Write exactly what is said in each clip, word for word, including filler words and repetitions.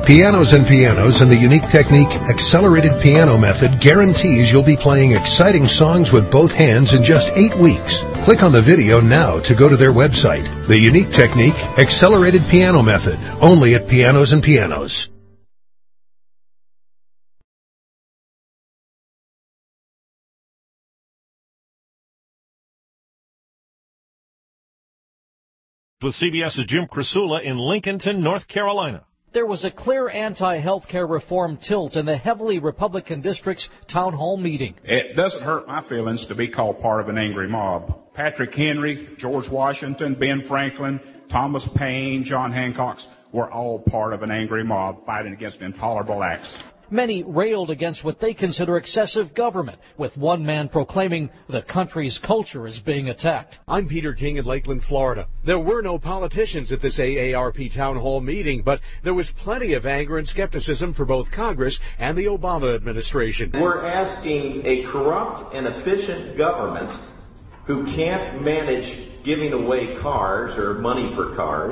Pianos and Pianos and the unique technique Accelerated Piano Method guarantees you'll be playing exciting songs with both hands in just eight weeks. Click on the video now to go to their website. The unique technique Accelerated Piano Method, only at Pianos and Pianos. With CBS's Jim Krasula in Lincolnton, North Carolina. There was a clear anti-healthcare reform tilt in the heavily Republican district's town hall meeting. It doesn't hurt my feelings to be called part of an angry mob. Patrick Henry, George Washington, Ben Franklin, Thomas Paine, John Hancock were all part of an angry mob fighting against intolerable acts. Many railed against what they consider excessive government, with one man proclaiming the country's culture is being attacked. I'm Peter King in Lakeland, Florida. There were no politicians at this A A R P town hall meeting, but there was plenty of anger and skepticism for both Congress and the Obama administration. We're asking a corrupt and efficient government who can't manage giving away cars or money for cars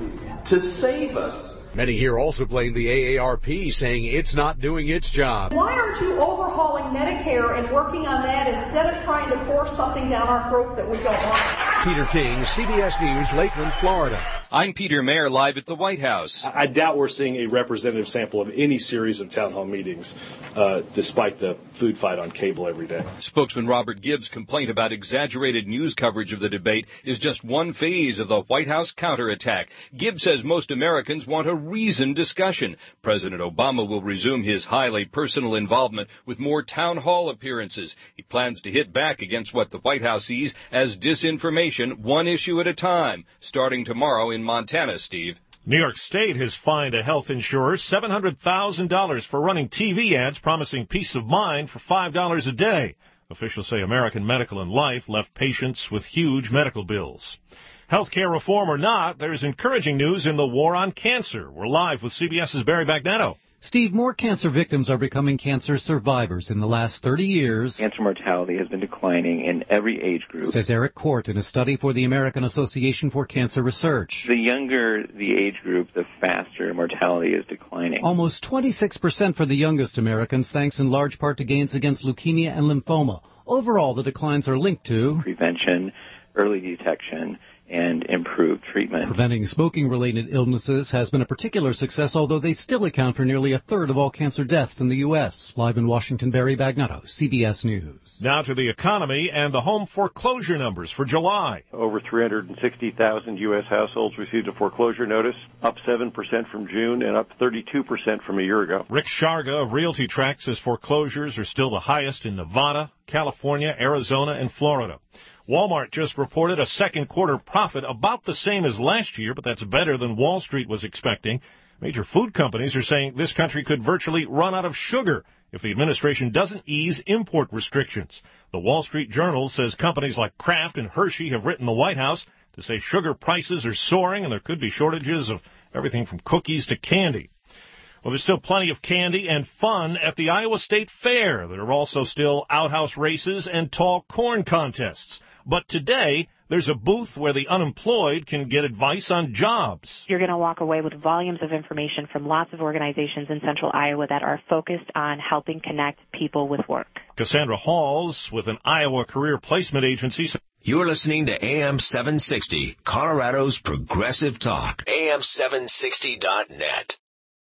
to save us. Many here also blame the A A R P, saying it's not doing its job. Why aren't you overhauling Medicare and working on that instead of trying to force something down our throats that we don't want? Peter King, C B S News, Lakeland, Florida. I'm Peter Mayer, live at the White House. I doubt we're seeing a representative sample of any series of town hall meetings, uh, despite the food fight on cable every day. Spokesman Robert Gibbs' complaint about exaggerated news coverage of the debate is just one phase of the White House counterattack. Gibbs says most Americans want a reasoned discussion. President Obama will resume his highly personal involvement with more town hall appearances. He plans to hit back against what the White House sees as disinformation, one issue at a time, starting tomorrow in Montana, Steve. New York State has fined a health insurer seven hundred thousand dollars for running T V ads promising peace of mind for five dollars a day. Officials say American Medical and Life left patients with huge medical bills. Healthcare reform or not, there's encouraging news in the war on cancer. We're live with CBS's Barry Bagnetto. Steve, more cancer victims are becoming cancer survivors in the last thirty years. Cancer mortality has been declining in every age group, says Eric Court in a study for the American Association for Cancer Research. The younger the age group, the faster mortality is declining. Almost twenty-six percent for the youngest Americans, thanks in large part to gains against leukemia and lymphoma. Overall, the declines are linked to prevention, early detection, and improved treatment. Preventing smoking-related illnesses has been a particular success, although they still account for nearly a third of all cancer deaths in the U S. Live in Washington, Barry Bagnetto, C B S News. Now to the economy and the home foreclosure numbers for July. Over three hundred sixty thousand U S households received a foreclosure notice, up seven percent from June and up thirty-two percent from a year ago. Rick Sharga of Realty Track says foreclosures are still the highest in Nevada, California, Arizona, and Florida. Walmart just reported a second quarter profit about the same as last year, but that's better than Wall Street was expecting. Major food companies are saying this country could virtually run out of sugar if the administration doesn't ease import restrictions. The Wall Street Journal says companies like Kraft and Hershey have written the White House to say sugar prices are soaring and there could be shortages of everything from cookies to candy. Well, there's still plenty of candy and fun at the Iowa State Fair. There are also still outhouse races and tall corn contests. But today, there's a booth where the unemployed can get advice on jobs. You're going to walk away with volumes of information from lots of organizations in central Iowa that are focused on helping connect people with work. Cassandra Halls with an Iowa Career Placement Agency. You're listening to A M seven sixty, Colorado's Progressive Talk. A M seven sixty dot net.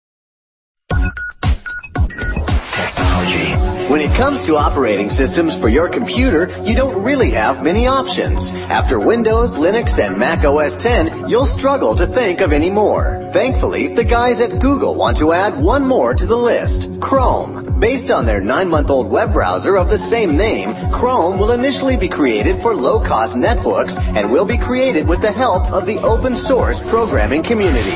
Technology. When it comes to operating systems for your computer, you don't really have many options. After Windows, Linux, and Mac O S ten, you'll struggle to think of any more. Thankfully, the guys at Google want to add one more to the list, Chrome. Based on their nine-month-old web browser of the same name, Chrome will initially be created for low-cost netbooks and will be created with the help of the open-source programming community.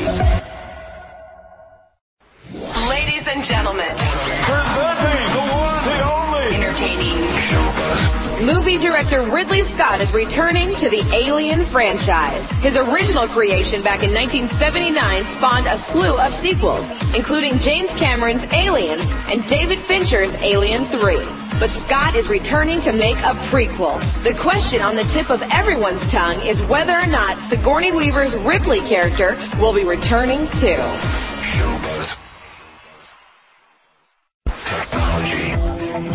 Ladies and gentlemen, presenting the one, the only, entertaining, movie director Ridley Scott is returning to the Alien franchise. His original creation back in nineteen seventy-nine spawned a slew of sequels, including James Cameron's Aliens and David Fincher's Alien three. But Scott is returning to make a prequel. The question on the tip of everyone's tongue is whether or not Sigourney Weaver's Ripley character will be returning too. Showbuzz.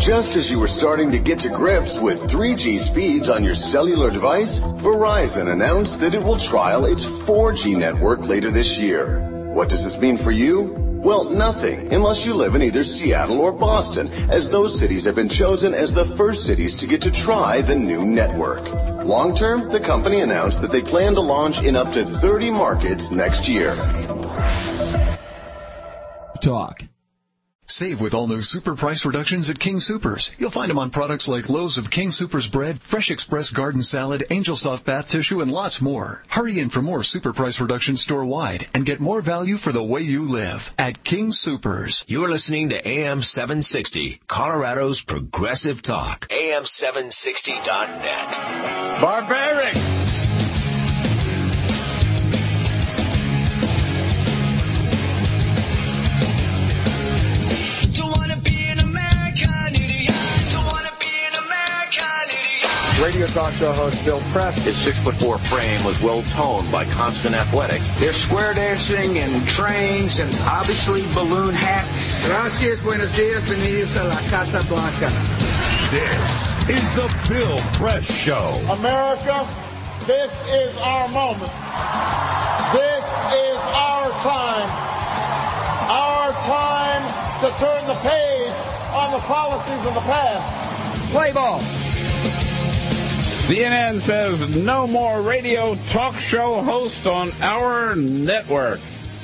Just as you were starting to get to grips with three G speeds on your cellular device, Verizon announced that it will trial its four G network later this year. What does this mean for you? Well, nothing, unless you live in either Seattle or Boston, as those cities have been chosen as the first cities to get to try the new network. Long term, the company announced that they plan to launch in up to thirty markets next year. Talk. Save with all new super price reductions at King Soopers. You'll find them on products like loaves of King Soopers bread, Fresh Express garden salad, Angel Soft bath tissue, and lots more. Hurry in for more super price reductions store-wide and get more value for the way you live at King Soopers. You're listening to A M seven sixty, Colorado's Progressive Talk. A M seven sixty dot net. Barbaric! Radio talk show host Bill Press. His six-foot-four frame was well-toned by constant athletics. They're square dancing and trains and obviously balloon hats. Gracias, buenos dias, bienvenidos a la Casa Blanca. This is the Bill Press Show. America, this is our moment. This is our time. Our time to turn the page on the policies of the past. Play ball. C N N says no more radio talk show host on our network.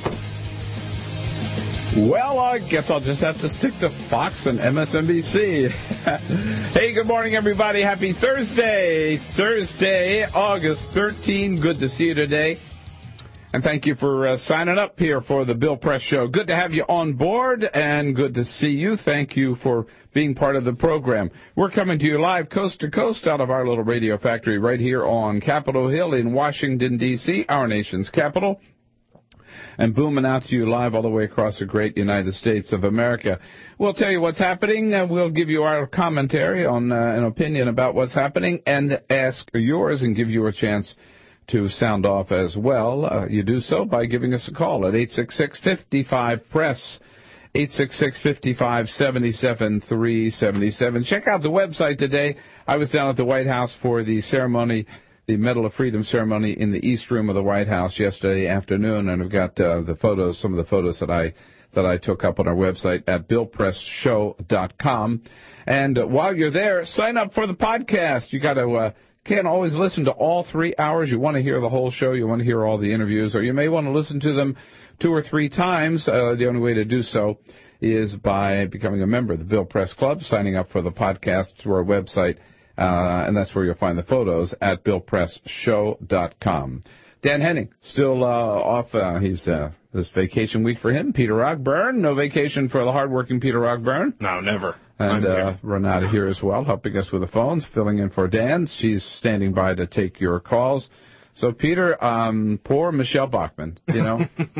Well, I guess I'll just have to stick to Fox and M S N B C. Hey, good morning, everybody. Happy Thursday. Thursday, August thirteenth. Good to see you today. And thank you for uh, signing up here for the Bill Press Show. Good to have you on board and good to see you. Thank you for being part of the program. We're coming to you live coast to coast out of our little radio factory right here on Capitol Hill in Washington, D C, our nation's capital, and booming out to you live all the way across the great United States of America. We'll tell you what's happening. Uh, we'll give you our commentary on uh, an opinion about what's happening and ask yours and give you a chance to sound off as well. Uh, you do so by giving us a call at eight six six, five five, P R E S S, eight six six, five five, seven seven, three seven seven. Check out the website today. I was down at the White House for the ceremony, the Medal of Freedom ceremony in the East Room of the White House yesterday afternoon, and I've got uh, the photos, some of the photos that I that I took up on our website at bill press show dot com. And uh, while you're there, sign up for the podcast. You got to uh, can't always listen to all three hours. You want to hear the whole show. You want to hear all the interviews, or you may want to listen to them two or three times. Uh, the only way to do so is by becoming a member of the Bill Press Club, signing up for the podcast through our website, uh, and that's where you'll find the photos at bill press show dot com. Dan Henning, still uh, off. Uh, he's uh, this vacation week for him. Peter Ogburn, no vacation for the hardworking Peter Ogburn. No, never. And uh, Renata here as well, helping us with the phones, filling in for Dan. She's standing by to take your calls. So, Peter, um, poor Michelle Bachmann, you know.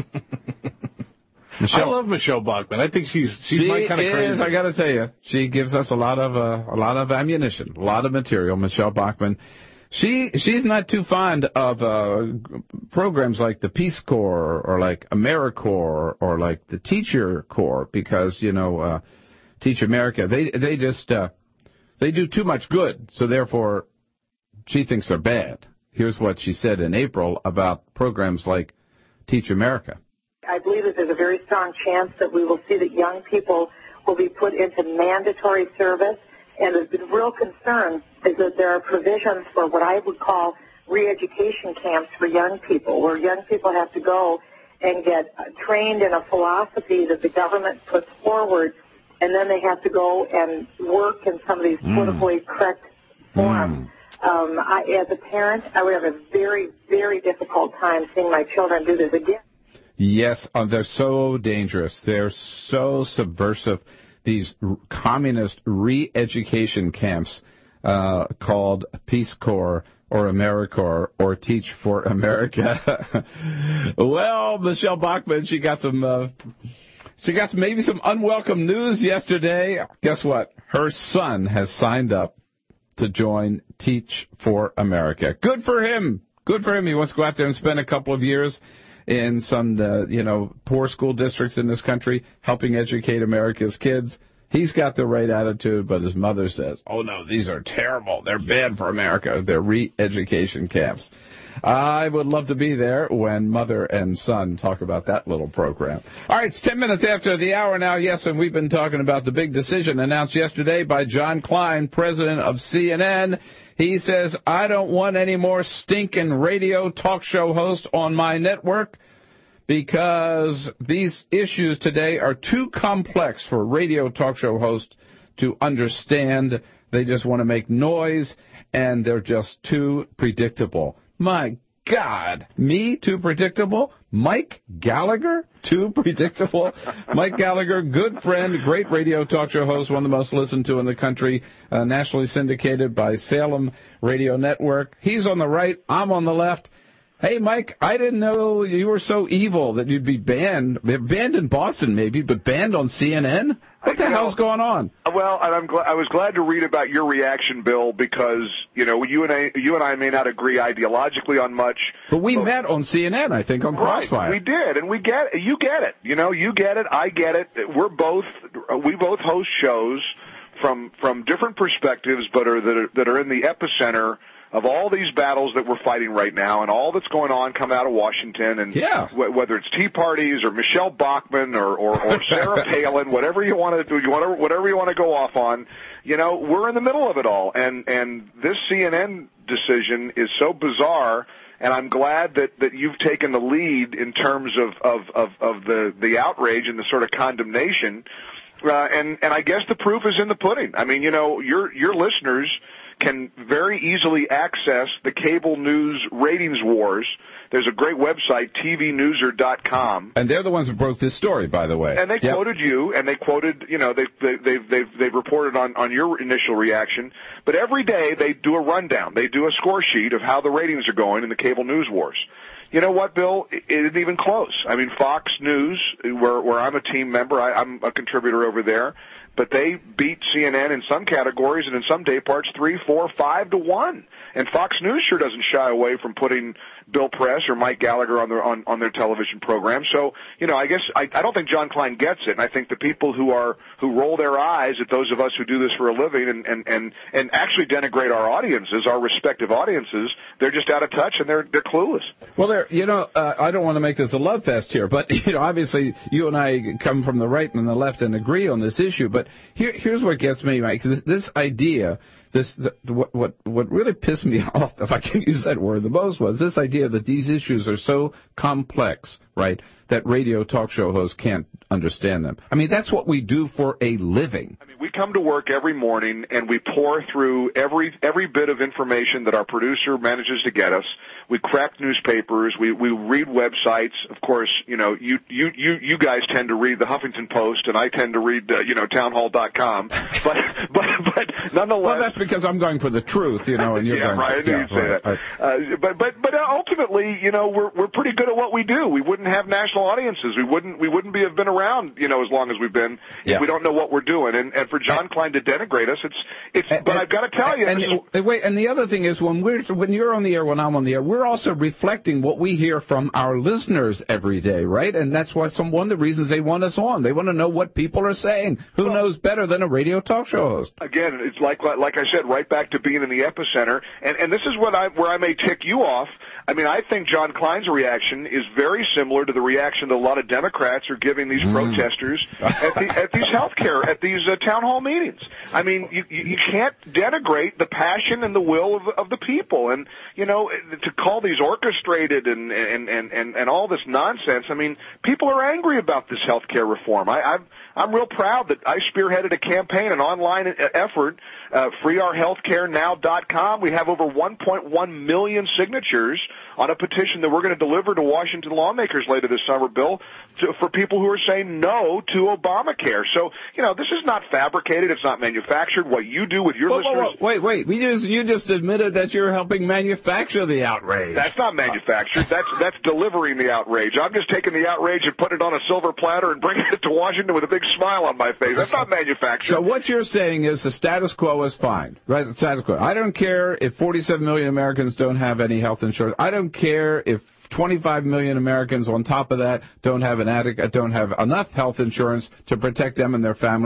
Michelle, I love Michelle Bachmann. I think she's she's she my kind of crazy. Is, I got to tell you, she gives us a lot of uh, a lot of ammunition, a lot of material. Michelle Bachmann, she she's not too fond of uh, programs like the Peace Corps or like AmeriCorps or, or like the Teacher Corps because you know. Uh, Teach America, they they just, uh, they do too much good, so therefore she thinks they're bad. Here's what she said in April about programs like Teach America. I believe that there's a very strong chance that we will see that young people will be put into mandatory service, and the real concern is that there are provisions for what I would call re-education camps for young people, where young people have to go and get trained in a philosophy that the government puts forward, and then they have to go and work in some of these mm. politically correct forms. Mm. Um, I, as a parent, I would have a very, very difficult time seeing my children do this again. Yes, uh, they're so dangerous. They're so subversive. These r- communist re-education camps uh, called Peace Corps or AmeriCorps or Teach for America. Well, Michelle Bachmann, she got some... Uh, She got some, maybe some unwelcome news yesterday. Guess what? Her son has signed up to join Teach for America. Good for him. Good for him. He wants to go out there and spend a couple of years in some, uh, you know, poor school districts in this country, helping educate America's kids. He's got the right attitude, but his mother says, oh, no, these are terrible. They're bad for America. They're re-education camps. I would love to be there when mother and son talk about that little program. All right, it's ten minutes after the hour now. Yes, and we've been talking about the big decision announced yesterday by John Klein, president of C N N. He says, I don't want any more stinking radio talk show hosts on my network because these issues today are too complex for radio talk show hosts to understand. They just want to make noise, and they're just too predictable. My God, me too predictable? Mike Gallagher too predictable? Mike Gallagher, good friend, great radio talk show host, one of the most listened to in the country, uh, nationally syndicated by Salem Radio Network. He's on the right, I'm on the left. Hey, Mike, I didn't know you were so evil that you'd be banned, banned in Boston maybe, but banned on C N N? What the you hell's know, going on? Well, and I'm glad, I was glad to read about your reaction, Bill, because, you know, you and I, you and I may not agree ideologically on much. But we but, met on C N N, I think, on Crossfire. Right, we did, and we get it. You get it. You know, you get it. I get it. We're both, we both host shows from, from different perspectives, but are, that are, that are in the epicenter of all these battles that we're fighting right now and all that's going on coming out of Washington, and yeah. w- whether it's Tea Parties or Michelle Bachmann or, or, or Sarah Palin, whatever you want to do, you want whatever you want to go off on, you know, we're in the middle of it all. And, and this C N N decision is so bizarre, and I'm glad that, that you've taken the lead in terms of, of, of, of the, the outrage and the sort of condemnation. Uh, and, and I guess the proof is in the pudding. I mean, you know, your, your listeners can very easily access the cable news ratings wars. There's a great website, T V newser dot com. And they're the ones that broke this story, by the way. And they yep. quoted you, and they quoted, you know, they, they, they've, they've, they've reported on, on your initial reaction. But every day they do a rundown. They do a score sheet of how the ratings are going in the cable news wars. You know what, Bill? It isn't even close. I mean, Fox News, where, where I'm a team member, I, I'm a contributor over there, but they beat C N N in some categories and in some day parts three, four, five to one. And Fox News sure doesn't shy away from putting Bill Press or Mike Gallagher on their on, on their television program. So, you know, I guess I, I don't think John Klein gets it. And I think the people who are who roll their eyes at those of us who do this for a living and and and, and actually denigrate our audiences, our respective audiences, they're just out of touch and they're they're clueless. Well, they're, you know, uh, I don't want to make this a love fest here, but you know, obviously you and I come from the right and the left and agree on this issue. But here, here's what gets me, Mike. This, this idea. This the, what what what really pissed me off, if I can use that word the most, was this idea that these issues are so complex, right, that radio talk show hosts can't understand them. I mean, that's what we do for a living. I mean, we come to work every morning and we pour through every every bit of information that our producer manages to get us. We crack newspapers. We we read websites. Of course, you know, you you you you guys tend to read the Huffington Post, and I tend to read uh, you know townhall dot com. But but but nonetheless, well, that's because I'm going for the truth, you know, and you're yeah, going. Right, I knew yeah, you'd say right, that. Uh, but but but ultimately, you know, we're we're pretty good at what we do. We wouldn't have national audiences. We wouldn't we wouldn't be have been around, you know, as long as we've been yeah. if we don't know what we're doing. And and for John Klein to denigrate us, it's it's. And, but and, I've got to tell you, and, and, and wait. And the other thing is, when we're when you're on the air, when I'm on the air, we're also reflecting what we hear from our listeners every day, right? And that's why some one of the reasons they want us on. They want to know what people are saying. Who well, knows better than a radio talk show host? Again, it's like like I said, right back to being in the epicenter. And and this is what I where I may tick you off. I mean, I think John Klein's reaction is very similar to the reaction that a lot of Democrats are giving these mm. protesters at, the, at these healthcare, at these uh, town hall meetings. I mean, you, you can't denigrate the passion and the will of, of the people. And, you know, to call these orchestrated and, and, and, and, and all this nonsense, I mean, people are angry about this healthcare reform. I, I've, I'm real proud that I spearheaded a campaign, an online effort, uh, free our healthcare now dot com. We have over one point one million signatures on a petition that we're going to deliver to Washington lawmakers later this summer, Bill, to, for people who are saying no to Obamacare. So, you know, this is not fabricated. It's not manufactured. What you do with your whoa, listeners... Whoa, whoa, wait, wait. We just, you just admitted that you're helping manufacture the outrage. That's not manufactured. That's that's delivering the outrage. I'm just taking the outrage and putting it on a silver platter and bringing it to Washington with a big smile on my face. That's not manufactured. So what you're saying is the status quo is fine, right? The status quo. I don't care if forty-seven million Americans don't have any health insurance. I don't care if twenty-five million Americans on top of that don't have an addict, don't have enough health insurance to protect them and their families.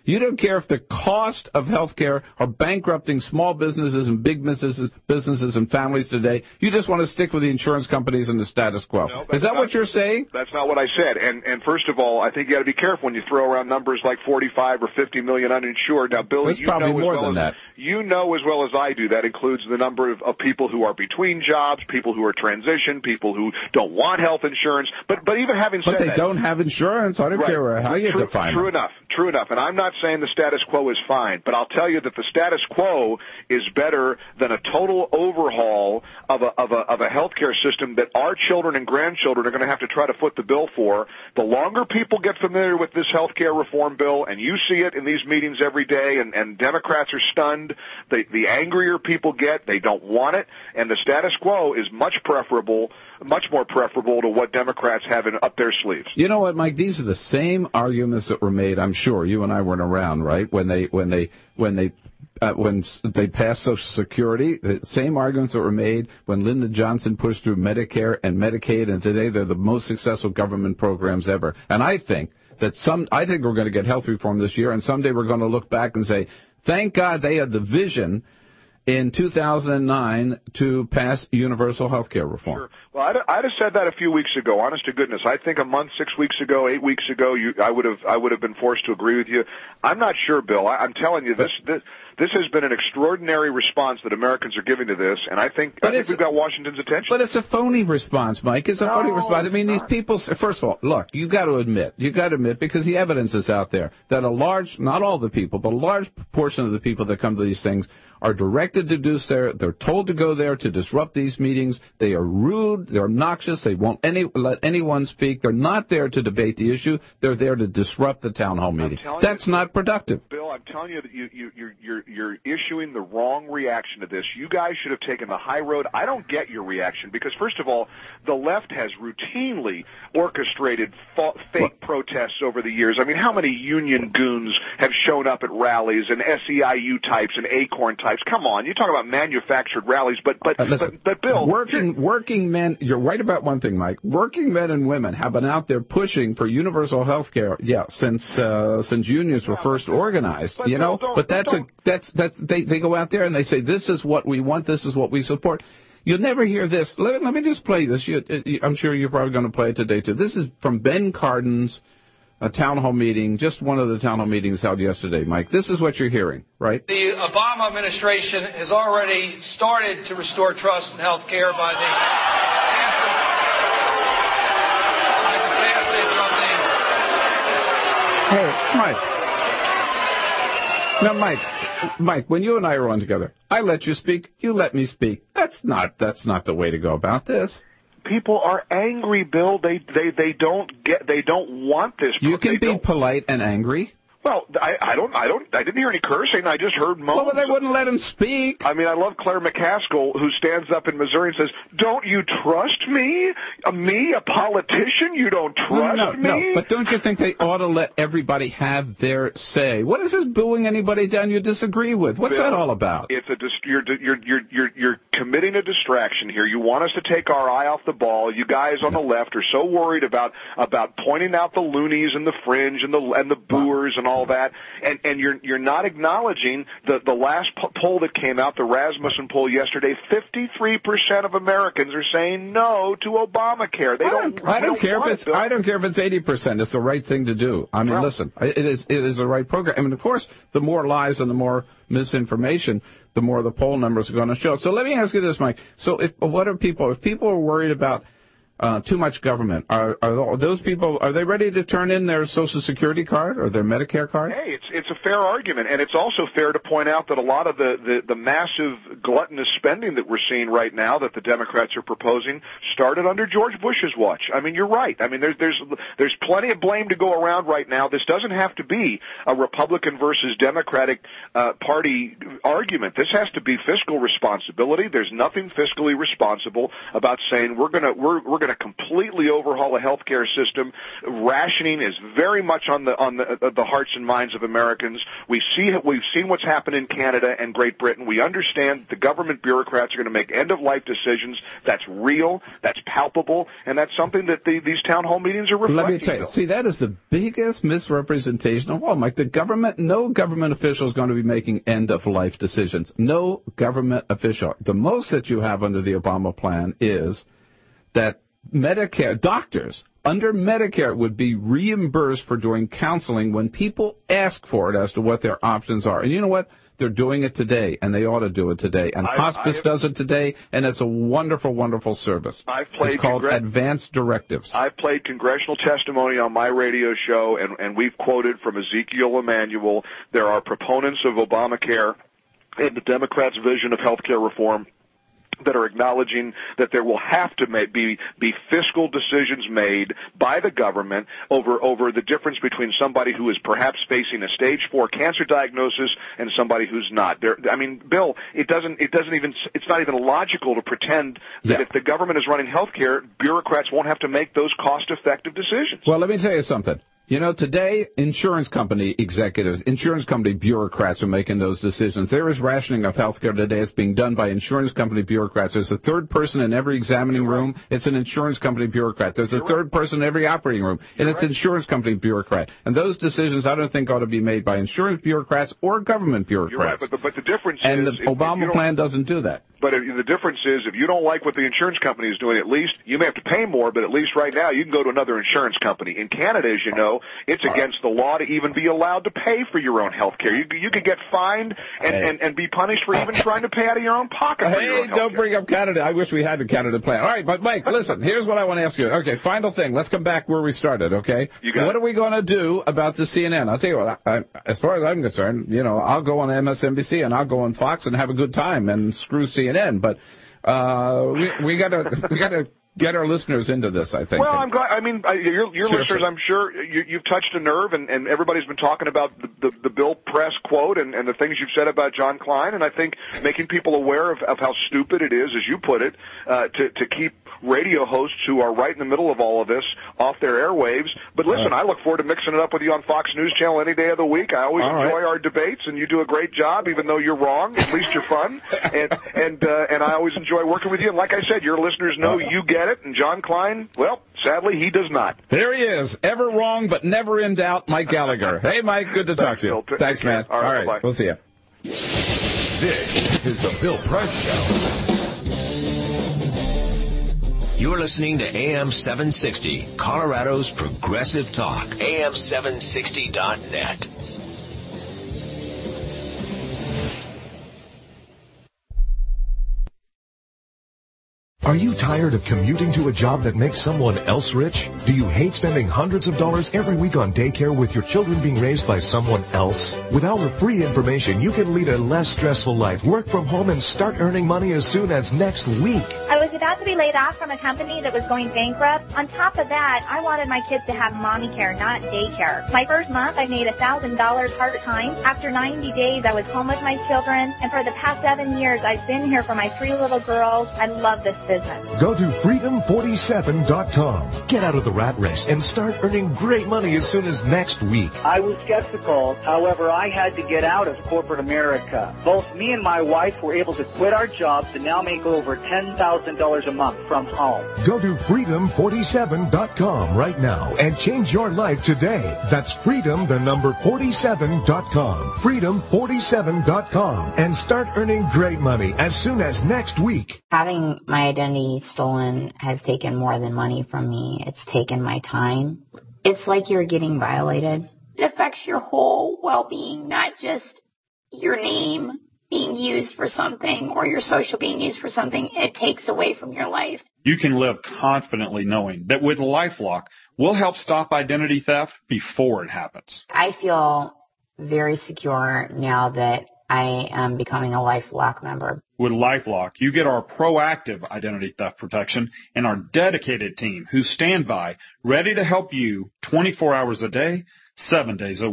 You don't care if the cost of health care are bankrupting small businesses and big businesses, businesses and families today. You just want to stick with the insurance companies and the status quo. No, Is that not, what you're saying? That's not what I said. And and first of all, I think you got to be careful when you throw around numbers like forty-five or fifty million uninsured. Now, Bill, That's you probably know more as well than as, that. You know as well as I do that includes the number of, of people who are between jobs, people who are transitioned, people who don't want health insurance. But but even having said But they that, don't have insurance. I don't right. care how you true, define True it. enough. True enough. And I'm not saying the status quo is fine, but I'll tell you that the status quo is better than a total overhaul of a of a of a healthcare system that our children and grandchildren are going to have to try to foot the bill for. The longer people get familiar with this healthcare reform bill, and you see it in these meetings every day, and, and Democrats are stunned, the, the angrier people get, they don't want it, and the status quo is much preferable, much more preferable to what Democrats have in, up their sleeves. You know what, Mike? These are the same arguments that were made. I'm sure you and I weren't around, right? When they when they when they uh, when they passed Social Security, the same arguments that were made when Lyndon Johnson pushed through Medicare and Medicaid, and today they're the most successful government programs ever. And I think that some, I think we're going to get health reform this year, and someday we're going to look back and say, thank God they had the vision in two thousand nine to pass universal health care reform. Sure. Well, I'd, I'd have said that a few weeks ago. Honest to goodness, I think a month, six weeks ago, eight weeks ago, you, I would have, I would have been forced to agree with you. I'm not sure, Bill. I, I'm telling you, this, this, this has been an extraordinary response that Americans are giving to this, and I think, I think we've got Washington's attention. But it's a phony response, Mike. It's a No, phony response. I mean, it's these people. First of all, look, you got to admit, you got to admit, because the evidence is out there that a large, not all the people, but a large proportion of the people that come to these things are directed to do so. They're told to go there to disrupt these meetings. They are rude. They're obnoxious. They won't any, let anyone speak. They're not there to debate the issue. They're there to disrupt the town hall meeting. That's you, not productive. Bill, I'm telling you that you, you, you're, you're, you're issuing the wrong reaction to this. You guys should have taken the high road. I don't get your reaction because, first of all, the left has routinely orchestrated fa- fake what? protests over the years. I mean, how many union goons have shown up at rallies and S E I U types and Acorn types? Come on, you talk about manufactured rallies, but but uh, listen, but, but Bill, working working men, you're right about one thing, Mike. Working men and women have been out there pushing for universal health care, yeah, since uh, since unions were first organized, but you know. Bill, but that's a that's that's they they go out there and they say this is what we want, this is what we support. You'll never hear this. Let, let me just play this. You, I'm sure you're probably going to play it today too. This is from Ben Cardin's a town hall meeting, just one of the town hall meetings held yesterday, Mike. This is what you're hearing, right? The Obama administration has already started to restore trust in health care by the Hey, Mike. Now, Mike, Mike, when you and I are on together, I let you speak, you let me speak. That's not that's not the way to go about this. People are angry, Bill. They they they don't get they don't want this. You can they be don't. polite and angry. Well, I, I don't, I don't, I didn't hear any cursing. I just heard moans. Well, but they wouldn't let him speak. I mean, I love Claire McCaskill, who stands up in Missouri and says, "Don't you trust me? A, me, a politician? You don't trust no, no, me?" No, but don't you think they ought to let everybody have their say? What is this booing anybody down you disagree with? What's Bill, that all about? It's a dist- you're, you're you're you're you're committing a distraction here. You want us to take our eye off the ball. You guys on the left are so worried about about pointing out the loonies and the fringe and the and the booers and all that. And, and you're you're not acknowledging the the last poll that came out, the Rasmussen poll yesterday. fifty-three percent of Americans are saying no to Obamacare. They I don't. don't, I don't, don't care if it's. it, I don't care if it's eighty percent. It's the right thing to do. I mean, well, listen, it is it is the right program. I mean, of course, the more lies and the more misinformation, the more the poll numbers are going to show. So let me ask you this, Mike. So if what are people? If people are worried about Uh, too much government. Are, are those people, are they ready to turn in their Social Security card or their Medicare card? Hey, it's it's a fair argument, and it's also fair to point out that a lot of the, the, the massive gluttonous spending that we're seeing right now that the Democrats are proposing started under George Bush's watch. I mean, you're right. I mean, there's there's there's plenty of blame to go around right now. This doesn't have to be a Republican versus Democratic uh, Party argument. This has to be fiscal responsibility. There's nothing fiscally responsible about saying we're gonna we're we're going to completely overhaul a healthcare system. Rationing is very much on the on the, uh, the hearts and minds of Americans. We see we've seen what's happened in Canada and Great Britain. We understand the government bureaucrats are going to make end-of-life decisions. That's real, that's palpable, and that's something that the, these town hall meetings are reflecting. Let me tell you, see, that is the biggest misrepresentation of all, Mike. The government, no government official is going to be making end-of-life decisions. No government official. The most that you have under the Obama plan is that Medicare, doctors under Medicare would be reimbursed for doing counseling when people ask for it as to what their options are. And you know what? They're doing it today, and they ought to do it today. And I, hospice I does it today, and it's a wonderful, wonderful service. I've played it's called congr- Advanced Directives. I've played congressional testimony on my radio show, and, and we've quoted from Ezekiel Emanuel. There are proponents of Obamacare and the Democrats' vision of health care reform that are acknowledging that there will have to make, be be fiscal decisions made by the government over over the difference between somebody who is perhaps facing a stage four cancer diagnosis and somebody who's not. There, I mean, Bill, it doesn't it doesn't even it's not even logical to pretend that yeah. if the government is running health care, bureaucrats won't have to make those cost-effective decisions. Well, let me tell you something. You know, today, insurance company executives, insurance company bureaucrats are making those decisions. There is rationing of health care today. It's being done by insurance company bureaucrats. There's a third person in every examining room. It's an insurance company bureaucrat. There's a third person in every operating room, and it's an insurance company bureaucrat. And those decisions, I don't think, ought to be made by insurance bureaucrats or government bureaucrats. You're right, but the, but the difference and is... And the Obama plan doesn't do that. But the difference is, if you don't like what the insurance company is doing, at least you may have to pay more, but at least right now you can go to another insurance company. In Canada, as you know, it's against the law to even be allowed to pay for your own health care. You, you could get fined and, hey. and, and be punished for even trying to pay out of your own pocket for hey, your own health don't care. bring up Canada. I wish we had the Canada plan. All right, but Mike, listen, here's what I want to ask you. Okay, final thing. Let's come back where we started, okay? You got what it. are we going to do about the C N N? I'll tell you what, I, I, as far as I'm concerned, you know, I'll go on M S N B C and I'll go on Fox and have a good time and screw C N N, but Uh, we we gotta we gotta get our listeners into this, I think. Well, I'm glad. I mean, I, your, your Seriously. listeners, I'm sure you, you've touched a nerve, and, and everybody's been talking about the, the, the Bill Press quote and, and the things you've said about John Klein, and I think making people aware of, of how stupid it is, as you put it, uh, to, to keep radio hosts who are right in the middle of all of this off their airwaves. But listen, right. I look forward to mixing it up with you on Fox News Channel any day of the week. I always all enjoy right. our debates, and you do a great job, even though you're wrong. At least you're fun, and and uh, and I always enjoy working with you. And like I said, your listeners know you get it, and John Klein, well, sadly, he does not. There he is, ever wrong but never in doubt, Mike Gallagher. Hey, Mike, good to talk to you. Bill. Thanks, man. All right, All right. bye-bye. We'll see you. This is the Bill Press Show. You're listening to A M seven sixty, Colorado's Progressive Talk. A M seven sixty dot net. Are you tired of commuting to a job that makes someone else rich? Do you hate spending hundreds of dollars every week on daycare with your children being raised by someone else? With our free information, you can lead a less stressful life, work from home, and start earning money as soon as next week. I was about to be laid off from a company that was going bankrupt. On top of that, I wanted my kids to have mommy care, not daycare. My first month, I made one thousand dollars part-time. After ninety days, I was home with my children. And for the past seven years, I've been here for my three little girls. I love this business. Go to freedom forty-seven dot com. Get out of the rat race and start earning great money as soon as next week. I was skeptical. However, I had to get out of corporate America. Both me and my wife were able to quit our jobs and now make over ten thousand dollars a month from home. Go to freedom forty-seven dot com right now and change your life today. That's freedom, the number forty-seven dot com. freedom forty-seven dot com and start earning great money as soon as next week. Having my identity stolen has taken more than money from me. It's taken my time. It's like you're getting violated. It affects your whole well-being, not just your name being used for something or your social being used for something. It takes away from your life. You can live confidently knowing that with LifeLock, we'll help stop identity theft before it happens. I feel very secure now that I am becoming a LifeLock member. With LifeLock, you get our proactive identity theft protection and our dedicated team who stand by, ready to help you twenty-four hours a day, seven days a week.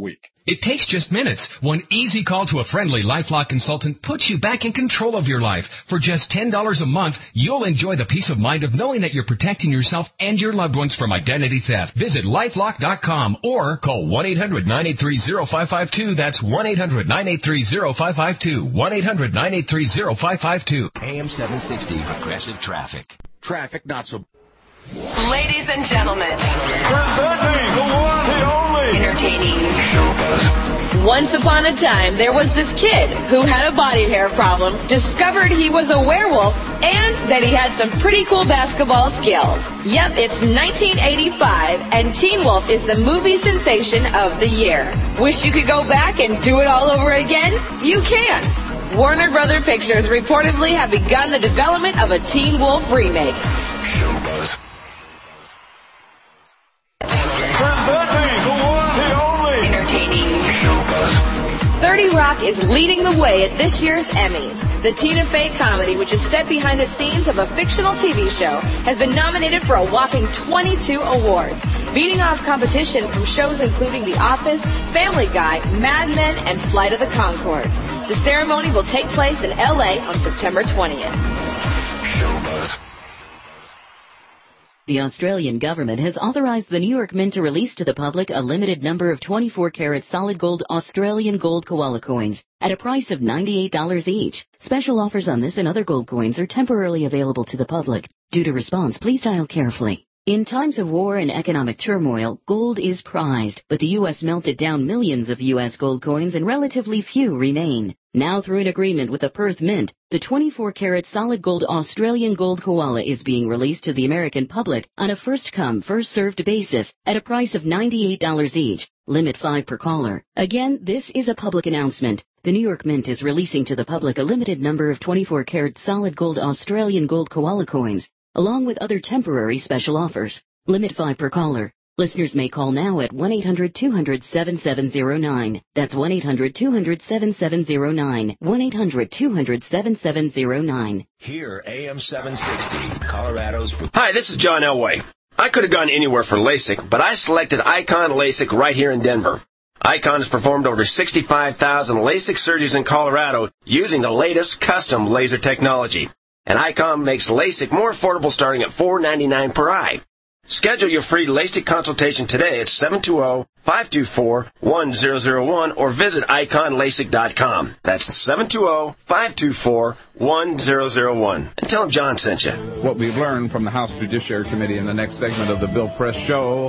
It takes just minutes. One easy call to a friendly LifeLock consultant puts you back in control of your life. For just ten dollars a month, you'll enjoy the peace of mind of knowing that you're protecting yourself and your loved ones from identity theft. Visit lifelock dot com or call one eight hundred nine eight three zero five five two. That's one eight hundred nine eight three zero five five two. one eight hundred nine eight three zero five five two. A M seven sixty Progressive Traffic. Traffic not so... Ladies and gentlemen. Presenting the one, the only. Entertaining. Once upon a time, there was this kid who had a body hair problem, discovered he was a werewolf, and that he had some pretty cool basketball skills. Yep, it's nineteen eighty-five, and Teen Wolf is the movie sensation of the year. Wish you could go back and do it all over again? You can. Warner Brother Pictures reportedly have begun the development of a Teen Wolf remake. Presenting the one, the only. Entertaining. thirty Rock is leading the way at this year's Emmys. The Tina Fey comedy, which is set behind the scenes of a fictional T V show, has been nominated for a whopping twenty-two awards, beating off competition from shows including The Office, Family Guy, Mad Men, and Flight of the Conchords. The ceremony will take place in L A on September twentieth. The Australian government has authorized the New York Mint to release to the public a limited number of twenty-four karat solid gold Australian gold koala coins at a price of ninety-eight dollars each. Special offers on this and other gold coins are temporarily available to the public. Due to response, please dial carefully. In times of war and economic turmoil, gold is prized, but the U S melted down millions of U S gold coins and relatively few remain. Now, through an agreement with the Perth Mint, the twenty-four karat solid gold Australian gold koala is being released to the American public on a first-come, first-served basis at a price of ninety-eight dollars each, limit five per caller. Again, this is a public announcement. The New York Mint is releasing to the public a limited number of twenty-four karat solid gold Australian gold koala coins, along with other temporary special offers. Limit five per caller. Listeners may call now at one eight hundred two hundred seven seven zero nine. That's one eight hundred two hundred seven seven zero nine. one eight hundred two hundred seven seven zero nine. Here, A M seven sixty, Colorado's... Hi, this is John Elway. I could have gone anywhere for LASIK, but I selected Icon LASIK right here in Denver. Icon has performed over sixty-five thousand LASIK surgeries in Colorado using the latest custom laser technology. And Icon makes LASIK more affordable starting at four ninety-nine per eye. Schedule your free LASIK consultation today at seven two zero, five two four, one zero zero one or visit icon lasik dot com. That's seven two zero, five two four, one zero zero one. And tell them John sent you. What we've learned from the House Judiciary Committee in the next segment of the Bill Press Show.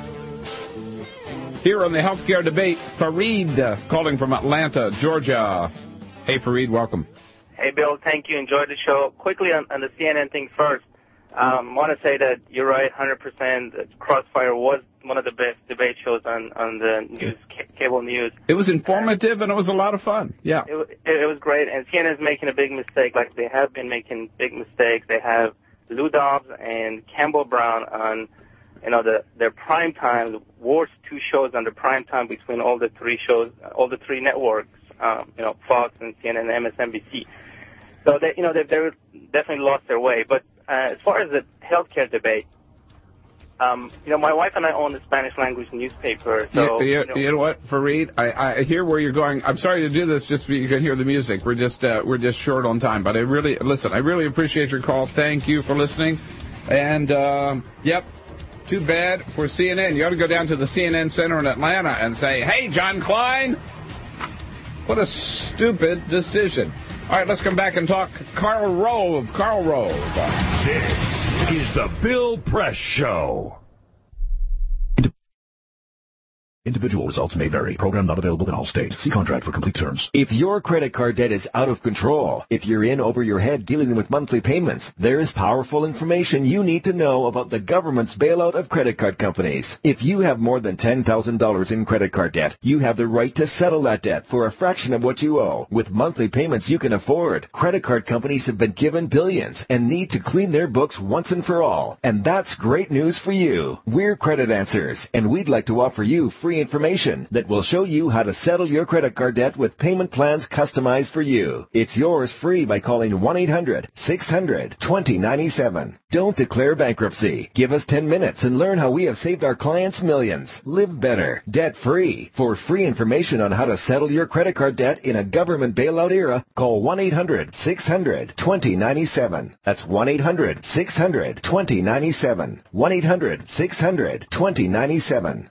Here on the healthcare debate, Fareed uh, calling from Atlanta, Georgia. Hey, Fareed, welcome. Hey, Bill, thank you. Enjoyed the show. Quickly on, on the C N N thing first. Um, I want to say that you're right, one hundred percent. Crossfire was one of the best debate shows on, on the news, c- cable news. It was informative and it was a lot of fun. Yeah. It, it, it was great. And C N N is making a big mistake, like they have been making big mistakes. They have Lou Dobbs and Campbell Brown on, you know, the their prime time, the worst two shows on the prime time between all the three shows, all the three networks, um, you know, Fox and C N N and M S N B C. So they, you know, they they definitely lost their way. But uh, as far as the healthcare debate, um, you know, my wife and I own a Spanish language newspaper. So you, you, you, know, you know what, Fareed, I, I hear where you're going. I'm sorry to do this just so you can hear the music. We're just uh, we're just short on time. But I really listen. I really appreciate your call. Thank you for listening. And uh, yep. Too bad for C N N. You ought to go down to the C N N Center in Atlanta and say, hey, John Klein, what a stupid decision. All right, let's come back and talk Karl Rove. Karl Rove. This is the Bill Press Show. Individual results may vary. Program not available in all states. See contract for complete terms. If your credit card debt is out of control, if you're in over your head dealing with monthly payments, there's powerful information you need to know about the government's bailout of credit card companies. If you have more than ten thousand dollars in credit card debt, you have the right to settle that debt for a fraction of what you owe. With monthly payments you can afford, credit card companies have been given billions and need to clean their books once and for all. And that's great news for you. We're Credit Answers, and we'd like to offer you free free information that will show you how to settle your credit card debt with payment plans customized for you. It's yours free by calling one eight hundred six hundred twenty ninety-seven. Don't declare bankruptcy. Give us ten minutes and learn how we have saved our clients millions. Live better, debt-free. For free information on how to settle your credit card debt in a government bailout era, call one eight hundred six hundred twenty ninety-seven. That's one eight hundred six hundred twenty ninety-seven. one eight hundred six hundred twenty ninety-seven.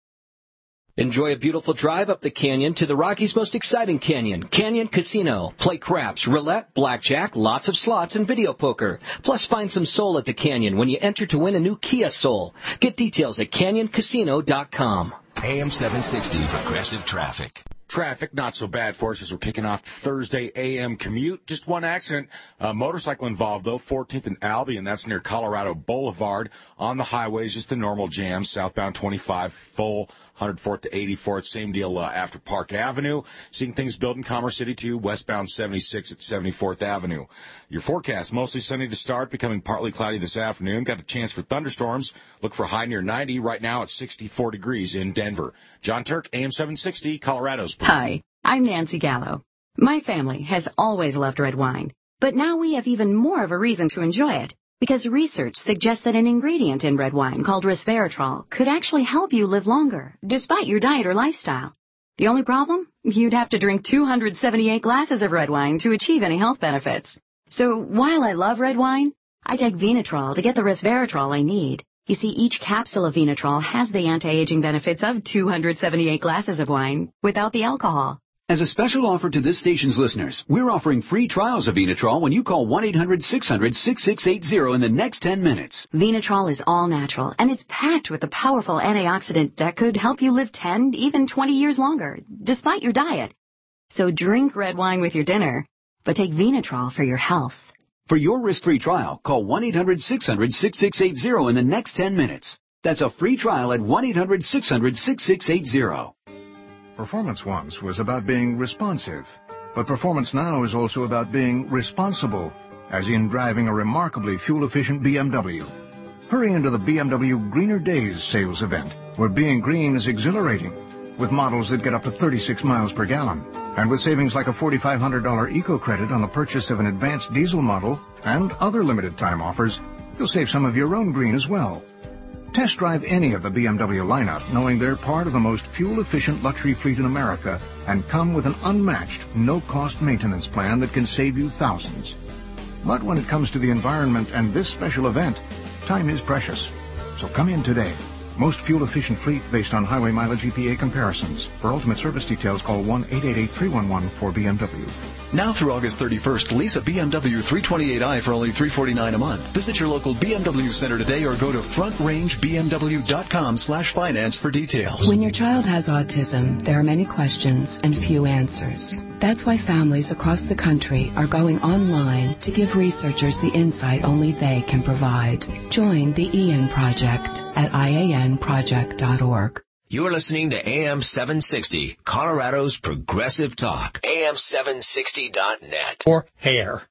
Enjoy a beautiful drive up the canyon to the Rockies' most exciting canyon, Canyon Casino. Play craps, roulette, blackjack, lots of slots, and video poker. Plus, find some soul at the canyon when you enter to win a new Kia Soul. Get details at canyon casino dot com. A M seven sixty, Progressive Traffic. Traffic not so bad for us as we're kicking off Thursday A M commute. Just one accident, uh, motorcycle involved though, fourteenth and Albee, and that's near Colorado Boulevard. On the highways, just a normal jam. Southbound twenty-five, full, one hundred fourth to eighty-fourth. Same deal uh, after Park Avenue. Seeing things build in Commerce City too. Westbound seventy-six at seventy-fourth Avenue. Your forecast, mostly sunny to start, becoming partly cloudy this afternoon. Got a chance for thunderstorms. Look for a high near ninety. Right now it's sixty-four degrees in Denver. John Turk, A M seven sixty, Colorado's. Hi, I'm Nancy Gallo. My family has always loved red wine, but now we have even more of a reason to enjoy it, because research suggests that an ingredient in red wine called resveratrol could actually help you live longer, despite your diet or lifestyle. The only problem? You'd have to drink two hundred seventy-eight glasses of red wine to achieve any health benefits. So while I love red wine, I take Venatrol to get the resveratrol I need. You see, each capsule of Venatrol has the anti-aging benefits of two hundred seventy-eight glasses of wine without the alcohol. As a special offer to this station's listeners, we're offering free trials of Venatrol when you call one eight hundred six hundred sixty-six eighty in the next ten minutes. Venatrol is all natural, and it's packed with a powerful antioxidant that could help you live ten, even twenty years longer, despite your diet. So drink red wine with your dinner, but take Venatrol for your health. For your risk-free trial, call one eight hundred six hundred sixty-six eighty in the next ten minutes. That's a free trial at one eight hundred six hundred sixty-six eighty. Performance once was about being responsive, but Performance now is also about being responsible, as in driving a remarkably fuel-efficient B M W. Hurry into the B M W Greener Days sales event, where being green is exhilarating, with models that get up to thirty-six miles per gallon. And with savings like a four thousand five hundred dollars eco-credit on the purchase of an advanced diesel model and other limited-time offers, you'll save some of your own green as well. Test drive any of the B M W lineup, knowing they're part of the most fuel-efficient luxury fleet in America and come with an unmatched, no-cost maintenance plan that can save you thousands. But when it comes to the environment and this special event, time is precious. So come in today. Most fuel-efficient fleet based on highway mileage E P A comparisons. For ultimate service details, call one eight eight eight, three one one, four B M W. Now through August thirty-first, lease a B M W three twenty-eight i for only three hundred forty-nine dollars a month. Visit your local B M W center today or go to front range b m w dot com slash finance for details. When your child has autism, there are many questions and few answers. That's why families across the country are going online to give researchers the insight only they can provide. Join the E N Project at I A N project dot org. You're listening to A M seven sixty, Colorado's Progressive Talk. A M seven sixty dot net. Or hair.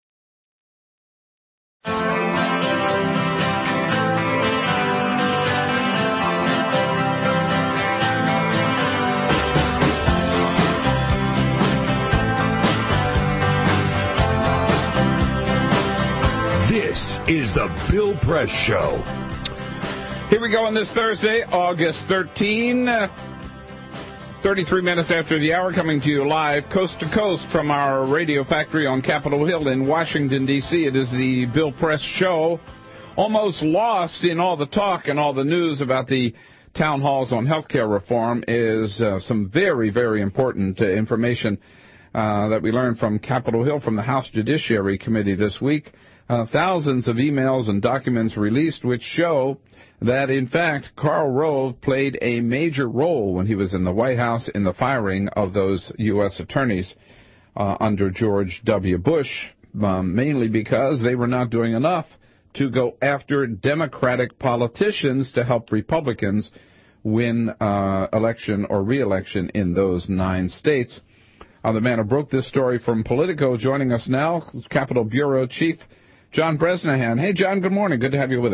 This is the Bill Press Show. Here we go on this Thursday, August thirteenth, thirty-three minutes after the hour, coming to you live coast to coast from our radio factory on Capitol Hill in Washington, D C It is the Bill Press Show. Almost lost in all the talk and all the news about the town halls on health care reform is uh, some very, very important uh, information uh, that we learned from Capitol Hill from the House Judiciary Committee this week. Uh, thousands of emails and documents released which show that, in fact, Karl Rove played a major role when he was in the White House in the firing of those U S attorneys uh, under George W. Bush, um, mainly because they were not doing enough to go after Democratic politicians to help Republicans win uh, election or re-election in those nine states. Uh, the man who broke this story from Politico joining us now, Capitol Bureau Chief John Bresnahan. Hey, John, good morning. Good to have you with us.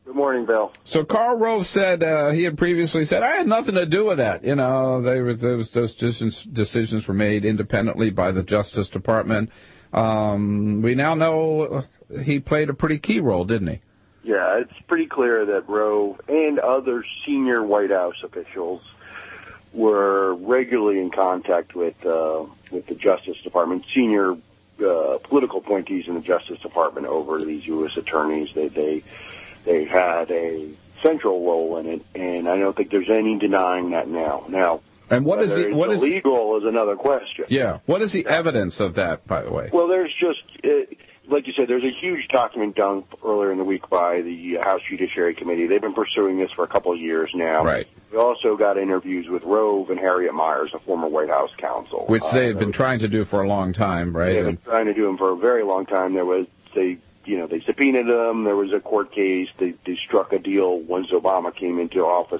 Good morning, Bill. So Karl Rove said uh, he had previously said, I had nothing to do with that. You know, they were, those, those decisions, decisions were made independently by the Justice Department. Um, we now know he played a pretty key role, didn't he? Yeah, it's pretty clear that Rove and other senior White House officials were regularly in contact with uh, with the Justice Department, senior uh, political appointees in the Justice Department over these U S attorneys. They they they had a central role in it, and I don't think there's any denying that now. Now, and what is the, what is illegal is another question. Yeah, what is the evidence of that, by the way? Well, there's just. Uh, Like you said, there's a huge document dumped earlier in the week by the House Judiciary Committee. They've been pursuing this for a couple of years now. Right. We also got interviews with Rove and Harriet Miers, a former White House counsel. Which they had uh, been trying to do for a long time, right? They've been trying to do them for a very long time. There was, they, you know, they subpoenaed them. There was a court case. They, they struck a deal once Obama came into office.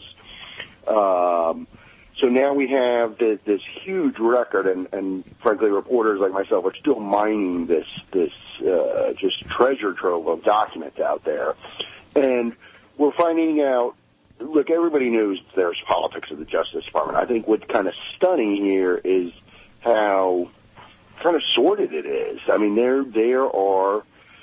Um, So now we have this, this huge record, and, and frankly, reporters like myself are still mining this this uh, just treasure trove of documents out there, and we're finding out. Look, everybody knows there's politics in the Justice Department. I think what's kind of stunning here is how kind of sordid it is. I mean, there there are.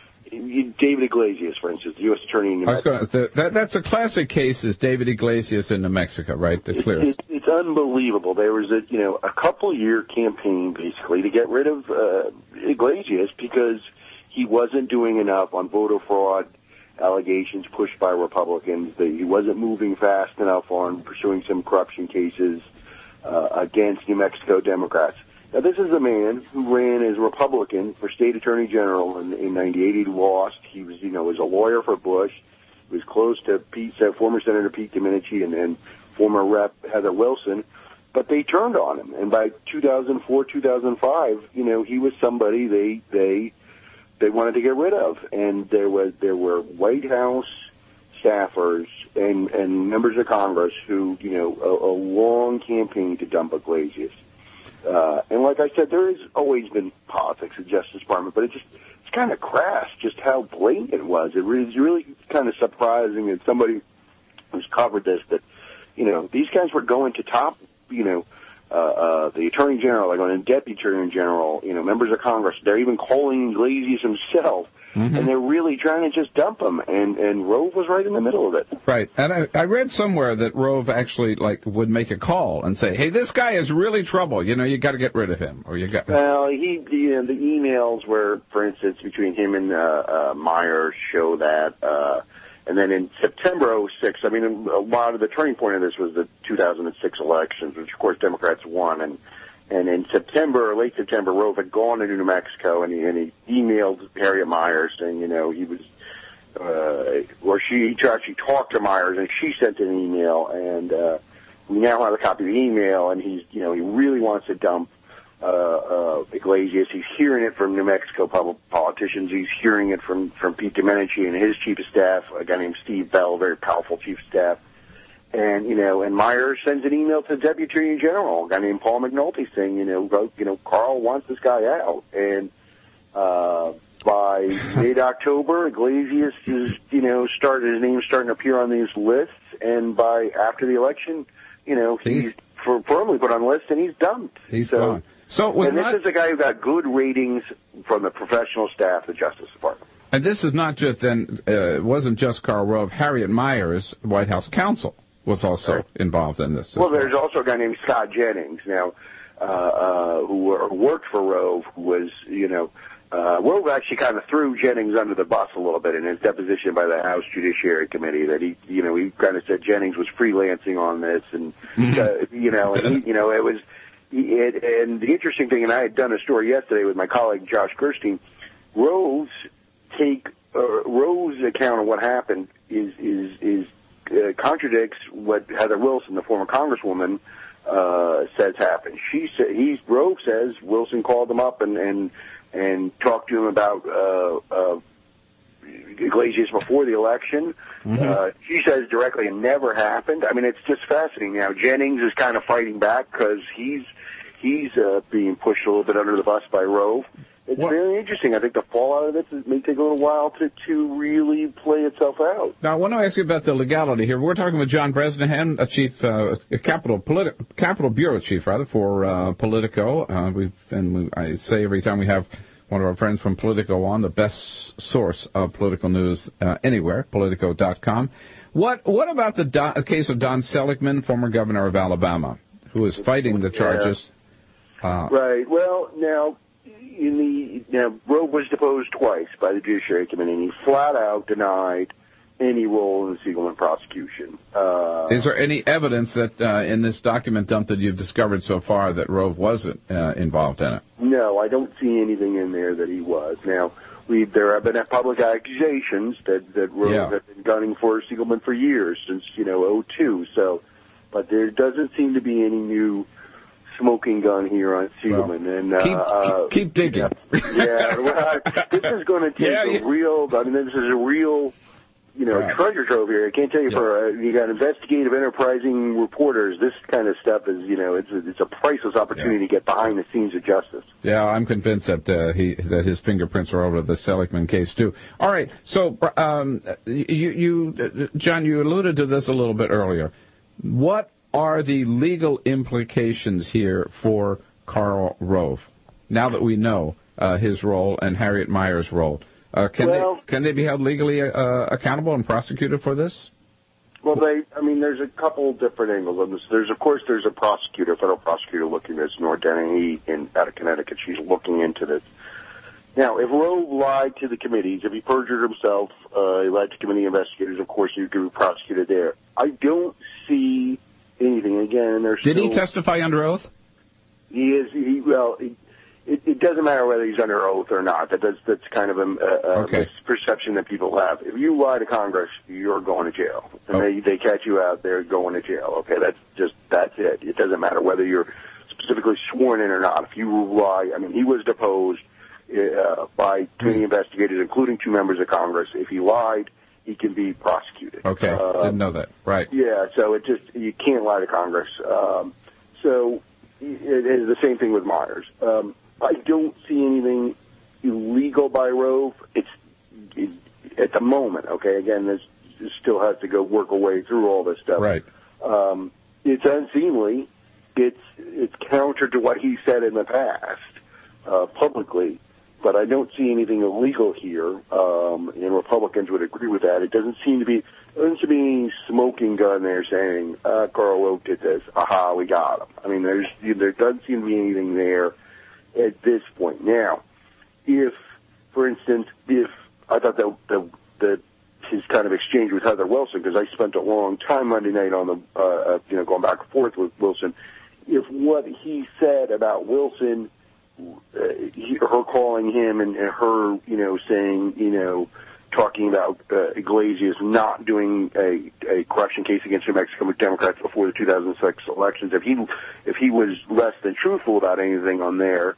David Iglesias, for instance, the U S Attorney in New Mexico. I was gonna, that, that's a classic case, is David Iglesias in New Mexico, right? The clearest. It's, it's unbelievable. There was a you know a couple year campaign basically to get rid of uh, Iglesias because he wasn't doing enough on voter fraud allegations pushed by Republicans. That he wasn't moving fast enough on pursuing some corruption cases uh, against New Mexico Democrats. Now, this is a man who ran as Republican for state attorney general in, in ninety-eight. He lost. He was, you know, was a lawyer for Bush. He was close to Pete, uh, former Senator Pete Domenici and, and former Rep Heather Wilson. But they turned on him. And by two thousand four, two thousand five, you know, he was somebody they they they wanted to get rid of. And there was there were White House staffers and, and members of Congress who, you know, a, a long campaign to dump Iglesias. Uh, and like I said, there has always been politics in the Justice Department, but it just, it's kind of crass just how blatant it was. It was really kind of surprising that somebody who's covered this, that, you know, these guys were going to top, you know, uh, uh, the Attorney General, they're going to Deputy Attorney General, you know, members of Congress. They're even calling Iglesias himself. Mm-hmm. And they're really trying to just dump him, and, and Rove was right in the middle of it. Right, and I, I read somewhere that Rove actually like would make a call and say, "Hey, this guy is really trouble. You know, you got to get rid of him." Or you got. Well, he, you know, the emails were, for instance, between him and uh, uh, Myers show that, uh, and then in September oh six, I mean, a lot of the turning point of this was the two thousand six elections, which of course Democrats won, and. And in September, or late September, Rove had gone to New Mexico, and he, and he emailed Harriet Miers saying, you know, he was, uh, or she, he actually talked to Miers, and she sent an email, and uh, we now have a copy of the email, and he's, you know, he really wants to dump uh, uh, Iglesias. He's hearing it from New Mexico public politicians. He's hearing it from, from Pete Domenici and his chief of staff, a guy named Steve Bell, a very powerful chief of staff. And, you know, and Myers sends an email to the Deputy Attorney General, a guy named Paul McNulty, saying, you know, wrote, you know, Karl wants this guy out. And uh, by mid-October, Iglesias is, you know, started, his name starting to appear on these lists. And by after the election, you know, he's, he's firmly put on lists, and he's dumped. He's so, gone. So was and this not... is a guy who got good ratings from the professional staff of the Justice Department. And this is not just then, uh, it wasn't just Karl Rove. Harriet Miers, White House counsel, was also right. involved in this. Well, there's also a guy named Scott Jennings now, uh, uh, who worked for Rove, who was, you know, uh, Rove actually kind of threw Jennings under the bus a little bit in his deposition by the House Judiciary Committee, that he, you know, he kind of said Jennings was freelancing on this, and, mm-hmm. uh, you know, and he, you know, it was, it, and the interesting thing, and I had done a story yesterday with my colleague Josh Gerstein, Rove's take, uh, Rove's account of what happened is, is, is, Uh, contradicts what Heather Wilson, the former Congresswoman, uh, says happened. She sa- he's Rove says Wilson called him up and and and talked to him about uh, uh, Iglesias before the election. Mm-hmm. Uh, she says directly it never happened. I mean, it's just fascinating. Now Jennings is kind of fighting back because he's he's uh, being pushed a little bit under the bus by Rove. it's what? very interesting. I think the fallout of this is, may take a little while to, to really play itself out. Now, I want to ask you about the legality here. We're talking with John Bresnahan, a chief, uh, a Capitol, politi- Capitol Bureau chief, rather, for uh, Politico. Uh, we've, and we, I say every time we have one of our friends from Politico on, the best source of political news uh, anywhere, Politico dot com. What what about the Don, case of Don Seligman, former governor of Alabama, who is fighting the charges? Yeah. Uh, right. Well, now, in the now Rove was deposed twice by the Judiciary Committee, and he flat out denied any role in the Siegelman prosecution. Uh, is there any evidence that uh, in this document dump that you've discovered so far that Rove wasn't uh, involved in it? No, I don't see anything in there that he was. Now, we there have been public accusations that that Rove Yeah. has been gunning for Siegelman for years, since you know oh two. So, but there doesn't seem to be any new smoking gun here on Siegelman. Well, and uh, keep, uh, keep digging. Yeah, yeah well, this is going to take Yeah, a yeah. real. I mean, this is a real. You know, Right. treasure trove here. I can't tell you Yeah. for uh, you got investigative, enterprising reporters. This kind of stuff is, you know, it's a, it's a priceless opportunity Yeah. to get behind the scenes of justice. Yeah, I'm convinced that uh, he that his fingerprints are over the Seligman case too. All right, so um, you, you, uh, John, you alluded to this a little bit earlier. What are the legal implications here for Karl Rove? Now that we know uh, his role and Harriet Meyer's role, uh, can well, they can they be held legally uh, accountable and prosecuted for this? Well, they, I mean, there's a couple different angles on this. There's, of course, there's a prosecutor, federal prosecutor looking at this, Nora Dennehy in out of Connecticut. She's looking into this. Now, if Rove lied to the committees, if he perjured himself, uh, he lied to committee investigators, of course, he could be prosecuted there. I don't see anything. Again, there's Did still, he testify under oath? He is. He well. He, it, it doesn't matter whether he's under oath or not. That does, that's kind of a, a, Okay. a perception that people have. If you lie to Congress, you're going to jail, and Oh. they they catch you out there going to jail. Okay, that's just that's it. It doesn't matter whether you're specifically sworn in or not. If you lie, I mean, he was deposed uh, by committee investigators, including two members of Congress. If he lied, he can be prosecuted. Okay, Uh, didn't know that. Right. Yeah, so it just, you can't lie to Congress. Um, so it is the same thing with Myers. Um, I don't see anything illegal by Rove. It's it, at the moment, okay, again, this, this still has to go work our way through all this stuff. Right. Um, it's unseemly. It's, it's counter to what he said in the past, uh, publicly. But I don't see anything illegal here, um, and Republicans would agree with that. It doesn't seem to be, there doesn't seem to be any smoking gun there saying, uh, Karl Rove did this, aha, we got him. I mean, there's, there doesn't seem to be anything there at this point. Now, if, for instance, if, I thought that, the, the, his kind of exchange with Heather Wilson, because I spent a long time Monday night on the, uh, you know, going back and forth with Wilson, if what he said about Wilson, Uh, he, her calling him and, and her, you know, saying, you know, talking about uh, Iglesias not doing a, a corruption case against New Mexico Democrats before the two thousand six elections. If he if he was less than truthful about anything on there,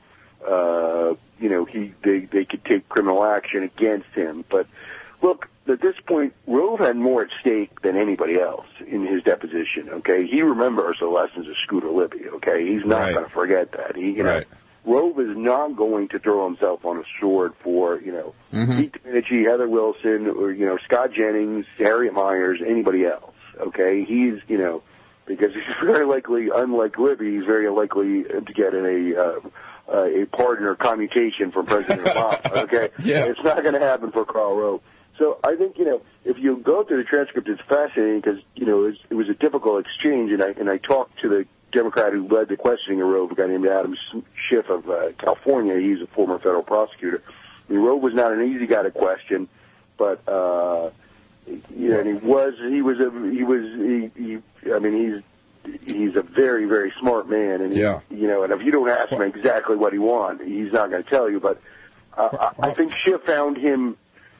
uh, you know, he they they could take criminal action against him. But look, at this point, Rove had more at stake than anybody else in his deposition. Okay, he remembers the lessons of Scooter Libby. Okay, he's not Right. going to forget that. He, you know. Right. Rove is not going to throw himself on a sword for, you know, Mhm. Pete Domenici, Heather Wilson, or, you know, Scott Jennings, Harriet Myers, anybody else, okay? He's, you know, because he's very likely, unlike Libby, he's very likely to get in a, uh, uh, a pardon or commutation from President Obama, okay? Yeah. It's not going to happen for Karl Rove. So I think, you know, if you go through the transcript, it's fascinating because, you know, it was, it was a difficult exchange, and I, and I talked to the Democrat who led the questioning of Rove, a guy named Adam Schiff of uh, California. He's a former federal prosecutor. I mean, Rove was not an easy guy to question, but uh, you know, and he was he was a he was he, he I mean he's he's a very very smart man, and he, Yeah. you know, and if you don't ask him exactly what he wants, he's not going to tell you. But uh, I, I think Schiff found him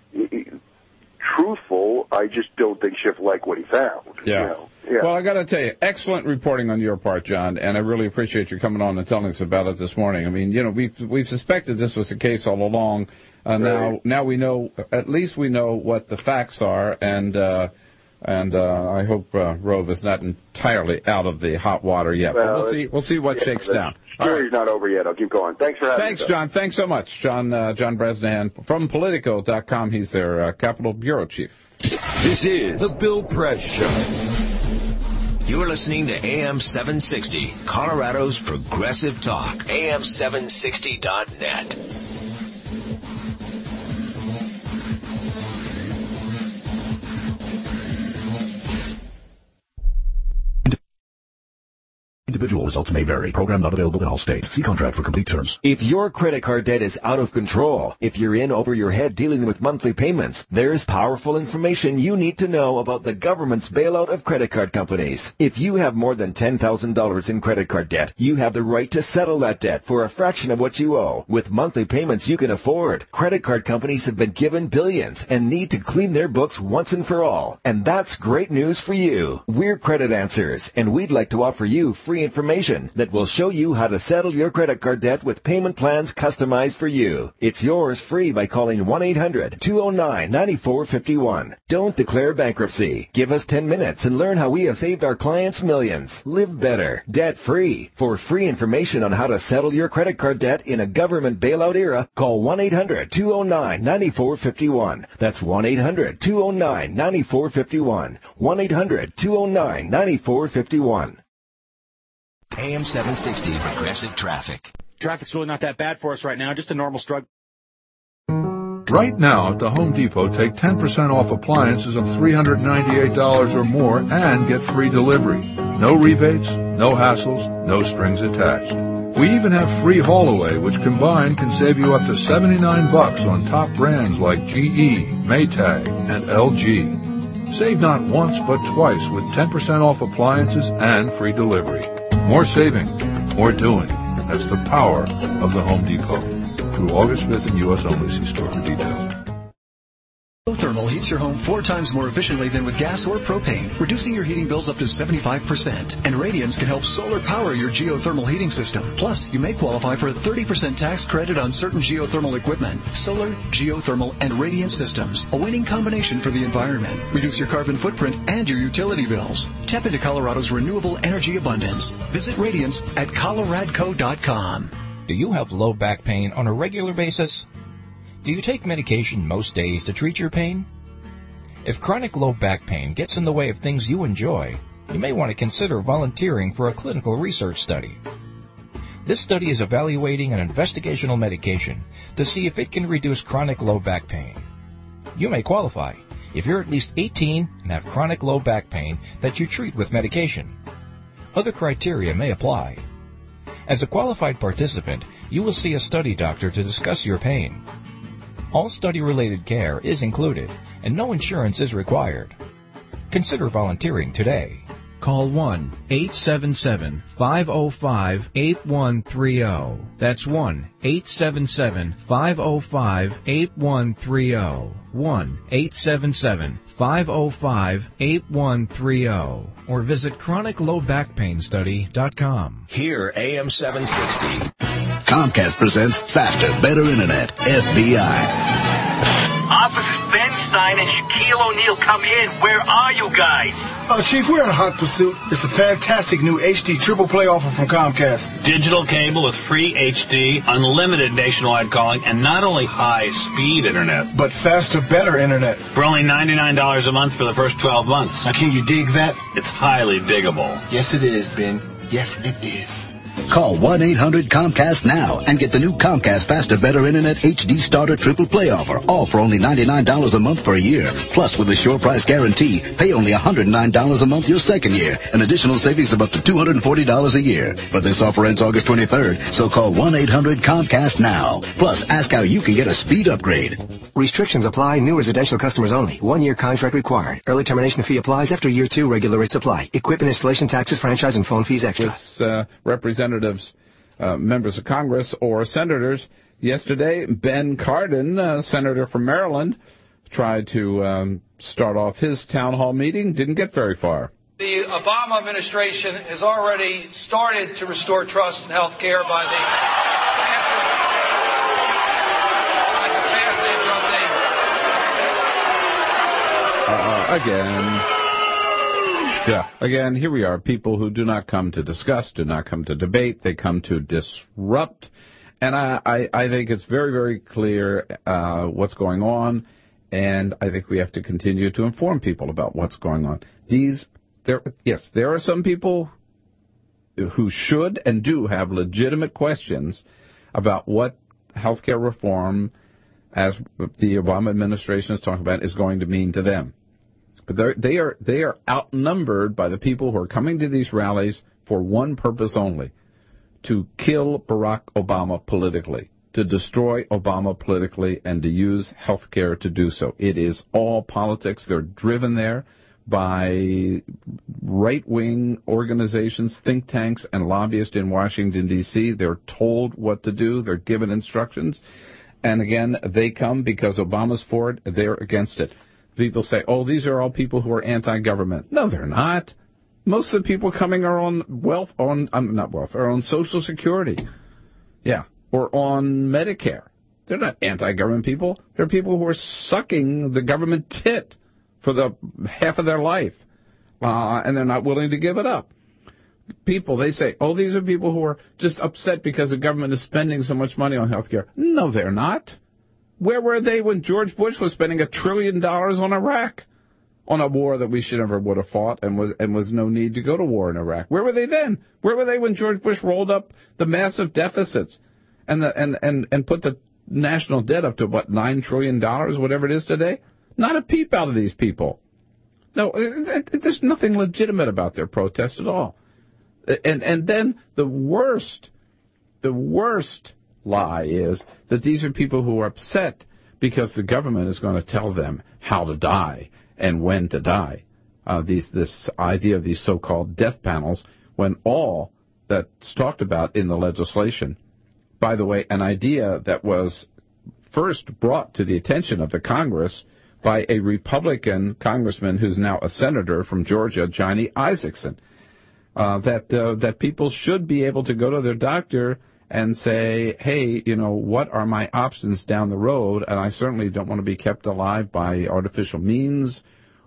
truthful. I just don't think Schiff liked what he found. Yeah. You know? Yeah. Well, I got to tell you, excellent reporting on your part, John, and I really appreciate you coming on and telling us about it this morning. I mean, you know, we've we've suspected this was the case all along. Uh, now, Right. now we know, at least we know what the facts are, and uh, And uh, I hope uh, Rove is not entirely out of the hot water yet. Well, but we'll see. We'll see what yeah, shakes down. Sure, he's not over yet. I'll keep going. Thanks for having Thanks, me. John. Thanks so much, John. Uh, John Bresnahan from Politico dot com. He's their uh, Capitol Bureau Chief. This is the Bill Press Show. You're listening to A M seven sixty, Colorado's Progressive Talk. A M seven sixty dot net. Individual results may vary. Program not available in all states. See contract for complete terms. If your credit card debt is out of control, if you're in over your head dealing with monthly payments, there's powerful information you need to know about the government's bailout of credit card companies. If you have more than ten thousand dollars in credit card debt, you have the right to settle that debt for a fraction of what you owe. With monthly payments you can afford, credit card companies have been given billions and need to clean their books once and for all. And that's great news for you. We're Credit Answers, and we'd like to offer you free information that will show you how to settle your credit card debt with payment plans customized for you. It's yours free by calling one eight hundred two oh nine nine four five one. Don't declare bankruptcy. Give us ten minutes and learn how we have saved our clients millions. Live better, debt free. For free information on how to settle your credit card debt in a government bailout era, call one eight hundred two oh nine nine four five one. That's one eight hundred two oh nine nine four five one. one eight hundred two oh nine nine four five one. A M seven sixty, Progressive Traffic. Traffic's really not that bad for us right now, just a normal struggle. Right now at the Home Depot, take ten percent off appliances of three hundred ninety-eight dollars or more and get free delivery. No rebates, no hassles, no strings attached. We even have free haul-away, which combined can save you up to seventy-nine bucks on top brands like G E, Maytag, and L G. Save not once but twice with ten percent off appliances and free delivery. More saving, more doing. That's the power of the Home Depot. Through August fifth in U S only. See store for details. Geothermal heats your home four times more efficiently than with gas or propane, reducing your heating bills up to seventy-five percent. And Radiance can help solar power your geothermal heating system. Plus, you may qualify for a thirty percent tax credit on certain geothermal equipment. Solar, geothermal, and Radiance systems. A winning combination for the environment. Reduce your carbon footprint and your utility bills. Tap into Colorado's renewable energy abundance. Visit Radiance at coloradco dot com. Do you have low back pain on a regular basis? Do you take medication most days to treat your pain? If chronic low back pain gets in the way of things you enjoy, you may want to consider volunteering for a clinical research study. This study is evaluating an investigational medication to see if it can reduce chronic low back pain. You may qualify if you're at least eighteen and have chronic low back pain that you treat with medication. Other criteria may apply. As a qualified participant, you will see a study doctor to discuss your pain. All study-related care is included, and no insurance is required. Consider volunteering today. Call one eight seven seven, five oh five, eight one three oh. That's one eight seven seven, five oh five, eight one three oh. one eight seven seven, five oh five, eight one three oh. Or visit chronic low back pain study dot com. Here, A M seven sixty. Comcast presents Faster, Better Internet, F B I. Officers Ben Stein and Shaquille O'Neal, come in. Where are you guys? Uh, Chief, we're in hot pursuit. It's a fantastic new H D triple play offer from Comcast. Digital cable with free H D, unlimited nationwide calling, and not only high-speed internet, but faster, better internet. For only ninety-nine dollars a month for the first twelve months. Now, can you dig that? It's highly diggable. Yes, it is, Ben. Yes, it is. Call one eight hundred Comcast now and get the new Comcast Faster Better Internet H D Starter Triple Play offer, all for only ninety-nine dollars a month for a year. Plus, with a sure price guarantee, pay only one hundred nine dollars a month your second year, an additional savings of up to two hundred forty dollars a year. But this offer ends August twenty-third, so call one eight hundred Comcast now. Plus, ask how you can get a speed upgrade. Restrictions apply. New residential customers only. One-year contract required. Early termination fee applies after year two. Regular rates apply. Equipment installation taxes, franchise, and phone fees extra. This, uh, representatives, uh, members of Congress, or senators. Yesterday, Ben Cardin, uh, senator from Maryland, tried to um, start off his town hall meeting. Didn't get very far. The Obama administration has already started to restore trust in health care by the... Uh, again. Yeah. Again, here we are. People who do not come to discuss, do not come to debate. They come to disrupt. And I, I, I think it's very, very clear uh, what's going on. And I think we have to continue to inform people about what's going on. These, there, yes, there are some people who should and do have legitimate questions about what healthcare reform, as the Obama administration is talking about, is going to mean to them. But they are they are outnumbered by the people who are coming to these rallies for one purpose only: to kill Barack Obama politically, to destroy Obama politically, and to use healthcare to do so. It is all politics. They're driven there by right-wing organizations, think tanks, and lobbyists in Washington, D C They're told what to do. They're given instructions. And again, they come because Obama's for it. They're against it. People say, oh, these are all people who are anti-government. No, they're not. Most of the people coming are on wealth, on um, not wealth, are on Social Security. Yeah, or on Medicare. They're not anti-government people. They're people who are sucking the government tit for the half of their life, uh, and they're not willing to give it up. People, they say, oh, these are people who are just upset because the government is spending so much money on health care. No, they're not. Where were they when George Bush was spending a trillion dollars on Iraq, on a war that we should never would have fought, and was and was no need to go to war in Iraq? Where were they then? Where were they when George Bush rolled up the massive deficits and the and and, and put the national debt up to, what, nine trillion dollars, whatever it is today? Not a peep out of these people. No, it, it, there's nothing legitimate about their protest at all. And and then the worst, the worst lie is that these are people who are upset because the government is going to tell them how to die and when to die. Uh, these this idea of these so-called death panels, when all that's talked about in the legislation, by the way, an idea that was first brought to the attention of the Congress by a Republican congressman who's now a senator from Georgia, Johnny Isakson, uh, that uh, that people should be able to go to their doctor and say, hey, you know, what are my options down the road? And I certainly don't want to be kept alive by artificial means,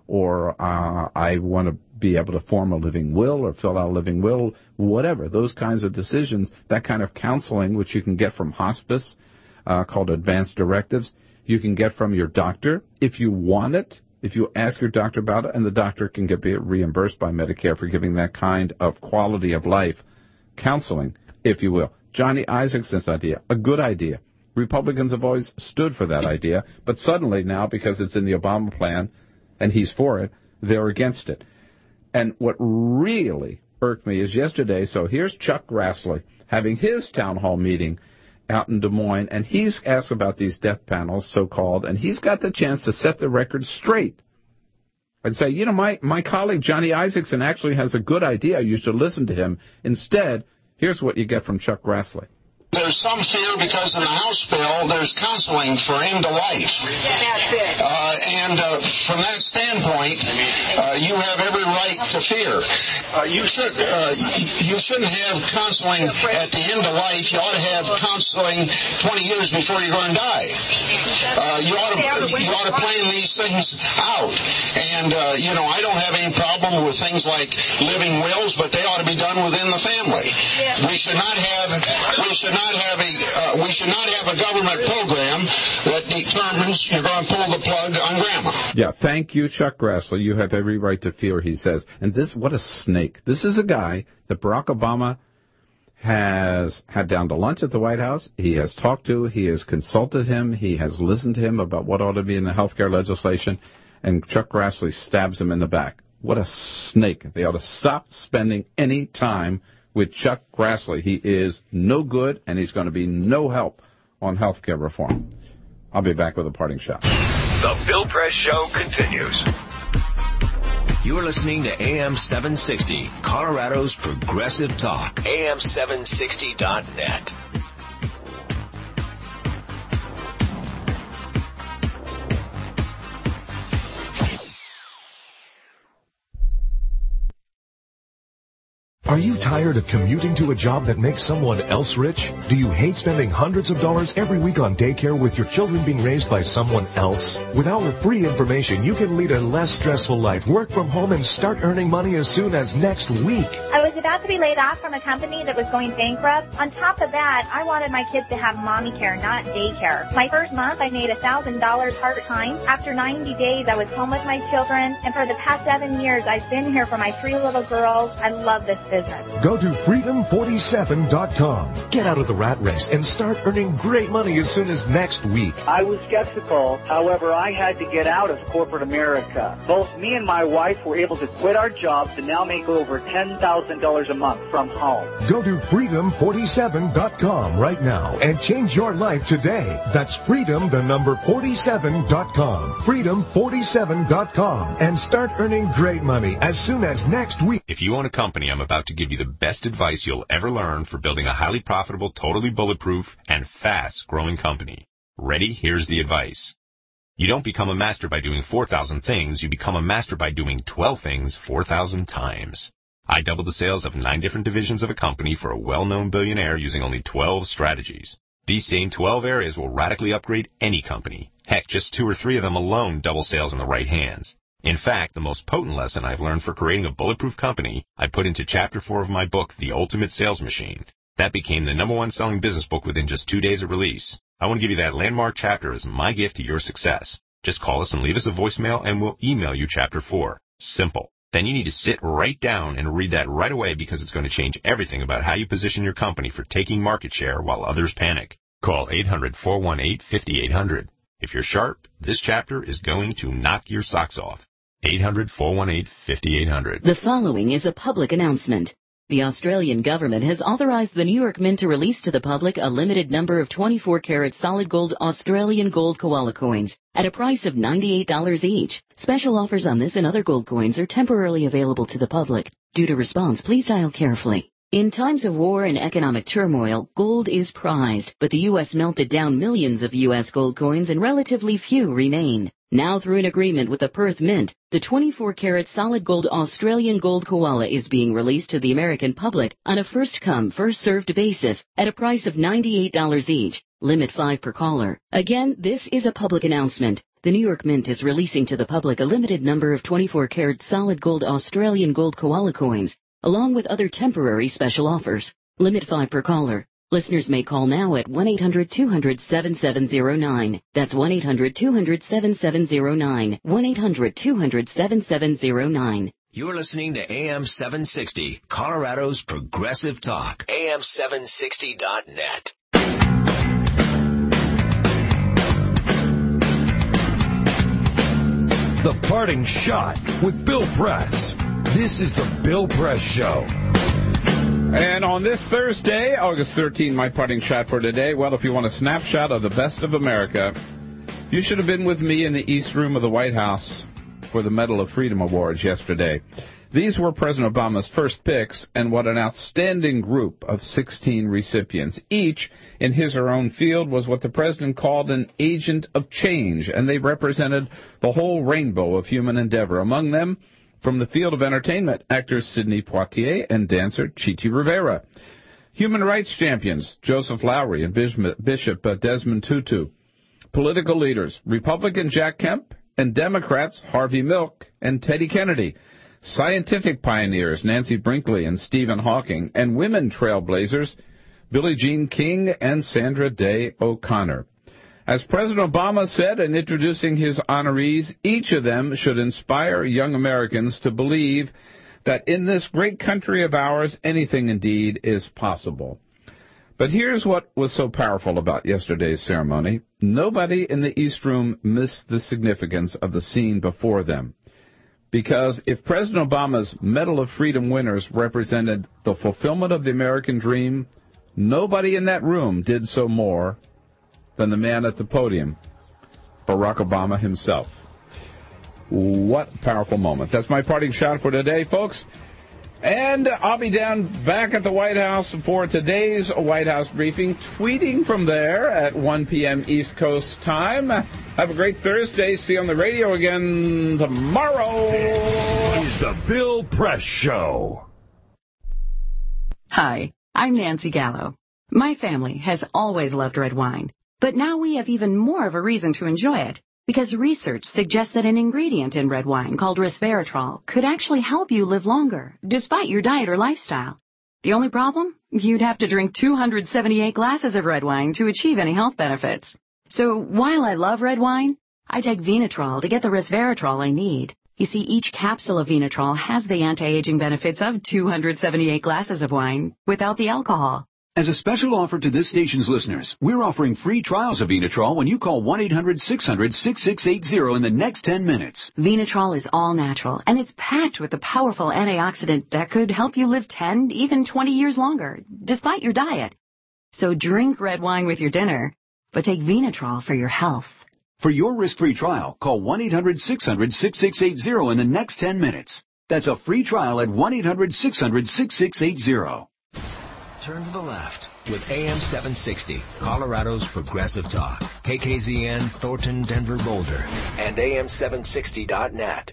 or uh, I want to be able to form a living will or fill out a living will, whatever. Those kinds of decisions, that kind of counseling, which you can get from hospice, uh, called advanced directives, you can get from your doctor if you want it, if you ask your doctor about it, and the doctor can get reimbursed by Medicare for giving that kind of quality of life counseling, if you will. Johnny Isakson's idea, a good idea. Republicans have always stood for that idea, but suddenly now, because it's in the Obama plan and he's for it, they're against it. And what really irked me is yesterday, so here's Chuck Grassley having his town hall meeting out in Des Moines, and he's asked about these death panels, so-called, and he's got the chance to set the record straight and say, you know, my, my colleague Johnny Isakson actually has a good idea. You should listen to him. Instead, here's what you get from Chuck Grassley. There's some fear because in the House bill, there's counseling for end of life. That's it. Uh, and uh, from that standpoint, uh, you have every right to fear. Uh, you should uh, you shouldn't have counseling at the end of life. You ought to have counseling twenty years before you're going to die. Uh, you ought to you ought to plan these things out. And uh, you know, I don't have any problem with things like living wills, but they ought to be done within the family. We should not have we should not Not have a, uh, we should not have a government program that determines you're going to pull the plug on grandma. Yeah, thank you, Chuck Grassley. You have every right to fear, he says. And this, what a snake. This is a guy that Barack Obama has had down to lunch at the White House. He has talked to, he has consulted him, he has listened to him about what ought to be in the health care legislation, and Chuck Grassley stabs him in the back. What a snake. They ought to stop spending any time with Chuck Grassley. He is no good, and he's going to be no help on health care reform. I'll be back with a parting shot. The Bill Press Show continues. You're listening to A M seven sixty, Colorado's Progressive Talk. A M seven sixty dot net. Are you tired of commuting to a job that makes someone else rich? Do you hate spending hundreds of dollars every week on daycare with your children being raised by someone else? With our free information, you can lead a less stressful life, work from home, and start earning money as soon as next week. I was about to be laid off from a company that was going bankrupt. On top of that, I wanted my kids to have mommy care, not daycare. My first month, I made one thousand dollars part-time. After ninety days, I was home with my children, and for the past seven years, I've been here for my three little girls. I love this business. Go to freedom forty-seven dot com. Get out of the rat race and start earning great money as soon as next week. I was skeptical. However, I had to get out of corporate America. Both me and my wife were able to quit our jobs and now make over ten thousand dollars a month from home. Go to freedom forty-seven dot com right now and change your life today. That's freedom, the number forty-seven dot com. freedom forty-seven dot com and start earning great money as soon as next week. If you own a company, I'm about to give you the best advice you'll ever learn for building a highly profitable, totally bulletproof, and fast-growing company. Ready? Here's the advice. You don't become a master by doing four thousand things. You become a master by doing twelve things four thousand times. I doubled the sales of nine different divisions of a company for a well-known billionaire using only twelve strategies. These same twelve areas will radically upgrade any company. Heck, just two or three of them alone double sales in the right hands. In fact, the most potent lesson I've learned for creating a bulletproof company, I put into Chapter four of my book, The Ultimate Sales Machine. That became the number one selling business book within just two days of release. I want to give you that landmark chapter as my gift to your success. Just call us and leave us a voicemail, and we'll email you Chapter four. Simple. Then you need to sit right down and read that right away because it's going to change everything about how you position your company for taking market share while others panic. Call eight hundred, four one eight, five eight zero zero. If you're sharp, this chapter is going to knock your socks off. eight hundred, four one eight, five eight zero zero. The following is a public announcement. The Australian government has authorized the New York Mint to release to the public a limited number of twenty-four karat solid gold Australian gold koala coins at a price of ninety-eight dollars each. Special offers on this and other gold coins are temporarily available to the public. Due to response, please dial carefully. In times of war and economic turmoil, gold is prized, but the U S melted down millions of U S gold coins and relatively few remain. Now, through an agreement with the Perth Mint, the twenty-four karat solid gold Australian gold koala is being released to the American public on a first-come, first-served basis at a price of ninety-eight dollars each. Limit five per caller. Again, this is a public announcement. The New York Mint is releasing to the public a limited number of twenty-four karat solid gold Australian gold koala coins, along with other temporary special offers. Limit five per caller. Listeners may call now at one eight hundred, two hundred, seven seven zero nine. That's one eight hundred, two hundred, seven seven zero nine. one eight hundred, two hundred, seven seven zero nine. You're listening to A M seven sixty, Colorado's Progressive Talk. A M seven sixty dot net. The Parting Shot with Bill Press. This is the Bill Press Show. And on this Thursday, August thirteenth, my parting shot for today, well, if you want a snapshot of the best of America, you should have been with me in the East Room of the White House for the Medal of Freedom Awards yesterday. These were President Obama's first picks, and what an outstanding group of sixteen recipients. Each, in his or her own field, was what the president called an agent of change, and they represented the whole rainbow of human endeavor. Among them, from the field of entertainment, actors Sidney Poitier and dancer Chichi Rivera. Human rights champions, Joseph Lowery and Bishop Desmond Tutu. Political leaders, Republican Jack Kemp and Democrats Harvey Milk and Teddy Kennedy. Scientific pioneers, Nancy Brinkley and Stephen Hawking. And women trailblazers, Billie Jean King and Sandra Day O'Connor. As President Obama said in introducing his honorees, each of them should inspire young Americans to believe that in this great country of ours, anything indeed is possible. But here's what was so powerful about yesterday's ceremony. Nobody in the East Room missed the significance of the scene before them. Because if President Obama's Medal of Freedom winners represented the fulfillment of the American dream, nobody in that room did so more than the man at the podium, Barack Obama himself. What a powerful moment. That's my parting shot for today, folks. And I'll be down back at the White House for today's White House briefing, tweeting from there at one p.m. East Coast time. Have a great Thursday. See you on the radio again tomorrow. This is the Bill Press Show. Hi, I'm Nancy Gallo. My family has always loved red wine, but now we have even more of a reason to enjoy it, because research suggests that an ingredient in red wine called resveratrol could actually help you live longer, despite your diet or lifestyle. The only problem? You'd have to drink two hundred seventy-eight glasses of red wine to achieve any health benefits. So while I love red wine, I take Venatrol to get the resveratrol I need. You see, each capsule of Venatrol has the anti-aging benefits of two hundred seventy-eight glasses of wine without the alcohol. As a special offer to this station's listeners, we're offering free trials of Venatrol when you call one eight hundred six hundred sixty-six eighty in the next ten minutes. Venatrol is all natural, and it's packed with a powerful antioxidant that could help you live ten, even twenty years longer, despite your diet. So drink red wine with your dinner, but take Venatrol for your health. For your risk-free trial, call one eight hundred six hundred sixty-six eighty in the next ten minutes. That's a free trial at one eight hundred six hundred sixty-six eighty. Turn to the left with A M seven sixty, Colorado's Progressive Talk. K K Z N, Thornton, Denver, Boulder, and A M seven sixty dot net.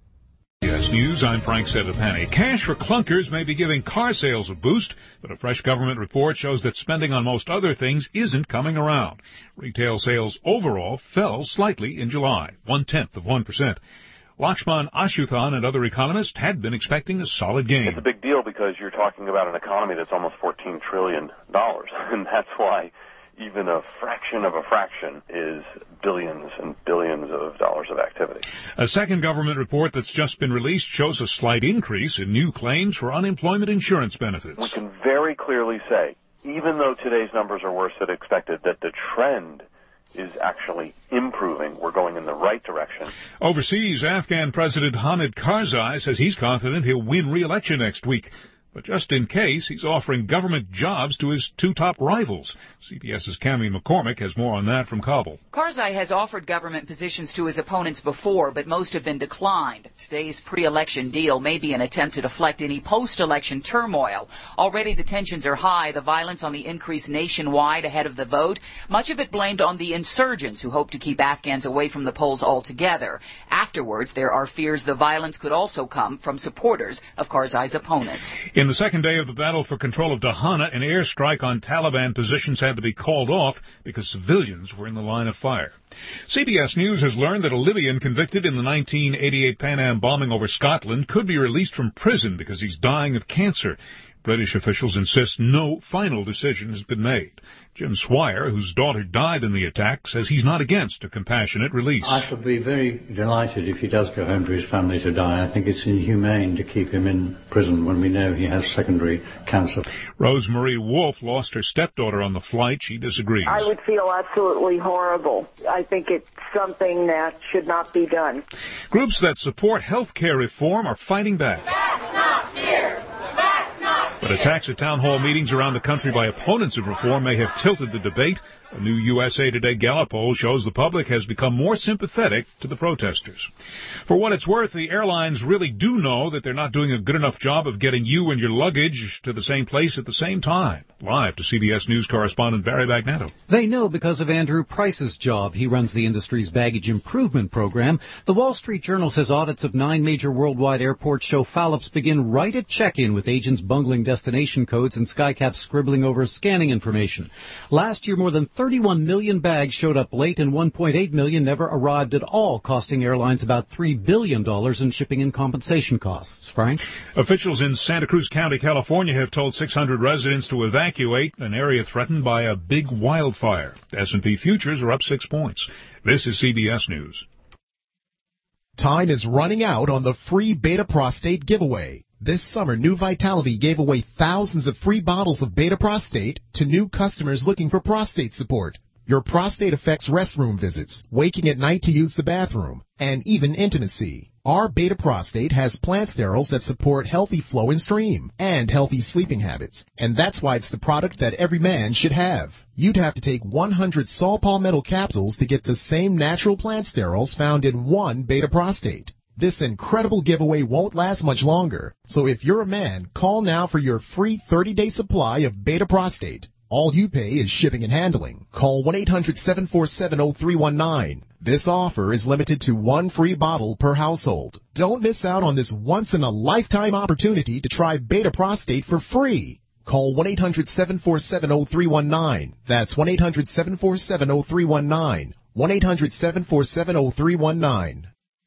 Yes, News, I'm Frank Sedapani. Cash for clunkers may be giving car sales a boost, but a fresh government report shows that spending on most other things isn't coming around. Retail sales overall fell slightly in July, one-tenth of one percent. Lakshman Ashuthan and other economists had been expecting a solid gain. It's a big deal because you're talking about an economy that's almost fourteen trillion dollars, and that's why even a fraction of a fraction is billions and billions of dollars of activity. A second government report that's just been released shows a slight increase in new claims for unemployment insurance benefits. We can very clearly say, even though today's numbers are worse than expected, that the trend is actually improving. We're going in the right direction. Overseas, Afghan President Hamid Karzai says he's confident he'll win re-election next week. But just in case, he's offering government jobs to his two top rivals. CBS's Cami McCormick has more on that from Kabul. Karzai has offered government positions to his opponents before, but most have been declined. Today's pre-election deal may be an attempt to deflect any post-election turmoil. Already the tensions are high, the violence on the increase nationwide ahead of the vote, much of it blamed on the insurgents who hope to keep Afghans away from the polls altogether. Afterwards, there are fears the violence could also come from supporters of Karzai's opponents. In the second day of the battle for control of Dahana, an airstrike on Taliban positions had to be called off because civilians were in the line of fire. C B S News has learned that a Libyan convicted in the nineteen eighty-eight Pan Am bombing over Scotland could be released from prison because he's dying of cancer. British officials insist no final decision has been made. Jim Swire, whose daughter died in the attack, says he's not against a compassionate release. I should be very delighted if he does go home to his family to die. I think it's inhumane to keep him in prison when we know he has secondary cancer. Rosemarie Wolfe lost her stepdaughter on the flight. She disagrees. I would feel absolutely horrible. I think it's something that should not be done. Groups that support health care reform are fighting back. That's not fair. But attacks at town hall meetings around the country by opponents of reform may have tilted the debate. A new U S A Today Gallup poll shows the public has become more sympathetic to the protesters. For what it's worth, the airlines really do know that they're not doing a good enough job of getting you and your luggage to the same place at the same time. Live to C B S News correspondent Barry Bagnetto. They know because of Andrew Price's job. He runs the industry's baggage improvement program. The Wall Street Journal says audits of nine major worldwide airports show foul-ups begin right at check-in, with agents bungling destination codes and SkyCap scribbling over scanning information. Last year, more than thirty-one million bags showed up late and one point eight million never arrived at all, costing airlines about three billion dollars in shipping and compensation costs. Frank? Officials in Santa Cruz County, California have told six hundred residents to evacuate an area threatened by a big wildfire. S and P futures are up six points. This is C B S News. Time is running out on the free Beta Prostate giveaway. This summer, New Vitality gave away thousands of free bottles of Beta Prostate to new customers looking for prostate support. Your prostate affects restroom visits, waking at night to use the bathroom, and even intimacy. Our Beta Prostate has plant sterols that support healthy flow and stream and healthy sleeping habits, and that's why it's the product that every man should have. You'd have to take one hundred saw palmetto capsules to get the same natural plant sterols found in one Beta Prostate. This incredible giveaway won't last much longer, so if you're a man, call now for your free thirty-day supply of Beta Prostate. All you pay is shipping and handling. Call one eight hundred seven four seven oh three one nine. This offer is limited to one free bottle per household. Don't miss out on this once-in-a-lifetime opportunity to try Beta Prostate for free. Call one eight hundred seven four seven oh three one nine. That's one eight hundred seven four seven oh three one nine. one eight hundred seven four seven oh three one nine.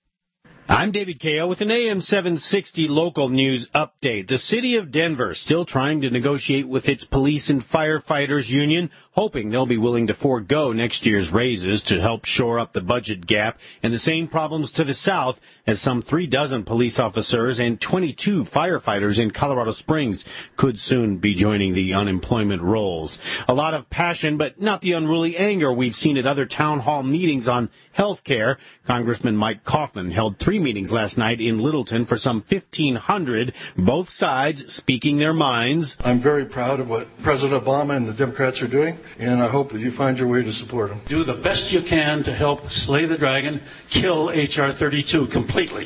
I'm David Kayo with an A M seven sixty local news update. The city of Denver still trying to negotiate with its police and firefighters union, hoping they'll be willing to forego next year's raises to help shore up the budget gap, and the same problems to the south as some three dozen police officers and twenty-two firefighters in Colorado Springs could soon be joining the unemployment rolls. A lot of passion, but not the unruly anger we've seen at other town hall meetings on health care. Congressman Mike Kaufman held three meetings last night in Littleton for some fifteen hundred, both sides speaking their minds. I'm very proud of what President Obama and the Democrats are doing, and I hope that you find your way to support them. Do the best you can to help slay the dragon, kill H R thirty-two completely.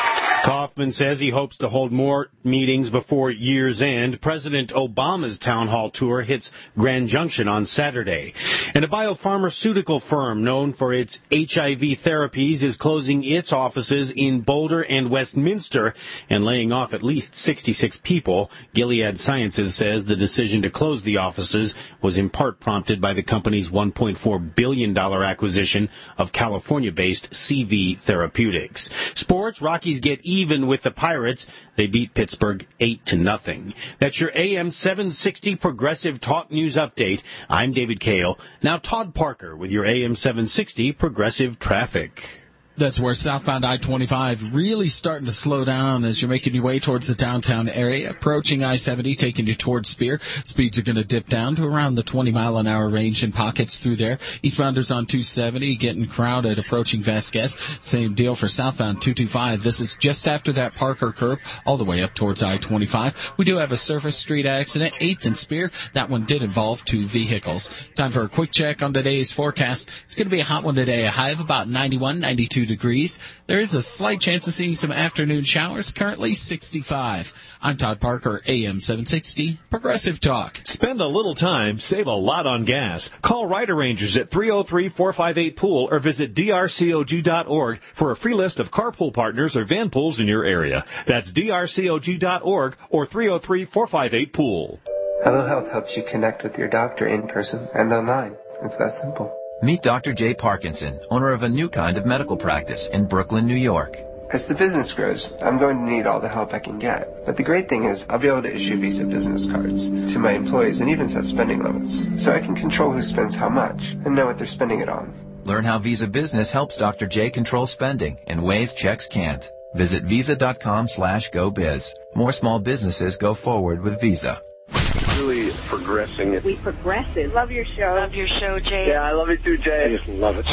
Kaufman says he hopes to hold more meetings before year's end. President Obama's town hall tour hits Grand Junction on Saturday. And a biopharmaceutical firm known for its H I V therapies is closing its offices in Boulder and Westminster and laying off at least sixty-six people. Gilead Sciences says the decision to close the offices was in part prompted by the company's one point four billion dollars acquisition of California-based C V Therapeutics. Sports, Rockies get even with the Pirates. They beat Pittsburgh eight to nothing. That's your A M seven sixty Progressive Talk News Update. I'm David Kayo. Now Todd Parker with your A M seven sixty Progressive Traffic. That's where southbound I twenty-five really starting to slow down as you're making your way towards the downtown area. Approaching I seventy, taking you towards Spear. Speeds are going to dip down to around the twenty mile an hour range in pockets through there. Eastbounders on two seventy getting crowded approaching Vasquez. Same deal for southbound two twenty-five. This is just after that Parker curve all the way up towards I twenty-five. We do have a surface street accident, eighth and Spear. That one did involve two vehicles. Time for a quick check on today's forecast. It's going to be a hot one today. A high of about ninety-one, ninety-two degrees. There is a slight chance of seeing some afternoon showers, currently sixty-five. I'm Todd Parker, A M seven sixty, Progressive Talk. Spend a little time, save a lot on gas. Call Ryder Rangers at three oh three, four five eight, pool or visit D R C O G dot org for a free list of carpool partners or van pools in your area. That's D R C O G dot org or three oh three, four five eight, pool. Hello Health helps you connect with your doctor in person and online. It's that simple. Meet Doctor Jay Parkinson, owner of a new kind of medical practice in Brooklyn, New York. As the business grows, I'm going to need all the help I can get. But the great thing is, I'll be able to issue Visa business cards to my employees and even set spending limits, so I can control who spends how much and know what they're spending it on. Learn how Visa Business helps Doctor Jay control spending in ways checks can't. Visit visa.com slash go biz. More small businesses go forward with Visa. Really progressing it. We progressive. Love your show. Love your show, Jay. Yeah, I love it too, Jay. I just love it.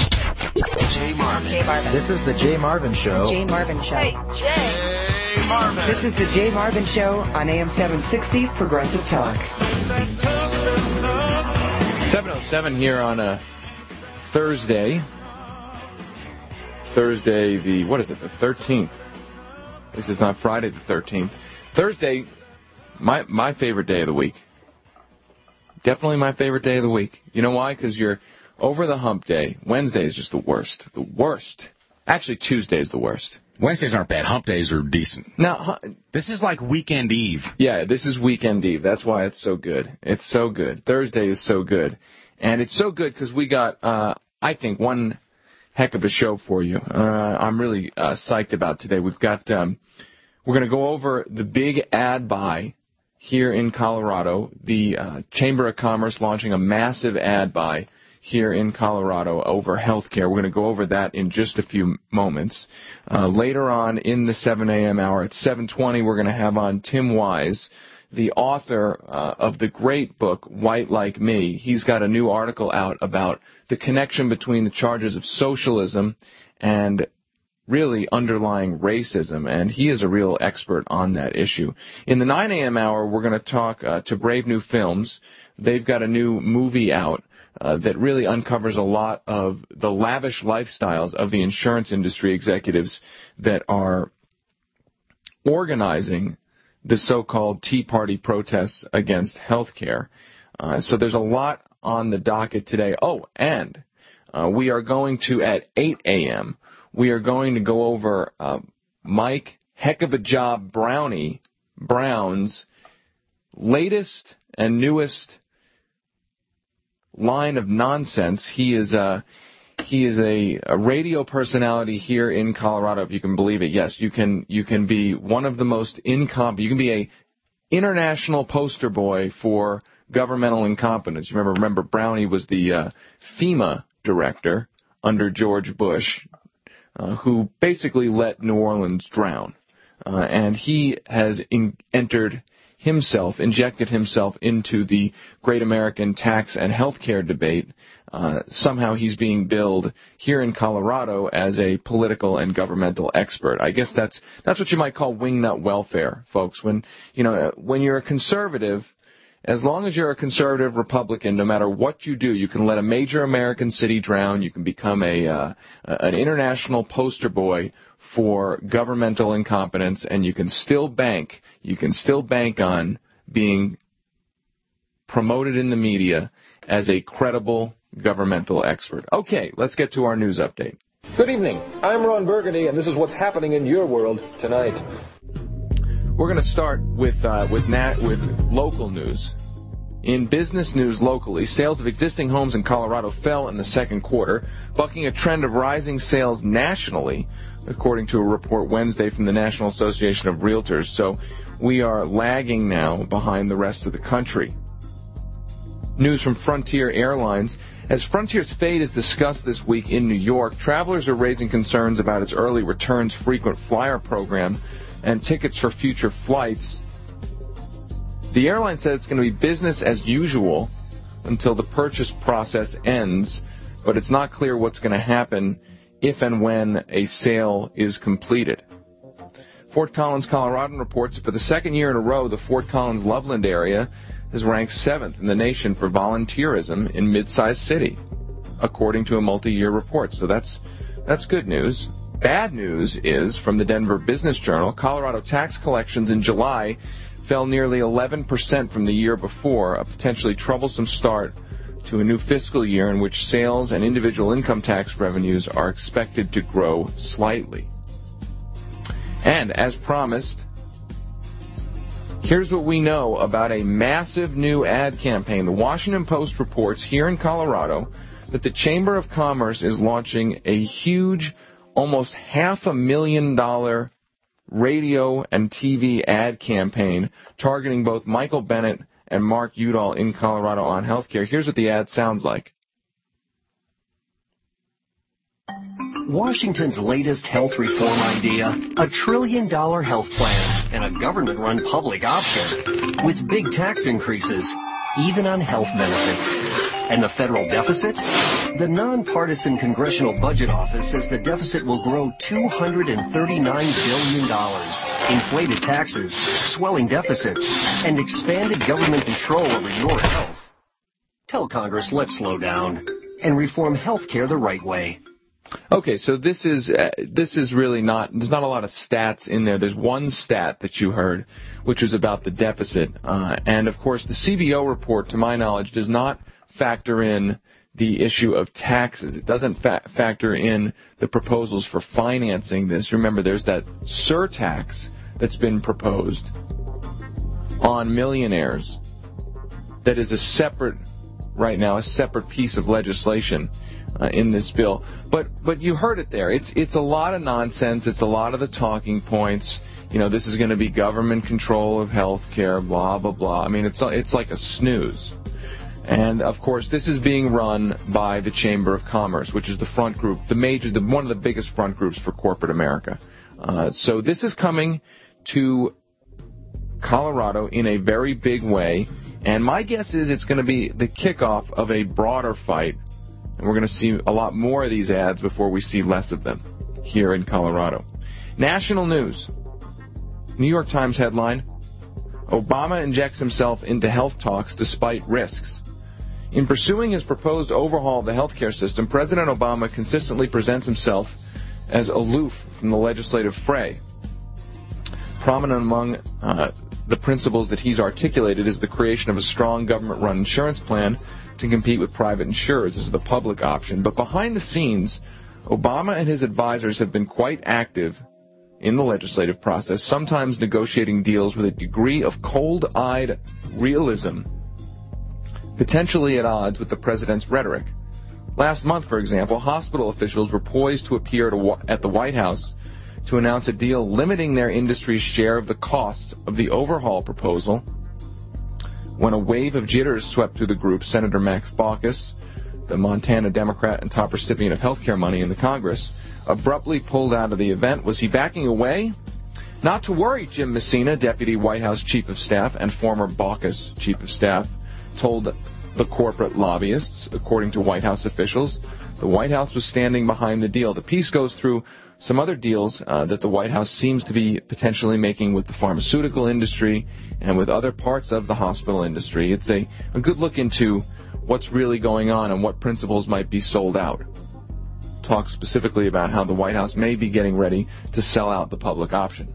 Jay Marvin. Jay Marvin. This is the Jay Marvin Show. Jay Marvin Show. Hey, Jay. Marvin. This is the Jay Marvin Show on A M seven sixty Progressive Talk. seven oh seven here on a Thursday. Thursday, the, what is it, the thirteenth. This is not Friday the thirteenth. Thursday, my my favorite day of the week. Definitely my favorite day of the week. You know why? Because you're over the hump day. Wednesday is just the worst. The worst. Actually, Tuesday is the worst. Wednesdays aren't bad. Hump days are decent. Now, this is like weekend eve. Yeah, this is weekend eve. That's why it's so good. It's so good. Thursday is so good. And it's so good because we got, uh, I think, one heck of a show for you. Uh, I'm really uh, psyched about today. We've got, um, we're going to go over the big ad buy here in Colorado. The uh, Chamber of Commerce launching a massive ad buy here in Colorado over health care. We're going to go over that in just a few moments. Uh, later on in the seven a.m. hour at seven twenty, we're going to have on Tim Wise, the author uh, of the great book, White Like Me. He's got a new article out about the connection between the charges of socialism and really underlying racism, and he is a real expert on that issue. In the nine a.m. hour, we're going to talk uh, to Brave New Films. They've got a new movie out uh, that really uncovers a lot of the lavish lifestyles of the insurance industry executives that are organizing the so-called Tea Party protests against health care. Uh, so there's a lot on the docket today. Oh, and uh, we are going to, at eight a.m., we are going to go over uh, Mike Heck of a Job Brownie Brown's latest and newest line of nonsense. He is a he is a, a radio personality here in Colorado, if you can believe it. Yes, you can you can be one of the most incompetent. You can be a international poster boy for governmental incompetence. You remember remember Brownie was the uh, FEMA director under George Bush, uh, who basically let New Orleans drown, uh, and he has in- entered. himself, injected himself into the great American tax and health care debate. Uh, somehow he's being billed here in Colorado as a political and governmental expert. I guess that's that's what you might call wingnut welfare, folks. When you know when you're a conservative, as long as you're a conservative Republican, no matter what you do, you can let a major American city drown. You can become a uh, an international poster boy for governmental incompetence, and you can still bank. You can still bank on being promoted in the media as a credible governmental expert. Okay, let's get to our news update. Good evening. I'm Ron Burgundy, and this is what's happening in your world tonight. We're going to start with uh, with nat- with local news. In business news locally, sales of existing homes in Colorado fell in the second quarter, bucking a trend of rising sales nationally, according to a report Wednesday from the National Association of Realtors. So we are lagging now behind the rest of the country. News from Frontier Airlines. As Frontier's fate is discussed this week in New York, travelers are raising concerns about its early returns frequent flyer program and tickets for future flights. The airline said it's going to be business as usual until the purchase process ends, but it's not clear what's going to happen if and when a sale is completed. Fort Collins, Colorado reports that for the second year in a row, the Fort Collins Loveland area is ranked seventh in the nation for volunteerism in mid-sized city, according to a multi-year report. So that's that's good news. Bad news is, from the Denver Business Journal, Colorado tax collections in July fell nearly eleven percent from the year before, a potentially troublesome start to a new fiscal year in which sales and individual income tax revenues are expected to grow slightly. And as promised, here's what we know about a massive new ad campaign. The Washington Post reports here in Colorado that the Chamber of Commerce is launching a huge, almost half a million dollar radio and T V ad campaign targeting both Michael Bennett and Mark Udall in Colorado on healthcare. Here's what the ad sounds like. Washington's latest health reform idea, a trillion dollar health plan and a government-run public option with big tax increases, even on health benefits. And the federal deficit? The nonpartisan Congressional Budget Office says the deficit will grow two hundred thirty-nine billion dollars. Inflated taxes, swelling deficits, and expanded government control over your health. Tell Congress, let's slow down and reform health care the right way. Okay, so this is uh, this is really not, there's not a lot of stats in there. There's one stat that you heard, which was about the deficit. Uh, and, of course, the C B O report, to my knowledge, does not factor in the issue of taxes. It doesn't fa- factor in the proposals for financing this. Remember, there's that surtax that's been proposed on millionaires that is a separate, right now, a separate piece of legislation Uh, in this bill. But but you heard it there. It's it's a lot of nonsense. It's a lot of the talking points. You know, this is going to be government control of health care, blah, blah, blah. I mean, it's it's like a snooze. And, of course, this is being run by the Chamber of Commerce, which is the front group, the major, the one of the biggest front groups for corporate America. Uh, so this is coming to Colorado in a very big way. And my guess is it's going to be the kickoff of a broader fight. And we're going to see a lot more of these ads before we see less of them here in Colorado. National news. New York Times headline, Obama injects himself into health talks despite risks. In pursuing his proposed overhaul of the healthcare system, President Obama consistently presents himself as aloof from the legislative fray. Prominent among uh, the principles that he's articulated is the creation of a strong government-run insurance plan to compete with private insurers. This is the public option. But behind the scenes, Obama and his advisors have been quite active in the legislative process, sometimes negotiating deals with a degree of cold-eyed realism potentially at odds with the president's rhetoric. Last month, for example, hospital officials were poised to appear at the White House to announce a deal limiting their industry's share of the costs of the overhaul proposal when a wave of jitters swept through the group. Senator Max Baucus, the Montana Democrat and top recipient of health care money in the Congress, abruptly pulled out of the event. Was he backing away? Not to worry, Jim Messina, Deputy White House Chief of Staff and former Baucus Chief of Staff, told the corporate lobbyists. According to White House officials, the White House was standing behind the deal. The piece goes through some other deals uh, that the White House seems to be potentially making with the pharmaceutical industry and with other parts of the hospital industry. It's a, a good look into what's really going on and what principles might be sold out. Talk specifically about how the White House may be getting ready to sell out the public option.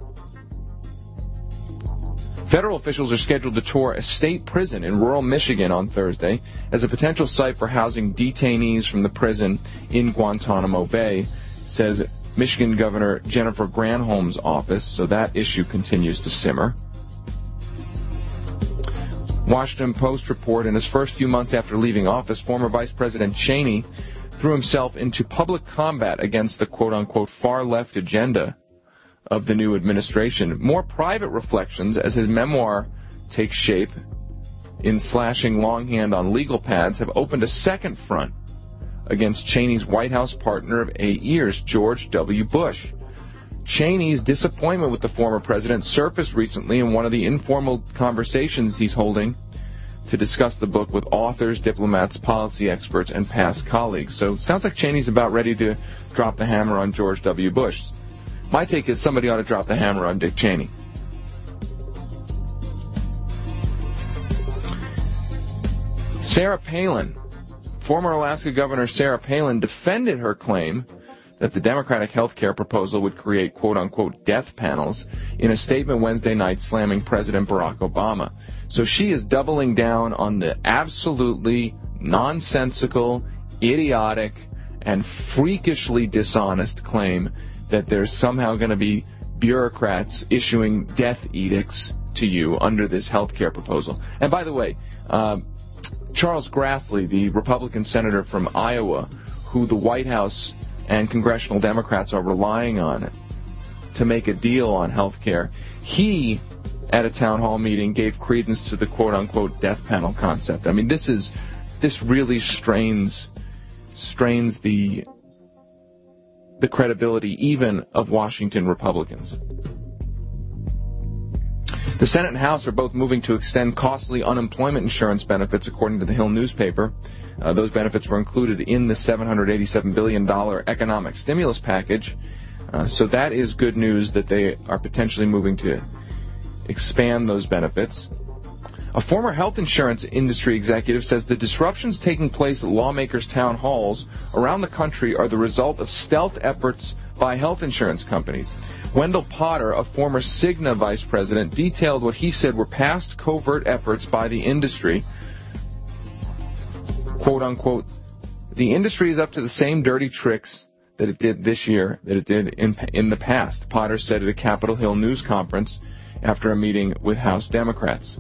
Federal officials are scheduled to tour a state prison in rural Michigan on Thursday as a potential site for housing detainees from the prison in Guantanamo Bay, says Michigan Governor Jennifer Granholm's office, so that issue continues to simmer. Washington Post report, in his first few months after leaving office, former Vice President Cheney threw himself into public combat against the quote-unquote far-left agenda of the new administration. More private reflections as his memoir takes shape in slashing longhand on legal pads have opened a second front against Cheney's White House partner of eight years, George W. Bush. Cheney's disappointment with the former president surfaced recently in one of the informal conversations he's holding to discuss the book with authors, diplomats, policy experts, and past colleagues. So it sounds like Cheney's about ready to drop the hammer on George W. Bush. My take is somebody ought to drop the hammer on Dick Cheney. Sarah Palin. Former Alaska Governor Sarah Palin defended her claim that the Democratic health care proposal would create quote-unquote death panels in a statement Wednesday night slamming President Barack Obama. So she is doubling down on the absolutely nonsensical, idiotic, and freakishly dishonest claim that there's somehow going to be bureaucrats issuing death edicts to you under this health care proposal. And by the way, uh, Charles Grassley, the Republican senator from Iowa, who the White House and congressional Democrats are relying on to make a deal on health care, he, at a town hall meeting, gave credence to the quote-unquote death panel concept. I mean, this is this really strains strains the the credibility even of Washington Republicans. The Senate and House are both moving to extend costly unemployment insurance benefits, according to the Hill newspaper. Uh, those benefits were included in the seven hundred eighty-seven billion dollars economic stimulus package. Uh, so that is good news that they are potentially moving to expand those benefits. A former health insurance industry executive says the disruptions taking place at lawmakers' town halls around the country are the result of stealth efforts by health insurance companies. Wendell Potter, a former Cigna vice president, detailed what he said were past covert efforts by the industry. Quote unquote, the industry is up to the same dirty tricks that it did this year that it did in, in the past, Potter said at a Capitol Hill news conference after a meeting with House Democrats.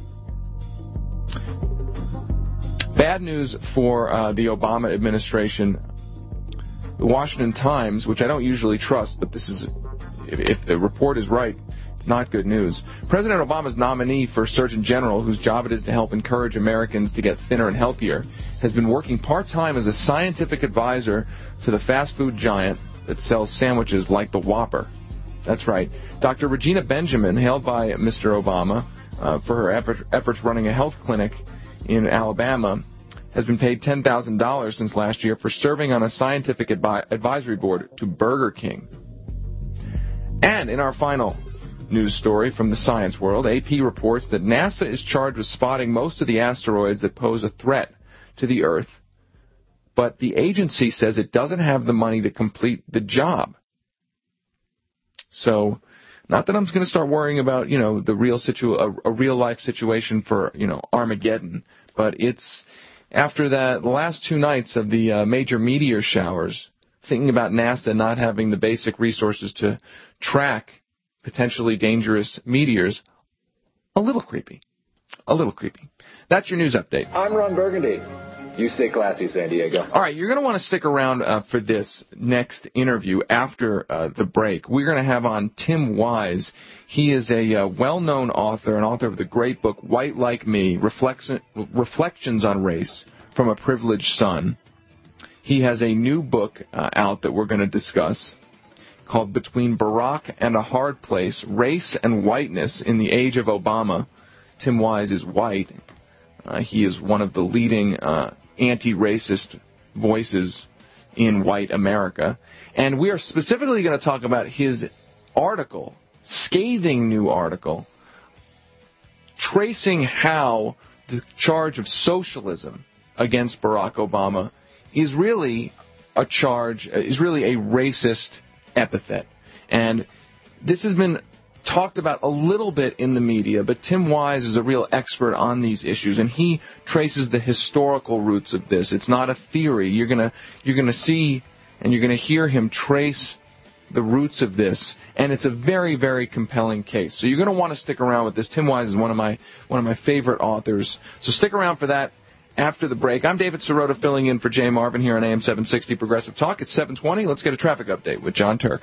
Bad news for uh, the Obama administration. The Washington Times, which I don't usually trust, but this is, if, if the report is right, it's not good news. President Obama's nominee for Surgeon General, whose job it is to help encourage Americans to get thinner and healthier, has been working part-time as a scientific advisor to the fast food giant that sells sandwiches like the Whopper. That's right. Doctor Regina Benjamin, hailed by Mister Obama uh, for her effort, efforts running a health clinic in Alabama, has been paid ten thousand dollars since last year for serving on a scientific advi- advisory board to Burger King. And in our final news story from the science world, A P reports that NASA is charged with spotting most of the asteroids that pose a threat to the Earth, but the agency says it doesn't have the money to complete the job. So, not that I'm going to start worrying about, you know, the real situ a, a real life situation for, you know, Armageddon, but it's after that the last two nights of the uh, major meteor showers, thinking about NASA not having the basic resources to track potentially dangerous meteors, a little creepy. a little creepy. That's your news update. I'm Ron Burgundy. You stay classy, San Diego. All right, you're going to want to stick around uh, for this next interview after uh, the break. We're going to have on Tim Wise. He is a uh, well-known author, an author of the great book White Like Me, Reflection, Reflections on Race from a Privileged Son. He has a new book uh, out that we're going to discuss called Between Barack and a Hard Place, Race and Whiteness in the Age of Obama. Tim Wise is white. Uh, he is one of the leading uh, anti-racist voices in white America. And we are specifically going to talk about his article, scathing new article, tracing how the charge of socialism against Barack Obama is really a charge, is really a racist epithet. And this has been talked about a little bit in the media, but Tim Wise is a real expert on these issues, and he traces the historical roots of this. It's not a theory. You're gonna you're gonna see and you're gonna hear him trace the roots of this, and it's a very, very compelling case. So you're gonna want to stick around with this. Tim Wise is one of my one of my favorite authors. So stick around for that after the break. I'm David Sirota filling in for Jay Marvin here on A M seven sixty Progressive Talk. It's seven twenty. Let's get a traffic update with John Turk.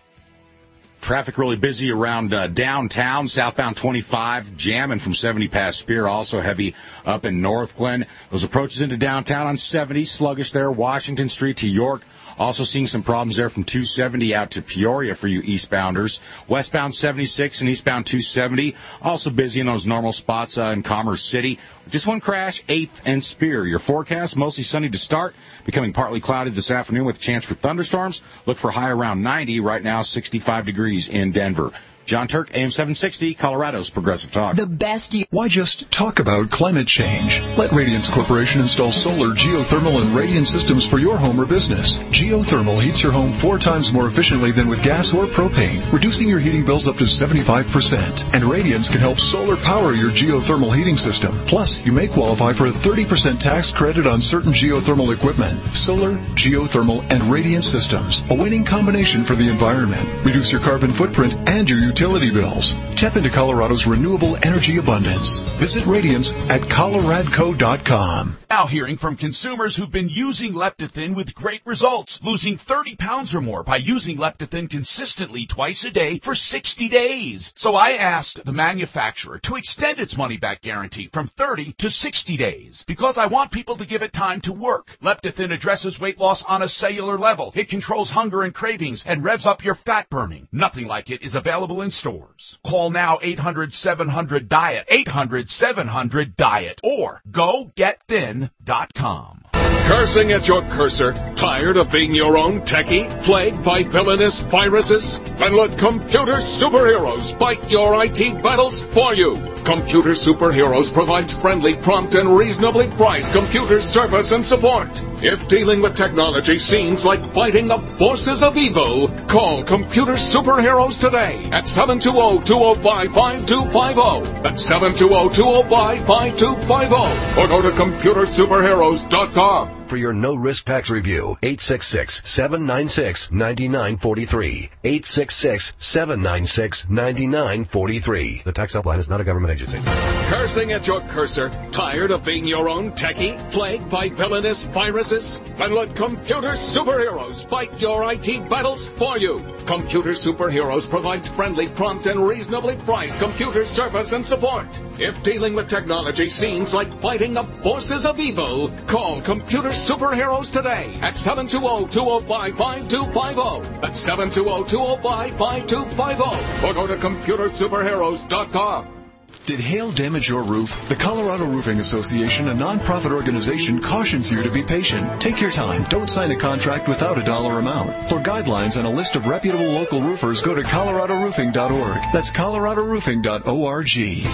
Traffic really busy around uh, downtown, southbound twenty-five, jamming from seventy past Spear, also heavy up in Northglenn. Those approaches into downtown on seventy, sluggish there, Washington Street to York. Also seeing some problems there from two seventy out to Peoria for you eastbounders. Westbound seventy-six and eastbound two seventy, also busy in those normal spots uh, in Commerce City. Just one crash, eighth and Spear. Your forecast, mostly sunny to start, becoming partly cloudy this afternoon with a chance for thunderstorms. Look for high around ninety, right now sixty-five degrees in Denver. John Turk, A M seven sixty, Colorado's Progressive Talk. The best you... Why just talk about climate change? Let Radiance Corporation install solar, geothermal, and radiant systems for your home or business. Geothermal heats your home four times more efficiently than with gas or propane, reducing your heating bills up to seventy-five percent. And Radiance can help solar power your geothermal heating system. Plus, you may qualify for a thirty percent tax credit on certain geothermal equipment. Solar, geothermal, and radiant systems. A winning combination for the environment. Reduce your carbon footprint and your utility bills. Tap into Colorado's renewable energy abundance. Visit Radiance at coloradco dot com. Now hearing from consumers who've been using Leptathin with great results, losing thirty pounds or more by using Leptathin consistently twice a day for sixty days. So I asked the manufacturer to extend its money-back guarantee from thirty to sixty days because I want people to give it time to work. Leptathin addresses weight loss on a cellular level. It controls hunger and cravings and revs up your fat burning. Nothing like it is available in stores. Call now eight hundred seven hundred diet, eight hundred seven hundred diet, or go get thin dot com. Cursing at your cursor? Tired of being your own techie? Plagued by villainous viruses? Then let computer superheroes fight your I T battles for you. Computer Superheroes provides friendly, prompt, and reasonably priced computer service and support. If dealing with technology seems like fighting the forces of evil, call Computer Superheroes today at seven two zero, two zero five, five two five zero. That's seven two zero, two zero five, five two five zero. Or go to computer superheroes dot com. For your no-risk tax review, eight six six, seven nine six, nine nine four three. eight six six, seven nine six, nine nine four three. The tax helpline is not a government agency. Cursing at your cursor? Tired of being your own techie? Plagued by villainous viruses? Then let Computer Superheroes fight your I T battles for you. Computer Superheroes provides friendly, prompt, and reasonably priced computer service and support. If dealing with technology seems like fighting the forces of evil, call Computer Superheroes today at seven two zero, two zero five, five two five zero. That's seven two zero, two zero five, five two five zero. Or go to computer superheroes dot com. Did hail damage your roof? The Colorado Roofing Association, a nonprofit organization, cautions you to be patient. Take your time. Don't sign a contract without a dollar amount. For guidelines and a list of reputable local roofers, go to colorado roofing dot org. That's colorado roofing dot org.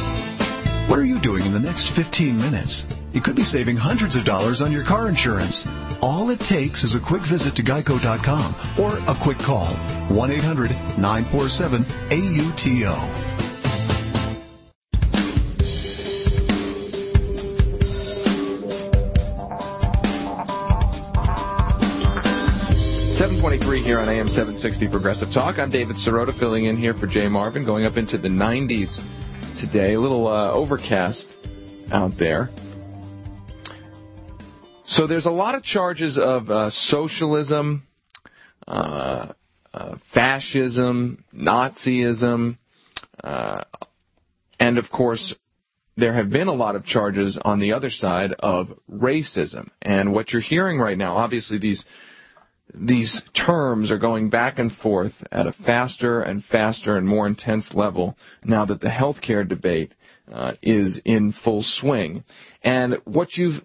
What are you doing in the next fifteen minutes? You could be saving hundreds of dollars on your car insurance. All it takes is a quick visit to geico dot com or a quick call. one eight hundred, nine four seven, A U T O. seven twenty-three here on A M seven sixty Progressive Talk. I'm David Sirota filling in here for Jay Marvin, going up into the nineties today. A little uh, overcast out there. So there's a lot of charges of uh, socialism, uh, uh, fascism, Nazism, uh, and of course there have been a lot of charges on the other side of racism. And what you're hearing right now, obviously these these terms are going back and forth at a faster and faster and more intense level now that the healthcare debate uh, is in full swing. And what you've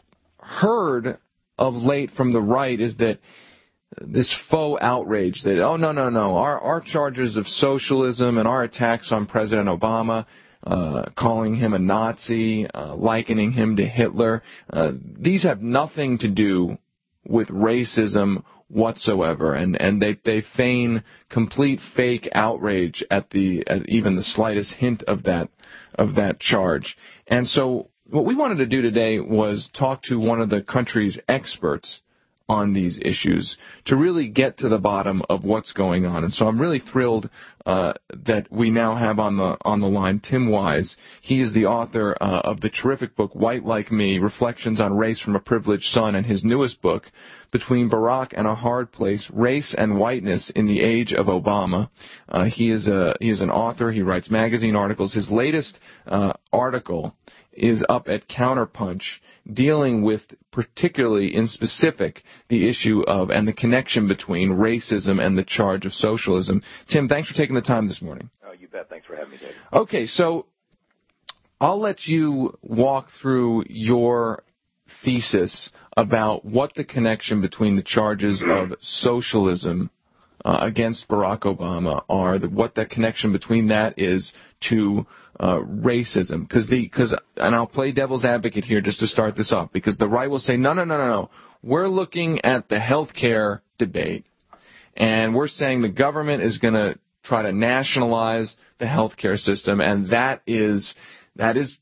heard of late from the right is that this faux outrage that, oh, no, no, no, our, our charges of socialism and our attacks on President Obama, uh, calling him a Nazi, uh, likening him to Hitler, uh, these have nothing to do with racism whatsoever, and, and they, they feign complete fake outrage at the at even the slightest hint of that of that charge. And so what we wanted to do today was talk to one of the country's experts on these issues to really get to the bottom of what's going on. And so I'm really thrilled uh, that we now have on the on the line Tim Wise. He is the author uh, of the terrific book White Like Me, Reflections on Race from a Privileged Son, and his newest book, Between Barack and a Hard Place, Race and Whiteness in the Age of Obama. Uh, he is a he is an author. He writes magazine articles. His latest uh, article is up at Counterpunch, dealing with, particularly in specific, the issue of and the connection between racism and the charge of socialism. Tim, thanks for taking the time this morning. Oh, you bet. Thanks for having me, David. Okay, so I'll let you walk through your thesis about what the connection between the charges of socialism uh, against Barack Obama are, the, what the connection between that is to uh, racism. Because the, because, and I'll play devil's advocate here just to start this off, because the right will say, no, no, no, no, no. We're looking at the health care debate, and we're saying the government is going to try to nationalize the health care system, and that is that is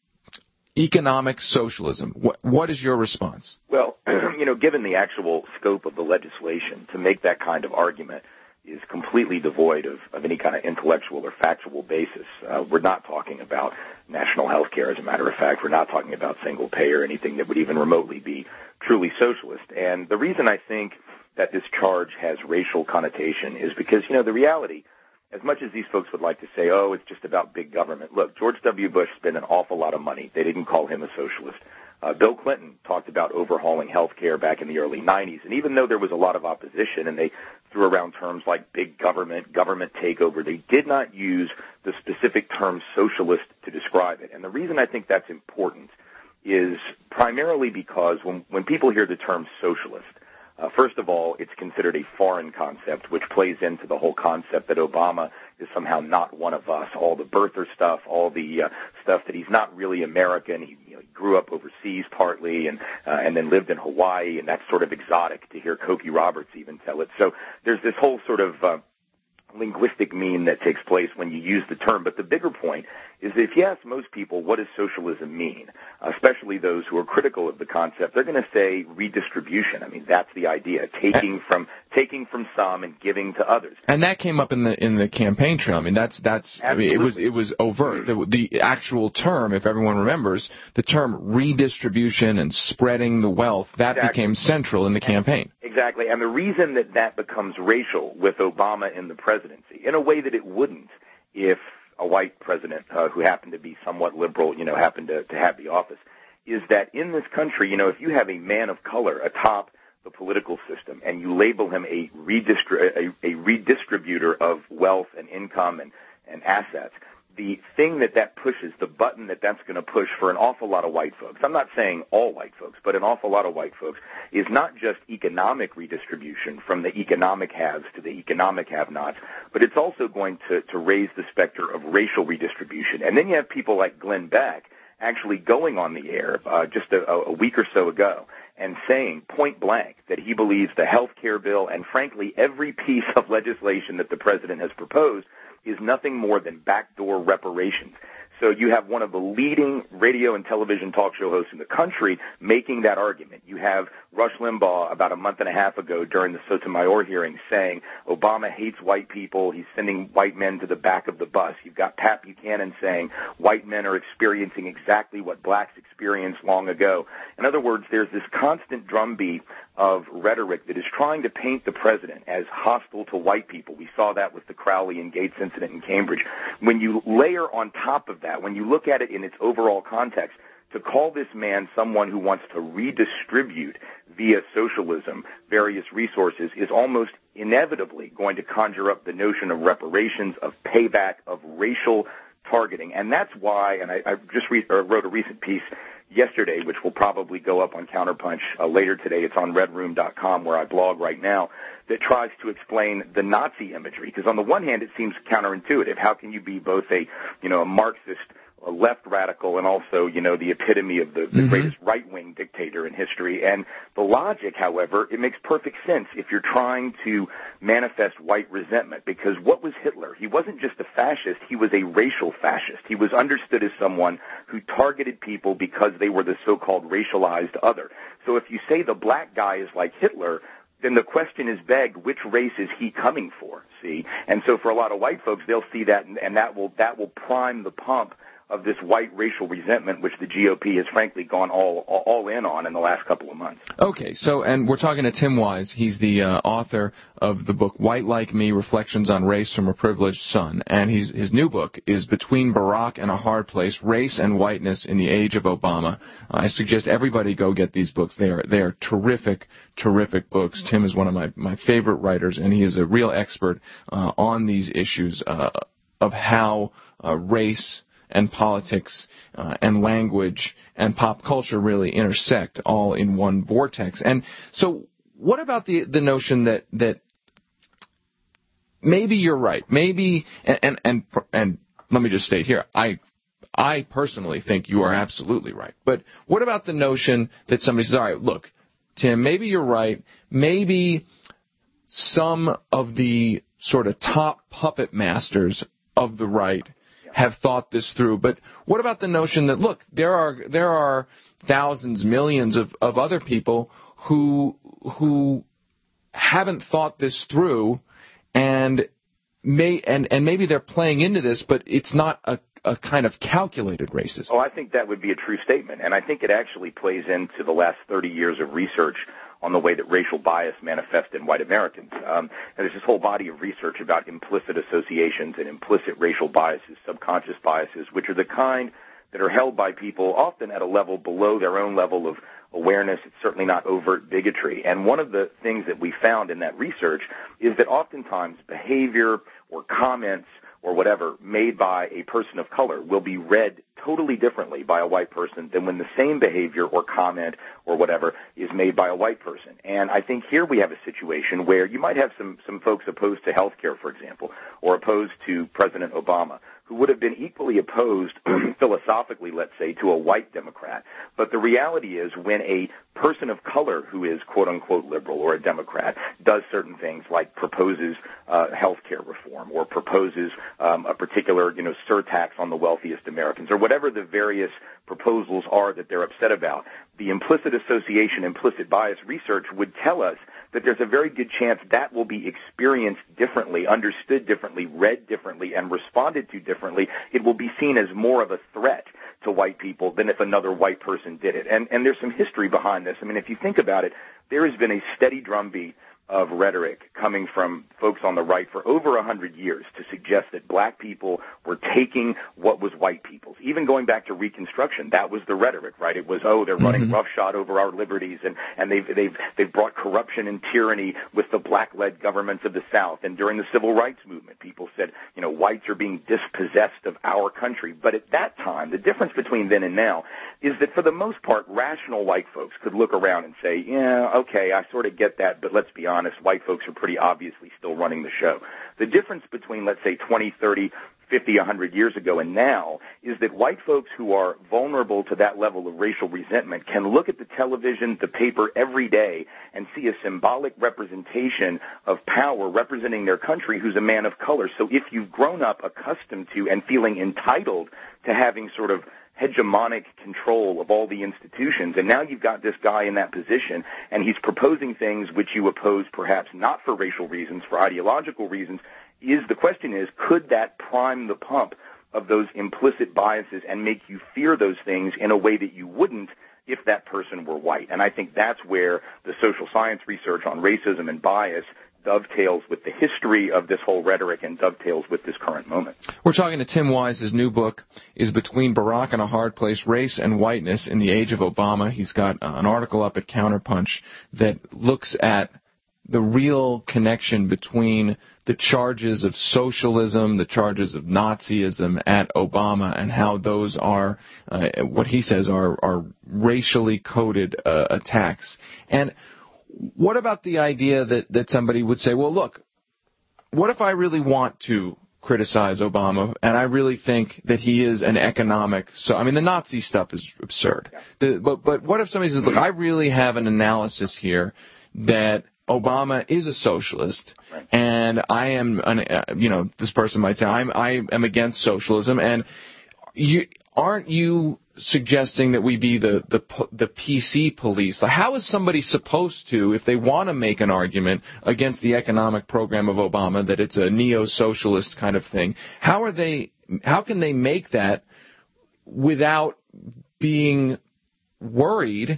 economic socialism. What, what is your response? Well, you know, given the actual scope of the legislation, to make that kind of argument is completely devoid of, of any kind of intellectual or factual basis. Uh, we're not talking about national health care, as a matter of fact. We're not talking about single pay or anything that would even remotely be truly socialist. And the reason I think that this charge has racial connotation is because, you know, the reality, as much as these folks would like to say, oh, it's just about big government. Look, George W. Bush spent an awful lot of money. They didn't call him a socialist. Uh, Bill Clinton talked about overhauling health care back in the early nineties. And even though there was a lot of opposition and they threw around terms like big government, government takeover, they did not use the specific term socialist to describe it. And the reason I think that's important is primarily because when, when people hear the term socialist, Uh, first of all, it's considered a foreign concept, which plays into the whole concept that Obama is somehow not one of us. All the birther stuff, all the uh, stuff that he's not really American. He, you know, he grew up overseas partly, and uh, and then lived in Hawaii, and that's sort of exotic to hear Cokie Roberts even tell it. So there's this whole sort of uh, linguistic mean that takes place when you use the term. But the bigger point is that if you ask most people, what does socialism mean, especially those who are critical of the concept, they're going to say redistribution. I mean, that's the idea, taking from taking from some and giving to others. And that came up in the in the campaign trail. I mean, that's that's I mean, it was it was overt. The, the actual term, if everyone remembers, the term redistribution and spreading the wealth, that exactly. became central in the campaign. Exactly. And the reason that that becomes racial with Obama in the presidency, in a way that it wouldn't if a white president uh, who happened to be somewhat liberal, you know, happened to, to have the office, is that in this country, you know, if you have a man of color atop the political system and you label him a, redistri- a, a redistributor of wealth and income and, and assets, the thing that that pushes, the button that that's going to push for an awful lot of white folks, I'm not saying all white folks, but an awful lot of white folks, is not just economic redistribution from the economic haves to the economic have-nots, but it's also going to, to raise the specter of racial redistribution. And then you have people like Glenn Beck actually going on the air uh, just a, a week or so ago and saying point blank that he believes the health care bill and, frankly, every piece of legislation that the president has proposed is nothing more than backdoor reparations, So you have one of the leading radio and television talk show hosts in the country making that argument. You have Rush Limbaugh about a month and a half ago during the Sotomayor hearing saying Obama hates white people. He's sending white men to the back of the bus. You've got Pat Buchanan saying white men are experiencing exactly what blacks experienced long ago. In other words, there's this constant drumbeat of rhetoric that is trying to paint the president as hostile to white people. We saw that with the Crowley and Gates incident in Cambridge. When you layer on top of that, when you look at it in its overall context, to call this man someone who wants to redistribute via socialism various resources is almost inevitably going to conjure up the notion of reparations, of payback, of racial targeting. And that's why, and I, I just re- or wrote a recent piece yesterday, which will probably go up on Counterpunch uh, later today. It's on red room dot com where I blog right now, that tries to explain the Nazi imagery. Because on the one hand, it seems counterintuitive. How can you be both a, you know, a Marxist, a left radical, and also, you know, the epitome of the, the mm-hmm. greatest right-wing dictator in history? And the logic, however, it makes perfect sense if you're trying to manifest white resentment, because what was Hitler? He wasn't just a fascist, he was a racial fascist. He was understood as someone who targeted people because they were the so-called racialized other. So if you say the black guy is like Hitler, then the question is begged, which race is he coming for, see? And so for a lot of white folks, they'll see that, and, and that will that will prime the pump of this white racial resentment, which the G O P has frankly gone all all in on in the last couple of months. Okay, so, and we're talking to Tim Wise. He's the uh, author of the book White Like Me, Reflections on Race from a Privileged Son. And he's, his new book is Between Barack and a Hard Place, Race and Whiteness in the Age of Obama. I suggest everybody go get these books. They are, they are terrific, terrific books. Tim is one of my, my favorite writers, and he is a real expert uh, on these issues uh, of how uh, race and politics uh, and language and pop culture really intersect all in one vortex. And so what about the the notion that that maybe you're right, maybe, and and and, and let me just state here, I I personally think you are absolutely right. But what about the notion that somebody says, all right, look, Tim, maybe you're right, maybe some of the sort of top puppet masters of the right have thought this through, but what about the notion that, look, there are there are thousands, millions of, of other people who who haven't thought this through, and may and, and maybe they're playing into this, but it's not a, a kind of calculated racism. Oh, I think that would be a true statement, and I think it actually plays into the last thirty years of research on the way that racial bias manifests in white Americans. Um, and there's this whole body of research about implicit associations and implicit racial biases, subconscious biases, which are the kind that are held by people often at a level below their own level of awareness. It's certainly not overt bigotry. And one of the things that we found in that research is that oftentimes behavior or comments or whatever made by a person of color will be read totally differently by a white person than when the same behavior or comment or whatever is made by a white person. And I think here we have a situation where you might have some, some folks opposed to health care, for example, or opposed to President Obama, who would have been equally opposed philosophically, let's say, to a white Democrat. But the reality is when a person of color who is quote-unquote liberal or a Democrat does certain things like proposes uh, health care reform or proposes um, a particular, you know, surtax on the wealthiest Americans or whatever the various proposals are that they're upset about, the implicit association, implicit bias research would tell us that there's a very good chance that will be experienced differently, understood differently, read differently, and responded to differently. It will be seen as more of a threat to white people than if another white person did it. And, and there's some history behind this. I mean, if you think about it, there has been a steady drumbeat of rhetoric coming from folks on the right for over a hundred years to suggest that black people were taking what was white people's. Even going back to Reconstruction, that was the rhetoric, right? It was, oh, they're running mm-hmm. roughshod over our liberties, and, and they've, they've, they've brought corruption and tyranny with the black-led governments of the South. And during the Civil Rights Movement, people said, you know, whites are being dispossessed of our country. But at that time, the difference between then and now is that for the most part, rational white folks could look around and say, yeah, okay, I sort of get that, but let's be honest, white folks are pretty obviously still running the show. The difference between, let's say, twenty, thirty, fifty, a hundred years ago and now, is that white folks who are vulnerable to that level of racial resentment can look at the television, the paper every day and see a symbolic representation of power representing their country who's a man of color. So if you've grown up accustomed to and feeling entitled to having sort of hegemonic control of all the institutions, and now you've got this guy in that position, and he's proposing things which you oppose perhaps not for racial reasons, for ideological reasons, is the question is, could that prime the pump of those implicit biases and make you fear those things in a way that you wouldn't if that person were white? And I think that's where the social science research on racism and bias dovetails with the history of this whole rhetoric and dovetails with this current moment. We're talking to Tim Wise. His new book is Between Barack and a Hard Place, Race and Whiteness in the Age of Obama. He's got uh, an article up at Counterpunch that looks at the real connection between the charges of socialism, the charges of Nazism at Obama, and how those are, uh, what he says, are, are racially coded uh, attacks. And what about the idea that, that somebody would say, well, look, what if I really want to criticize Obama and I really think that he is an economic, so I mean the Nazi stuff is absurd. The, but, but what if somebody says, look, I really have an analysis here that Obama is a socialist, and I am, an, uh, you know, this person might say, I'm, I am against socialism, and you aren't you suggesting that we be the, the, the P C police? Like, how is somebody supposed to, if they want to make an argument against the economic program of Obama, that it's a neo-socialist kind of thing, how are they, how can they make that without being worried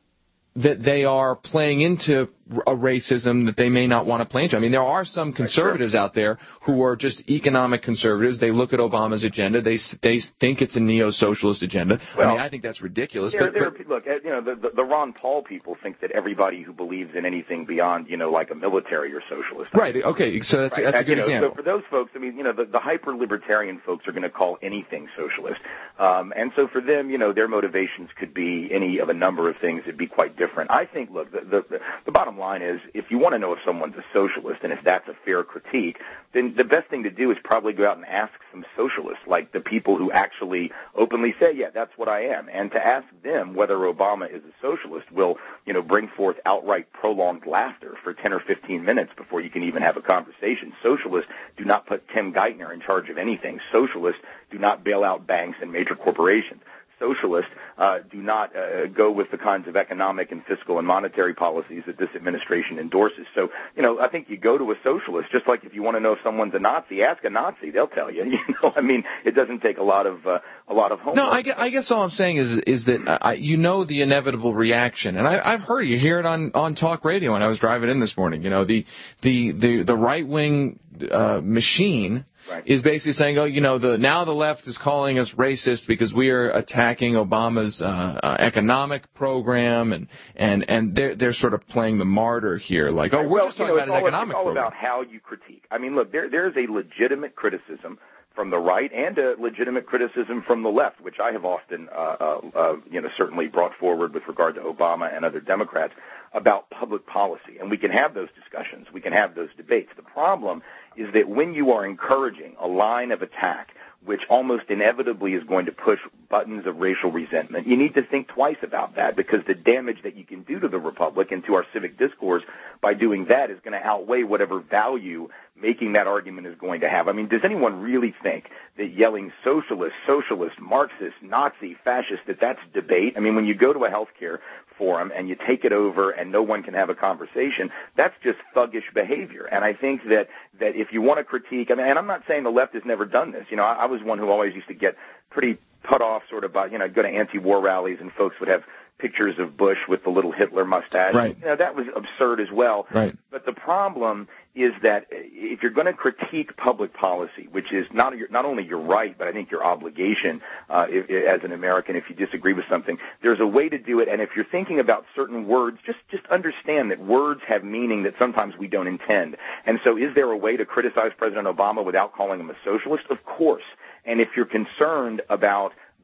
that they are playing into a racism that they may not want to play into? I mean, there are some conservatives out there who are just economic conservatives. They look at Obama's agenda. They they think it's a neo-socialist agenda. Well, I mean, I think that's ridiculous. There, but, there, but, look, you know, the, the, the Ron Paul people think that everybody who believes in anything beyond, you know, like a military or socialist. Right. Okay. So that's, right? that's a good you know, example. So for those folks, I mean, you know, the, the hyper-libertarian folks are going to call anything socialist. Um, and so for them, you know, their motivations could be any of a number of things. It'd be quite different. I think, look, the, the, the bottom line is, if you want to know if someone's a socialist and if that's a fair critique, then the best thing to do is probably go out and ask some socialists, like the people who actually openly say, yeah, that's what I am. And to ask them whether Obama is a socialist will, you know, bring forth outright prolonged laughter for ten or fifteen minutes before you can even have a conversation. Socialists do not put Tim Geithner in charge of anything. Socialists do not bail out banks and major corporations. Socialists uh, do not uh, go with the kinds of economic and fiscal and monetary policies that this administration endorses. So, you know, I think you go to a socialist, just like if you want to know if someone's a Nazi, ask a Nazi. They'll tell you. You know, I mean, it doesn't take a lot of uh, a lot of homework. No, I guess, I guess all I'm saying is is that I, you know the inevitable reaction, and I, I've heard you hear it on, on talk radio when I was driving in this morning. You know, the the the, the right wing uh, machine. Right. Is basically saying, oh, you know, the now the left is calling us racist because we are attacking Obama's uh, uh, economic program, and and and they're they're sort of playing the martyr here, like, oh, we're well, just talking you know, about his all, economic it's all program. about how you critique. I mean, look, there there is a legitimate criticism from the right and a legitimate criticism from the left, which I have often, uh, uh, uh, you know, certainly brought forward with regard to Obama and other Democrats about public policy. And we can have those discussions. We can have those debates. The problem is that when you are encouraging a line of attack which almost inevitably is going to push buttons of racial resentment, you need to think twice about that, because the damage that you can do to the republic and to our civic discourse by doing that is going to outweigh whatever value making that argument is going to have. I mean, does anyone really think that yelling socialist, socialist, Marxist, Nazi, fascist, that that's debate? I mean, when you go to a healthcare forum and you take it over and no one can have a conversation, that's just thuggish behavior. And I think that, that if you want to critique, I mean, and I'm not saying the left has never done this. You know, I, I was one who always used to get pretty put off sort of by, you know, go to anti-war rallies and folks would have pictures of Bush with the little Hitler mustache. Right. You know, that was absurd as well. Right. But the problem is that if you're going to critique public policy, which is not your, not only your right, but I think your obligation uh, if, as an American, if you disagree with something, there's a way to do it. And if you're thinking about certain words, just just understand that words have meaning that sometimes we don't intend. And so, is there a way to criticize President Obama without calling him a socialist? Of course. And if you're concerned about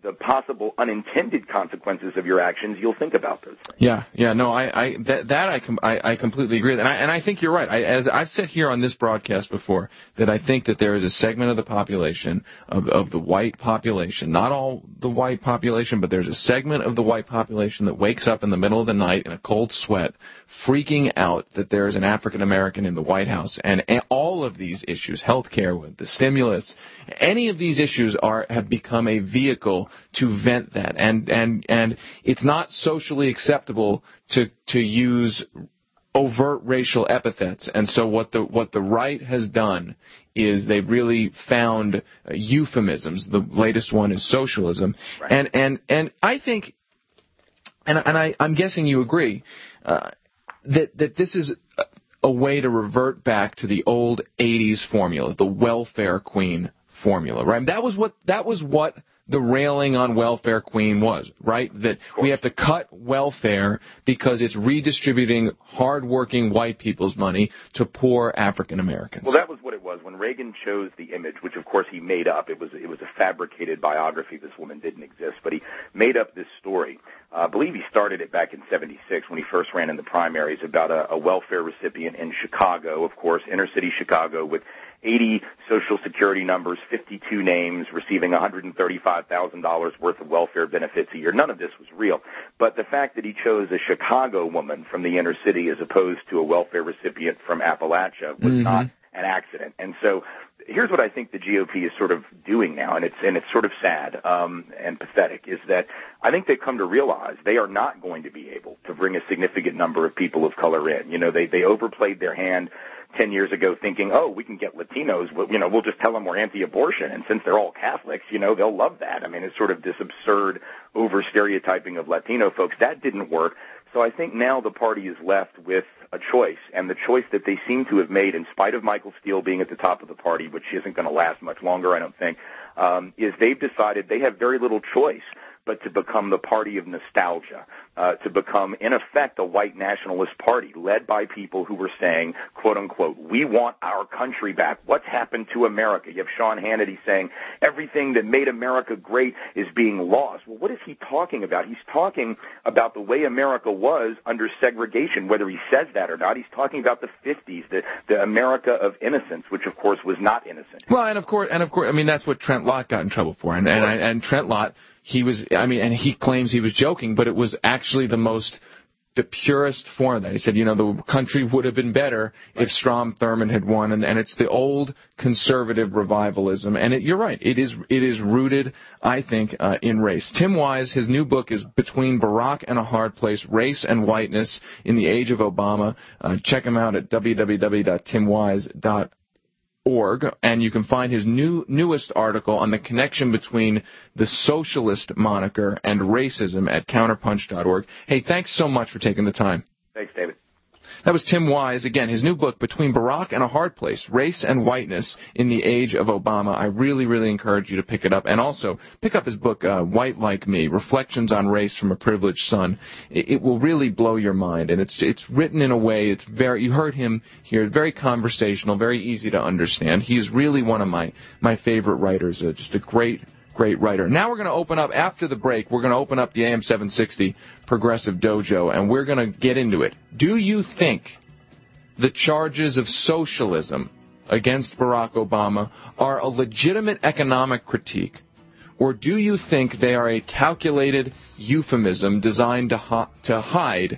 the possible unintended consequences of your actions, you'll think about those things. Yeah, yeah, no, I, I that, that I, com- I, I completely agree with, and I, and I think you're right. I, as I've said here on this broadcast before, that I think that there is a segment of the population, of, of the white population, not all the white population, but there's a segment of the white population that wakes up in the middle of the night in a cold sweat, freaking out that there is an African American in the White House, and, and all of these issues, health care, the stimulus, any of these issues are have become a vehicle to vent that, and and and it's not socially acceptable to to use overt racial epithets, and so what the what the right has done is they've really found uh, euphemisms. The latest one is socialism, right. and and and I think, and and I I'm guessing you agree uh, that that this is a, a way to revert back to the old eighties formula, the welfare queen formula, right? That was what that was what the railing on welfare queen was, right? That we have to cut welfare because it's redistributing hardworking white people's money to poor African Americans. Well, that was what it was. When Reagan chose the image, which of course he made up, it was it was a fabricated biography. This woman didn't exist, but he made up this story. Uh, I believe he started it back in seventy-six when he first ran in the primaries about a, a welfare recipient in Chicago, of course, inner city Chicago, with eighty Social Security numbers, fifty-two names, receiving one hundred thirty-five thousand dollars worth of welfare benefits a year. None of this was real. But the fact that he chose a Chicago woman from the inner city as opposed to a welfare recipient from Appalachia was mm-hmm. not an accident. And so here's what I think the G O P is sort of doing now, and it's and it's sort of sad um, and pathetic, is that I think they've come to realize they are not going to be able to bring a significant number of people of color in. You know, they, they overplayed their hand ten years ago thinking, oh, we can get Latinos, you know, we'll just tell them we're anti-abortion, and since they're all Catholics, you know, they'll love that. I mean, it's sort of this absurd over-stereotyping of Latino folks. That didn't work. So I think now the party is left with a choice, and the choice that they seem to have made, in spite of Michael Steele being at the top of the party, which isn't going to last much longer, I don't think, um, is they've decided they have very little choice but to become the party of nostalgia, uh, to become, in effect, a white nationalist party led by people who were saying, quote unquote, we want our country back. What's happened to America? You have Sean Hannity saying everything that made America great is being lost. Well, what is he talking about? He's talking about the way America was under segregation, whether he says that or not. He's talking about the fifties, the, the America of innocence, which of course was not innocent. Well, and of course, and of course, I mean, that's what Trent Lott got in trouble for. And, and, and Trent Lott, he was, I mean, and he claims he was joking, but it was actually the most, the purest form of that. He said, you know, the country would have been better if Strom Thurmond had won, and, and it's the old conservative revivalism. And it, you're right, it is it is rooted, I think, uh, in race. Tim Wise, his new book is Between Barack and a Hard Place, Race and Whiteness in the Age of Obama. Uh, check him out at w w w dot tim wise dot org, and you can find his new newest article on the connection between the socialist moniker and racism at counterpunch dot org. Hey, thanks so much for taking the time. Thanks, David. That was Tim Wise. Again, his new book, Between Barack and a Hard Place, Race and Whiteness in the Age of Obama. I really, really encourage you to pick it up. And also, pick up his book, uh, White Like Me, Reflections on Race from a Privileged Son. It, it will really blow your mind. And it's it's written in a way, it's very, you heard him here, very conversational, very easy to understand. He's really one of my, my favorite writers, uh, just a great Great writer. Now we're going to open up, after the break, we're going to open up the A M seven sixty Progressive Dojo, and we're going to get into it. Do you think the charges of socialism against Barack Obama are a legitimate economic critique, or do you think they are a calculated euphemism designed to, ho- to hide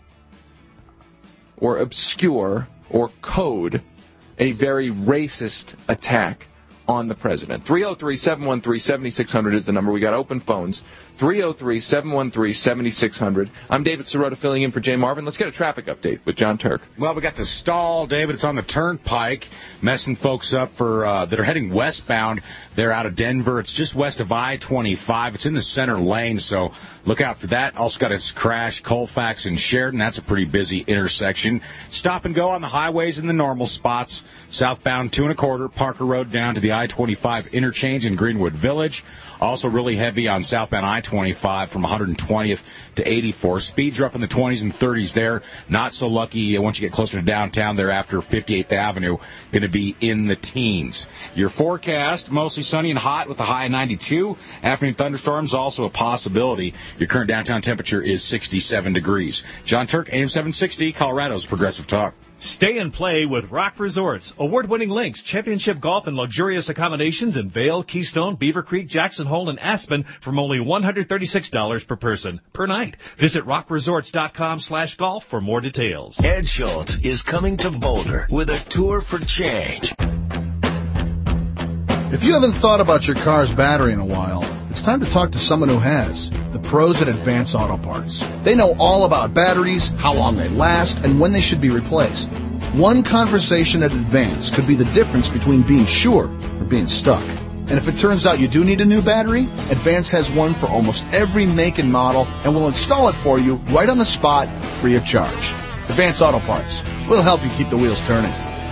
or obscure or code a very racist attack on the president? three oh three, seven one three, seven six zero zero is the number. We got open phones. three oh three, seven one three, seven six zero zero. I'm David Sirota filling in for Jay Marvin. Let's get a traffic update with John Turk. Well, we got the stall, David. It's on the Turnpike, messing folks up for uh, that are heading westbound. They're out of Denver. It's just west of I twenty-five. It's in the center lane, so look out for that. Also got a crash, Colfax and Sheridan. That's a pretty busy intersection. Stop and go on the highways in the normal spots. Southbound two and a quarter, Parker Road down to the I twenty-five interchange in Greenwood Village. Also really heavy on southbound I twenty-five from one hundred twentieth to eighty-fourth. Speeds are up in the twenties and thirties there. Not so lucky once you get closer to downtown there after fifty-eighth Avenue. Going to be in the teens. Your forecast, mostly sunny and hot with a high of ninety-two. Afternoon thunderstorms also a possibility. Your current downtown temperature is sixty-seven degrees. John Turk, A M seven sixty, Colorado's Progressive Talk. Stay and play with Rock Resorts. Award-winning links, championship golf, and luxurious accommodations in Vail, Keystone, Beaver Creek, Jackson Hole, and Aspen from only one hundred thirty-six dollars per person per night. Visit rock resorts dot com slash golf for more details. Ed Schultz is coming to Boulder with a tour for change. If you haven't thought about your car's battery in a while, it's time to talk to someone who has. The pros at Advance Auto Parts. They know all about batteries, how long they last, and when they should be replaced. One conversation at Advance could be the difference between being sure or being stuck. And if it turns out you do need a new battery, Advance has one for almost every make and model and will install it for you right on the spot, free of charge. Advance Auto Parts. We'll help you keep the wheels turning.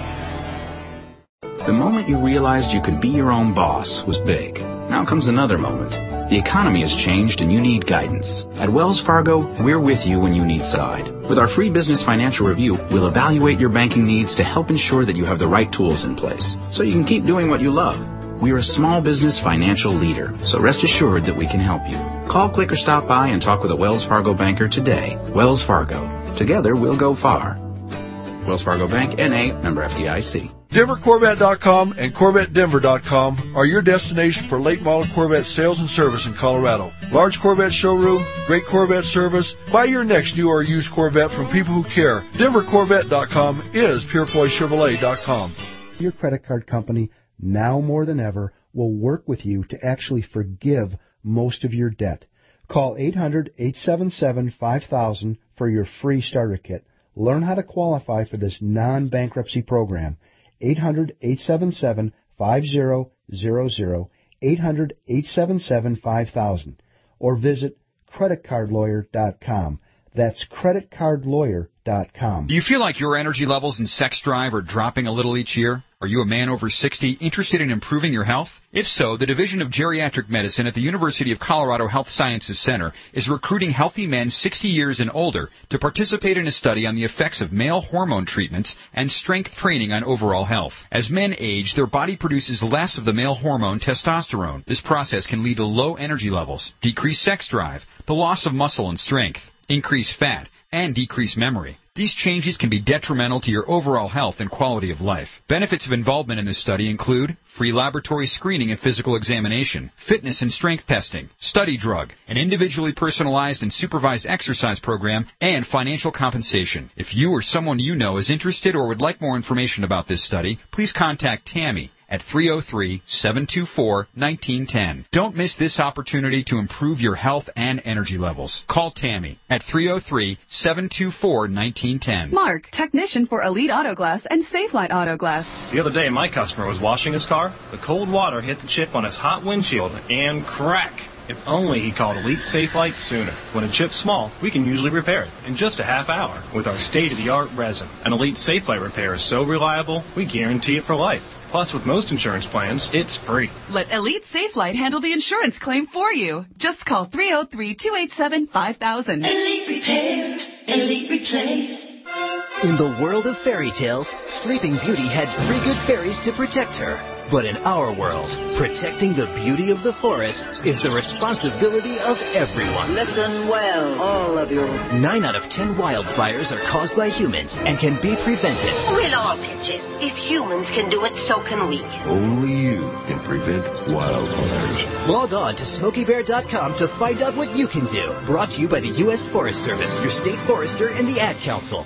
The moment you realized you could be your own boss was big. Now comes another moment. The economy has changed and you need guidance. At Wells Fargo, we're with you when you need side. With our free business financial review, we'll evaluate your banking needs to help ensure that you have the right tools in place so you can keep doing what you love. We're a small business financial leader, so rest assured that we can help you. Call, click, or stop by and talk with a Wells Fargo banker today. Wells Fargo. Together, we'll go far. Wells Fargo Bank, N A, member F D I C. Denver Corvette dot com and Corvette Denver dot com are your destination for late model Corvette sales and service in Colorado. Large Corvette showroom, great Corvette service. Buy your next new or used Corvette from people who care. Denver Corvette dot com is Purefoy Chevrolet dot com. Your credit card company, now more than ever, will work with you to actually forgive most of your debt. Call eight hundred, eight seven seven, five thousand for your free starter kit. Learn how to qualify for this non-bankruptcy program. eight hundred, eight seven seven, five zero zero zero, eight hundred, eight seven seven, five thousand, or visit credit card lawyer dot com. That's credit card lawyer dot com. Do you feel like your energy levels and sex drive are dropping a little each year? Are you a man over sixty interested in improving your health? If so, the Division of Geriatric Medicine at the University of Colorado Health Sciences Center is recruiting healthy men sixty years and older to participate in a study on the effects of male hormone treatments and strength training on overall health. As men age, their body produces less of the male hormone testosterone. This process can lead to low energy levels, decreased sex drive, the loss of muscle and strength, increased fat, and decreased memory. These changes can be detrimental to your overall health and quality of life. Benefits of involvement in this study include free laboratory screening and physical examination, fitness and strength testing, study drug, an individually personalized and supervised exercise program, and financial compensation. If you or someone you know is interested or would like more information about this study, please contact Tammy at three oh three, seven two four, one nine one zero. Don't miss this opportunity to improve your health and energy levels. Call Tammy at three oh three, seven two four, one nine one zero. Mark, technician for Elite Auto Glass and Safelite Auto Glass. The other day, my customer was washing his car. The cold water hit the chip on his hot windshield, and crack! If only he called Elite Safelite sooner. When a chip's small, we can usually repair it in just a half hour with our state-of-the-art resin. An Elite Safelite repair is so reliable, we guarantee it for life. Plus, with most insurance plans, it's free. Let Elite Safelite handle the insurance claim for you. Just call three oh three, two eight seven, five thousand. Elite Repair, Elite Replace. In the world of fairy tales, Sleeping Beauty had three good fairies to protect her. But in our world, protecting the beauty of the forest is the responsibility of everyone. Listen well, all of you. Nine out of ten wildfires are caused by humans and can be prevented. We'll all pitch in. If humans can do it, so can we. Only you can prevent wildfires. Log on to Smokey Bear dot com to find out what you can do. Brought to you by the U S Forest Service, your state forester, and the Ad Council.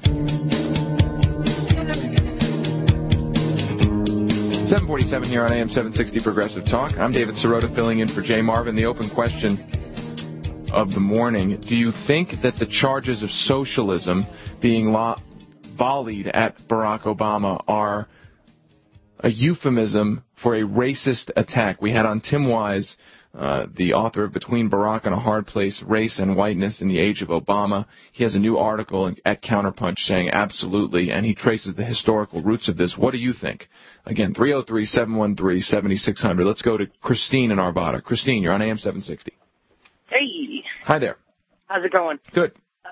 seven forty-seven here on A M seven sixty Progressive Talk. I'm David Sirota filling in for Jay Marvin. The open question of the morning: do you think that the charges of socialism being lo- volleyed at Barack Obama are a euphemism for a racist attack? We had on Tim Wise, uh, the author of Between Barack and a Hard Place, Race and Whiteness in the Age of Obama. He has a new article at Counterpunch saying absolutely, and he traces the historical roots of this. What do you think? Again, three oh three, seven one three, seven six zero zero. Let's go to Christine in Arvada. Christine, you're on A M seven sixty. Hey, Hi there. How's it going? Good.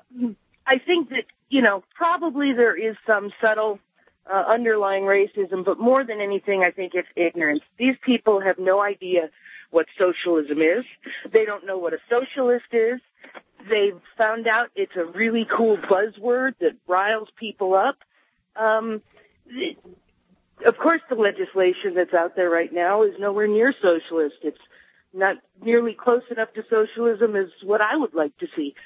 I think that, you know, probably there is some subtle uh, underlying racism, but more than anything, I think it's ignorance. These people have no idea what socialism is. They don't know what a socialist is. They've found out it's a really cool buzzword that riles people up. Um, it, of course, the legislation that's out there right now is nowhere near socialist. It's not nearly close enough to socialism as what I would like to see.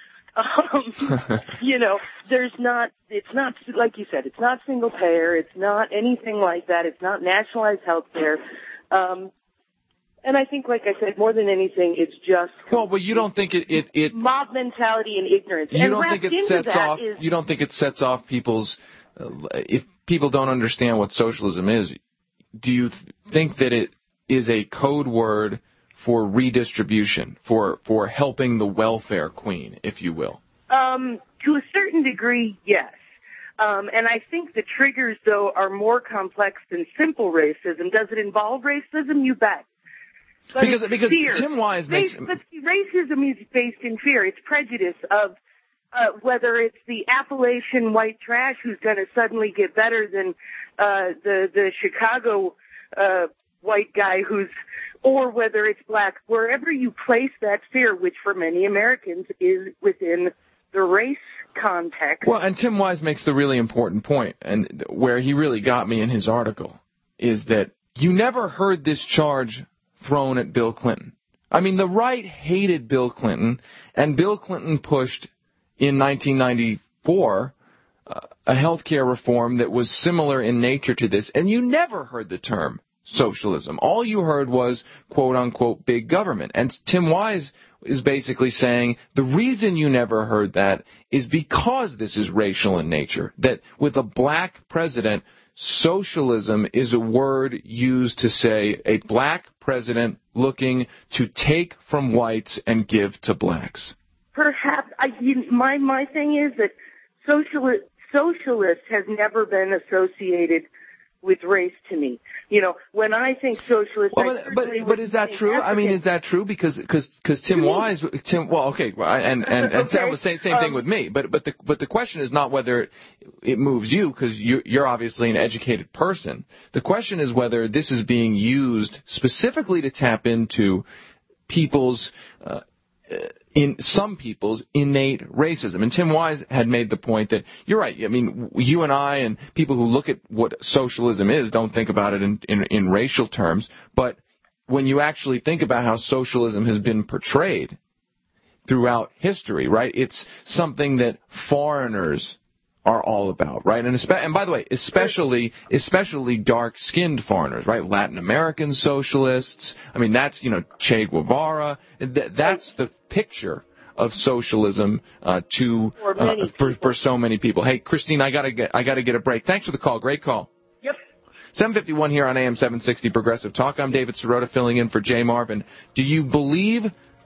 Um, you know, there's not, it's not, like you said, it's not single payer. It's not anything like that. It's not nationalized health care. Um, and I think, like I said, more than anything, it's just... Well, but you don't think it... it, it mob mentality and ignorance. You and don't think it sets off... Is, you don't think it sets off people's... Uh, if people don't understand what socialism is, do you th- think that it is a code word for redistribution, for for helping the welfare queen, if you will? Um, to a certain degree, yes. Um, and I think the triggers, though, are more complex than simple racism. Does it involve racism? You bet. But because because fear. Tim Wise makes... But racism is based in fear. It's prejudice of uh, whether it's the Appalachian white trash who's going to suddenly get better than uh, the, the Chicago uh, white guy who's... or whether it's black, wherever you place that fear, which for many Americans is within the race context. Well, and Tim Wise makes the really important point, and where he really got me in his article, is that you never heard this charge thrown at Bill Clinton. I mean, the right hated Bill Clinton, and Bill Clinton pushed in nineteen ninety-four uh, a health care reform that was similar in nature to this, and you never heard the term socialism. All you heard was, quote-unquote, big government. And Tim Wise is basically saying the reason you never heard that is because this is racial in nature, that with a black president, socialism is a word used to say a black president looking to take from whites and give to blacks. Perhaps, I, you, my, my thing is that socialist, socialist has never been associated with race to me. You know, when I think socialist, well, I but but, but is that true? African. I mean, is that true? Because because because Tim Wise, Tim. Well, okay, and and and okay. Sam was saying same thing um, with me. But but the but the question is not whether it, it moves you, because you you're obviously an educated person. The question is whether this is being used specifically to tap into people's. Uh, in some people's innate racism. And Tim Wise had made the point that, you're right, I mean, you and I and people who look at what socialism is don't think about it in, in, in racial terms, but when you actually think about how socialism has been portrayed throughout history, right, it's something that foreigners are all about, right? And, and by the way, especially especially dark-skinned foreigners, right? Latin American socialists. I mean, that's, you know, Che Guevara. That, that's the picture of socialism uh, to uh, for for so many people. Hey, Christine, I gotta get I gotta get a break. Thanks for the call. Great call. Yep. seven fifty-one here on A M seven sixty Progressive Talk. I'm David Sirota filling in for Jay Marvin. Do you believe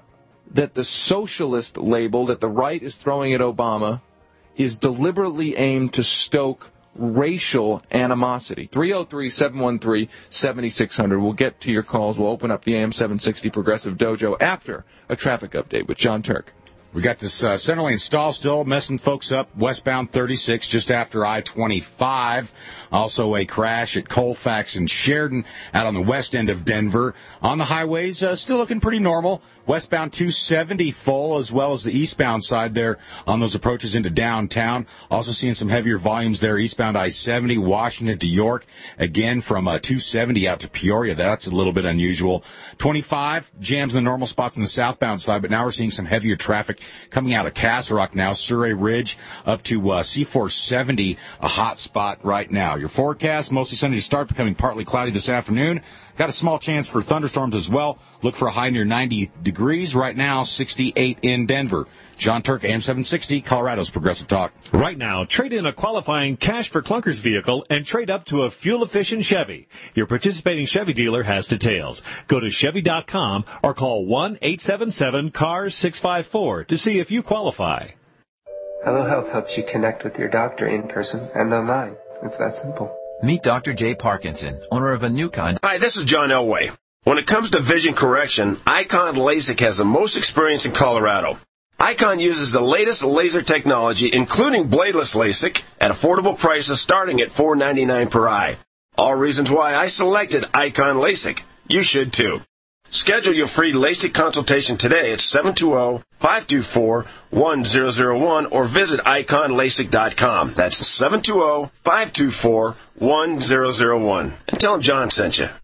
that the socialist label that the right is throwing at Obama is deliberately aimed to stoke racial animosity? three oh three, seven one three, seven six zero zero. We'll get to your calls. We'll open up the A M seven sixty Progressive Dojo after a traffic update with John Turk. We got this uh, center lane stall still messing folks up westbound thirty-six just after I twenty-five. Also a crash at Colfax and Sheridan out on the west end of Denver. On the highways, uh, still looking pretty normal. Westbound two seventy full, as well as the eastbound side there on those approaches into downtown. Also seeing some heavier volumes there eastbound I seventy, Washington to York. Again from uh, two seventy out to Peoria. That's a little bit unusual. twenty-five, jams in the normal spots on the southbound side, but now we're seeing some heavier traffic coming out of Castle Rock now. Surrey Ridge up to uh, C four seventy, a hot spot right now. Your forecast, mostly sunny to start, becoming partly cloudy this afternoon. Got a small chance for thunderstorms as well. Look for a high near ninety degrees. Right now, sixty-eight in Denver. John Turk, A M seven sixty, Colorado's Progressive Talk. Right now, trade in a qualifying Cash for Clunkers vehicle and trade up to a fuel-efficient Chevy. Your participating Chevy dealer has details. Go to Chevy dot com or call one eight seven seven, C A R S, six five four to see if you qualify. Hello Health helps you connect with your doctor in person and online. It's that simple. Meet Doctor Jay Parkinson, owner of a new kind. Hi, this is John Elway. When it comes to vision correction, Icon LASIK has the most experience in Colorado. Icon uses the latest laser technology, including bladeless LASIK, at affordable prices starting at four dollars and ninety-nine cents per eye. All reasons why I selected Icon LASIK. You should too. Schedule your free LASIK consultation today at seven two zero, five two four, one zero zero one or visit icon lasik dot com. That's seven two zero, five two four, one zero zero one. And tell them John sent you.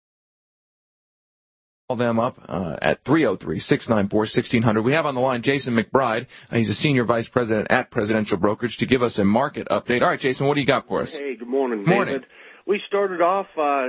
Call them up uh, at three oh three, six nine four, one six zero zero. We have on the line Jason McBride. Uh, he's a senior vice president at Presidential Brokerage to give us a market update. All right, Jason, what do you got for us? Hey, good morning, Morning. David. We started off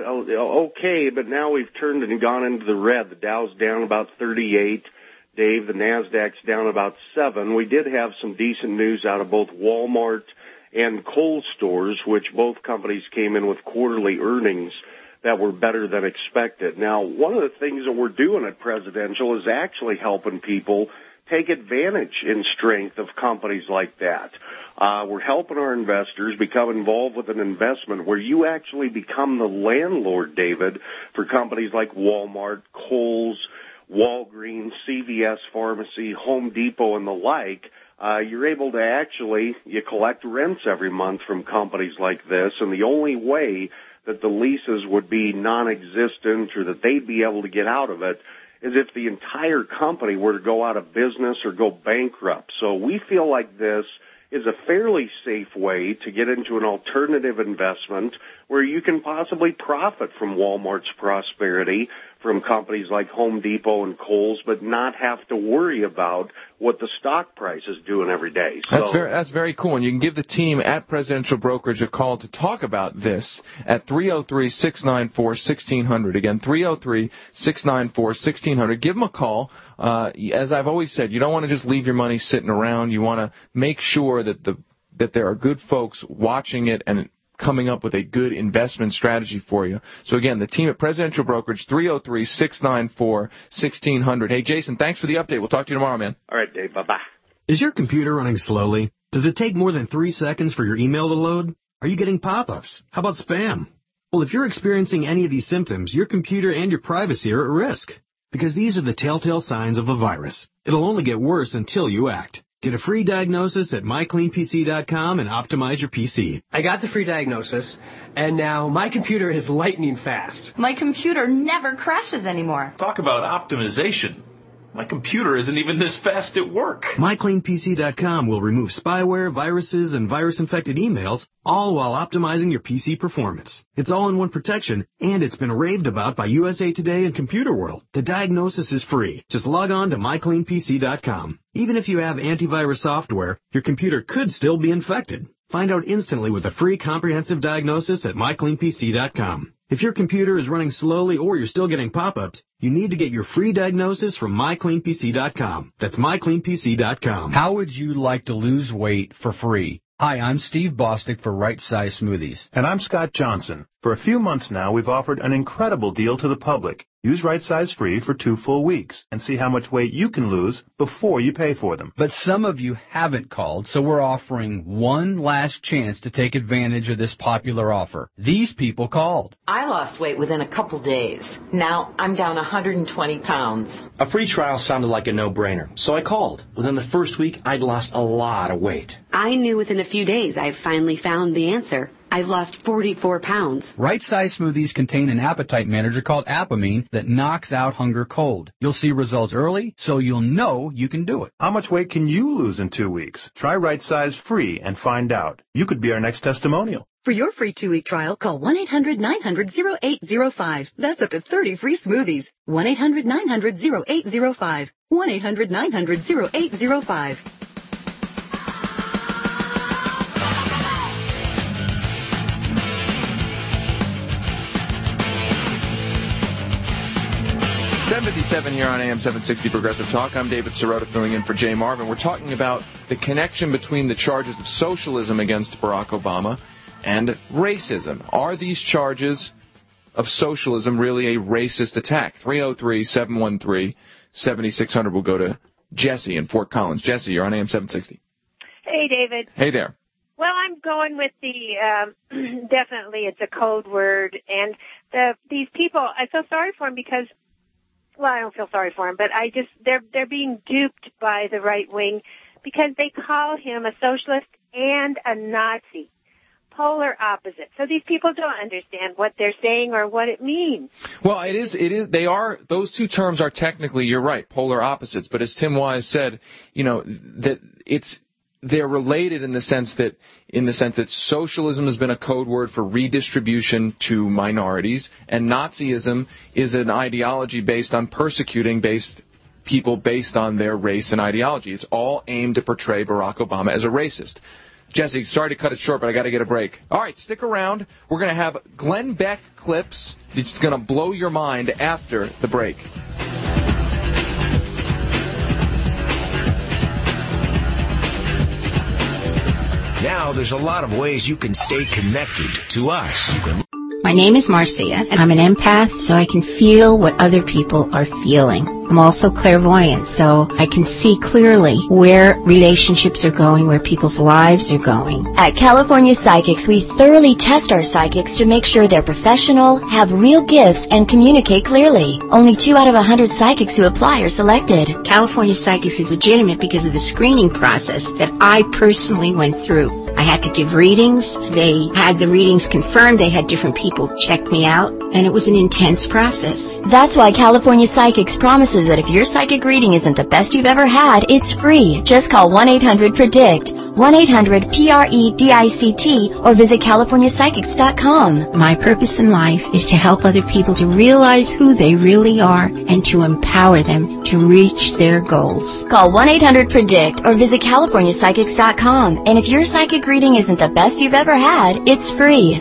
uh, okay, but now we've turned and gone into the red. The Dow's down about thirty-eight. Dave, the Nasdaq's down about seven. We did have some decent news out of both Walmart and Kohl's stores, which both companies came in with quarterly earnings that were better than expected. Now, one of the things that we're doing at Presidential is actually helping people take advantage in strength of companies like that. Uh, we're helping our investors become involved with an investment where you actually become the landlord, David, for companies like Walmart, Kohl's, Walgreens, C V S Pharmacy, Home Depot, and the like. Uh, you're able to actually, you collect rents every month from companies like this, and the only way that the leases would be non-existent or that they'd be able to get out of it is if the entire company were to go out of business or go bankrupt. So we feel like this is a fairly safe way to get into an alternative investment where you can possibly profit from Walmart's prosperity, from companies like Home Depot and Kohl's, but not have to worry about what the stock price is doing every day. So, that's very, that's very cool. And you can give the team at Presidential Brokerage a call to talk about this at three oh three, six nine four, one six zero zero. Again, three oh three, six nine four, one six zero zero. Give them a call. Uh, as I've always said, you don't want to just leave your money sitting around. You want to make sure that the that there are good folks watching it and coming up with a good investment strategy for you. So again, the team at Presidential Brokerage, three oh three, six nine four, one six zero zero. Hey, Jason, thanks for the update. We'll talk to you tomorrow, man. All right, Dave. Bye-bye. Is your computer running slowly? Does it take more than three seconds for your email to load? Are you getting pop-ups? How about spam? Well, if you're experiencing any of these symptoms, your computer and your privacy are at risk, because these are the telltale signs of a virus. It'll only get worse until you act. Get a free diagnosis at my clean P C dot com and optimize your P C. I got the free diagnosis, and now my computer is lightning fast. My computer never crashes anymore. Talk about optimization. My computer isn't even this fast at work. my clean P C dot com will remove spyware, viruses, and virus-infected emails, all while optimizing your P C performance. It's all-in-one protection, and it's been raved about by U S A Today and Computer World. The diagnosis is free. Just log on to my clean P C dot com. Even if you have antivirus software, your computer could still be infected. Find out instantly with a free comprehensive diagnosis at my clean P C dot com. If your computer is running slowly or you're still getting pop-ups, you need to get your free diagnosis from my clean P C dot com. That's my clean P C dot com. How would you like to lose weight for free? Hi, I'm Steve Bostic for Right Size Smoothies. And I'm Scott Johnson. For a few months now, we've offered an incredible deal to the public. Use Right Size free for two full weeks and see how much weight you can lose before you pay for them. But some of you haven't called, so we're offering one last chance to take advantage of this popular offer. These people called. I lost weight within a couple days. Now I'm down one hundred twenty pounds. A free trial sounded like a no-brainer, so I called. Within the first week, I'd lost a lot of weight. I knew within a few days I finally found the answer. I've lost forty-four pounds. Right Size Smoothies contain an appetite manager called Apamine that knocks out hunger cold. You'll see results early, so you'll know you can do it. How much weight can you lose in two weeks? Try Right Size free and find out. You could be our next testimonial. For your free two-week trial, call one eight hundred nine hundred oh eight oh five. That's up to thirty free smoothies. one eight hundred nine hundred oh eight oh five. one eight hundred nine hundred oh eight oh five. seven fifty-seven here on A M seven sixty Progressive Talk. I'm David Sirota filling in for Jay Marvin. We're talking about the connection between the charges of socialism against Barack Obama and racism. Are these charges of socialism really a racist attack? three oh three, seven one three, seven six zero zero. We'll go to Jesse in Fort Collins. Jesse, you're on A M seven sixty. Hey, David. Hey there. Well, I'm going with the, um, definitely it's a code word. And the, these people, I feel sorry for them because well, I don't feel sorry for him, but I just, they're, they're being duped by the right wing because they call him a socialist and a Nazi. Polar opposite. So these people don't understand what they're saying or what it means. Well, it is, it is, they are, those two terms are technically, you're right, polar opposites. But as Tim Wise said, you know, that it's, they're related in the sense that, in the sense that socialism has been a code word for redistribution to minorities, and Nazism is an ideology based on persecuting based people based on their race and ideology. It's all aimed to portray Barack Obama as a racist. Jesse, sorry to cut it short, but I got to get a break. All right, stick around. We're going to have Glenn Beck clips. It's going to blow your mind after the break. Now there's a lot of ways you can stay connected to us. You can... My name is Marcia, and I'm an empath, so I can feel what other people are feeling. I'm also clairvoyant, so I can see clearly where relationships are going, where people's lives are going. At California Psychics, we thoroughly test our psychics to make sure they're professional, have real gifts, and communicate clearly. Only two out of a hundred psychics who apply are selected. California Psychics is legitimate because of the screening process that I personally went through. I had to give readings. They had the readings confirmed. They had different people check me out, and it was an intense process. That's why California Psychics promises that if your psychic reading isn't the best you've ever had, it's free. Just call one eight hundred predict, one eight hundred P R E D I C T, or visit california psychics dot com. My purpose in life is to help other people to realize who they really are and to empower them to reach their goals. Call one eight hundred predict or visit california psychics dot com. And if your psychic reading isn't the best you've ever had, it's free.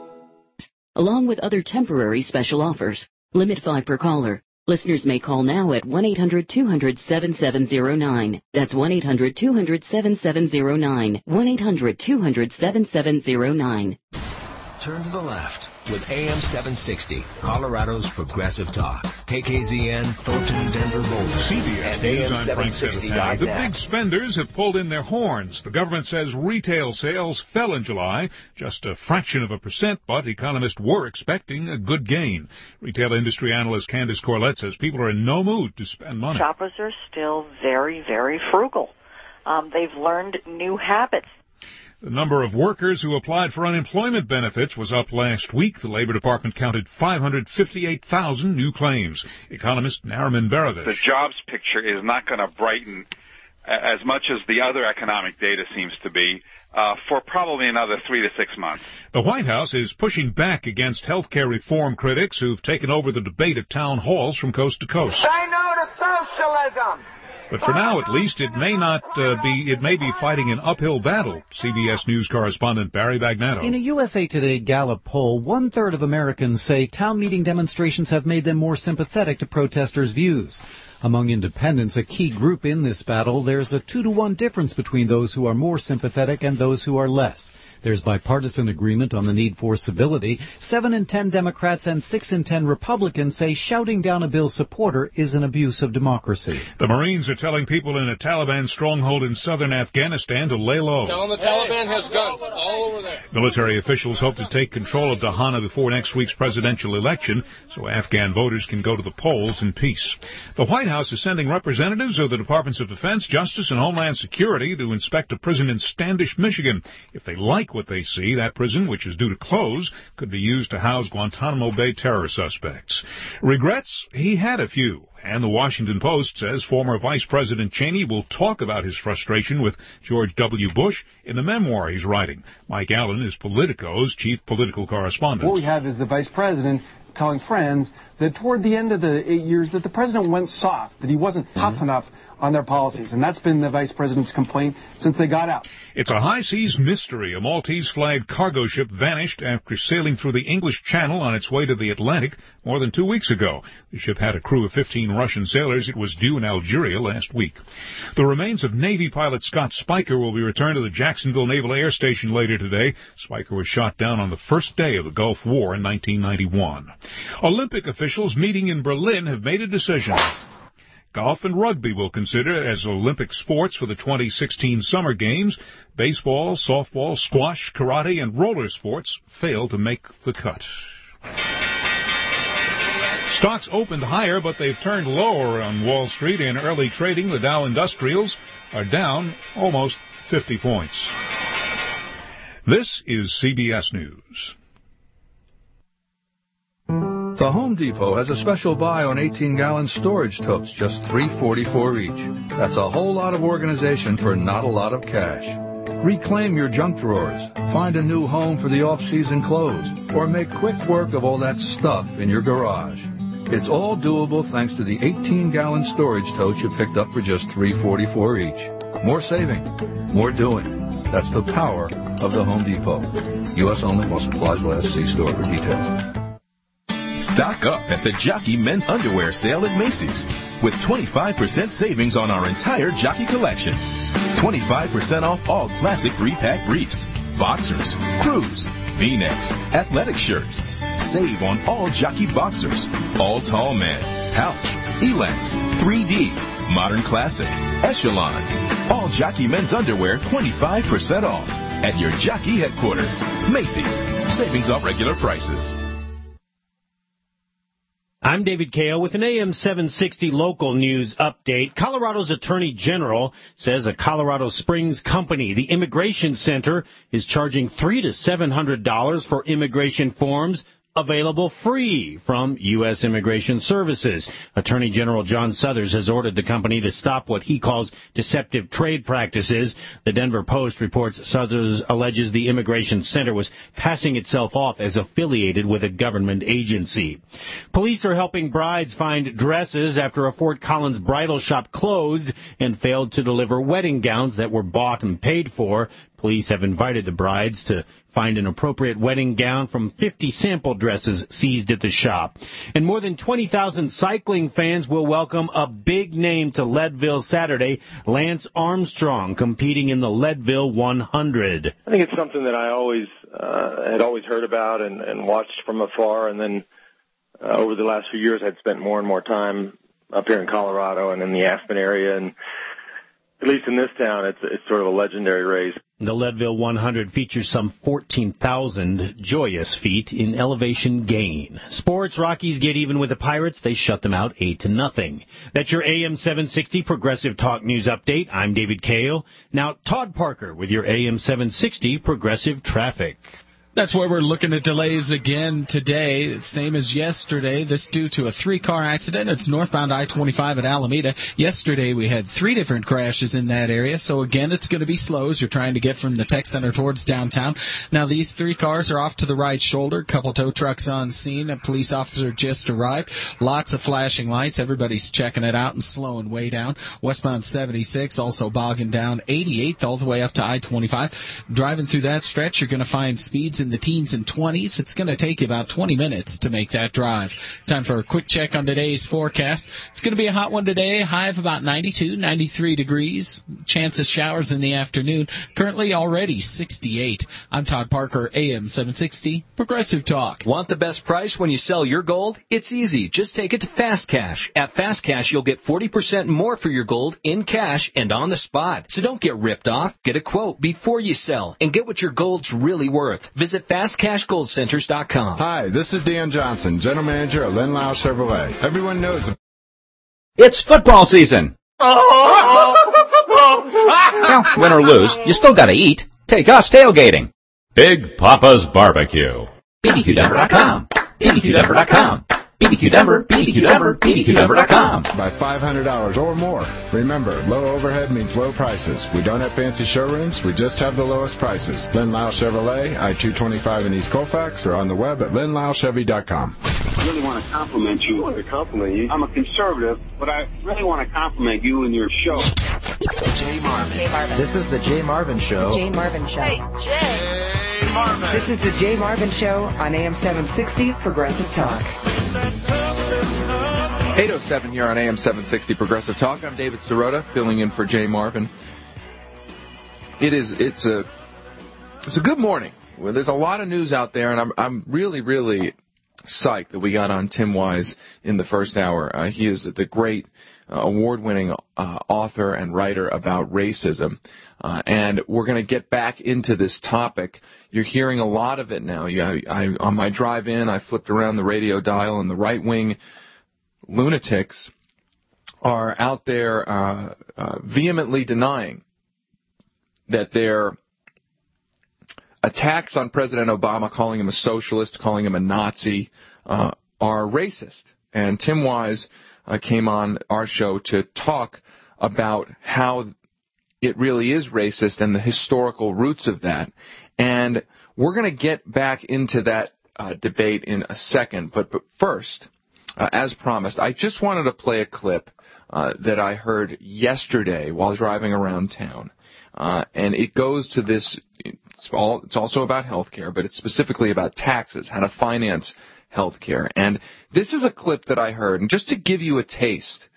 Along with other temporary special offers. Limit five per caller. Listeners may call now at one eight hundred two hundred seven seven zero nine. That's one eight hundred two hundred seven seven zero nine. one eight hundred two hundred seven seven zero nine. Turn to the left with A M seven sixty, Colorado's Progressive Talk. K K Z N, Thornton, Denver, Boulder. C B S News, I'm Frank Sevastano. The big spenders have pulled in their horns. The government says retail sales fell in July, just a fraction of a percent, but economists were expecting a good gain. Retail industry analyst Candace Corlett says people are in no mood to spend money. Shoppers are still very, very frugal. Um, they've learned new habits. The number of workers who applied for unemployment benefits was up last week. The Labor Department counted five hundred fifty-eight thousand new claims. Economist Nariman Beravich. The jobs picture is not going to brighten as much as the other economic data seems to be uh, for probably another three to six months. The White House is pushing back against health care reform critics who've taken over the debate at town halls from coast to coast. Say no to socialism! But for now, at least, it may not uh, be, it may be fighting an uphill battle. C B S News correspondent Barry Bagnatto. In a U S A Today Gallup poll, one-third of Americans say town meeting demonstrations have made them more sympathetic to protesters' views. Among independents, a key group in this battle, there's a two to one difference between those who are more sympathetic and those who are less. There's bipartisan agreement on the need for civility. Seven in ten Democrats and six in ten Republicans say shouting down a bill supporter is an abuse of democracy. The Marines are telling people in a Taliban stronghold in southern Afghanistan to lay low. Tell them the Taliban has guns all over there. Military officials hope to take control of Dahana before next week's presidential election so Afghan voters can go to the polls in peace. The White House is sending representatives of the Departments of Defense, Justice, and Homeland Security to inspect a prison in Standish, Michigan. If they like what they see, that prison, which is due to close, could be used to house Guantanamo Bay terror suspects. Regrets? He had a few. And the Washington Post says former Vice President Cheney will talk about his frustration with George W. Bush in the memoir he's writing. Mike Allen is Politico's chief political correspondent. What we have is the Vice President telling friends that toward the end of the eight years that the president went soft, that he wasn't tough mm-hmm. enough on their policies. And that's been the vice president's complaint since they got out. It's a high seas mystery. A Maltese-flagged cargo ship vanished after sailing through the English Channel on its way to the Atlantic more than two weeks ago. The ship had a crew of fifteen Russian sailors. It was due in Algeria last week. The remains of Navy pilot Scott Spiker will be returned to the Jacksonville Naval Air Station later today. Spiker was shot down on the first day of the Gulf War in nineteen ninety-one. Olympic officials meeting in Berlin have made a decision. Golf and rugby will consider as Olympic sports for the twenty sixteen Summer Games. Baseball, softball, squash, karate, and roller sports fail to make the cut. Stocks opened higher, but they've turned lower on Wall Street in early trading. The Dow Industrials are down almost fifty points. This is C B S News. The Home Depot has a special buy on eighteen-gallon storage totes, just three forty-four each. That's a whole lot of organization for not a lot of cash. Reclaim your junk drawers, find a new home for the off-season clothes, or make quick work of all that stuff in your garage. It's all doable thanks to the eighteen-gallon storage totes you picked up for just three forty-four each. More saving, more doing. That's the power of the Home Depot. U S only while supplies last. See store for details. Stock up at the Jockey Men's Underwear Sale at Macy's with twenty-five percent savings on our entire Jockey collection. twenty-five percent off all classic three-pack briefs, boxers, crews, V-necks, athletic shirts. Save on all Jockey boxers, all tall men, pouch, Elance, three D, modern classic, echelon. All Jockey Men's Underwear twenty-five percent off at your Jockey headquarters. Macy's. Savings off regular prices. I'm David Kayo with an A M seven sixty local news update. Colorado's Attorney General says a Colorado Springs company, the Immigration Center, is charging three to seven hundred dollars for immigration forms available free from U S Immigration Services. Attorney General John Suthers has ordered the company to stop what he calls deceptive trade practices. The Denver Post reports Suthers alleges the Immigration Center was passing itself off as affiliated with a government agency. Police are helping brides find dresses after a Fort Collins bridal shop closed and failed to deliver wedding gowns that were bought and paid for. Police have invited the brides to find an appropriate wedding gown from fifty sample dresses seized at the shop. And more than twenty thousand cycling fans will welcome a big name to Leadville Saturday, Lance Armstrong, competing in the Leadville one hundred. I think it's something that I always uh, had always heard about and, and watched from afar, and then uh, over the last few years I'd spent more and more time up here in Colorado and in the Aspen area, and at least in this town, it's it's sort of a legendary race. The Leadville one hundred features some fourteen thousand joyous feet in elevation gain. Sports, Rockies get even with the Pirates. They shut them out eight to nothing. That's your A M seven sixty Progressive Talk News Update. I'm David Kayo. Now, Todd Parker with your A M seven sixty Progressive Traffic. That's where we're looking at delays again today, same as yesterday. This due to a three-car accident. It's northbound I twenty-five at Alameda. Yesterday we had three different crashes in that area, so again it's going to be slow as you're trying to get from the tech center towards downtown. Now these three cars are off to the right shoulder. A couple tow trucks on scene. A police officer just arrived. Lots of flashing lights. Everybody's checking it out and slowing way down. Westbound seventy-six also bogging down. eighty-eighth all the way up to I twenty-five. Driving through that stretch, you're going to find speeds in the teens and twenties. It's going to take you about twenty minutes to make that drive. Time for a quick check on today's forecast. It's going to be a hot one today. High of about ninety-two, ninety-three degrees. Chance of showers in the afternoon. Currently already sixty-eight. I'm Todd Parker, A M seven sixty Progressive Talk. Want the best price when you sell your gold? It's easy. Just take it to Fast Cash. At Fast Cash, you'll get forty percent more for your gold in cash and on the spot. So don't get ripped off. Get a quote before you sell and get what your gold's really worth. Visit fast cash gold centers dot com. Hi, this is Dan Johnson, General Manager at Len Lau Chevrolet. Everyone knows it's football season. Well, win or lose, you still gotta eat. Take us tailgating. Big Papa's Barbecue. B B Q Denver dot com. B B Q Denver dot com. B B Q Denver, B B Q Denver, B B Q Denver dot com. By five hundred dollars or more. Remember, low overhead means low prices. We don't have fancy showrooms. We just have the lowest prices. Len Lau Chevrolet, I two twenty-five in East Colfax, or on the web at len lau chevy dot com. I really want to compliment you. I want to compliment you. I'm a conservative, but I really want to compliment you and your show. Jay Marvin. Jay Marvin. This is the Jay Marvin Show. Jay Marvin Show. Hey, Jay Marvin. This is the Jay Marvin Show on A M seven sixty Progressive Talk. eight oh seven here on A M seven sixty Progressive Talk. I'm David Sirota, filling in for Jay Marvin. It is, it's a, it's a good morning. Well, there's a lot of news out there, and I'm, I'm really, really psyched that we got on Tim Wise in the first hour. Uh, he is the great uh, award-winning uh, author and writer about racism. Uh, and we're going to get back into this topic. You're hearing a lot of it now. You, I, I, on my drive in, I flipped around the radio dial, and the right-wing lunatics are out there uh, uh, vehemently denying that their attacks on President Obama, calling him a socialist, calling him a Nazi, uh, are racist. And Tim Wise uh, came on our show to talk about how it really is racist and the historical roots of that. And we're going to get back into that uh, debate in a second. But, but first, uh, as promised, I just wanted to play a clip uh, that I heard yesterday while driving around town. Uh, and it goes to this, it's, all, it's also about health care, but it's specifically about taxes, how to finance health care. And this is a clip that I heard, and just to give you a taste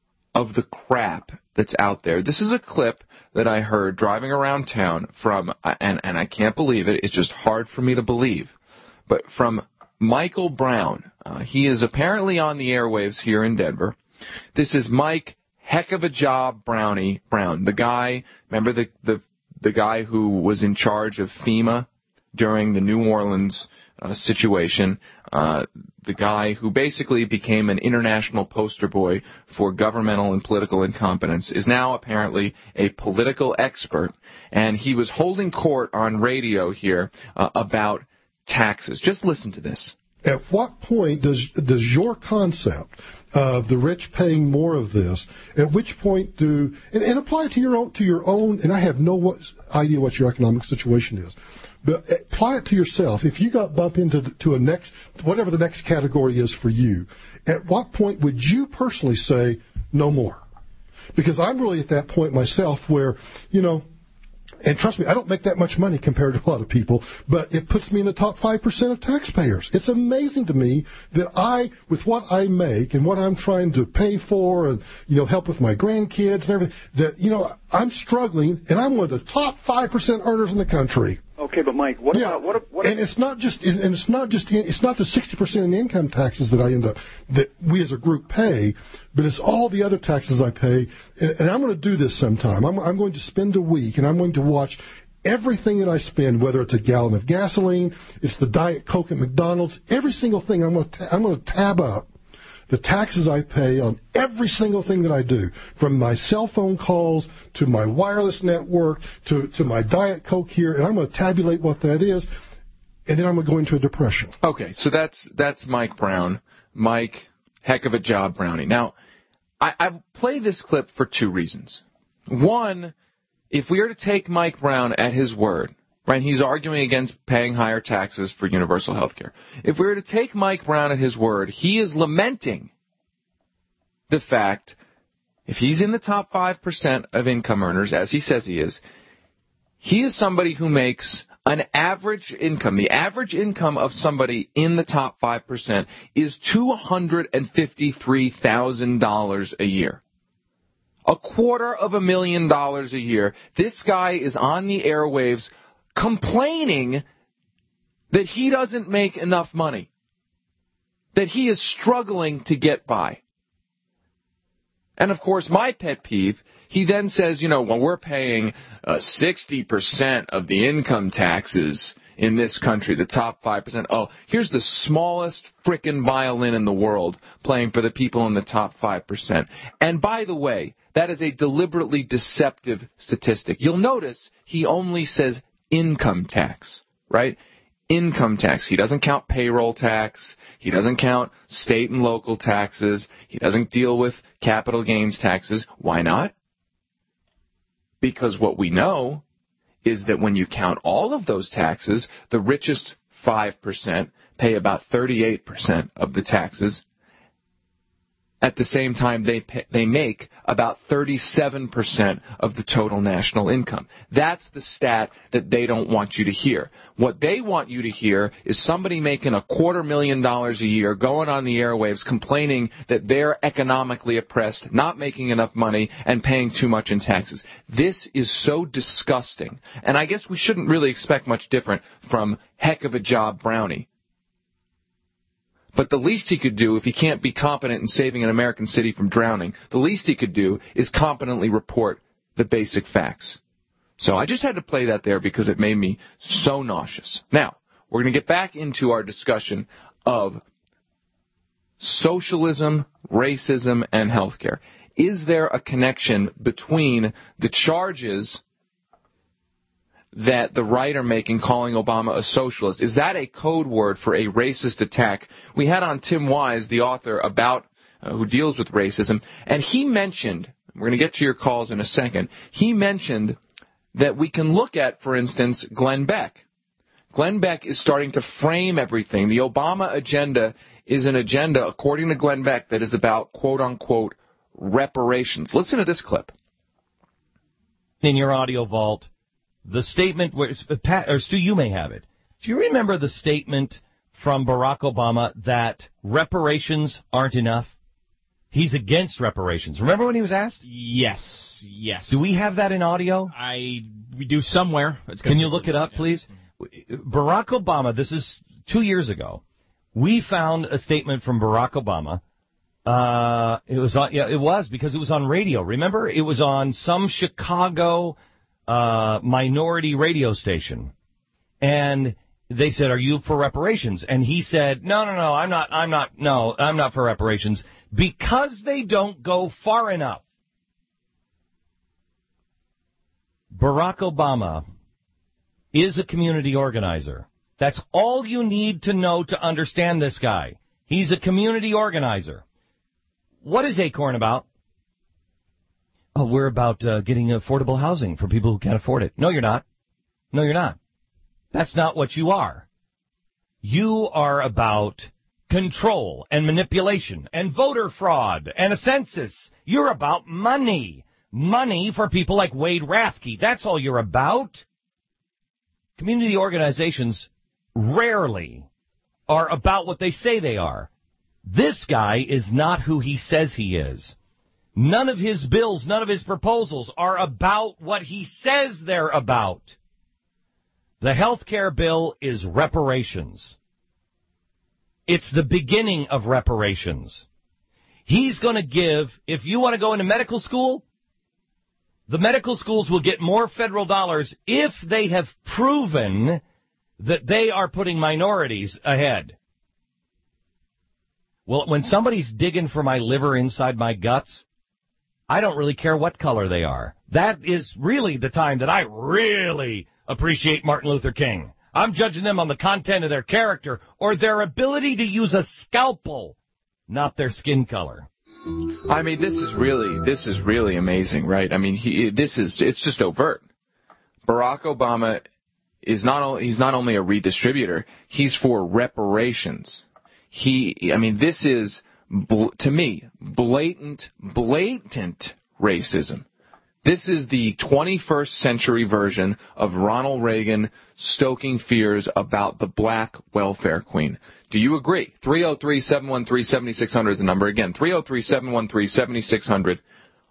of the crap that's out there, this is a clip that I heard driving around town from, and, and I can't believe it, it's just hard for me to believe, but from Michael Brown. Uh, he is apparently on the airwaves here in Denver. This is Mike Heck of a Job Brownie Brown, the guy, remember the, the, the guy who was in charge of FEMA during the New Orleans uh, situation, uh, the guy who basically became an international poster boy for governmental and political incompetence, is now apparently a political expert, and he was holding court on radio here uh, about taxes. Just listen to this. At what point does does your concept of the rich paying more of this, at which point do, and, and apply it to your own, to your own, and I have no what, idea what your economic situation is, but apply it to yourself. If you got bumped into the, to a next, whatever the next category is for you, at what point would you personally say, no more? Because I'm really at that point myself where, you know, and trust me, I don't make that much money compared to a lot of people, but it puts me in the top five percent of taxpayers. It's amazing to me that I, with what I make and what I'm trying to pay for and, you know, help with my grandkids and everything, that, you know, I'm struggling, and I'm one of the top five percent earners in the country. Okay, but Mike, what yeah. about what? what and it's not just, and it's not just, it's not the sixty percent in income taxes that I end up, that we as a group pay, but it's all the other taxes I pay. And, and I'm going to do this sometime. I'm, I'm going to spend a week, and I'm going to watch everything that I spend, whether it's a gallon of gasoline, it's the Diet Coke at McDonald's, every single thing. I'm going to, I'm going to tab up the taxes I pay on every single thing that I do, from my cell phone calls to my wireless network to, to my Diet Coke here, and I'm going to tabulate what that is, and then I'm going to go into a depression. Okay, so that's that's Mike Brown. Mike, Heck of a Job Brownie. Now, I, I play this clip for two reasons. One, if we are to take Mike Brown at his word, right, he's arguing against paying higher taxes for universal health care. If we were to take Mike Brown at his word, he is lamenting the fact, if he's in the top five percent of income earners, as he says he is, he is somebody who makes an average income. The average income of somebody in the top five percent is two hundred fifty-three thousand dollars a year. A quarter of a million dollars a year. This guy is on the airwaves complaining that he doesn't make enough money, that he is struggling to get by. And, of course, my pet peeve, he then says, you know, well, we're paying uh, sixty percent of the income taxes in this country, the top five percent. Oh, here's the smallest frickin' violin in the world playing for the people in the top five percent. And, by the way, that is a deliberately deceptive statistic. You'll notice he only says income tax, right? Income tax. He doesn't count payroll tax. He doesn't count state and local taxes. He doesn't deal with capital gains taxes. Why not? Because what we know is that when you count all of those taxes, the richest five percent pay about thirty-eight percent of the taxes. At the same time, they pay, they make about thirty-seven percent of the total national income. That's the stat that they don't want you to hear. What they want you to hear is somebody making a quarter million dollars a year going on the airwaves complaining that they're economically oppressed, not making enough money, and paying too much in taxes. This is so disgusting. And I guess we shouldn't really expect much different from Heck of a Job Brownie. But the least he could do, if he can't be competent in saving an American city from drowning, the least he could do is competently report the basic facts. So I just had to play that there because it made me so nauseous. Now, we're going to get back into our discussion of socialism, racism, and healthcare. Is there a connection between the charges that the right are making calling Obama a socialist? Is that a code word for a racist attack? We had on Tim Wise, the author about uh, who deals with racism, and he mentioned, we're going to get to your calls in a second, he mentioned that we can look at, for instance, Glenn Beck. Glenn Beck is starting to frame everything. The Obama agenda is an agenda, according to Glenn Beck, that is about, quote-unquote, reparations. Listen to this clip. In your audio vault, the statement, where Pat, or Stu, you may have it. Do you remember the statement from Barack Obama that reparations aren't enough? He's against reparations. Remember when he was asked? Yes, yes. Do we have that in audio? I we do somewhere. Can you look it up, please? Barack Obama, this is two years ago. We found a statement from Barack Obama. Uh, it was on, yeah, it was because it was on radio. Remember, it was on some Chicago uh, minority radio station, and they said, "Are you for reparations?" And he said, "No, no, no, I'm not. I'm not. No, I'm not for reparations because they don't go far enough." Barack Obama is a community organizer. That's all you need to know to understand this guy. He's a community organizer. What is Acorn about? Oh, we're about uh, getting affordable housing for people who can't afford it. No, you're not. No, you're not. That's not what you are. You are about control and manipulation and voter fraud and a census. You're about money. Money for people like Wade Rathke. That's all you're about. Community organizations rarely are about what they say they are. This guy is not who he says he is. None of his bills, none of his proposals are about what he says they're about. The health care bill is reparations. It's the beginning of reparations. He's going to give, if you want to go into medical school, the medical schools will get more federal dollars if they have proven that they are putting minorities ahead. Well, when somebody's digging for my liver inside my guts, I don't really care what color they are. That is really the time that I really appreciate Martin Luther King. I'm judging them on the content of their character or their ability to use a scalpel, not their skin color. I mean, this is really, this is really amazing, right? I mean, he, this is, it's just overt. Barack Obama is not only, he's not only a redistributor, he's for reparations. He, I mean, this is, bl- to me, blatant, blatant racism. This is the twenty-first century version of Ronald Reagan stoking fears about the black welfare queen. Do you agree? three oh three, seven one three, seven six zero zero is the number. Again, three oh three, seven one three, seven six zero zero.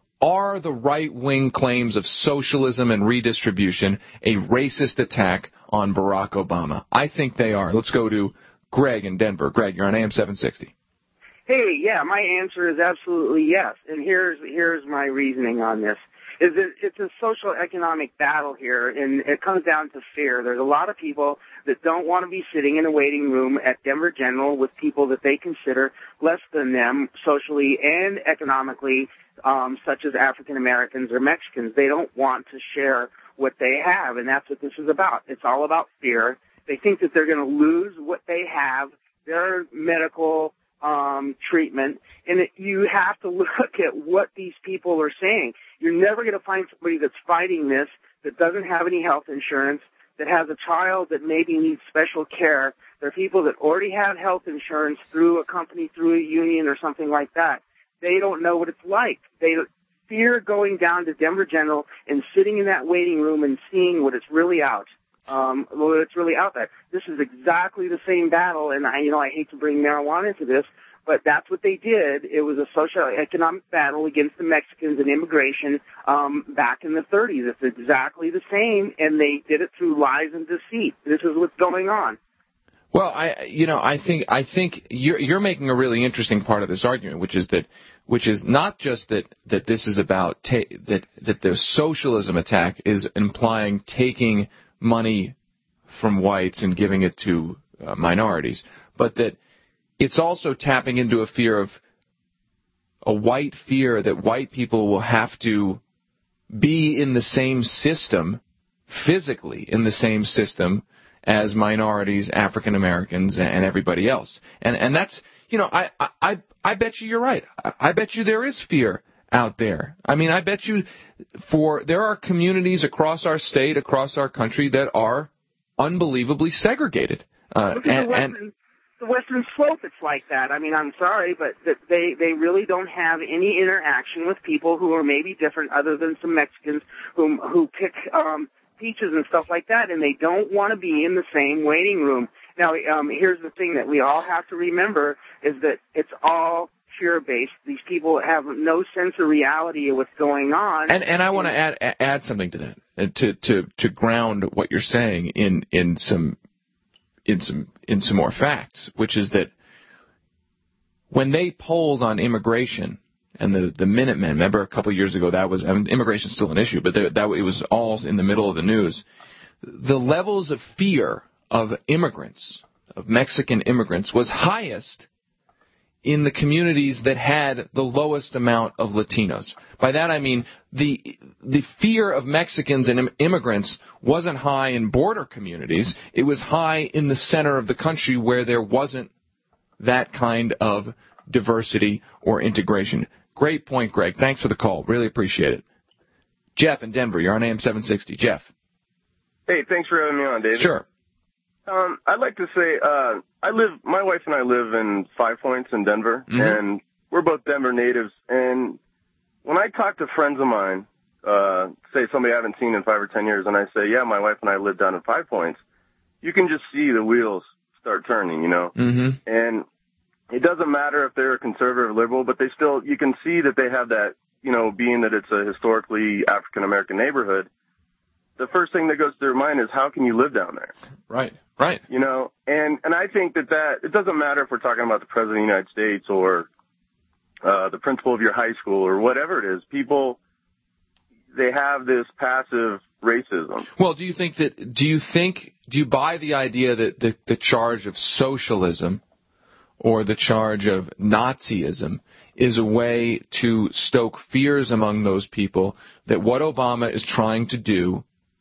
Are the right-wing claims of socialism and redistribution a racist attack on Barack Obama? I think they are. Let's go to Greg in Denver. Greg, you're on A M seven sixty. Hey, yeah, my answer is absolutely yes. And here's here's my reasoning on this. Is that it's a social economic battle here, and it comes down to fear. There's a lot of people that don't want to be sitting in a waiting room at Denver General with people that they consider less than them socially and economically, um, such as African Americans or Mexicans. They don't want to share what they have, and that's what this is about. It's all about fear. They think that they're going to lose what they have, their medical um, treatment, and it, you have to look at what these people are saying. You're never going to find somebody that's fighting this, that doesn't have any health insurance, that has a child that maybe needs special care. There are people that already have health insurance through a company, through a union or something like that. They don't know what it's like. They fear going down to Denver General and sitting in that waiting room and seeing what it's really out. Um, what it's really out there. This is exactly the same battle, and I, you know, I hate to bring marijuana into this, but that's what they did. It was a socio-economic battle against the Mexicans and immigration um, back in the thirties. It's exactly the same, and they did it through lies and deceit. This is what's going on. Well, I, you know, I think I think you're you're making a really interesting part of this argument, which is that, which is not just that that this is about ta- that that the socialism attack is implying taking money from whites and giving it to uh, minorities, but that it's also tapping into a fear of a white fear that white people will have to be in the same system, physically in the same system as minorities, African Americans, and everybody else. And and that's, you know, I I I bet you you're right. I bet you there is fear out there. I mean, I bet you for there are communities across our state, across our country that are unbelievably segregated. Uh, Look at and, the Western, and the Western Slope. It's like that. I mean, I'm sorry, but that they they really don't have any interaction with people who are maybe different, other than some Mexicans who who pick um, peaches and stuff like that, and they don't want to be in the same waiting room. Now, um, here's the thing that we all have to remember is that it's all fear-based. These people have no sense of reality of what's going on. And and I want to add add something to that, to to to ground what you're saying in in some in some in some more facts, which is that when they polled on immigration and the the Minutemen, remember a couple of years ago that was I mean, immigration's still an issue, but that, that it was all in the middle of the news. The levels of fear of immigrants, of Mexican immigrants, was highest in the communities that had the lowest amount of Latinos. By that I mean the the fear of Mexicans and immigrants wasn't high in border communities. It was high in the center of the country where there wasn't that kind of diversity or integration. Great point, Greg. Thanks for the call. Really appreciate it. Jeff in Denver, you're on A M seven sixty. Jeff. Hey, thanks for having me on, David. Sure. Um, I'd like to say, uh, I live, my wife and I live in Five Points in Denver, mm-hmm. and we're both Denver natives. And when I talk to friends of mine, uh, say somebody I haven't seen in five or ten years, and I say, yeah, my wife and I live down in Five Points, you can just see the wheels start turning, you know? Mm-hmm. And it doesn't matter if they're a conservative or liberal, but they still, you can see that they have that, you know, being that it's a historically African-American neighborhood. The first thing that goes through their mind is, how can you live down there? Right, right. You know, and, and I think that that, it doesn't matter if we're talking about the President of the United States or uh, the principal of your high school or whatever it is. People, they have this passive racism. Well, do you think that, do you think, do you buy the idea that the, the charge of socialism or the charge of Nazism is a way to stoke fears among those people that what Obama is trying to do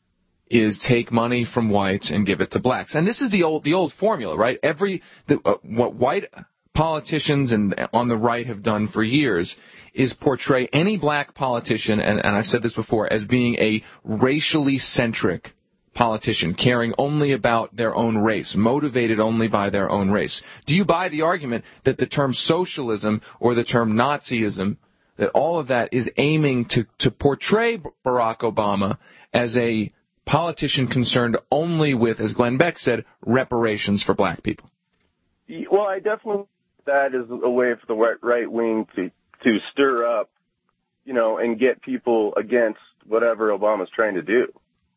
is take money from whites and give it to blacks? And this is the old the old formula, right? Every the, uh, what white politicians and on the right have done for years is portray any black politician, and, and I've said this before, as being a racially centric politician, caring only about their own race, motivated only by their own race. Do you buy the argument that the term socialism or the term Nazism, that all of that is aiming to, to portray Barack Obama as a politician concerned only with, as Glenn Beck said, reparations for black people? Well, I definitely that is a way for the right wing to to stir up, you know, and get people against whatever Obama's trying to do.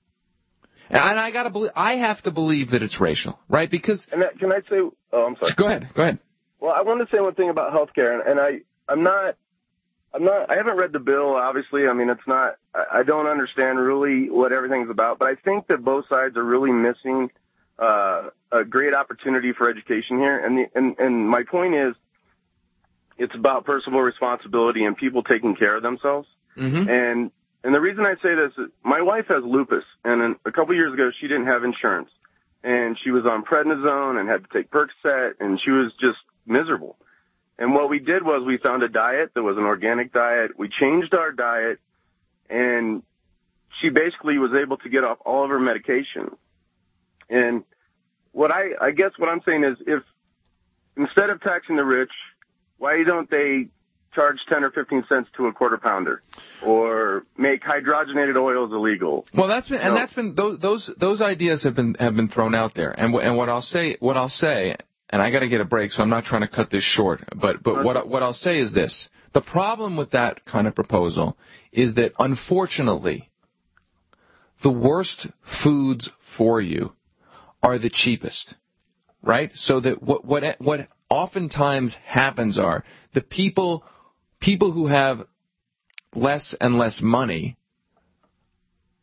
And I gotta believe, I have to believe that it's racial, right? Because and that, can I say? Oh, I'm sorry. Go ahead. Go ahead. Well, I want to say one thing about healthcare, and, and I, I'm not, I'm not, I haven't read the bill. Obviously, I mean, it's not. I, I don't understand really what everything's about, but I think that both sides are really missing uh, a great opportunity for education here. And the, and and my point is, it's about personal responsibility and people taking care of themselves. Mm-hmm. And And the reason I say this is my wife has lupus, and a couple of years ago she didn't have insurance, and she was on prednisone and had to take Percocet, and she was just miserable. And what we did was we found a diet that was an organic diet. We changed our diet, and she basically was able to get off all of her medication. And what I, I guess what I'm saying is, if instead of taxing the rich, why don't they charge ten or fifteen cents to a quarter pounder, or make hydrogenated oils illegal? Well, that's been, and no. that's been, those, those, those ideas have been, have been thrown out there. And, and what I'll say, what I'll say, and I gotta get a break, so I'm not trying to cut this short, but, but what, what I'll say is this. The problem with that kind of proposal is that, unfortunately, the worst foods for you are the cheapest, right? So that what, what, what oftentimes happens are the people People who have less and less money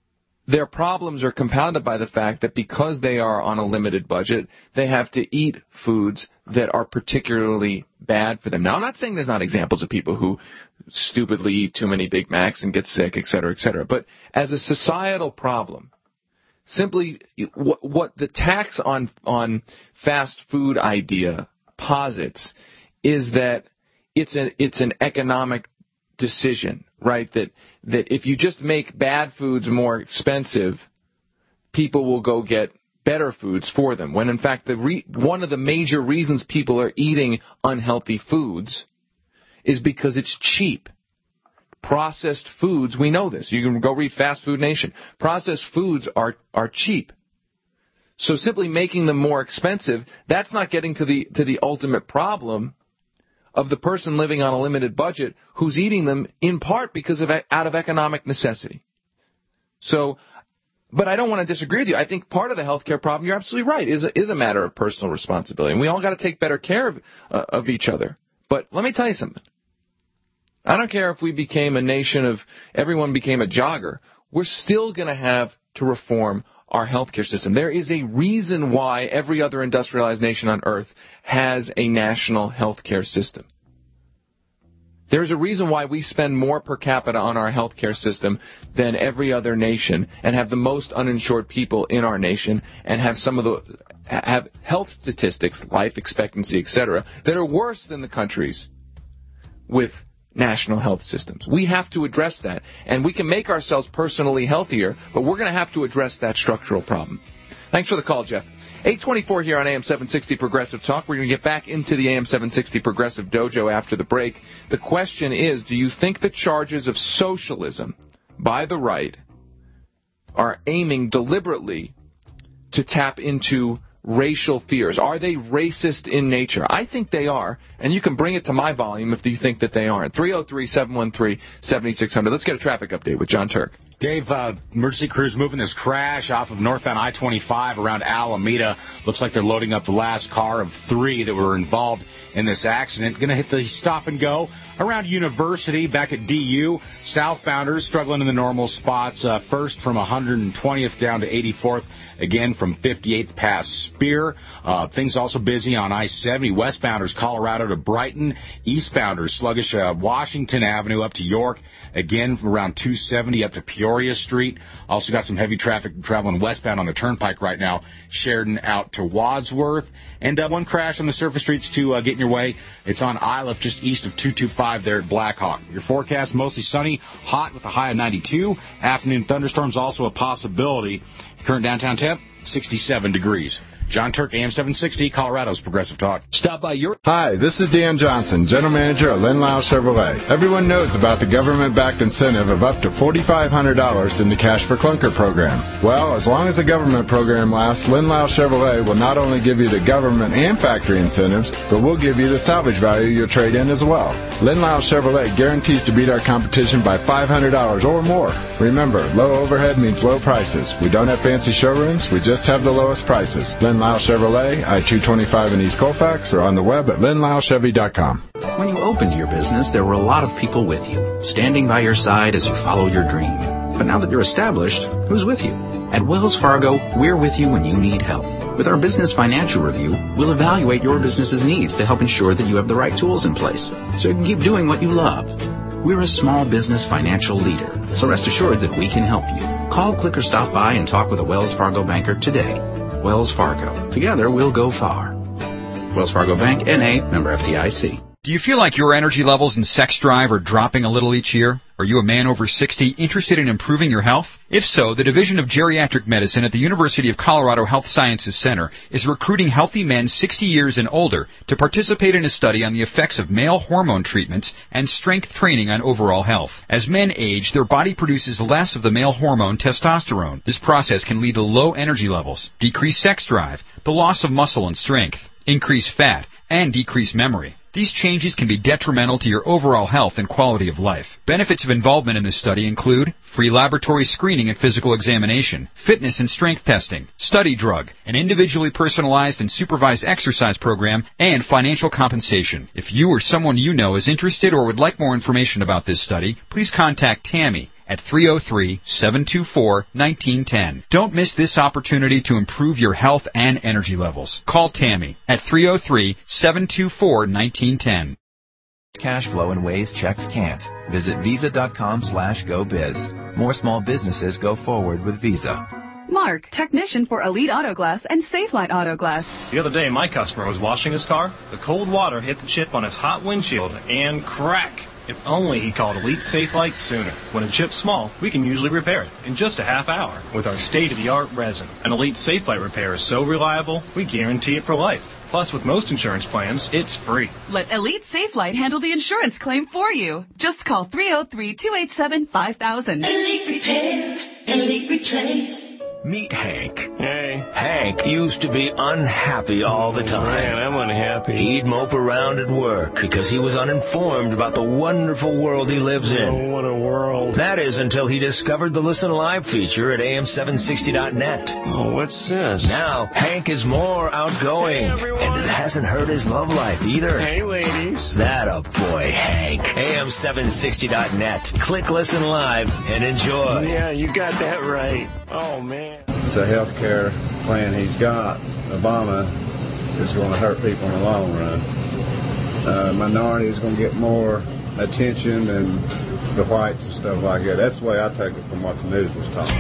their problems are compounded by the fact that because they are on a limited budget, they have to eat foods that are particularly bad for them. Now, I'm not saying there's not examples of people who stupidly eat too many Big Macs and get sick, et cetera, et cetera. But as a societal problem, simply what, what the tax on on fast food idea posits is that it's an it's an economic decision, right? That that if you just make bad foods more expensive, people will go get better foods for them. When in fact, the re- one of the major reasons people are eating unhealthy foods is because it's cheap. Processed foods, we know this. You can go read Fast Food Nation. Processed foods are are cheap. So simply making them more expensive, that's not getting to the to the ultimate problem of the person living on a limited budget who's eating them in part because of out of economic necessity. So, but I don't want to disagree with you. I think part of the healthcare problem, you're absolutely right, is a, is a matter of personal responsibility. And we all got to take better care of, uh, of each other. But let me tell you something. I don't care if we became a nation of everyone became a jogger. We're still going to have to reform our healthcare system. There is a reason why every other industrialized nation on earth has a national healthcare system. There's a reason why we spend more per capita on our healthcare system than every other nation and have the most uninsured people in our nation and have some of the have health statistics, life expectancy, et cetera, that are worse than the countries with national health systems. We have to address that, and we can make ourselves personally healthier, but we're going to have to address that structural problem. Thanks for the call, Jeff. eight twenty-four here on A M seven sixty Progressive Talk. We're going to get back into the A M seven sixty Progressive Dojo after the break. The question is, do you think the charges of socialism by the right are aiming deliberately to tap into racial fears? Are they racist in nature? I think they are, and you can bring it to my volume if you think that they aren't. three oh three, seven one three, seven six zero zero. Let's get a traffic update with John Turk. Dave, uh, emergency crews moving this crash off of northbound I twenty-five around Alameda. Looks like they're loading up the last car of three that were involved in this accident. Going to hit the stop and go around University back at D U. Southbounders struggling in the normal spots. Uh, first from one hundred twentieth down to eighty-fourth. Again from fifty-eighth past Spear. Uh, things also busy on I seventy. Westbounders Colorado to Brighton. Eastbounders sluggish uh, Washington Avenue up to York. Again around two seventy up to Peoria Street. Also got some heavy traffic traveling westbound on the Turnpike right now. Sheridan out to Wadsworth. And uh, one crash on the surface streets to uh, get in your way. It's on Iliff just east of two twenty-five there at Blackhawk. Your forecast, mostly sunny, hot with a high of ninety-two. Afternoon thunderstorms also a possibility. Current downtown temp, sixty-seven degrees. John Turk, A M seven sixty, Colorado's Progressive Talk. Stop by your... Hi, this is Dan Johnson, General Manager at Lynn Lyle Chevrolet. Everyone knows about the government-backed incentive of up to four thousand five hundred dollars in the Cash for Clunker program. Well, as long as the government program lasts, Lynn Lyle Chevrolet will not only give you the government and factory incentives, but we'll give you the salvage value of your trade-in as well. Lynn Lyle Chevrolet guarantees to beat our competition by five hundred dollars or more. Remember, low overhead means low prices. We don't have fancy showrooms, we just have the lowest prices. Lynn Lyle Chevrolet, I two twenty-five in East Colfax, or on the web at lynn lyle chevy dot com. When you opened your business, there were a lot of people with you, standing by your side as you follow your dream. But now that you're established, who's with you? At Wells Fargo, we're with you when you need help. With our Business Financial Review, we'll evaluate your business's needs to help ensure that you have the right tools in place, so you can keep doing what you love. We're a small business financial leader, so rest assured that we can help you. Call, click, or stop by and talk with a Wells Fargo banker today. Wells Fargo. Together, we'll go far. Wells Fargo Bank, N A, member F D I C. Do you feel like your energy levels and sex drive are dropping a little each year? Are you a man over sixty interested in improving your health? If so, the Division of Geriatric Medicine at the University of Colorado Health Sciences Center is recruiting healthy men sixty years and older to participate in a study on the effects of male hormone treatments and strength training on overall health. As men age, their body produces less of the male hormone testosterone. This process can lead to low energy levels, decreased sex drive, the loss of muscle and strength, increased fat, and decreased memory. These changes can be detrimental to your overall health and quality of life. Benefits of involvement in this study include free laboratory screening and physical examination, fitness and strength testing, study drug, an individually personalized and supervised exercise program, and financial compensation. If you or someone you know is interested or would like more information about this study, please contact Tammy at three oh three, seven two four, one nine one oh. Don't miss this opportunity to improve your health and energy levels. Call Tammy at three oh three, seven two four, one nine one oh. Cash flow in ways checks can't. Visit visa.com slash go biz. More small businesses go forward with Visa. Mark, technician for Elite Auto Glass and Safelite Auto Glass. The other day, my customer was washing his car. The cold water hit the chip on his hot windshield, and crack! If only he called Elite Safelite sooner. When a chip's small, we can usually repair it in just a half hour with our state-of-the-art resin. An Elite Safelite repair is so reliable, we guarantee it for life. Plus, with most insurance plans, it's free. Let Elite Safelite handle the insurance claim for you. Just call three oh three, two eight seven, five thousand. Elite Repair, Elite Replace. Meet Hank. Hey. Hank used to be unhappy all the time. Man, I'm unhappy. He'd mope around at work because he was uninformed about the wonderful world he lives in. Oh, what a world. That is until he discovered the Listen Live feature at A M seven sixty dot net. Oh, what's this? Now, Hank is more outgoing, hey, and it hasn't hurt his love life either. Hey, ladies. That a boy, Hank. A M seven sixty dot net. Click Listen Live and enjoy. Yeah, you got that right. Oh, man. The health care plan he's got, Obama, is going to hurt people in the long run. Uh, minorities going to get more attention than the whites and stuff like that. That's the way I take it from what the news was talking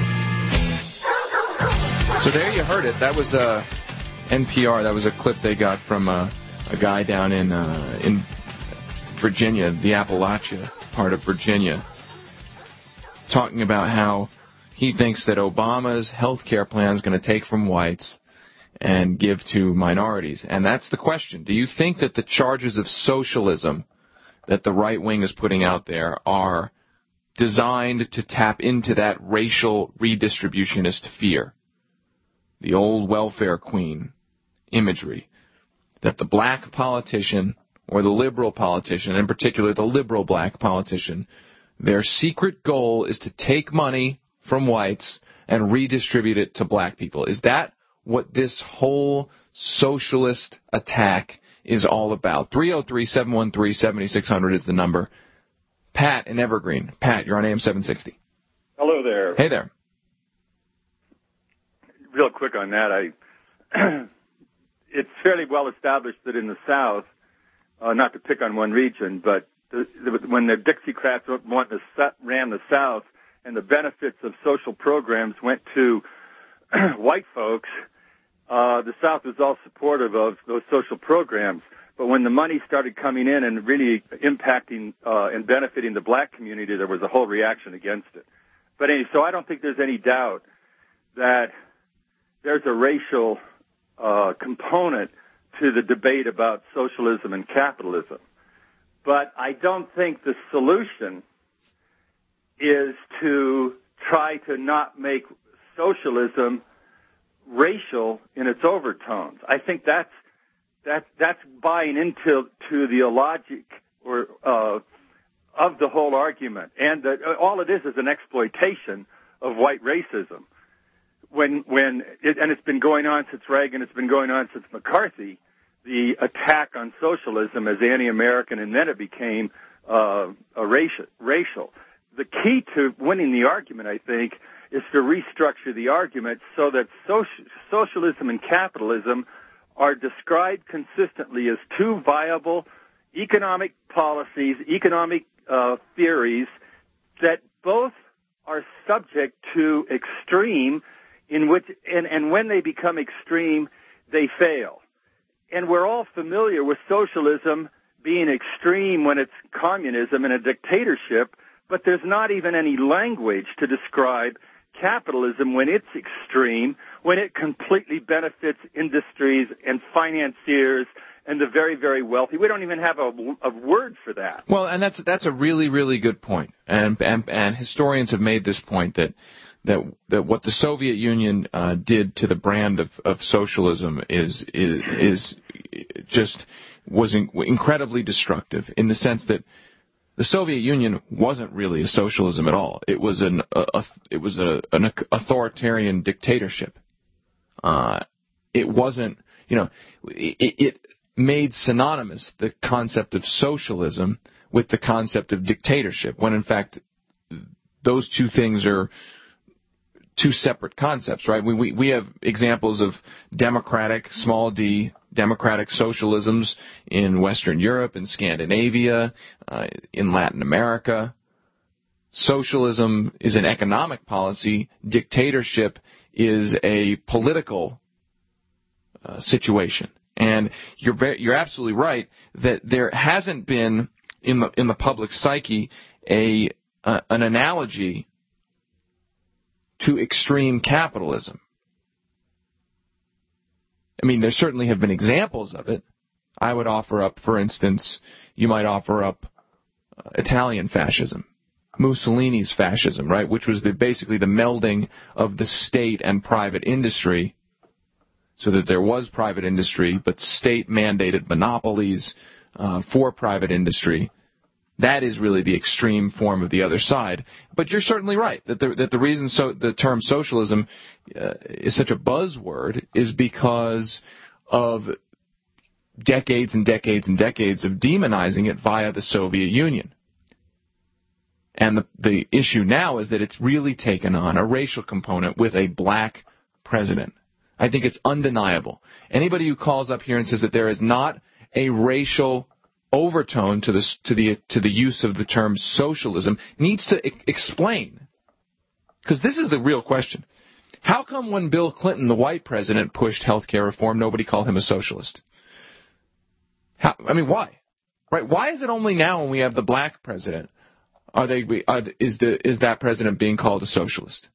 about. So there you heard it. That was uh, N P R. That was a clip they got from uh, a guy down in uh, in Virginia, the Appalachia part of Virginia, talking about how he thinks that Obama's health care plan is going to take from whites and give to minorities. And that's the question. Do you think that the charges of socialism that the right wing is putting out there are designed to tap into that racial redistributionist fear? The old welfare queen imagery. That the black politician, or the liberal politician, in particular the liberal black politician, their secret goal is to take money from whites and redistribute it to black people. Is that what this whole socialist attack is all about? three oh three, seven one three, seven six zero zero is the number. Pat in Evergreen. Pat, you're on A M seven sixty. Hello there. Hey there. Real quick on that, I it's fairly well established that in the South, uh, not to pick on one region, but the, the, when the Dixiecrats went to, ran the South, and the benefits of social programs went to white folks, uh, the South was all supportive of those social programs. But when the money started coming in and really impacting uh, and benefiting the black community, there was a whole reaction against it. But anyway, so I don't think there's any doubt that there's a racial uh, component to the debate about socialism and capitalism. But I don't think the solution is to try to not make socialism racial in its overtones. I think that's that's that's buying into to the illogic or uh, of the whole argument, and that all it is is an exploitation of white racism. When when it, and it's been going on since Reagan, it's been going on since McCarthy. The attack on socialism as anti-American, and then it became uh, a racial racial. The key to winning the argument, I think, is to restructure the argument so that social, socialism and capitalism are described consistently as two viable economic policies, economic uh, theories that both are subject to extreme, in which, and, and when they become extreme, they fail. And we're all familiar with socialism being extreme when it's communism and a dictatorship, but there's not even any language to describe capitalism when it's extreme, when it completely benefits industries and financiers and the very, very wealthy. We don't even have a, a word for that. Well, and that's that's a really, really good point. And and, and historians have made this point that that that what the Soviet Union uh, did to the brand of, of socialism is is is just was in, incredibly destructive in the sense that the Soviet Union wasn't really a socialism at all. It was an a, a, it was a, an authoritarian dictatorship. Uh, it wasn't, you know, it, it made synonymous the concept of socialism with the concept of dictatorship, when in fact those two things are two separate concepts, right? We, we, we have examples of democratic, small d, democratic socialisms in Western Europe, in Scandinavia, uh, in Latin America. Socialism is an economic policy. Dictatorship is a political uh, situation. And you're very, you're absolutely right that there hasn't been in the in the public psyche a uh, an analogy to extreme capitalism. I mean, there certainly have been examples of it. I would offer up, for instance, you might offer up uh, Italian fascism, Mussolini's fascism, right, which was the, basically the melding of the state and private industry, so that there was private industry, but state-mandated monopolies uh, for private industry. That is really the extreme form of the other side. But you're certainly right that the, that the reason so, the term socialism uh, is such a buzzword is because of decades and decades and decades of demonizing it via the Soviet Union. And the, the issue now is that it's really taken on a racial component with a black president. I think it's undeniable. Anybody who calls up here and says that there is not a racial overtone to this to the to the use of the term socialism needs to I- explain, because this is the real question. How come when Bill Clinton, the white president, pushed health care reform, nobody called him a socialist? How, I mean, why? Right? Why is it only now when we have the black president are they are, is the is that president being called a socialist?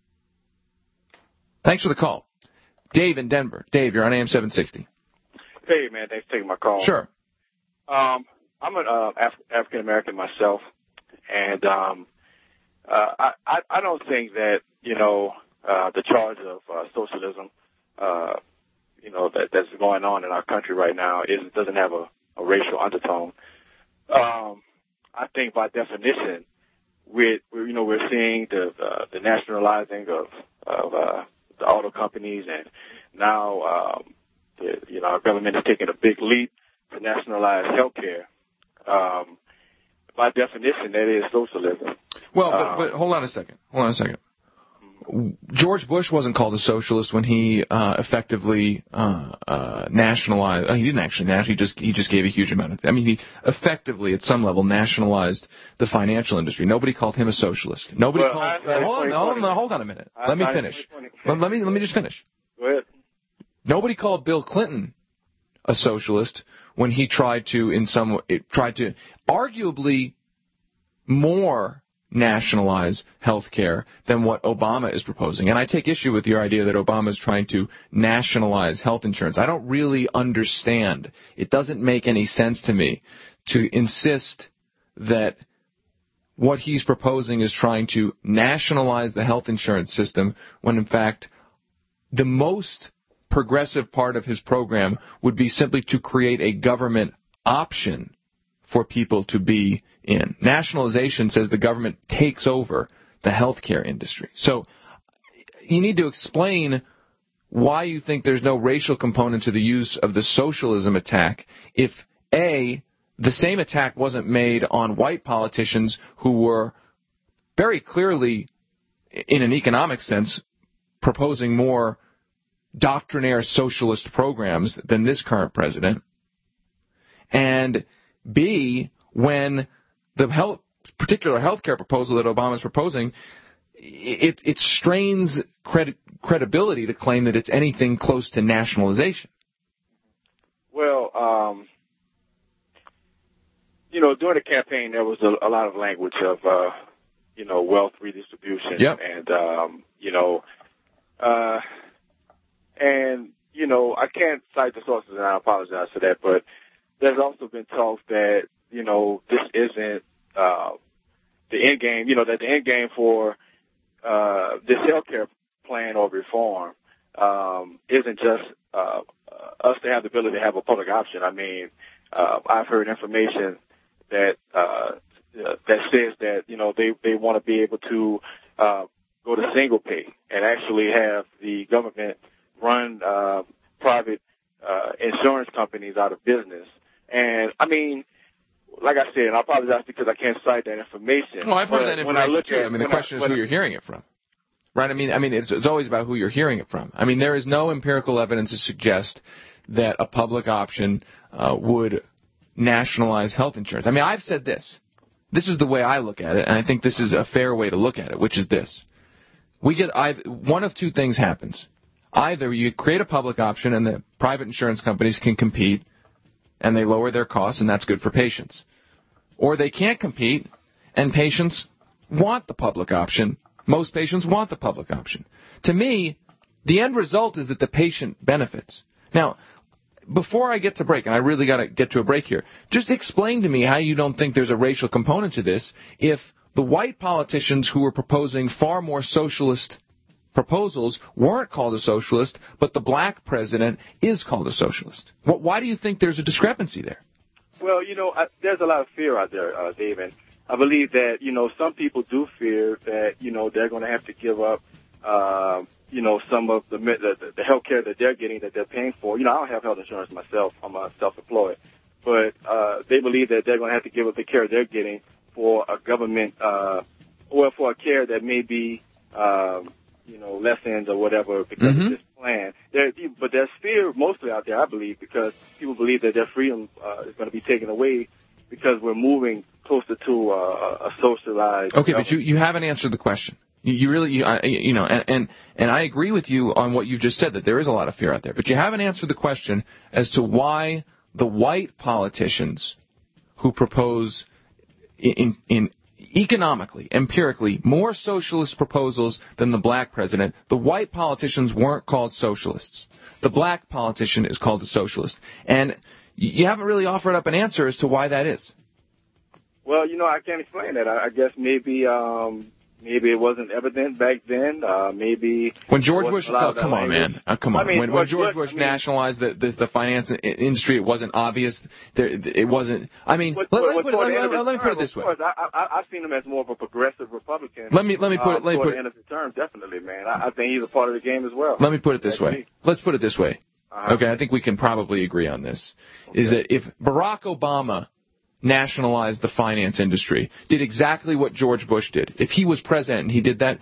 Thanks for the call. Dave in Denver. Dave, you're on A M seven sixty. Hey, man, thanks for taking my call. Sure. Um, I'm an uh, Af- African American myself, and um, uh, I, I I don't think that you know uh, the charge of uh, socialism, uh, you know that that's going on in our country right now is doesn't have a, a racial undertone. Um, I think by definition, with you know we're seeing the uh, the nationalizing of of uh, the auto companies, and now um, the, you know our government is taking a big leap to nationalize healthcare. Um, by definition, that is socialism. Well, but, um, but hold on a second. Hold on a second. George Bush wasn't called a socialist when he uh, effectively uh, uh, nationalized. Uh, he didn't actually nationalize. He just he just gave a huge amount of. I mean, he effectively, at some level, nationalized the financial industry. Nobody called him a socialist. Nobody well, called. I, Uh, hold on, hold on, hold on a minute. I, Let me I, finish. Let, let me let me just finish. Go ahead. Nobody called Bill Clinton a socialist when he tried to, in some, it tried to arguably more nationalize health care than what Obama is proposing. And I take issue with your idea that Obama is trying to nationalize health insurance. I don't really understand. It doesn't make any sense to me to insist that what he's proposing is trying to nationalize the health insurance system when, in fact, the most progressive part of his program would be simply to create a government option for people to be in. Nationalization says the government takes over the healthcare industry. So you need to explain why you think there's no racial component to the use of the socialism attack if, A, the same attack wasn't made on white politicians who were very clearly, in an economic sense, proposing more doctrinaire socialist programs than this current president, and B, when the health, particular health care proposal that Obama is proposing, it, it strains credi- credibility to claim that it's anything close to nationalization. Well, um, you know, during the campaign, there was a, a lot of language of, uh, you know, wealth redistribution, yep. and um, you know, uh, and you know, I can't cite the sources, and I apologize for that, but there's also been talk that, you know, this isn't uh, the end game, you know, that the end game for uh, this healthcare plan or reform um, isn't just uh, us to have the ability to have a public option. I mean, uh, I've heard information that uh, that says that, you know, they, they want to be able to uh, go to single pay and actually have the government run uh, private uh, insurance companies out of business. And, I mean, like I said, and I apologize because I can't cite that information. Well, I've heard but that when I information look too. at, I mean, the when question I, is when who you're hearing it from. Right? I mean, I mean, it's, it's always about who you're hearing it from. I mean, there is no empirical evidence to suggest that a public option uh, would nationalize health insurance. I mean, I've said this. This is the way I look at it, and I think this is a fair way to look at it, which is this. We get I've, one of two things happens. Either you create a public option and the private insurance companies can compete and they lower their costs, and that's good for patients. Or they can't compete and patients want the public option. Most patients want the public option. To me, the end result is that the patient benefits. Now, before I get to break, and I really got to get to a break here, just explain to me how you don't think there's a racial component to this if the white politicians who were proposing far more socialist proposals weren't called a socialist, but the black president is called a socialist. Why do you think there's a discrepancy there? Well, you know, I, there's a lot of fear out there, uh, David. I believe that, you know, some people do fear that, you know, they're going to have to give up, uh, you know, some of the, the the health care that they're getting, that they're paying for. You know, I don't have health insurance myself. I'm uh, self-employed. But uh, they believe that they're going to have to give up the care they're getting for a government, uh, or for a care that may be, um, you know, lessened or whatever because mm-hmm. of this plan. There, but there's fear mostly out there, I believe, because people believe that their freedom uh, is going to be taken away because we're moving closer to uh, a socialized. Okay, government. but you, you haven't answered the question. You, you really, you, I, you know, and, and and I agree with you on what you just said, that there is a lot of fear out there. But you haven't answered the question as to why the white politicians who propose in, in economically, empirically, more socialist proposals than the black president, the white politicians weren't called socialists. The black politician is called a socialist. And you haven't really offered up an answer as to why that is. Well, you know, I can't explain that. I, I guess maybe um, maybe it wasn't evident back then. Uh, maybe when George Bush, oh, come on, man, oh, come on. I mean, when, when George Bush I mean, nationalized the, the the finance industry, it wasn't obvious. There, it wasn't. I mean, what, let, what, let, put it, let, let, let me put it this way. I, I, I've seen him as more of a progressive Republican. Let me let me put it. Uh, let me put the end of the term, definitely, man. I, I think he's a part of the game as well. Let me put it this way. Me. Let's put it this way. Uh-huh. Okay, I think we can probably agree on this. Okay. Is that if Barack Obama nationalized the finance industry, did exactly what George Bush did, if he was president and he did that,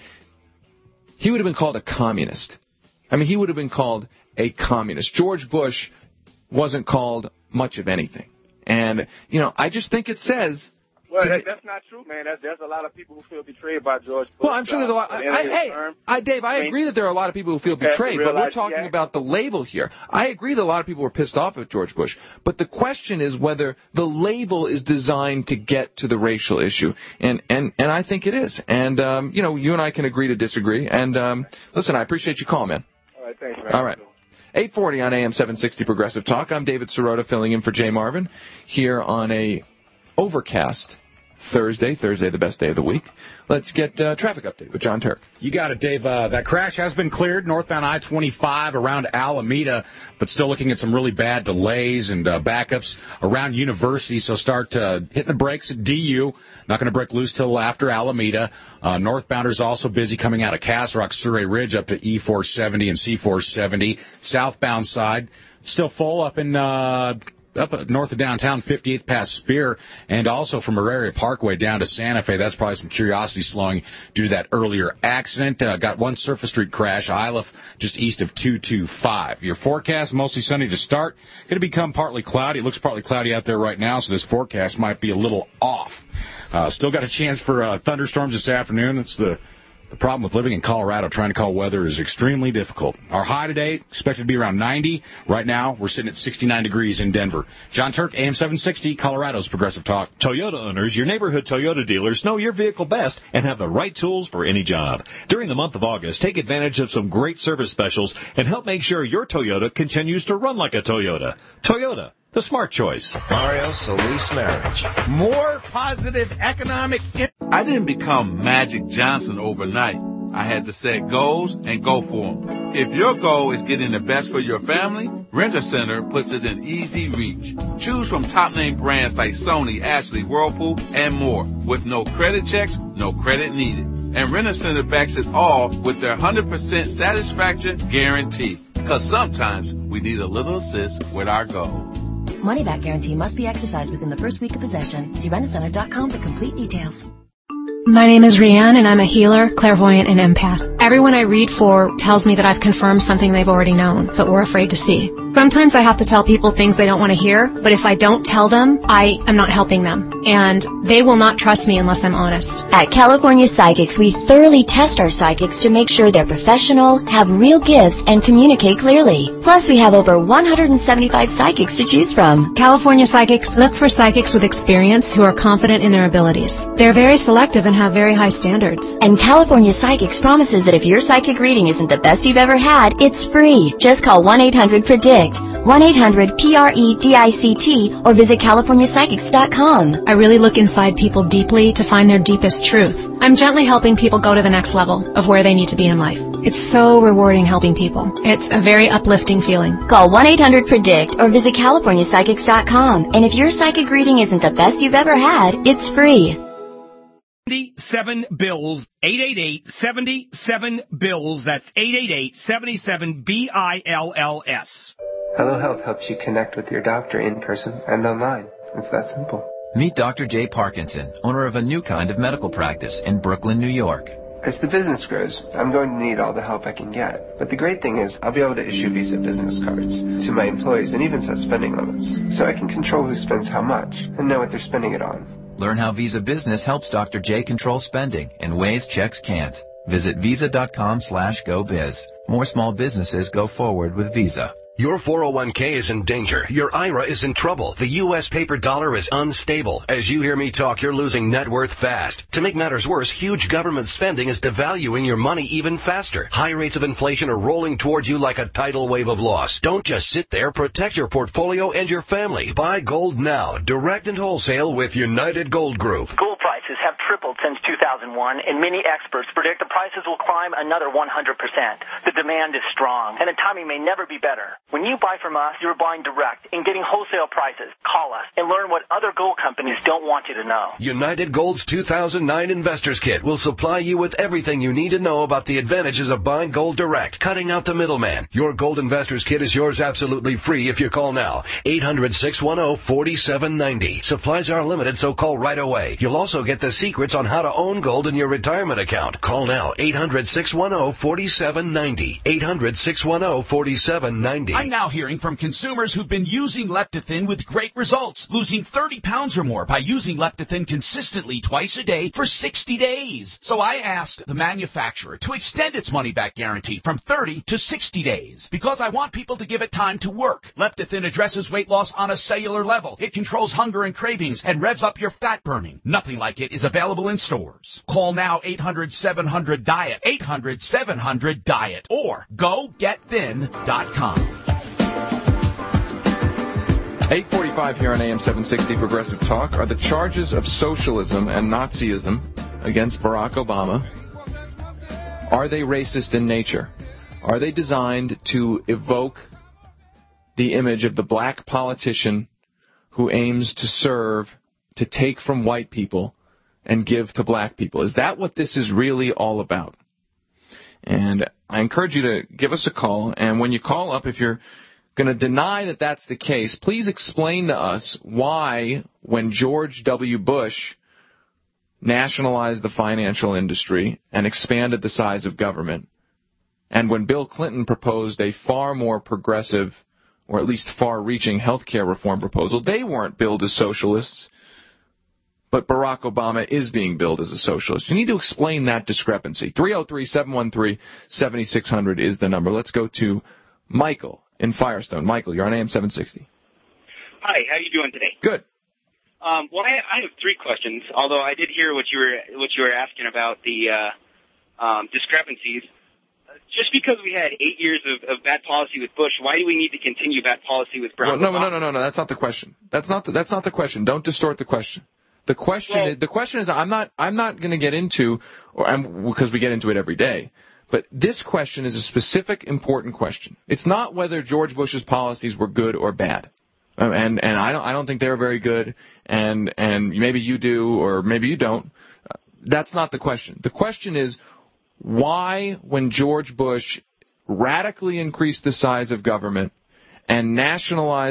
he would have been called a communist. I mean, he would have been called a communist. George Bush wasn't called much of anything. And, you know, I just think it says... Well, that, that's not true, man. That, there's a lot of people who feel betrayed by George Bush. Well, I'm sure there's a lot. I, I, hey, I, Dave, I agree that there are a lot of people who feel betrayed, but we're talking about the label here. I agree that a lot of people were pissed off at George Bush, but the question is whether the label is designed to get to the racial issue, and and and I think it is. And um, you know, you and I can agree to disagree. And um, listen, I appreciate you calling, man. All right, thanks, man. All right. eight forty on A M seven sixty Progressive Talk. I'm David Sirota filling in for Jay Marvin here on a overcast Thursday, Thursday, the best day of the week. Let's get uh, traffic update with John Turk. You got it, Dave. Uh, that crash has been cleared northbound I twenty-five around Alameda, but still looking at some really bad delays and uh, backups around University. So start uh, hitting the brakes at D U. Not going to break loose till after Alameda. Uh, northbounders also busy coming out of Castle Rock, Surrey Ridge up to E four seventy and C four seventy. Southbound side still full up in... Uh, up north of downtown, fifty-eighth past Spear, and also from Auraria Parkway down to Santa Fe. That's probably some curiosity slowing due to that earlier accident. Uh, got one Surface Street crash, Iliff, just east of two two five. Your forecast, mostly sunny to start. Going to become partly cloudy. It looks partly cloudy out there right now, so this forecast might be a little off. Uh, still got a chance for uh, thunderstorms this afternoon. It's the The problem with living in Colorado, trying to call weather, is extremely difficult. Our high today expected to be around ninety. Right now, we're sitting at sixty-nine degrees in Denver. John Turk, A M seven sixty, Colorado's Progressive Talk. Toyota owners, your neighborhood Toyota dealers know your vehicle best and have the right tools for any job. During the month of August, take advantage of some great service specials and help make sure your Toyota continues to run like a Toyota. Toyota, the smart choice. Mario Solis Marriage. More positive economic... I didn't become Magic Johnson overnight. I had to set goals and go for them. If your goal is getting the best for your family, Rent-A-Center puts it in easy reach. Choose from top-name brands like Sony, Ashley, Whirlpool, and more. With no credit checks, no credit needed. And Rent-A-Center backs it all with their one hundred percent satisfaction guarantee. Because sometimes we need a little assist with our goals. Money-back guarantee must be exercised within the first week of possession. See rent a center dot com for complete details. My name is Rianne, and I'm a healer, clairvoyant, and empath. Everyone I read for tells me that I've confirmed something they've already known, but were afraid to see. Sometimes I have to tell people things they don't want to hear, but if I don't tell them, I am not helping them. And they will not trust me unless I'm honest. At California Psychics, we thoroughly test our psychics to make sure they're professional, have real gifts, and communicate clearly. Plus, we have over one hundred seventy-five psychics to choose from. California Psychics look for psychics with experience who are confident in their abilities. They're very selective and have very high standards. And California Psychics promises that if your psychic reading isn't the best you've ever had, it's free. Just call one eight hundred predict, one eight hundred P R E D I C T, or visit california psychics dot com. I really look inside people deeply to find their deepest truth. I'm gently helping people go to the next level of where they need to be in life. It's so rewarding helping people. It's a very uplifting feeling. Call one eight hundred predict or visit california psychics dot com. And if your psychic reading isn't the best you've ever had, it's free. seventy-seven bills, eight eight eight, seventy-seven bills. That's eight eight eight, seven seven, B I L L S. Hello Health helps you connect with your doctor in person and online. It's that simple. Meet Doctor Jay Parkinson, owner of a new kind of medical practice in Brooklyn, New York. As the business grows, I'm going to need all the help I can get. But the great thing is, I'll be able to issue Visa business cards to my employees and even set spending limits, so I can control who spends how much and know what they're spending it on. Learn how Visa Business helps Doctor J control spending in ways checks can't. Visit visa.com slash go biz. More small businesses go forward with Visa. Your four oh one k is in danger. Your I R A is in trouble. The U S paper dollar is unstable. As you hear me talk, you're losing net worth fast. To make matters worse, huge government spending is devaluing your money even faster. High rates of inflation are rolling toward you like a tidal wave of loss. Don't just sit there. Protect your portfolio and your family. Buy gold now, direct and wholesale with United Gold Group. Gold prices have tripled since two thousand one, and many experts predict the prices will climb another one hundred percent. The demand is strong, and the timing may never be better. When you buy from us, you're buying direct and getting wholesale prices. Call us and learn what other gold companies don't want you to know. United Gold's two thousand nine Investors Kit will supply you with everything you need to know about the advantages of buying gold direct, cutting out the middleman. Your Gold Investors Kit is yours absolutely free if you call now. eight hundred, six one zero, four seven nine zero. Supplies are limited, so call right away. You'll also get the secrets on how to own gold in your retirement account. Call now. eight hundred, six one zero, four seven nine zero. eight hundred, six one zero, four seven nine zero. I'm now hearing from consumers who've been using Leptathin with great results, losing thirty pounds or more by using Leptathin consistently twice a day for sixty days. So I asked the manufacturer to extend its money-back guarantee from thirty to sixty days because I want people to give it time to work. Leptathin addresses weight loss on a cellular level. It controls hunger and cravings and revs up your fat burning. Nothing like it is available in stores. Call now eight hundred, seven hundred, diet, eight hundred, seven hundred, diet, or go get thin dot com. eight forty-five here on A M seven sixty Progressive Talk. Are the charges of socialism and Nazism against Barack Obama, are they racist in nature? Are they designed to evoke the image of the black politician who aims to serve, to take from white people and give to black people? Is that what this is really all about? And I encourage you to give us a call, and when you call up, if you're going to deny that that's the case, please explain to us why, when George W. Bush nationalized the financial industry and expanded the size of government, and when Bill Clinton proposed a far more progressive, or at least far-reaching health care reform proposal, they weren't billed as socialists, but Barack Obama is being billed as a socialist. You need to explain that discrepancy. three oh three, seven one three, seven six zero zero is the number. Let's go to Michael in Firestone. Michael, you're on A M seven sixty. Hi, how are you doing today? Good. Um, well, I, I have three questions, although I did hear what you were what you were asking about the uh, um, discrepancies. Just because we had eight years of, of bad policy with Bush, why do we need to continue bad policy with Barack no, Obama? No, no, no, no, no. That's not the question. That's not the, that's not the question. Don't distort the question. The question well, is the question is I'm not I'm not going to get into, or I'm, because we get into it every day. But this question is a specific, important question. It's not whether George Bush's policies were good or bad, and and I don't I don't think they were very good, and and maybe you do or maybe you don't. That's not the question. The question is why, when George Bush radically increased the size of government and nationalized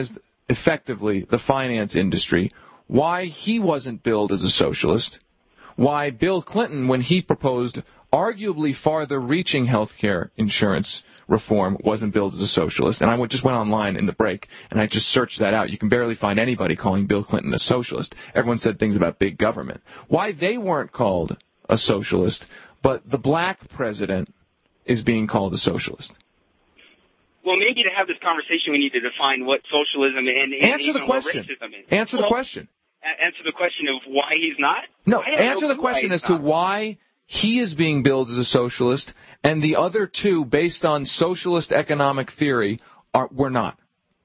effectively the finance industry, why he wasn't billed as a socialist, why Bill Clinton, when he proposed arguably farther-reaching health care insurance reform, wasn't billed as a socialist. And I just went online in the break, and I just searched that out. You can barely find anybody calling Bill Clinton a socialist. Everyone said things about big government. Why they weren't called a socialist, but the black president is being called a socialist. Well, maybe to have this conversation, we need to define what socialism and, and Answer the even question. what racism is. Answer well, the question. A- answer the question of why he's not? No, I have answer no the question why as to why he is being billed as a socialist, and the other two, based on socialist economic theory, are were not.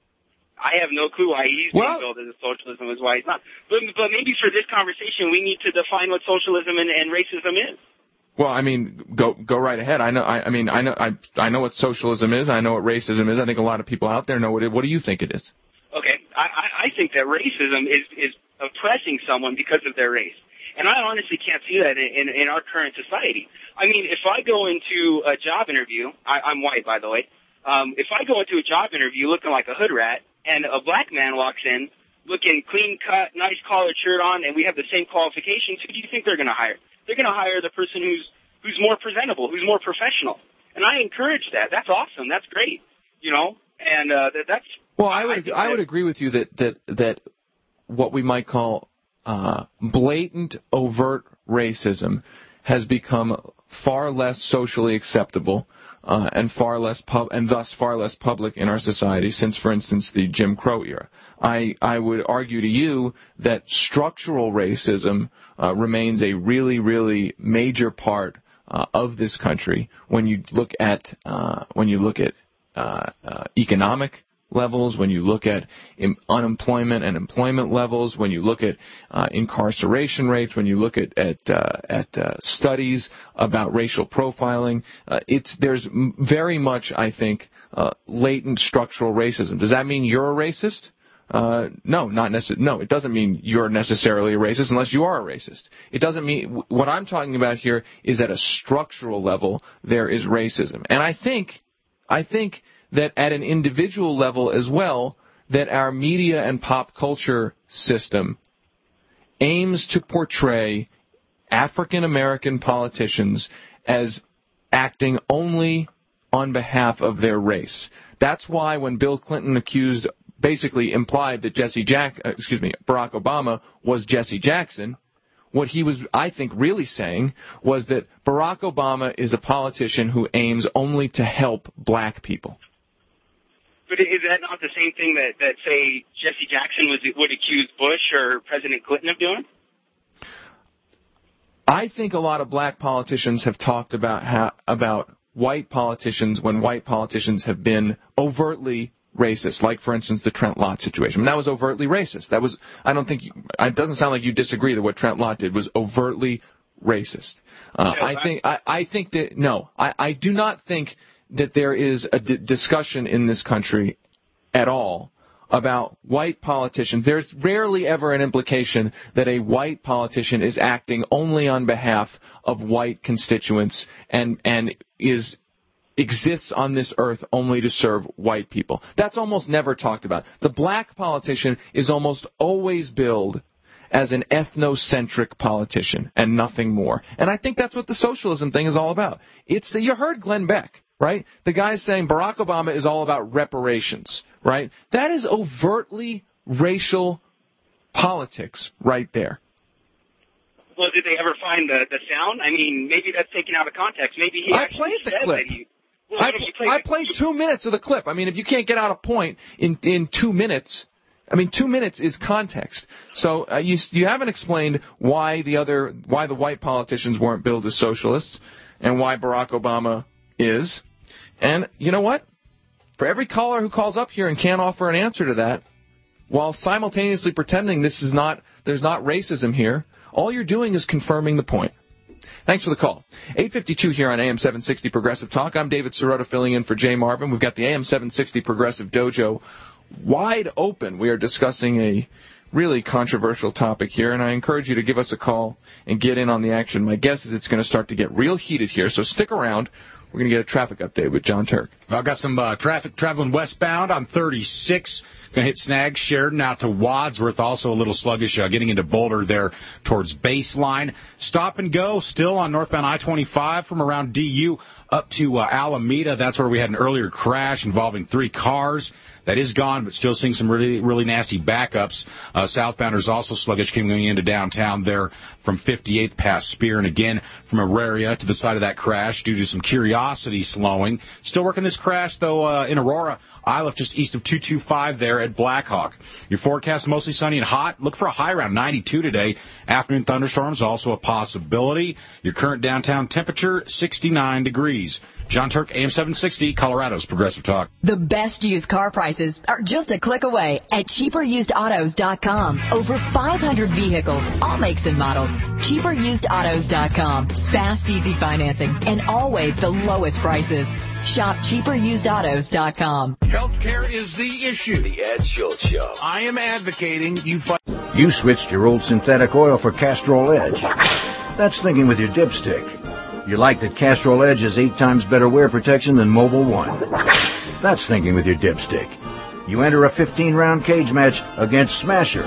I have no clue why he's well, being billed as a socialism is why he's not. But, but maybe for this conversation, we need to define what socialism and, and racism is. Well, I mean, go go right ahead. I know. I, I mean, I know. I I know what socialism is. I know what racism is. I think a lot of people out there know what it. What do you think it is? Okay, I, I, I think that racism is is oppressing someone because of their race. And I honestly can't see that in, in, in our current society. I mean, if I go into a job interview, I, I'm white, by the way. Um, if I go into a job interview looking like a hood rat, and a black man walks in looking clean cut, nice collared shirt on, and we have the same qualifications, who do you think they're going to hire? They're going to hire the person who's who's more presentable, who's more professional. And I encourage that. That's awesome. That's great. You know, and uh, that, that's. Well, I would I, I would agree with you that that that what we might call Uh, blatant, overt racism has become far less socially acceptable uh, and far less pub- and thus far less public in our society since, for instance, the Jim Crow era. I, I would argue to you that structural racism uh, remains a really, really major part uh, of this country when you look at uh, when you look at uh, uh, economic levels, when you look at im- unemployment and employment levels, when you look at uh, incarceration rates, when you look at at, uh, at uh, studies about racial profiling, uh, it's there's m- very much, I think, uh, latent structural racism. Does that mean you're a racist? Uh, no, not necessarily. No, it doesn't mean you're necessarily a racist unless you are a racist. It doesn't mean what I'm talking about here is at a structural level there is racism, and I think, I think. that at an individual level as well, that our media and pop culture system aims to portray African American politicians as acting only on behalf of their race. That's why when Bill Clinton accused, basically implied that Jesse Jack, uh, excuse me, Barack Obama was Jesse Jackson, what he was, I think, really saying was that Barack Obama is a politician who aims only to help black people. But is that not the same thing that, that say, Jesse Jackson was, would accuse Bush or President Clinton of doing? I think a lot of black politicians have talked about how, about white politicians when white politicians have been overtly racist, like, for instance, the Trent Lott situation. I mean, that was overtly racist. That was, I don't think, you, it doesn't sound like you disagree that what Trent Lott did was overtly racist. Uh, no, I think, I, I think that, no, I, I do not think that there is a d- discussion in this country at all about white politicians. There's rarely ever an implication that a white politician is acting only on behalf of white constituents and and is exists on this earth only to serve white people. That's almost never talked about. The black politician is almost always billed as an ethnocentric politician and nothing more. And I think that's what the socialism thing is all about. It's you heard Glenn Beck. Right? The guy's saying Barack Obama is all about reparations, right? That is overtly racial politics right there. Well, did they ever find the, the sound? I mean, maybe that's taken out of context. Maybe he I actually played the said clip. that he... Well, I, no, you played I the, played you, two minutes of the clip. I mean, if you can't get out a point in, in two minutes... I mean, two minutes is context. So uh, you you haven't explained why the other why the white politicians weren't billed as socialists and why Barack Obama is. And you know what? For every caller who calls up here and can't offer an answer to that, while simultaneously pretending this is not there's not racism here, all you're doing is confirming the point. Thanks for the call. eight fifty-two here on A M seven sixty Progressive Talk. I'm David Sirota filling in for Jay Marvin. We've got the A M seven sixty Progressive Dojo wide open. We are discussing a really controversial topic here, and I encourage you to give us a call and get in on the action. My guess is it's going to start to get real heated here, so stick around. We're going to get a traffic update with John Turk. I've got some uh, traffic traveling westbound on thirty-six. Going to hit Snag, Sheridan out to Wadsworth, also a little sluggish, uh, getting into Boulder there towards Baseline. Stop and go still on northbound I twenty-five from around D U up to uh, Alameda. That's where we had an earlier crash involving three cars. That is gone, but still seeing some really, really nasty backups. Uh, southbounders also sluggish coming into downtown there from fifty-eighth past Spear. And again, from Auraria to the side of that crash due to some Curiosity slowing. Still working this crash, though, uh, in Aurora. Iliff just east of two two five there at Blackhawk. Your forecast mostly sunny and hot. Look for a high around ninety-two today. Afternoon thunderstorms also a possibility. Your current downtown temperature, sixty-nine degrees. John Turk, A M seven sixty, Colorado's Progressive Talk. The best used car prices are just a click away at cheaper used autos dot com. Over five hundred vehicles, all makes and models. cheaper used autos dot com. Fast, easy financing, and always the lowest prices. Shop cheaper used autos dot com. Healthcare is the issue. The Ed Schultz Show. I am advocating you fight. You switched your old synthetic oil for Castrol Edge. That's thinking with your dipstick. You like that Castrol Edge has eight times better wear protection than Mobil one. That's thinking with your dipstick. You enter a fifteen-round cage match against Smasher.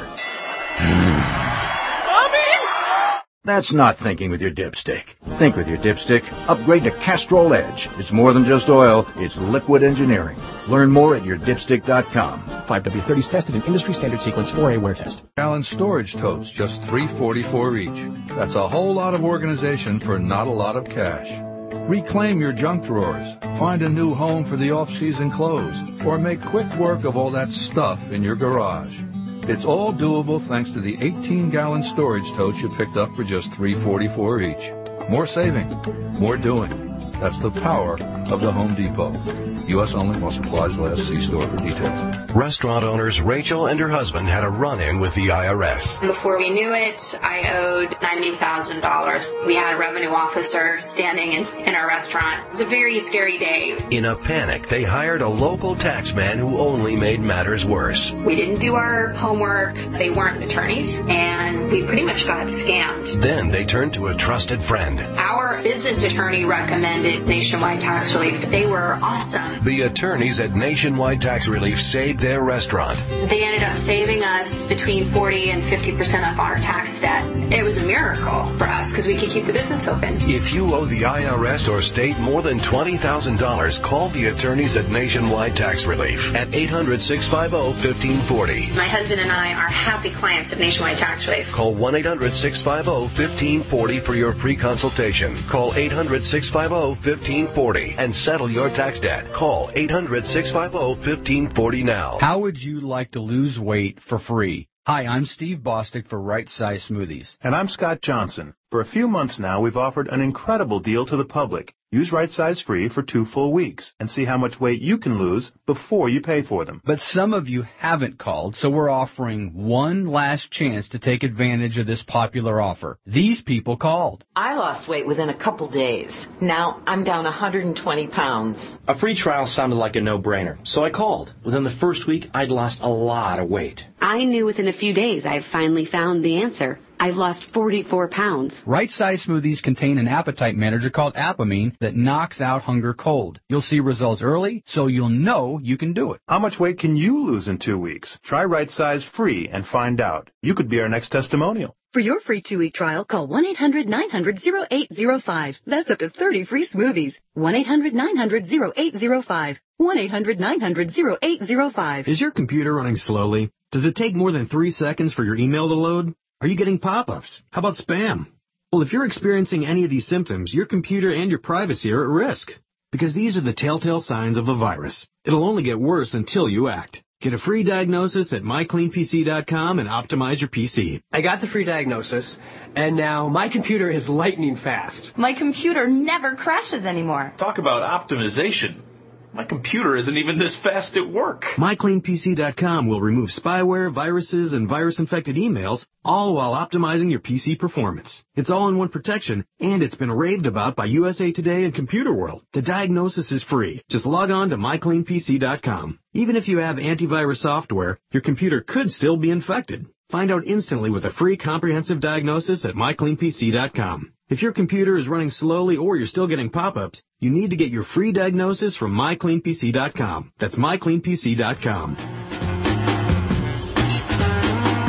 Mommy! That's not thinking with your dipstick. Think with your dipstick. Upgrade to Castrol Edge. It's more than just oil. It's liquid engineering. Learn more at your dipstick dot com. five W thirty is tested in industry standard sequence four A wear test. Gallon storage totes, just three forty-four each. That's a whole lot of organization for not a lot of cash. Reclaim your junk drawers. Find a new home for the off-season clothes. Or make quick work of all that stuff in your garage. It's all doable thanks to the eighteen-gallon storage totes you picked up for just three forty-four each. More saving, more doing. That's the power of the Home Depot. U S only while supplies last. See store for details. Restaurant owners Rachel and her husband had a run-in with the I R S. Before we knew it, I owed ninety thousand dollars. We had a revenue officer standing in, in our restaurant. It was a very scary day. In a panic, they hired a local tax man who only made matters worse. We didn't do our homework. They weren't attorneys, and we pretty much got scammed. Then they turned to a trusted friend. Our business attorney recommended Nationwide Tax Relief. They were awesome. The attorneys at Nationwide Tax Relief saved their restaurant. They ended up saving us between forty and fifty percent of our tax debt. It was a miracle for us because we could keep the business open. If you owe the I R S or state more than twenty thousand dollars, call the attorneys at Nationwide Tax Relief at eight hundred, six five zero, one five four zero. My husband and I are happy clients of Nationwide Tax Relief. Call one eight hundred, six five zero, one five four zero for your free consultation. Call eight hundred, six five zero, one five four zero and settle your tax debt. Call eight hundred, six five zero, one five four zero now. How would you like to lose weight for free? Hi, I'm Steve Bostic for Right Size Smoothies. And I'm Scott Johnson. For a few months now, we've offered an incredible deal to the public. Use Right Size free for two full weeks and see how much weight you can lose before you pay for them. But some of you haven't called, so we're offering one last chance to take advantage of this popular offer. These people called. I lost weight within a couple days. Now I'm down one hundred twenty pounds. A free trial sounded like a no-brainer, so I called. Within the first week, I'd lost a lot of weight. I knew within a few days I've finally found the answer. I've lost forty-four pounds. Right Size Smoothies contain an appetite manager called Apamine that knocks out hunger cold. You'll see results early, so you'll know you can do it. How much weight can you lose in two weeks? Try Right Size free and find out. You could be our next testimonial. For your free two-week trial, call one eight hundred, nine hundred, oh eight oh five. That's up to thirty free smoothies. one eight hundred, nine hundred, oh eight oh five. one eight hundred, nine hundred, oh eight oh five. Is your computer running slowly? Does it take more than three seconds for your email to load? Are you getting pop-ups? How about spam? Well, if you're experiencing any of these symptoms, your computer and your privacy are at risk. Because these are the telltale signs of a virus. It'll only get worse until you act. Get a free diagnosis at my clean P C dot com and optimize your P C. I got the free diagnosis, and now my computer is lightning fast. My computer never crashes anymore. Talk about optimization. My computer isn't even this fast at work. my clean P C dot com will remove spyware, viruses, and virus-infected emails, all while optimizing your P C performance. It's all-in-one protection, and it's been raved about by U S A Today and Computer World. The diagnosis is free. Just log on to my clean P C dot com. Even if you have antivirus software, your computer could still be infected. Find out instantly with a free comprehensive diagnosis at my clean P C dot com. If your computer is running slowly or you're still getting pop-ups, you need to get your free diagnosis from my clean P C dot com. That's my clean P C dot com.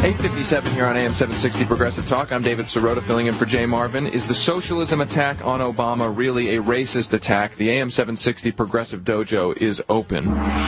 eight fifty-seven here on A M seven sixty Progressive Talk. I'm David Sirota filling in for Jay Marvin. Is the socialism attack on Obama really a racist attack? The A M seven sixty Progressive Dojo is open.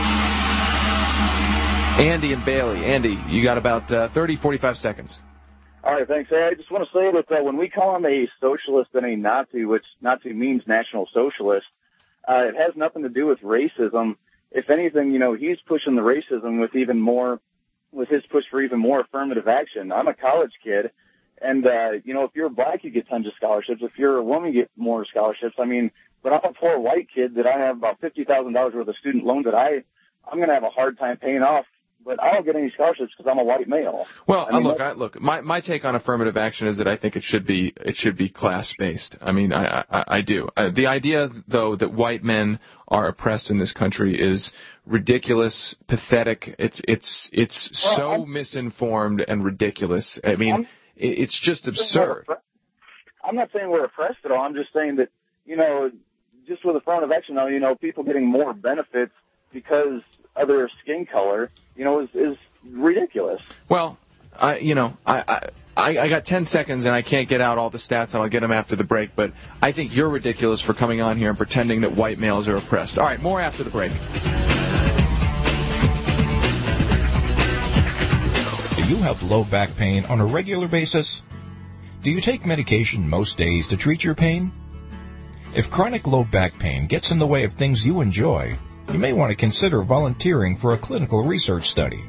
Andy and Bailey. Andy, you got about uh, thirty, forty-five seconds. All right, thanks. Hey, I just want to say that uh, when we call him a socialist and a Nazi, which Nazi means National Socialist, uh, it has nothing to do with racism. If anything, you know, he's pushing the racism with even more with his push for even more affirmative action. I'm a college kid, and, uh, you know, if you're black, you get tons of scholarships. If you're a woman, you get more scholarships. I mean, but I'm a poor white kid that I have about fifty thousand dollars worth of student loans that I, I'm going to have a hard time paying off, but I don't get any scholarships because I'm a white male. Well, I mean, uh, look, I, look. My my take on affirmative action is that I think it should be it should be class based. I mean, I I, I do. Uh, the idea, though, that white men are oppressed in this country is ridiculous, pathetic. It's it's it's well, so I'm, misinformed and ridiculous. I mean, I'm, it's just absurd. I'm not saying we're oppressed at all. I'm just saying that, you know, just with affirmative action, though, you know, people getting more benefits because of their skin color, you know, is, is ridiculous. Well, I, you know, I, I, I got ten seconds and I can't get out all the stats, and I'll get them after the break, but I think you're ridiculous for coming on here and pretending that white males are oppressed. All right, more after the break. Do you have low back pain on a regular basis? Do you take medication most days to treat your pain? If chronic low back pain gets in the way of things you enjoy, you may want to consider volunteering for a clinical research study.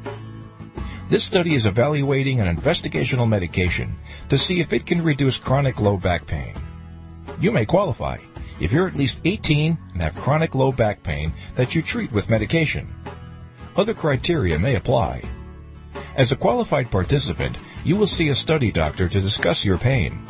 This study is evaluating an investigational medication to see if it can reduce chronic low back pain. You may qualify if you're at least eighteen and have chronic low back pain that you treat with medication. Other criteria may apply. As a qualified participant, you will see a study doctor to discuss your pain.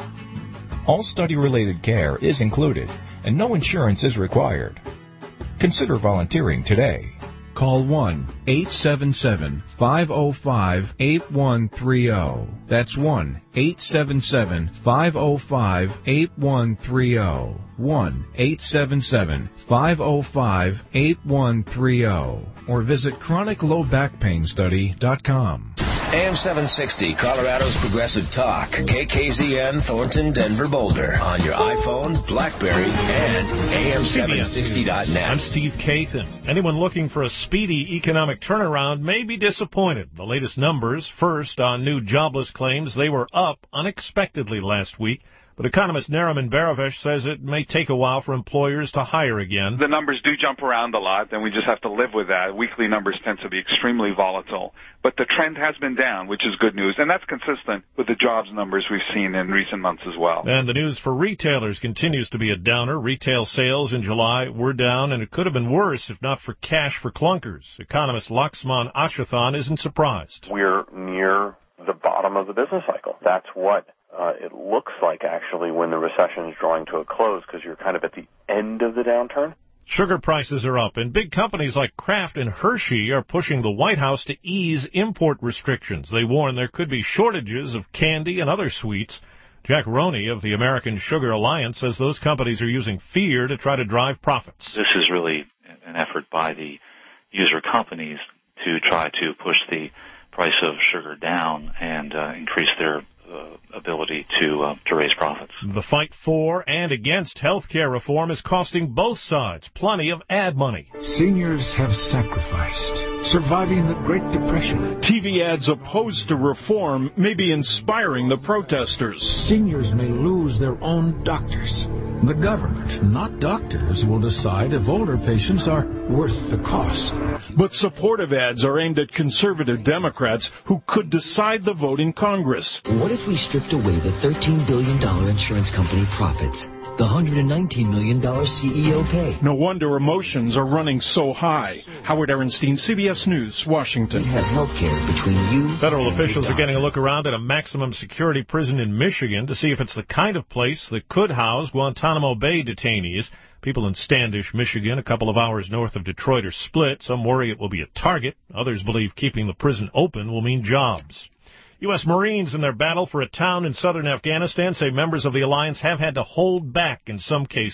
All study-related care is included, and no insurance is required. Consider volunteering today. Call one eight seven seven, five oh five, eight one three oh. That's one eight seven seven, five oh five, eight one three oh. one eight seven seven, five oh five, eight one three oh. Or visit chronic low back pain study dot com. A M seven sixty, Colorado's Progressive Talk. K K Z N, Thornton, Denver, Boulder. On your iPhone, BlackBerry, and A M seven sixty dot net. I'm Steve Kathan. Anyone looking for a speedy economic turnaround may be disappointed. The latest numbers, first on new jobless claims, they were up unexpectedly last week. But economist Nariman Baravesh says it may take a while for employers to hire again. The numbers do jump around a lot, and we just have to live with that. Weekly numbers tend to be extremely volatile. But the trend has been down, which is good news, and that's consistent with the jobs numbers we've seen in recent months as well. And the news for retailers continues to be a downer. Retail sales in July were down, and it could have been worse if not for cash for clunkers. Economist Laxman Achathan isn't surprised. We're near the bottom of the business cycle. That's what Uh, it looks like, actually, when the recession is drawing to a close, because you're kind of at the end of the downturn. Sugar prices are up, and big companies like Kraft and Hershey are pushing the White House to ease import restrictions. They warn there could be shortages of candy and other sweets. Jack Roney of the American Sugar Alliance says those companies are using fear to try to drive profits. This is really an effort by the user companies to try to push the price of sugar down and uh, increase their Uh, ability to uh, to raise profits. The fight for and against health care reform is costing both sides plenty of ad money. Seniors have sacrificed, surviving the Great Depression. T V ads opposed to reform may be inspiring the protesters. Seniors may lose their own doctors. The government, not doctors, will decide if older patients are worth the cost. But supportive ads are aimed at conservative Democrats who could decide the vote in Congress. What if we stripped away the thirteen billion dollars insurance company profits, the one hundred nineteen million dollars C E O pay? No wonder emotions are running so high. Howard Ehrenstein, C B S News, Washington. We have health care between you Federal and officials your are getting a look around at a maximum security prison in Michigan to see if it's the kind of place that could house Guantanamo Bay detainees. People in Standish, Michigan, a couple of hours north of Detroit, are split. Some worry it will be a target. Others believe keeping the prison open will mean jobs. U S Marines in their battle for a town in southern Afghanistan say members of the alliance have had to hold back in some cases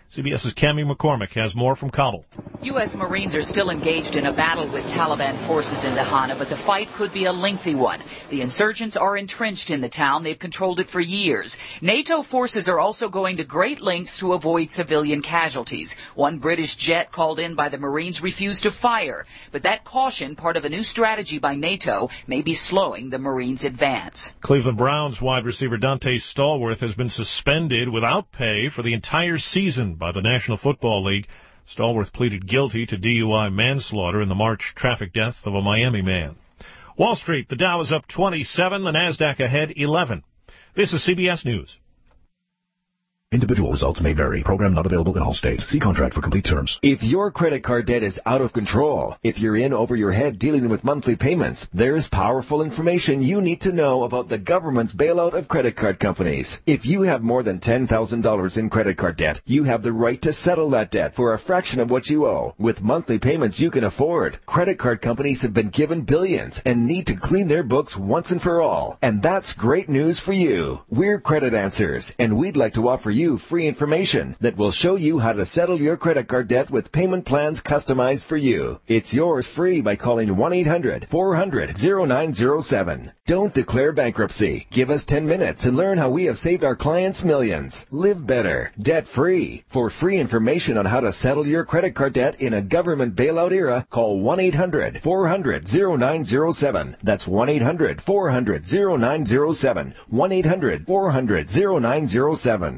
CBS's Cammie McCormick has more from Kabul. U S. Marines are still engaged in a battle with Taliban forces in Dahana, but the fight could be a lengthy one. The insurgents are entrenched in the town. They've controlled it for years. NATO forces are also going to great lengths to avoid civilian casualties. One British jet called in by the Marines refused to fire, but that caution, part of a new strategy by NATO, may be slowing the Marines' advance. Cleveland Browns wide receiver Dante Stallworth has been suspended without pay for the entire season by the National Football League. Stallworth pleaded guilty to D U I manslaughter in the March traffic death of a Miami man. Wall Street, the Dow is up twenty-seven, the NASDAQ ahead eleven. This is C B S News. Individual results may vary. Program not available in all states. See contract for complete terms. If your credit card debt is out of control, if you're in over your head dealing with monthly payments, there's powerful information you need to know about the government's bailout of credit card companies. If you have more than ten thousand dollars in credit card debt, you have the right to settle that debt for a fraction of what you owe. With monthly payments you can afford, credit card companies have been given billions and need to clean their books once and for all. And that's great news for you. We're Credit Answers, and we'd like to offer you free information that will show you how to settle your credit card debt with payment plans customized for you. It's yours free by calling one eight hundred four hundred oh nine oh seven. Don't declare bankruptcy. Give us ten minutes and learn how we have saved our clients millions. Live better, debt-free. For free information on how to settle your credit card debt in a government bailout era, call one eight hundred four hundred oh nine oh seven. That's one eight hundred four hundred oh nine oh seven. one eight hundred four hundred oh nine oh seven.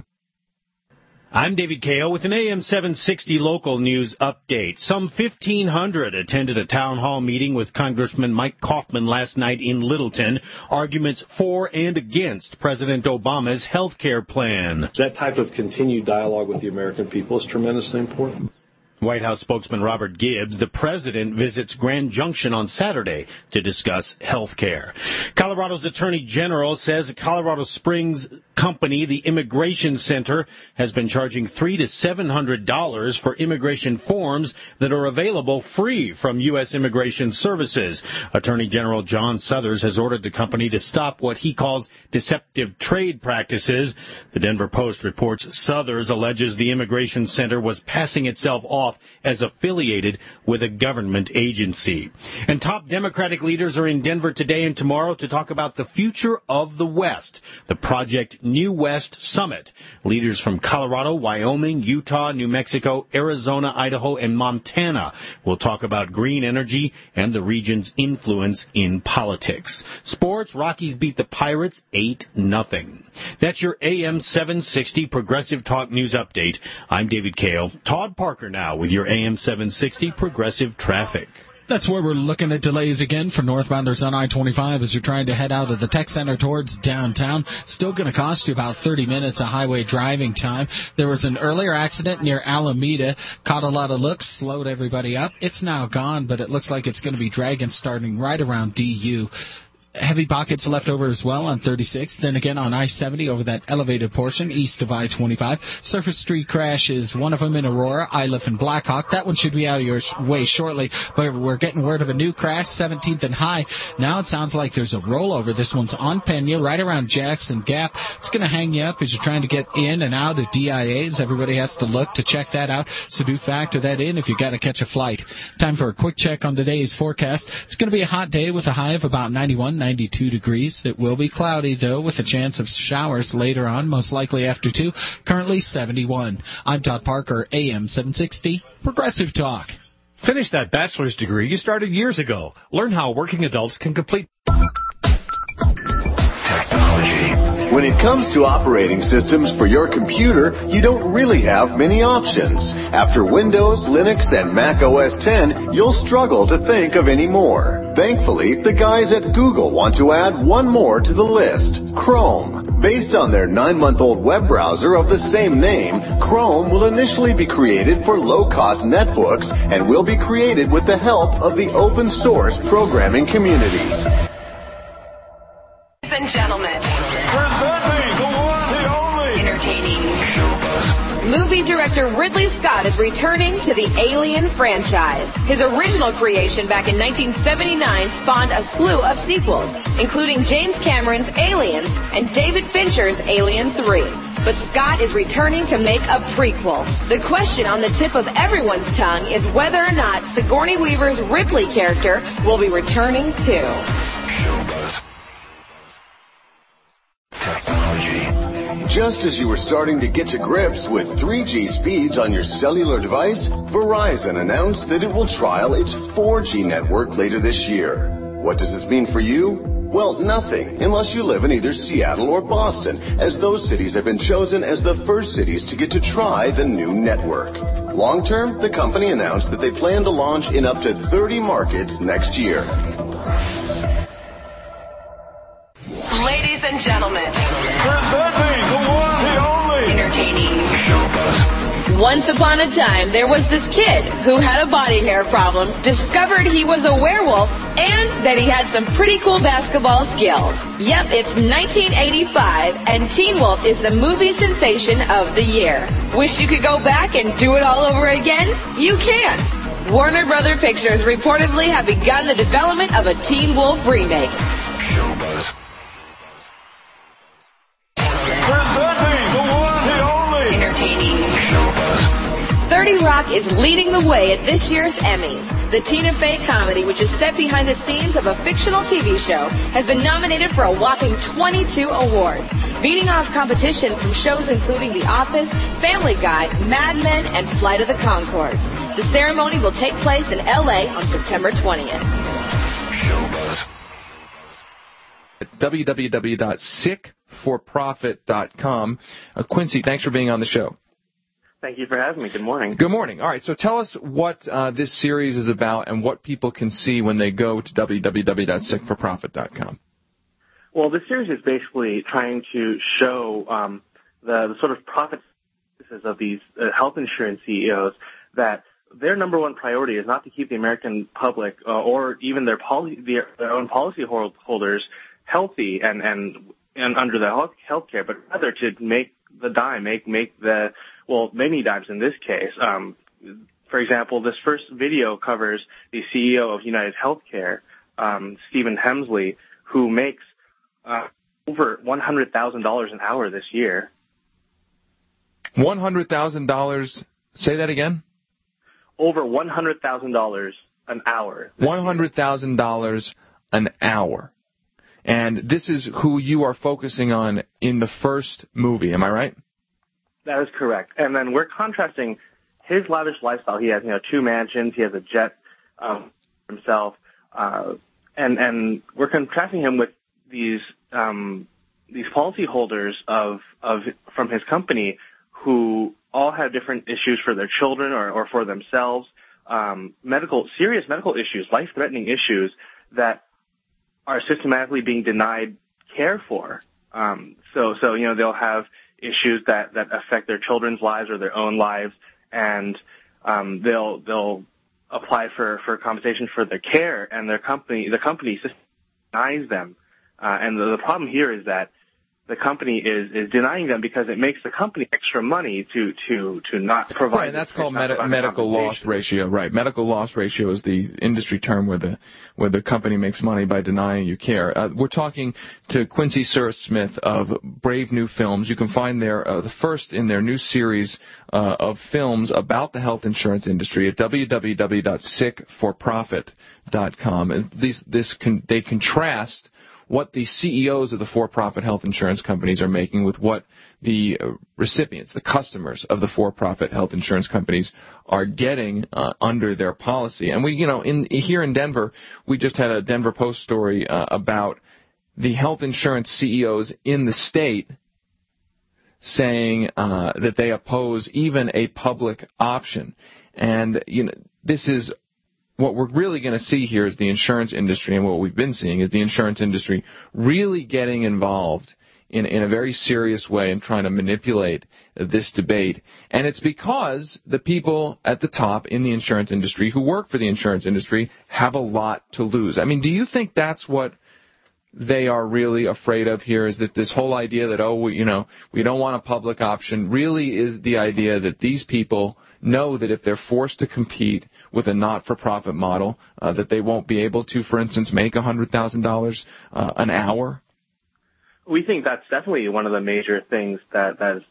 I'm David Kayo with an A M seven sixty local news update. Some fifteen hundred attended a town hall meeting with Congressman Mike Kaufman last night in Littleton. Arguments for and against President Obama's health care plan. That type of continued dialogue with the American people is tremendously important. White House spokesman Robert Gibbs, the president visits Grand Junction on Saturday to discuss health care. Colorado's Attorney General says a Colorado Springs company, the Immigration Center, has been charging three to seven hundred dollars for immigration forms that are available free from U S Immigration Services. Attorney General John Suthers has ordered the company to stop what he calls deceptive trade practices. The Denver Post reports Suthers alleges the Immigration Center was passing itself off as affiliated with a government agency. And top Democratic leaders are in Denver today and tomorrow to talk about the future of the West, the Project New West Summit. Leaders from Colorado, Wyoming, Utah, New Mexico, Arizona, Idaho, and Montana will talk about green energy and the region's influence in politics. Sports, Rockies beat the Pirates eight nothing. That's your A M seven sixty Progressive Talk News Update. I'm David Kayo. Todd Parker now with your A M seven sixty Progressive Traffic. That's where we're looking at delays again for northbounders on I twenty-five as you're trying to head out of the tech center towards downtown. Still going to cost you about thirty minutes of highway driving time. There was an earlier accident near Alameda. Caught a lot of looks, slowed everybody up. It's now gone, but it looks like it's going to be dragging starting right around D U. Heavy pockets left over as well on thirty-six. Then again on I seventy over that elevated portion east of I twenty-five. Surface Street crash is one of them in Aurora, Iliff, and Blackhawk. That one should be out of your way shortly, but we're getting word of a new crash, seventeenth and High. Now it sounds like there's a rollover. This one's on Pena, right around Jackson Gap. It's going to hang you up as you're trying to get in and out of D I As. Everybody has to look to check that out, so do factor that in if you got to catch a flight. Time for a quick check on today's forecast. It's going to be a hot day with a high of about ninety-one, ninety-two degrees. It will be cloudy, though, with a chance of showers later on, most likely after two. Currently seventy-one. I'm Todd Parker, A M seven sixty, Progressive Talk. Finish that bachelor's degree you started years ago. Learn how working adults can complete technology. When it comes to operating systems for your computer, you don't really have many options. After Windows, Linux, and Mac O S ten, you'll struggle to think of any more. Thankfully, the guys at Google want to add one more to the list, Chrome. Based on their nine-month-old web browser of the same name, Chrome will initially be created for low-cost netbooks and will be created with the help of the open-source programming community. Ladies and gentlemen, presenting the one, the only, entertaining, movie director Ridley Scott is returning to the Alien franchise. His original creation back in nineteen seventy-nine spawned a slew of sequels, including James Cameron's Aliens and David Fincher's Alien three. but Scott is returning to make a prequel. The question on the tip of everyone's tongue is whether or not Sigourney Weaver's Ripley character will be returning too. Just as you were starting to get to grips with three G speeds on your cellular device, Verizon announced that it will trial its four G network later this year. What does this mean for you? Well, nothing, unless you live in either Seattle or Boston, as those cities have been chosen as the first cities to get to try the new network. Long term, the company announced that they plan to launch in up to thirty markets next year. Ladies and gentlemen, presenting the one, the only, entertaining. Once upon a time, there was this kid who had a body hair problem, discovered he was a werewolf, and that he had some pretty cool basketball skills. Yep, it's nineteen eighty-five, and Teen Wolf is the movie sensation of the year. Wish you could go back and do it all over again? You can. Warner Brother Pictures reportedly have begun the development of a Teen Wolf remake. presenting the one, the only, entertaining. thirty Rock is leading the way at this year's Emmys. The Tina Fey comedy, which is set behind the scenes of a fictional T V show, has been nominated for a whopping twenty-two awards, beating off competition from shows including The Office, Family Guy, Mad Men, and Flight of the Conchords. The ceremony will take place in L A on September twentieth. w w w dot sick for profit dot com. Uh, Quincy, thanks for being on the show. Thank you for having me. Good morning. Good morning. All right, so tell us what uh, this series is about and what people can see when they go to w w w dot sick for profit dot com. Well, this series is basically trying to show um, the, the sort of profit of these uh, health insurance C E Os, that their number one priority is not to keep the American public uh, or even their, poli- their, their own policy holders healthy and, and, and under the health, health care, but rather to make the dime, make, make the, well, many dimes in this case. Um, for example, this first video covers the C E O of United Healthcare, um, Stephen Hemsley, who makes uh, over one hundred thousand dollars an hour this year. one hundred thousand dollars, say that again? Over one hundred thousand dollars an hour. one hundred thousand dollars an hour. And this is who you are focusing on in the first movie, am I right? That is correct. And then we're contrasting his lavish lifestyle. He has, you know, two mansions. He has a jet um, himself. Uh, and, and we're contrasting him with these um, these policyholders of, of from his company who all have different issues for their children or, or for themselves, um, medical, serious medical issues, life-threatening issues that are systematically being denied care for. Um, so, so, you know, they'll have issues that, that affect their children's lives or their own lives, and um, they'll they'll apply for, for compensation for their care, and their company the company denies them. Uh, and the, the problem here is that the company is, is denying them because it makes the company extra money to, to, to not provide. Right, and that's called med- medical loss ratio. Right, medical loss ratio is the industry term where the where the company makes money by denying you care. Uh, we're talking to Quincy Surratt-Smith of Brave New Films. You can find their uh, the first in their new series uh, of films about the health insurance industry at w w w dot sick for profit dot com. And these this con- they contrast what the C E Os of the for-profit health insurance companies are making with what the recipients, the customers of the for-profit health insurance companies are getting uh, under their policy. And we, you know, in here in Denver, we just had a Denver Post story uh, about the health insurance C E Os in the state saying uh, that they oppose even a public option. And, you know, this is what we're really going to see here is the insurance industry, and what we've been seeing is the insurance industry really getting involved in, in a very serious way and trying to manipulate this debate. And it's because the people at the top in the insurance industry who work for the insurance industry have a lot to lose. I mean, do you think that's what they are really afraid of here, is that this whole idea that, oh, we, you know, we don't want a public option really is the idea that these people know that if they're forced to compete with a not-for-profit model, uh, that they won't be able to, for instance, make one hundred thousand dollars uh, an hour? We think that's definitely one of the major things that, that is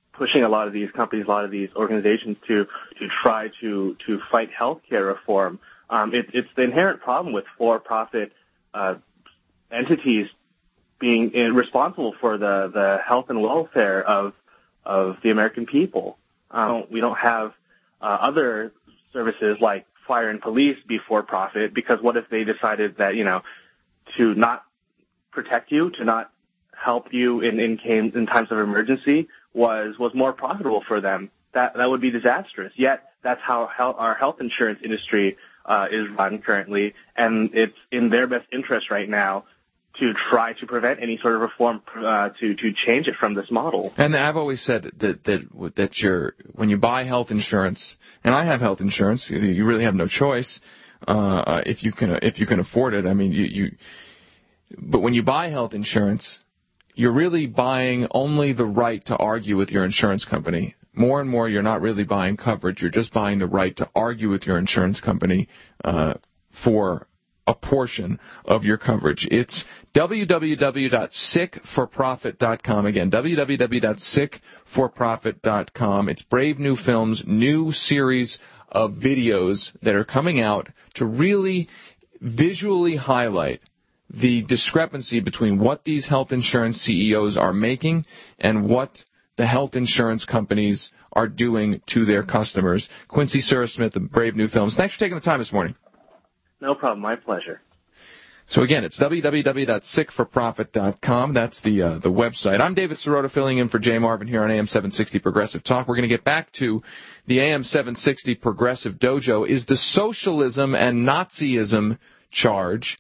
pushing a lot of these companies, a lot of these organizations to to try to to fight healthcare reform. Um, it, it's the inherent problem with for-profit uh, entities being in, responsible for the, the health and welfare of of the American people. Um, we don't have uh, other services like fire and police be for-profit, because what if they decided that, you know, to not protect you, to not help you in in, came, in times of emergency was was more profitable for them? That that would be disastrous. Yet that's how health, our health insurance industry uh, is run currently, and it's in their best interest right now to try to prevent any sort of reform uh, to to change it from this model. And I've always said that that that you're when you buy health insurance, and I have health insurance, you really have no choice uh, if you can if you can afford it. I mean, you, you but when you buy health insurance, you're really buying only the right to argue with your insurance company. More and more, you're not really buying coverage. You're just buying the right to argue with your insurance company uh, for a portion of your coverage. It's w w w dot sick for profit dot com. Again, w w w dot sick for profit dot com. It's Brave New Films' new series of videos that are coming out to really visually highlight the discrepancy between what these health insurance C E Os are making and what the health insurance companies are doing to their customers. Quincy Surasmith of Brave New Films, thanks for taking the time this morning. No problem. My pleasure. So again, it's w w w dot sick for profit dot com. That's the uh, the website. I'm David Sirota, filling in for Jay Marvin here on A M seven sixty Progressive Talk. We're going to get back to the A M seven sixty Progressive Dojo. Is the socialism and Nazism charge,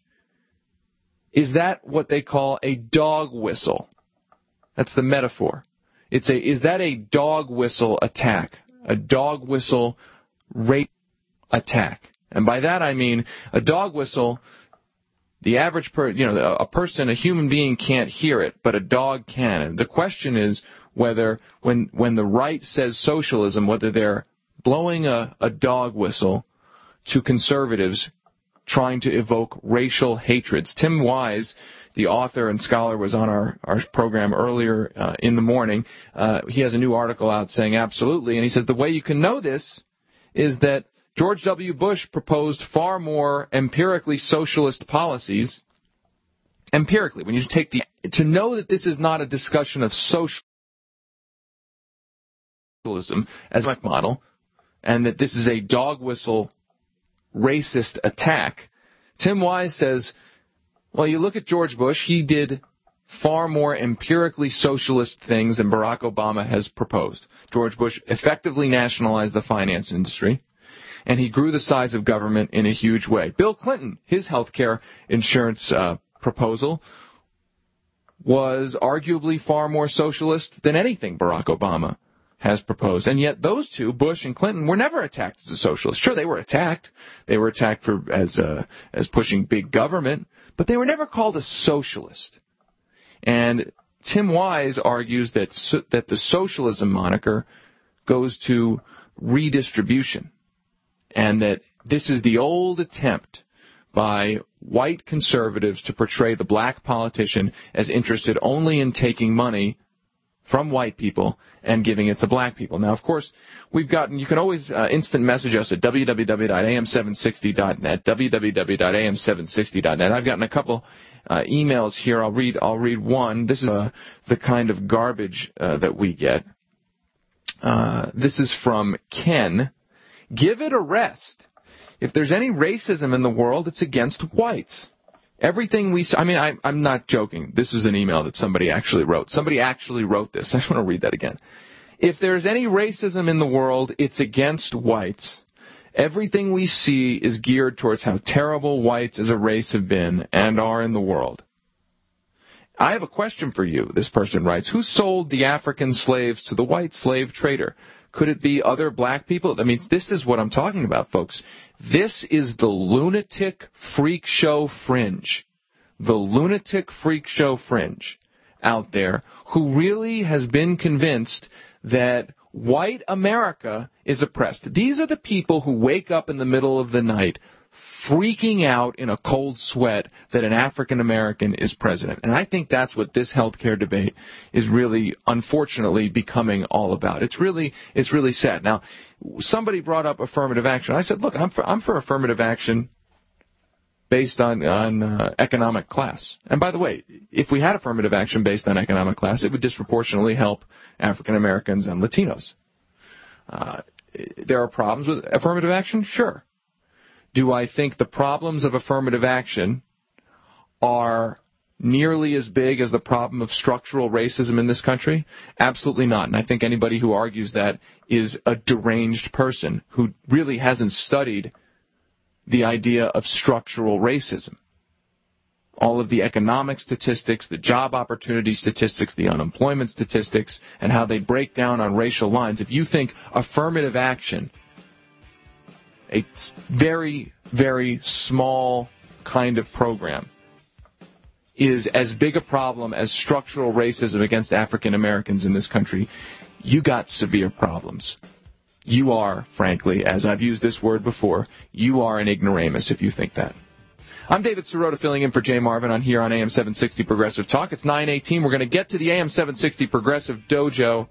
is that what they call a dog whistle? That's the metaphor. It's a is that a dog whistle attack? A dog whistle rape attack? And by that I mean a dog whistle, the average per, you know, a person, a human being can't hear it, but a dog can. And the question is whether when when the right says socialism, whether they're blowing a, a dog whistle to conservatives trying to evoke racial hatreds. Tim Wise, the author and scholar, was on our, our program earlier uh, in the morning. Uh, he has a new article out saying absolutely, and he said the way you can know this is that George W. Bush proposed far more empirically socialist policies. Empirically, when you take the... To know that this is not a discussion of socialism as a model, and that this is a dog whistle racist attack, Tim Wise says, well, you look at George Bush, he did far more empirically socialist things than Barack Obama has proposed. George Bush effectively nationalized the finance industry, and he grew the size of government in a huge way. Bill Clinton, his health care insurance uh, proposal was arguably far more socialist than anything Barack Obama has proposed. And yet those two, Bush and Clinton, were never attacked as a socialist. Sure, they were attacked. They were attacked for as uh, as pushing big government, but they were never called a socialist. And Tim Wise argues that so, that the socialism moniker goes to redistribution, and that this is the old attempt by white conservatives to portray the black politician as interested only in taking money from white people and giving it to black people. Now, of course, we've gotten, you can always uh, instant message us at w w w dot a m seven sixty dot net, w w w dot a m seven sixty dot net. I've gotten a couple uh, emails here. I'll read, I'll read one. This is uh, the kind of garbage uh, that we get. Uh, this is from Ken. Give it a rest. If there's any racism in the world, it's against whites. Everything we, I mean, I, I'm not joking. This is an email that somebody actually wrote. Somebody actually wrote this. I just want to read that again. If there's any racism in the world, it's against whites. Everything we see is geared towards how terrible whites as a race have been and are in the world. I have a question for you, this person writes. Who sold the African slaves to the white slave trader? Could it be other black people? I mean, this is what I'm talking about, folks. This is the lunatic freak show fringe. The lunatic freak show fringe out there who really has been convinced that white America is oppressed. These are the people who wake up in the middle of the night freaking out in a cold sweat that an African American is president. And I think that's what this healthcare debate is really, unfortunately, becoming all about. It's really, it's really sad. Now, somebody brought up affirmative action. I said, look, I'm for, I'm for affirmative action based on, on uh, economic class. And by the way, if we had affirmative action based on economic class, it would disproportionately help African Americans and Latinos. Uh, there are problems with affirmative action? Sure. Do I think the problems of affirmative action are nearly as big as the problem of structural racism in this country? Absolutely not. And I think anybody who argues that is a deranged person who really hasn't studied the idea of structural racism. All of the economic statistics, the job opportunity statistics, the unemployment statistics, and how they break down on racial lines. If you think affirmative action, a very, very small kind of program, is as big a problem as structural racism against African Americans in this country, you got severe problems. You are, frankly, as I've used this word before, you are an ignoramus if you think that. I'm David Sirota filling in for Jay Marvin on here on A M seven sixty Progressive Talk. It's nine eighteen. We're going to get to the A M seven sixty Progressive Dojo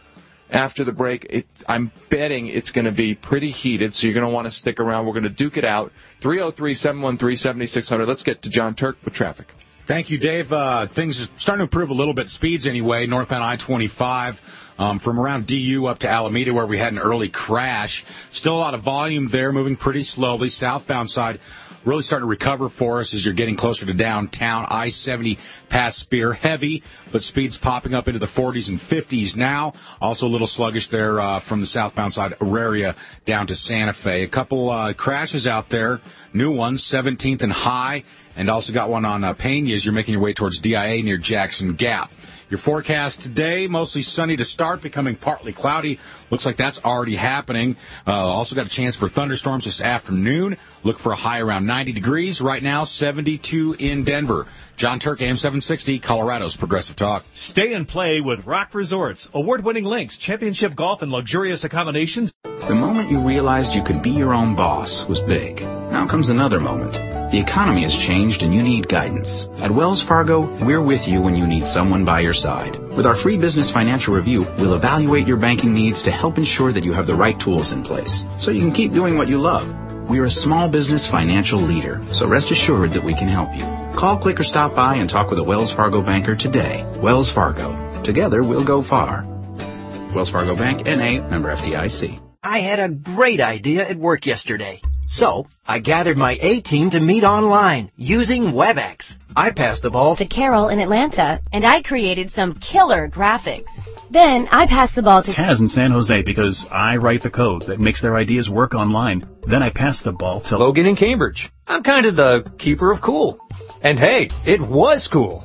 after the break. It's, I'm betting it's going to be pretty heated, so you're going to want to stick around. We're going to duke it out. three oh three, seven one three, seven six zero zero. Let's get to John Turk with traffic. Thank you, Dave. Uh, things are starting to improve a little bit. Speeds anyway, northbound I twenty-five. Um, from around D U up to Alameda where we had an early crash. Still a lot of volume there, moving pretty slowly. Southbound side really starting to recover for us as you're getting closer to downtown. I seventy past Spear, heavy, but speeds popping up into the forties and fifties now. Also a little sluggish there uh, from the southbound side, Auraria down to Santa Fe. A couple uh, crashes out there, new ones, seventeenth and High, and also got one on uh, Pena as you're making your way towards D I A near Jackson Gap. Your forecast today, mostly sunny to start, becoming partly cloudy. Looks like that's already happening. Uh, also got a chance for thunderstorms this afternoon. Look for a high around ninety degrees. Right now, seventy-two in Denver. John Turk, A M seven sixty, Colorado's Progressive Talk. Stay and play with Rock Resorts. Award-winning links, championship golf, and luxurious accommodations. The moment you realized you could be your own boss was big. Now comes another moment. The economy has changed and you need guidance. At Wells Fargo, we're with you when you need someone by your side. With our free business financial review, we'll evaluate your banking needs to help ensure that you have the right tools in place so you can keep doing what you love. We're a small business financial leader, so rest assured that we can help you. Call, click, or stop by and talk with a Wells Fargo banker today. Wells Fargo. Together, we'll go far. Wells Fargo Bank, N A, member F D I C. I had a great idea at work yesterday. So, I gathered my A-team to meet online using WebEx. I passed the ball to Carol in Atlanta, and I created some killer graphics. Then I passed the ball to Taz in San Jose because I write the code that makes their ideas work online. Then I pass the ball to Logan in Cambridge. I'm kind of the keeper of cool. And hey, it was cool.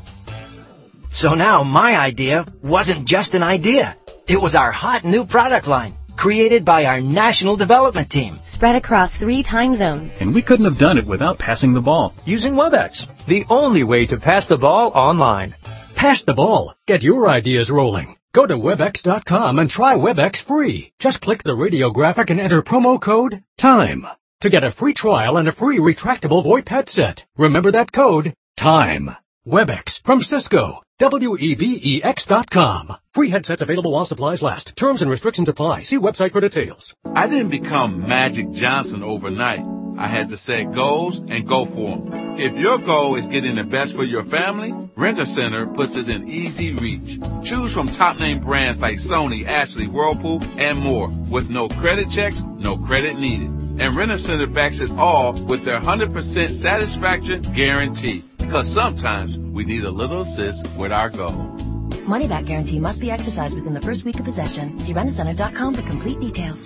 So now my idea wasn't just an idea. It was our hot new product line, created by our national development team. Spread across three time zones. And we couldn't have done it without passing the ball. Using WebEx, the only way to pass the ball online. Pass the ball. Get your ideas rolling. Go to webex dot com and try WebEx free. Just click the radio graphic and enter promo code TIME to get a free trial and a free retractable VoIP headset. Remember that code, TIME. WebEx from Cisco. W E B E X dot com. Free headsets available while supplies last. Terms and restrictions apply. See website for details. I didn't become Magic Johnson overnight. I had to set goals and go for them. If your goal is getting the best for your family, Rent-A-Center puts it in easy reach. Choose from top-name brands like Sony, Ashley, Whirlpool, and more. With no credit checks, no credit needed. And Rent-A-Center backs it all with their one hundred percent satisfaction guarantee. Because sometimes we need a little assist with our goals. Money back guarantee must be exercised within the first week of possession. See rent a center dot com for complete details.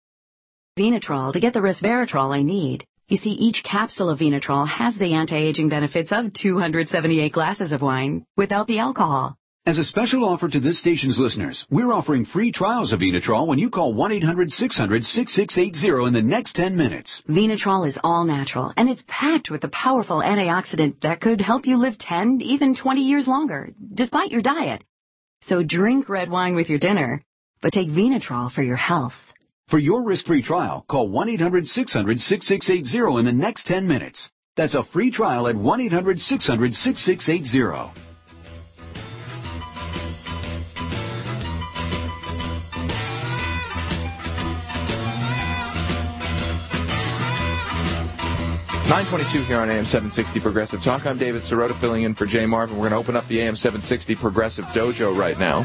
Venatrol to get the resveratrol I need. You see, each capsule of Venatrol has the anti-aging benefits of two hundred seventy-eight glasses of wine without the alcohol. As a special offer to this station's listeners, we're offering free trials of Venatrol when you call one eight hundred six hundred sixty-six eighty in the next ten minutes. Venatrol is all natural, and it's packed with a powerful antioxidant that could help you live ten, even twenty years longer, despite your diet. So drink red wine with your dinner, but take Venatrol for your health. For your risk-free trial, call one eight hundred six hundred sixty-six eighty in the next ten minutes. That's a free trial at one eight hundred six hundred sixty-six eighty. nine twenty-two here on A M seven sixty Progressive Talk. I'm David Sirota filling in for Jay Marvin. We're going to open up the A M seven sixty Progressive Dojo right now.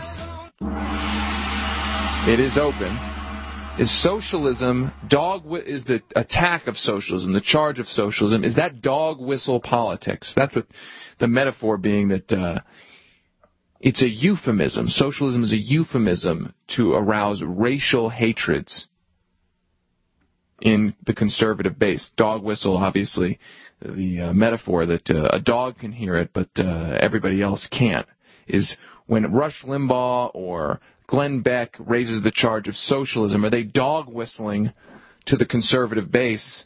It is open. Is socialism, dog, is the attack of socialism, the charge of socialism, is that dog whistle politics? That's what the metaphor being that uh, it's a euphemism. Socialism is a euphemism to arouse racial hatreds in the conservative base. Dog whistle, obviously, the uh, metaphor that uh, a dog can hear it, but uh, everybody else can't, is when Rush Limbaugh or Glenn Beck raises the charge of socialism, are they dog whistling to the conservative base,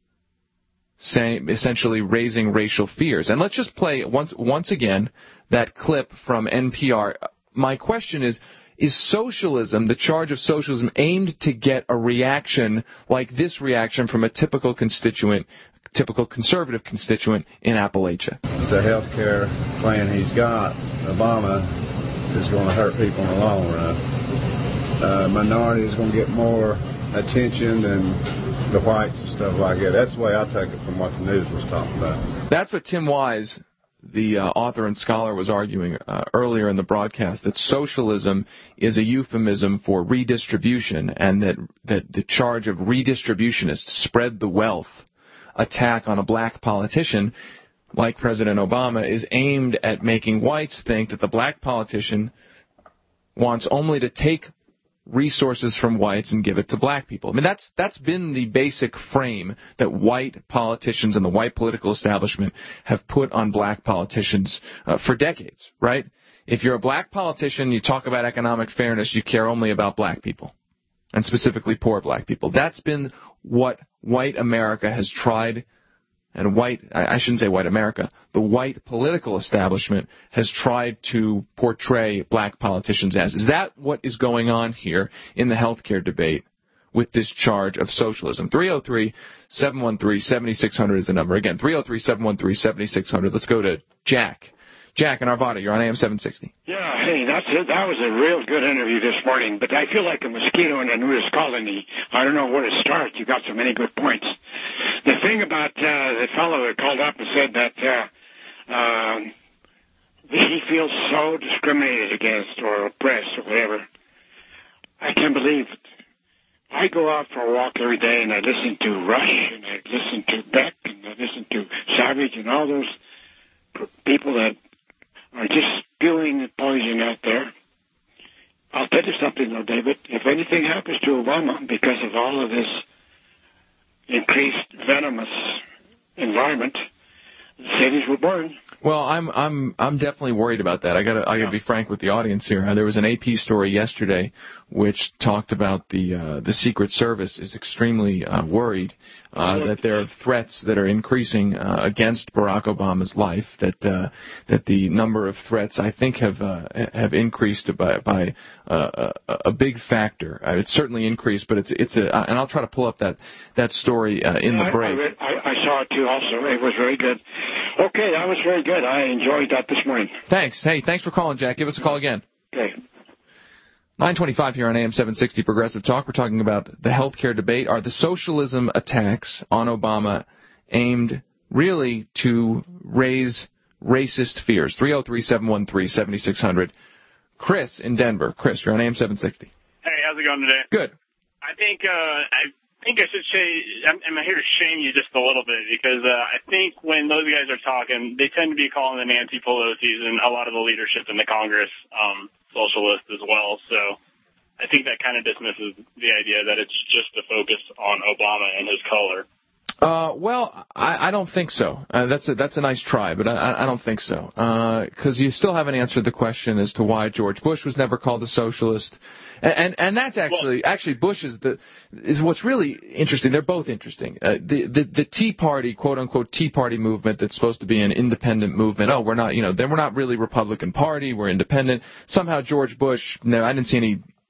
saying, essentially raising racial fears? And let's just play once once again that clip from N P R. My question is, is socialism, the charge of socialism, aimed to get a reaction like this reaction from a typical constituent, typical conservative constituent in Appalachia? The health care plan he's got, Obama, is going to hurt people in the long run. Uh, minority is going to get more attention than the whites and stuff like that. That's the way I take it from what the news was talking about. That's what Tim Wise, the uh, author and scholar, was arguing uh, earlier in the broadcast, that socialism is a euphemism for redistribution, and that, that the charge of redistributionists, spread the wealth, attack on a black politician like President Obama is aimed at making whites think that the black politician wants only to take resources from whites and give it to black people. I mean, that's that's been the basic frame that white politicians and the white political establishment have put on black politicians uh, for decades, right? If you're a black politician, you talk about economic fairness, you care only about black people, and specifically poor black people. That's been what white America has tried. And white, I shouldn't say white America, the white political establishment has tried to portray black politicians as. Is that what is going on here in the health care debate with this charge of socialism? three oh three, seven one three, seven six zero zero is the number. Again, three oh three, seven one three, seven six zero zero. Let's go to Jack. Jack in Arvada, you're on A M seven sixty. Yeah, hey, that's it. That was a real good interview this morning, but I feel like a mosquito in a nudist colony. I don't know where to start. You got so many good points. The thing about uh, the fellow that called up and said that uh, um, he feels so discriminated against or oppressed or whatever, I can't believe it. I go out for a walk every day and I listen to Rush and I listen to Beck and I listen to Savage and all those people that are just spewing the poison out there. I'll tell you something, though, David. If anything happens to Obama because of all of this increased venomous environment, the cities will burn. Well, I'm I'm I'm definitely worried about that. I got I got to be frank with the audience here. Uh, there was an A P story yesterday which talked about the uh, the Secret Service is extremely uh, worried uh, that there are threats that are increasing uh, against Barack Obama's life. That uh, that the number of threats I think have uh, have increased by by uh, a, a big factor. Uh, it's certainly increased, but it's it's a and I'll try to pull up that that story uh, in yeah, the break. I, I, read, I, I saw it too. Also, it was very good. Okay, that was very good. I enjoyed that this morning. Thanks. Hey, thanks for calling, Jack. Give us a call again. Okay. nine twenty-five here on A M seven sixty Progressive Talk. We're talking about the health care debate. Are the socialism attacks on Obama aimed really to raise racist fears? three oh three, seven one three, seven six zero zero. Chris in Denver. Chris, you're on A M seven sixty. Hey, how's it going today? Good. I think uh, I think I should say I'm, I'm here to shame you just a little bit because uh, I think when those guys are talking, they tend to be calling the Nancy Pelosi's and a lot of the leadership in the Congress um, socialist as well. So I think that kind of dismisses the idea that it's just a focus on Obama and his color. Uh, well, I, I don't think so. Uh, that's a, that's a nice try, but I, I don't think so. Because uh, you still haven't answered the question as to why George Bush was never called a socialist, and and, and that's actually well, actually Bush is the is what's really interesting. They're both interesting. Uh, the, the the Tea Party, quote unquote Tea Party movement that's supposed to be an independent movement. Oh, we're not, you know, then we're not really Republican Party. We're independent. Somehow George Bush. No, I didn't see any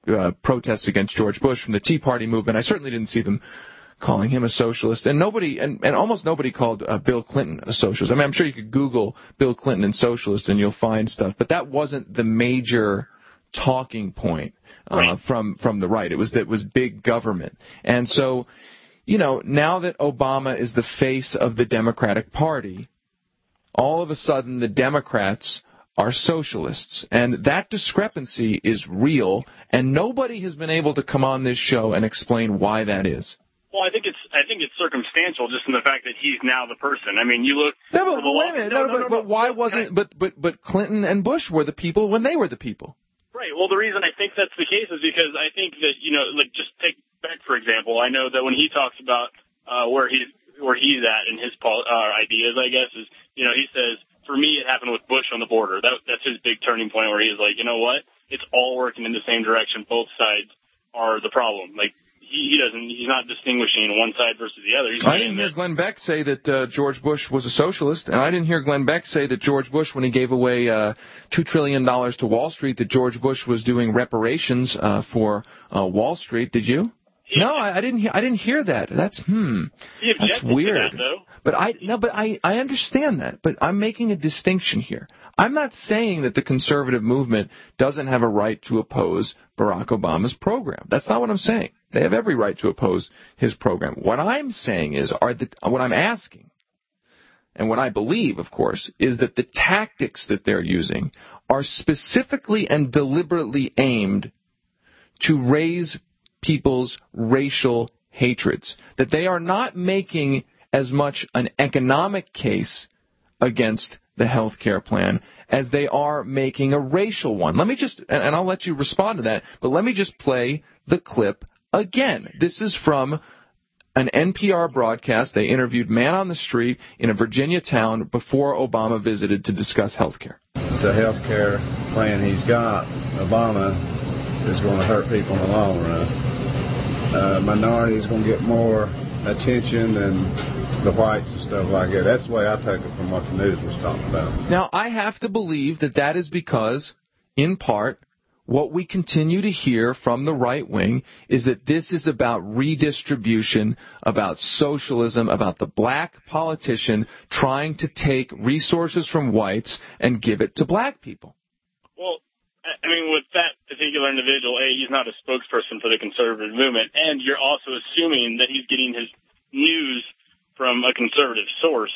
uh, protests against George Bush from the Tea Party movement. I certainly didn't see them calling him a socialist, and nobody, and, and almost nobody called uh, Bill Clinton a socialist. I mean, I'm sure you could Google Bill Clinton and socialist, and you'll find stuff. But that wasn't the major talking point uh, right. from from the right. It was that it was big government, and so, you know, now that Obama is the face of the Democratic Party, all of a sudden the Democrats are socialists, and that discrepancy is real, and nobody has been able to come on this show and explain why that is. Well, I think it's I think it's circumstantial, just in the fact that he's now the person. I mean, you look. No, but wait a minute. No, no, no, but, no, but why wasn't? But but but Clinton and Bush were the people when they were the people. Right. Well, the reason I think that's the case is because I think that, you know, like, just take Beck for example. I know that when he talks about uh, where he's where he's at in his uh, ideas, I guess is, you know, he says, for me, it happened with Bush on the border. That that's his big turning point, where he's like, you know what? It's all working in the same direction. Both sides are the problem. Like. He doesn't. He's not distinguishing one side versus the other. He's I didn't hear Glenn Beck say that uh, George Bush was a socialist, and I didn't hear Glenn Beck say that George Bush, when he gave away uh, two trillion dollars to Wall Street, that George Bush was doing reparations uh, for uh, Wall Street. Did you? He, no, I, I didn't. Hear, I didn't hear that. That's hmm. That's weird. To that, though. But I no, but I I understand that. But I'm making a distinction here. I'm not saying that the conservative movement doesn't have a right to oppose Barack Obama's program. That's not what I'm saying. They have every right to oppose his program. What I'm saying is, are the, what I'm asking, and what I believe, of course, is that the tactics that they're using are specifically and deliberately aimed to raise people's racial hatreds. That they are not making as much an economic case against the health care plan as they are making a racial one. Let me just, and I'll let you respond to that, but let me just play the clip again. This is from an N P R broadcast. They interviewed man on the street in a Virginia town before Obama visited to discuss health care. The health care plan he's got, Obama, is going to hurt people in the long run. Uh, minorities going to get more attention than the whites and stuff like that. That's the way I take it from what the news was talking about. Now, I have to believe that that is because, in part, what we continue to hear from the right wing is that this is about redistribution, about socialism, about the black politician trying to take resources from whites and give it to black people. Well, I mean, with that particular individual, A, he's not a spokesperson for the conservative movement, and you're also assuming that he's getting his news from a conservative source.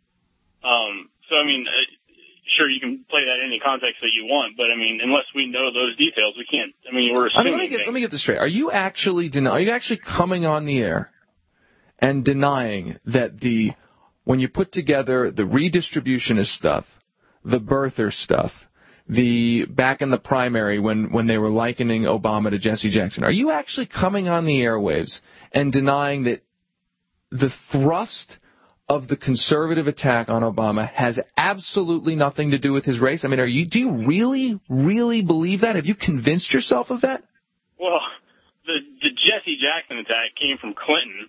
Um, so, I mean, uh, sure, you can play that in any context that you want, but I mean, unless we know those details, we can't. I mean, we're assuming. I mean, let me get let me get this straight. Are you actually denying? Are you actually coming on the air and denying that the when you put together the redistributionist stuff, the birther stuff, the back in the primary when when they were likening Obama to Jesse Jackson, are you actually coming on the airwaves and denying that the thrust of the conservative attack on Obama has absolutely nothing to do with his race? I mean, are you do you really, really believe that? Have you convinced yourself of that? Well, the, the Jesse Jackson attack came from Clinton.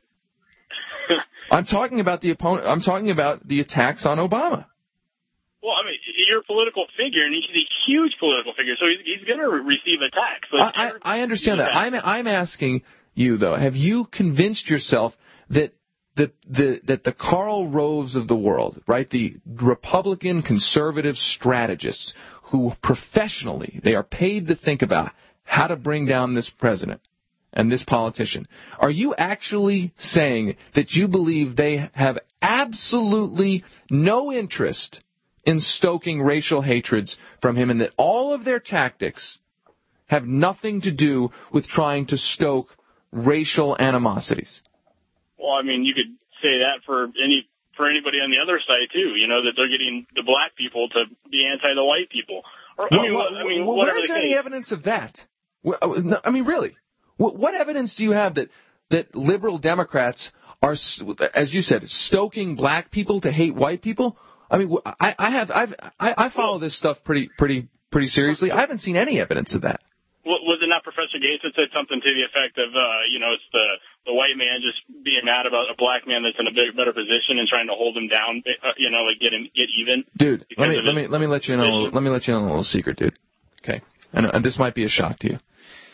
I'm talking about the opponent. I'm talking about the attacks on Obama. Well, I mean, you're a political figure, and he's a huge political figure, so he's, he's going to re- receive attacks. Like, I, I, I understand that. I'm I'm asking you though. Have you convinced yourself that The, the, that the Karl Roves of the world, right, the Republican conservative strategists who professionally, they are paid to think about how to bring down this president and this politician, are you actually saying that you believe they have absolutely no interest in stoking racial hatreds from him and that all of their tactics have nothing to do with trying to stoke racial animosities? Well, I mean, you could say that for any for anybody on the other side too. You know, that they're getting the black people to be anti the white people. Or, I mean, well, I mean, well, whatever where's the any case. evidence of that? I mean, really, what evidence do you have that that liberal Democrats are, as you said, stoking black people to hate white people? I mean, I, I have I've I, I follow this stuff pretty pretty pretty seriously. I haven't seen any evidence of that. Was it not Professor Gates that said something to the effect of, uh, you know, it's the, the white man just being mad about a black man that's in a big, better position and trying to hold him down, uh, you know, like get him, get even? Dude, let me, let me, let me let you know, let me let you know a little secret, dude. Okay. And, and this might be a shock to you.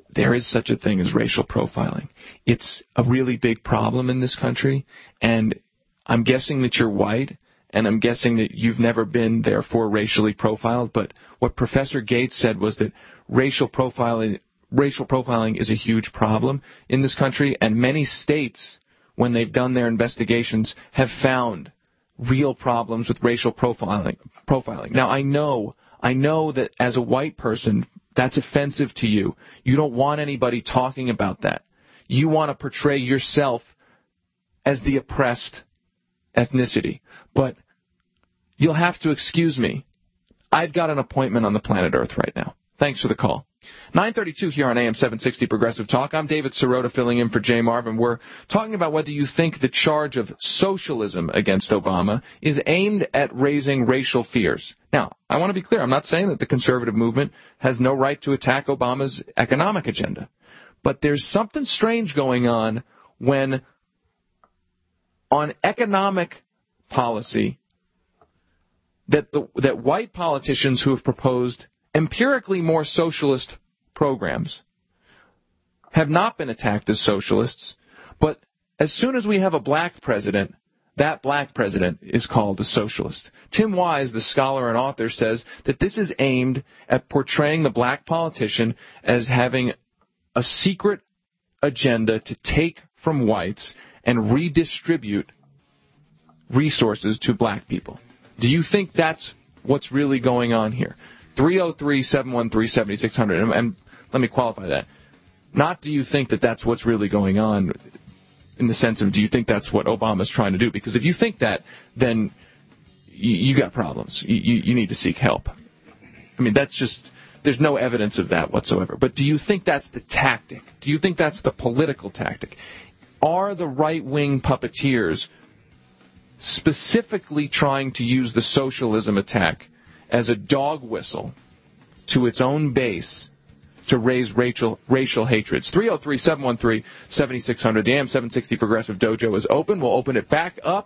there is such a thing as racial profiling. It's a really big problem in this country, and I'm guessing that you're white, and I'm guessing that you've never been, therefore, racially profiled, but what Professor Gates said was that racial profiling, racial profiling is a huge problem in this country, and many states, when they've done their investigations, have found real problems with racial profiling. profiling. Now, I know, I know that as a white person, that's offensive to you. You don't want anybody talking about that. You want to portray yourself as the oppressed ethnicity. But you'll have to excuse me. I've got an appointment on the planet Earth right now. Thanks for the call. nine thirty-two here on A M seven sixty Progressive Talk. I'm David Sirota filling in for Jay Marvin. We're talking about whether you think the charge of socialism against Obama is aimed at raising racial fears. Now, I want to be clear. I'm not saying that the conservative movement has no right to attack Obama's economic agenda. But there's something strange going on when on economic policy that the, that white politicians who have proposed empirically more socialist programs have not been attacked as socialists, but as soon as we have a black president, that black president is called a socialist. Tim Wise, the scholar and author, says that this is aimed at portraying the black politician as having a secret agenda to take from whites and redistribute resources to black people. Do you think that's what's really going on here? three oh three, seven one three, seven six zero zero. And, and let me qualify that. Not do you think that that's what's really going on in the sense of do you think that's what Obama's trying to do? Because if you think that, then you, you got problems. You, you, you need to seek help. I mean, that's just, there's no evidence of that whatsoever. But do you think that's the tactic? Do you think that's the political tactic? Are the right-wing puppeteers specifically trying to use the socialism attack as a dog whistle to its own base to raise racial, racial hatreds? three oh three, seven one three, seven six zero zero. The A M seven sixty Progressive Dojo is open. We'll open it back up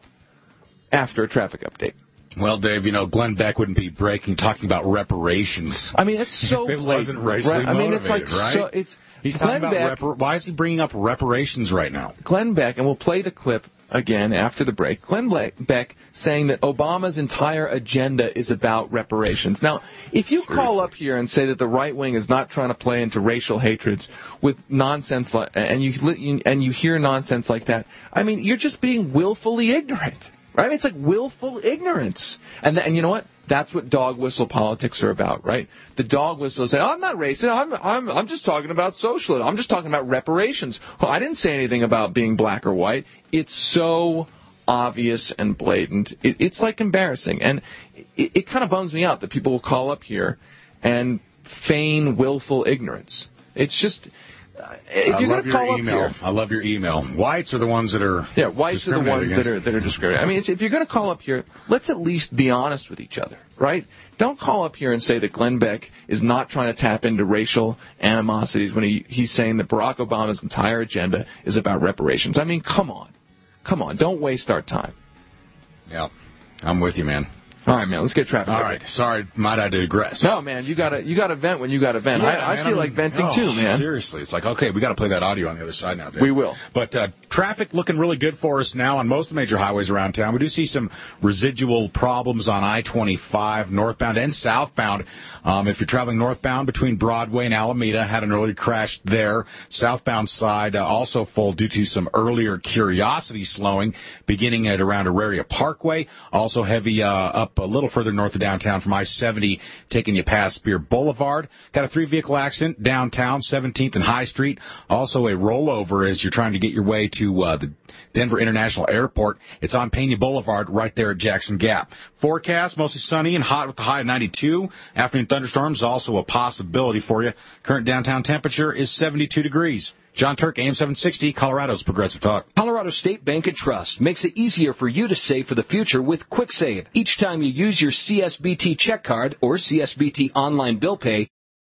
after a traffic update. Well, Dave, you know, Glenn Beck wouldn't be breaking, talking about reparations. I mean, it's so it blatant. wasn't racially right? I mean, it's like right? so. It's He's Glenn talking about Beck, repar- why is he bringing up reparations right now? Glenn Beck, and we'll play the clip again after the break. Glenn Beck saying that Obama's entire agenda is about reparations. Now, if you Seriously. call up here and say that the right wing is not trying to play into racial hatreds with nonsense, like, and you and you hear nonsense like that, I mean, you're just being willfully ignorant. Right? I mean, it's like willful ignorance. And, th- and you know what? That's what dog whistle politics are about, right? The dog whistle say, oh, I'm not racist. I'm, I'm, I'm just talking about socialism. I'm just talking about reparations. Well, I didn't say anything about being black or white. It's so obvious and blatant. It, it's like embarrassing. And it, it kind of bums me out that people will call up here and feign willful ignorance. It's just... Uh, if I you're love going to call your up email. here, I love your email. Whites are the ones that are yeah, whites are the ones that are that are discriminating. I mean, if you're going to call up here, let's at least be honest with each other, right? Don't call up here and say that Glenn Beck is not trying to tap into racial animosities when he, he's saying that Barack Obama's entire agenda is about reparations. I mean, come on, come on, don't waste our time. Yeah, I'm with you, man. All right, man. Let's get traffic. All right. Sorry, might I digress? No, man. You gotta you gotta vent when you gotta vent. Yeah, I, I man, feel I'm, like venting oh, too, man. Seriously, it's like okay, we got to play that audio on the other side now, Dave. We will. But uh, traffic looking really good for us now on most of the major highways around town. We do see some residual problems on I twenty-five northbound and southbound. Um, if you're traveling northbound between Broadway and Alameda, had an early crash there. Southbound side uh, also full due to some earlier Curiosity slowing, beginning at around Auraria Parkway. Also heavy uh, up a little further north of downtown from I seventy, taking you past Spear Boulevard. Got a three-vehicle accident downtown, seventeenth and High Street. Also a rollover as you're trying to get your way to uh, the Denver International Airport. It's on Pena Boulevard right there at Jackson Gap. Forecast, mostly sunny and hot with the high of ninety-two. Afternoon thunderstorms also a possibility for you. Current downtown temperature is seventy-two degrees. John Turk, A M seven sixty, Colorado's Progressive Talk. Colorado State Bank and Trust makes it easier for you to save for the future with QuickSave. Each time you use your C S B T check card or C S B T online bill pay,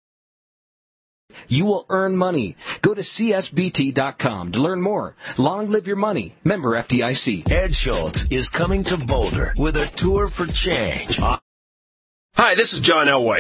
you will earn money. Go to C S B T dot com to learn more. Long live your money. Member F D I C. Ed Schultz is coming to Boulder with a tour for change. Hi, this is John Elway.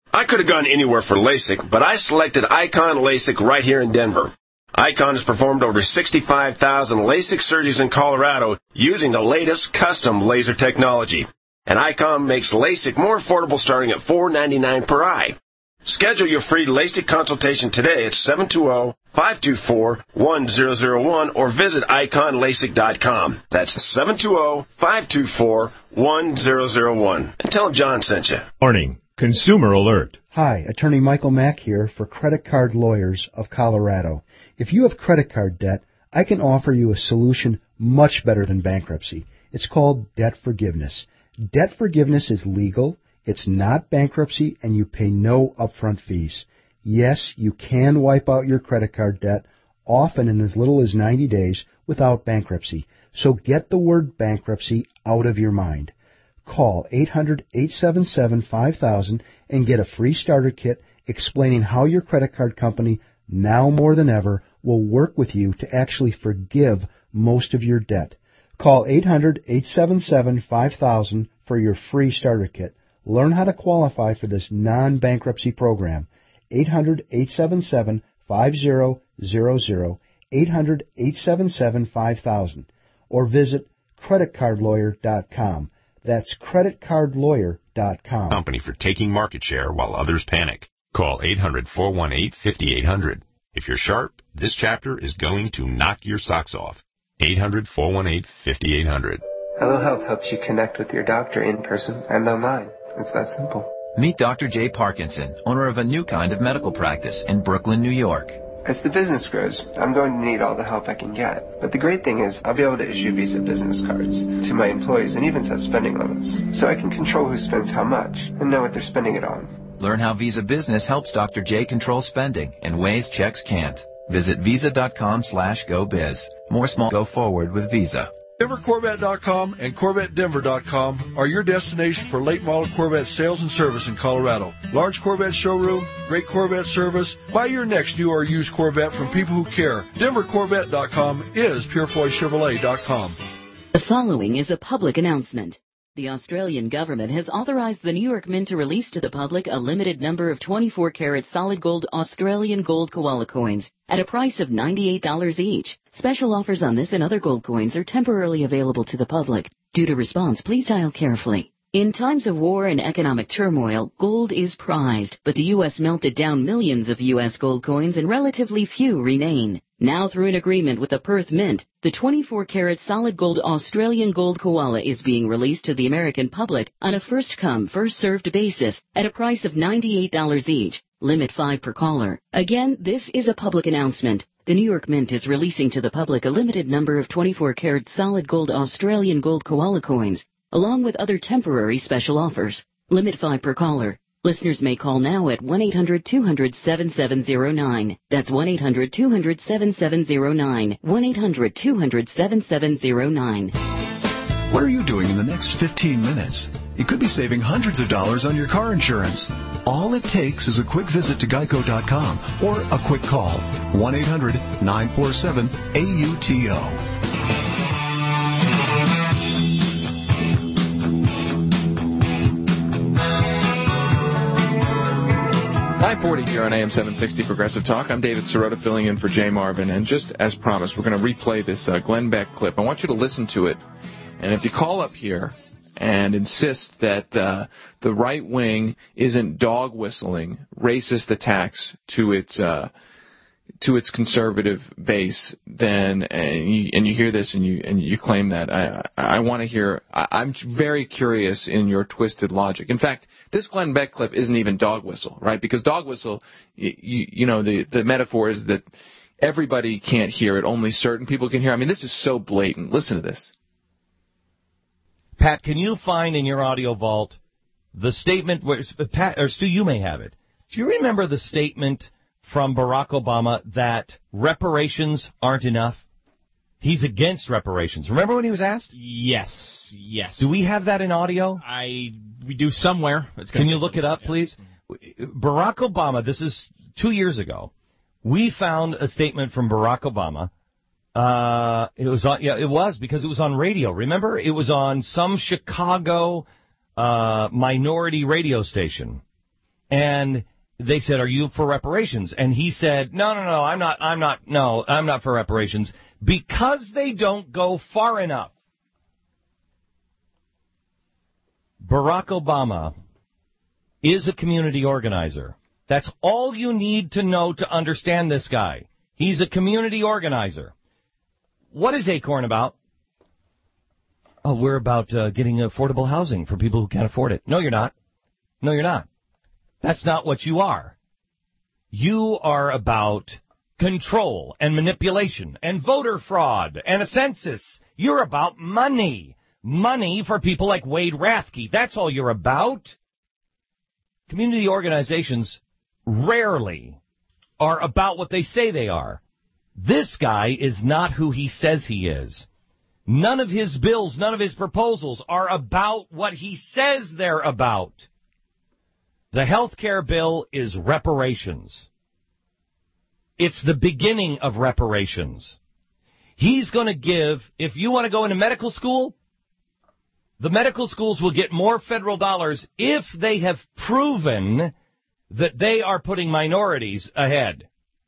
I could have gone anywhere for LASIK, but I selected Icon LASIK right here in Denver. Icon has performed over sixty-five thousand LASIK surgeries in Colorado using the latest custom laser technology. And Icon makes LASIK more affordable starting at four dollars and ninety-nine cents per eye. Schedule your free LASIK consultation today at seven two zero, five two four, one zero zero one or visit icon lasik dot com. That's seven two zero, five two four, one zero zero one. And tell them John sent you. Warning. Consumer alert. Hi, Attorney Michael Mack here for Credit Card Lawyers of Colorado. If you have credit card debt, I can offer you a solution much better than bankruptcy. It's called debt forgiveness. Debt forgiveness is legal, it's not bankruptcy, and you pay no upfront fees. Yes, you can wipe out your credit card debt, often in as little as ninety days, without bankruptcy. So get the word bankruptcy out of your mind. Call eight hundred, eight seven seven, five thousand and get a free starter kit explaining how your credit card company, now more than ever, will work with you to actually forgive most of your debt. Call eight hundred, eight seven seven, five thousand for your free starter kit. Learn how to qualify for this non-bankruptcy program. eight hundred, eight seven seven, five zero zero zero, eight hundred, eight seven seven, five thousand, or visit credit card lawyer dot com. That's credit card lawyer dot com. Company for taking market share while others panic. Call eight hundred, four one eight, five eight zero zero. If you're sharp, this chapter is going to knock your socks off. eight hundred, four one eight, five eight zero zero. Hello Health helps you connect with your doctor in person and online. It's that simple. Meet Doctor Jay Parkinson, owner of a new kind of medical practice in Brooklyn, New York. As the business grows, I'm going to need all the help I can get. But the great thing is, I'll be able to issue Visa business cards to my employees and even set spending limits, so I can control who spends how much and know what they're spending it on. Learn how Visa Business helps Doctor J control spending in ways checks can't. Visit visa.com slash go biz. More small go forward with Visa. Denver Corvette dot com and Corvette Denver dot com are your destination for late model Corvette sales and service in Colorado. Large Corvette showroom, great Corvette service. Buy your next new or used Corvette from people who care. Denver Corvette dot com is Purefoy Chevrolet dot com. The following is a public announcement. The Australian government has authorized the New York Mint to release to the public a limited number of twenty-four karat solid gold Australian gold koala coins at a price of ninety-eight dollars each. Special offers on this and other gold coins are temporarily available to the public. Due to response, please dial carefully. In times of war and economic turmoil, gold is prized, but the U S melted down millions of U S gold coins and relatively few remain. Now, through an agreement with the Perth Mint, the twenty-four karat solid gold Australian gold koala is being released to the American public on a first-come, first-served basis at a price of ninety-eight dollars each. Limit five per caller. Again, this is a public announcement. The New York Mint is releasing to the public a limited number of twenty-four karat solid gold Australian gold koala coins, along with other temporary special offers. Limit five per caller. Listeners may call now at one eight hundred, two hundred, seven seven zero nine. That's one eight hundred, two hundred, seven seven zero nine. one eight hundred, two hundred, seven seven zero nine. What are you doing in the next fifteen minutes? You could be saving hundreds of dollars on your car insurance. All it takes is a quick visit to geico dot com or a quick call. one eight hundred, nine four seven, A U T O. nine forty here on A M seven sixty Progressive Talk. I'm David Sirota filling in for Jay Marvin. And just as promised, we're going to replay this uh, Glenn Beck clip. I want you to listen to it. And if you call up here and insist that uh, the right wing isn't dog whistling racist attacks to its uh, to its conservative base, then and you, and you hear this and you and you claim that, I I want to hear. I, I'm very curious in your twisted logic. In fact, this Glenn Beck clip isn't even dog whistle, right? Because dog whistle, you, you, you know, the the metaphor is that everybody can't hear it, only certain people can hear. I mean, this is so blatant. Listen to this. Pat, can you find in your audio vault the statement where Pat or Stu, you may have it. Do you remember the statement from Barack Obama that reparations aren't enough? He's against reparations. Remember when he was asked? Yes, yes. Do we have that in audio? I we do somewhere. It's Can you look it up, please? Barack Obama, this is two years ago. We found a statement from Barack Obama. Uh, it was on, yeah, it was because it was on radio. Remember? It was on some Chicago uh, minority radio station. And they said, are you for reparations? And he said, no, no, no, I'm not, I'm not, no, I'm not for reparations, because they don't go far enough. Barack Obama is a community organizer. That's all you need to know to understand this guy. He's a community organizer. What is Acorn about? Oh, we're about uh, getting affordable housing for people who can't afford it. No, you're not. No, you're not. That's not what you are. You are about control and manipulation and voter fraud and a census. You're about money. Money for people like Wade Rathke. That's all you're about. Community organizations rarely are about what they say they are. This guy is not who he says he is. None of his bills, none of his proposals are about what he says they're about. The health care bill is reparations. It's the beginning of reparations. He's going to give, if you want to go into medical school, the medical schools will get more federal dollars if they have proven that they are putting minorities ahead.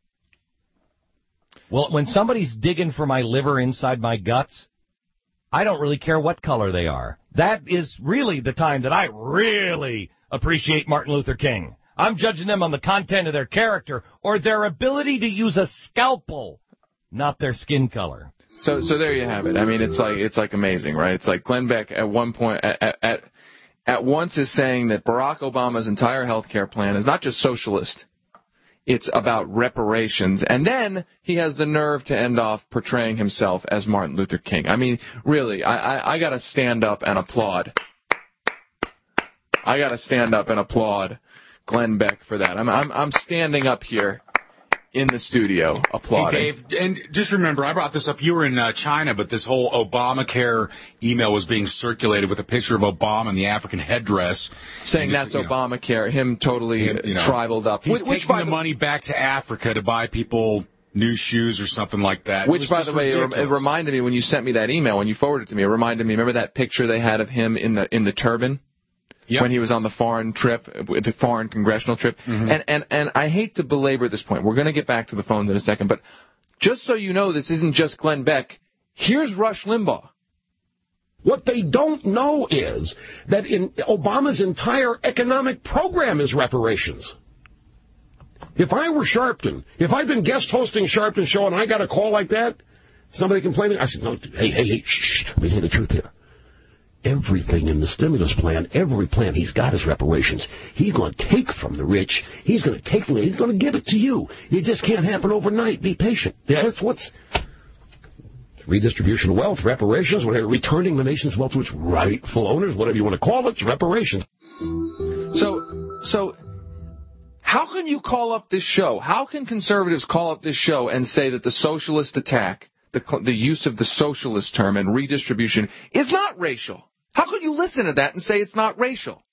Well, when somebody's digging for my liver inside my guts, I don't really care what color they are. That is really the time that I really appreciate Martin Luther King. I'm judging them on the content of their character or their ability to use a scalpel, not their skin color. So, so there you have it. I mean, it's like it's like amazing, right? It's like Glenn Beck at one point, at at, at once is saying that Barack Obama's entire health care plan is not just socialist. It's about reparations. And then he has the nerve to end off portraying himself as Martin Luther King. I mean, really, I, I, I got to stand up and applaud. I got to stand up and applaud Glenn Beck for that. I'm, I'm, I'm standing up here in the studio applauding. Hey, Dave, and just remember, I brought this up. You were in uh, China, but this whole Obamacare email was being circulated with a picture of Obama in the African headdress. Saying just, that's Obamacare, know, him totally you know, tribaled up. He's which, taking which, by the, the money back to Africa to buy people new shoes or something like that. Which, by the way, ridiculous. It reminded me when you sent me that email, when you forwarded it to me, it reminded me, remember that picture they had of him in the in the turban? Yep. When he was on the foreign trip, the foreign congressional trip. Mm-hmm. And, and, and I hate to belabor this point. We're going to get back to the phones in a second. But just so you know, this isn't just Glenn Beck. Here's Rush Limbaugh. What they don't know is that in Obama's entire economic program is reparations. If I were Sharpton, if I'd been guest hosting Sharpton's show and I got a call like that, somebody complaining, I said, no, hey, hey, hey, shh, let me tell you the truth here. Everything in the stimulus plan, every plan he's got is reparations. He's going to take from the rich. He's going to take from it. He's going to give it to you. It just can't happen overnight. Be patient. That's what's redistribution of wealth, reparations, whatever, returning the nation's wealth to its rightful owners, whatever you want to call it, it's reparations. So, so how can you call up this show? How can conservatives call up this show and say that the socialist attack, the, the use of the socialist term and redistribution is not racial? How could you listen to that and say it's not racial?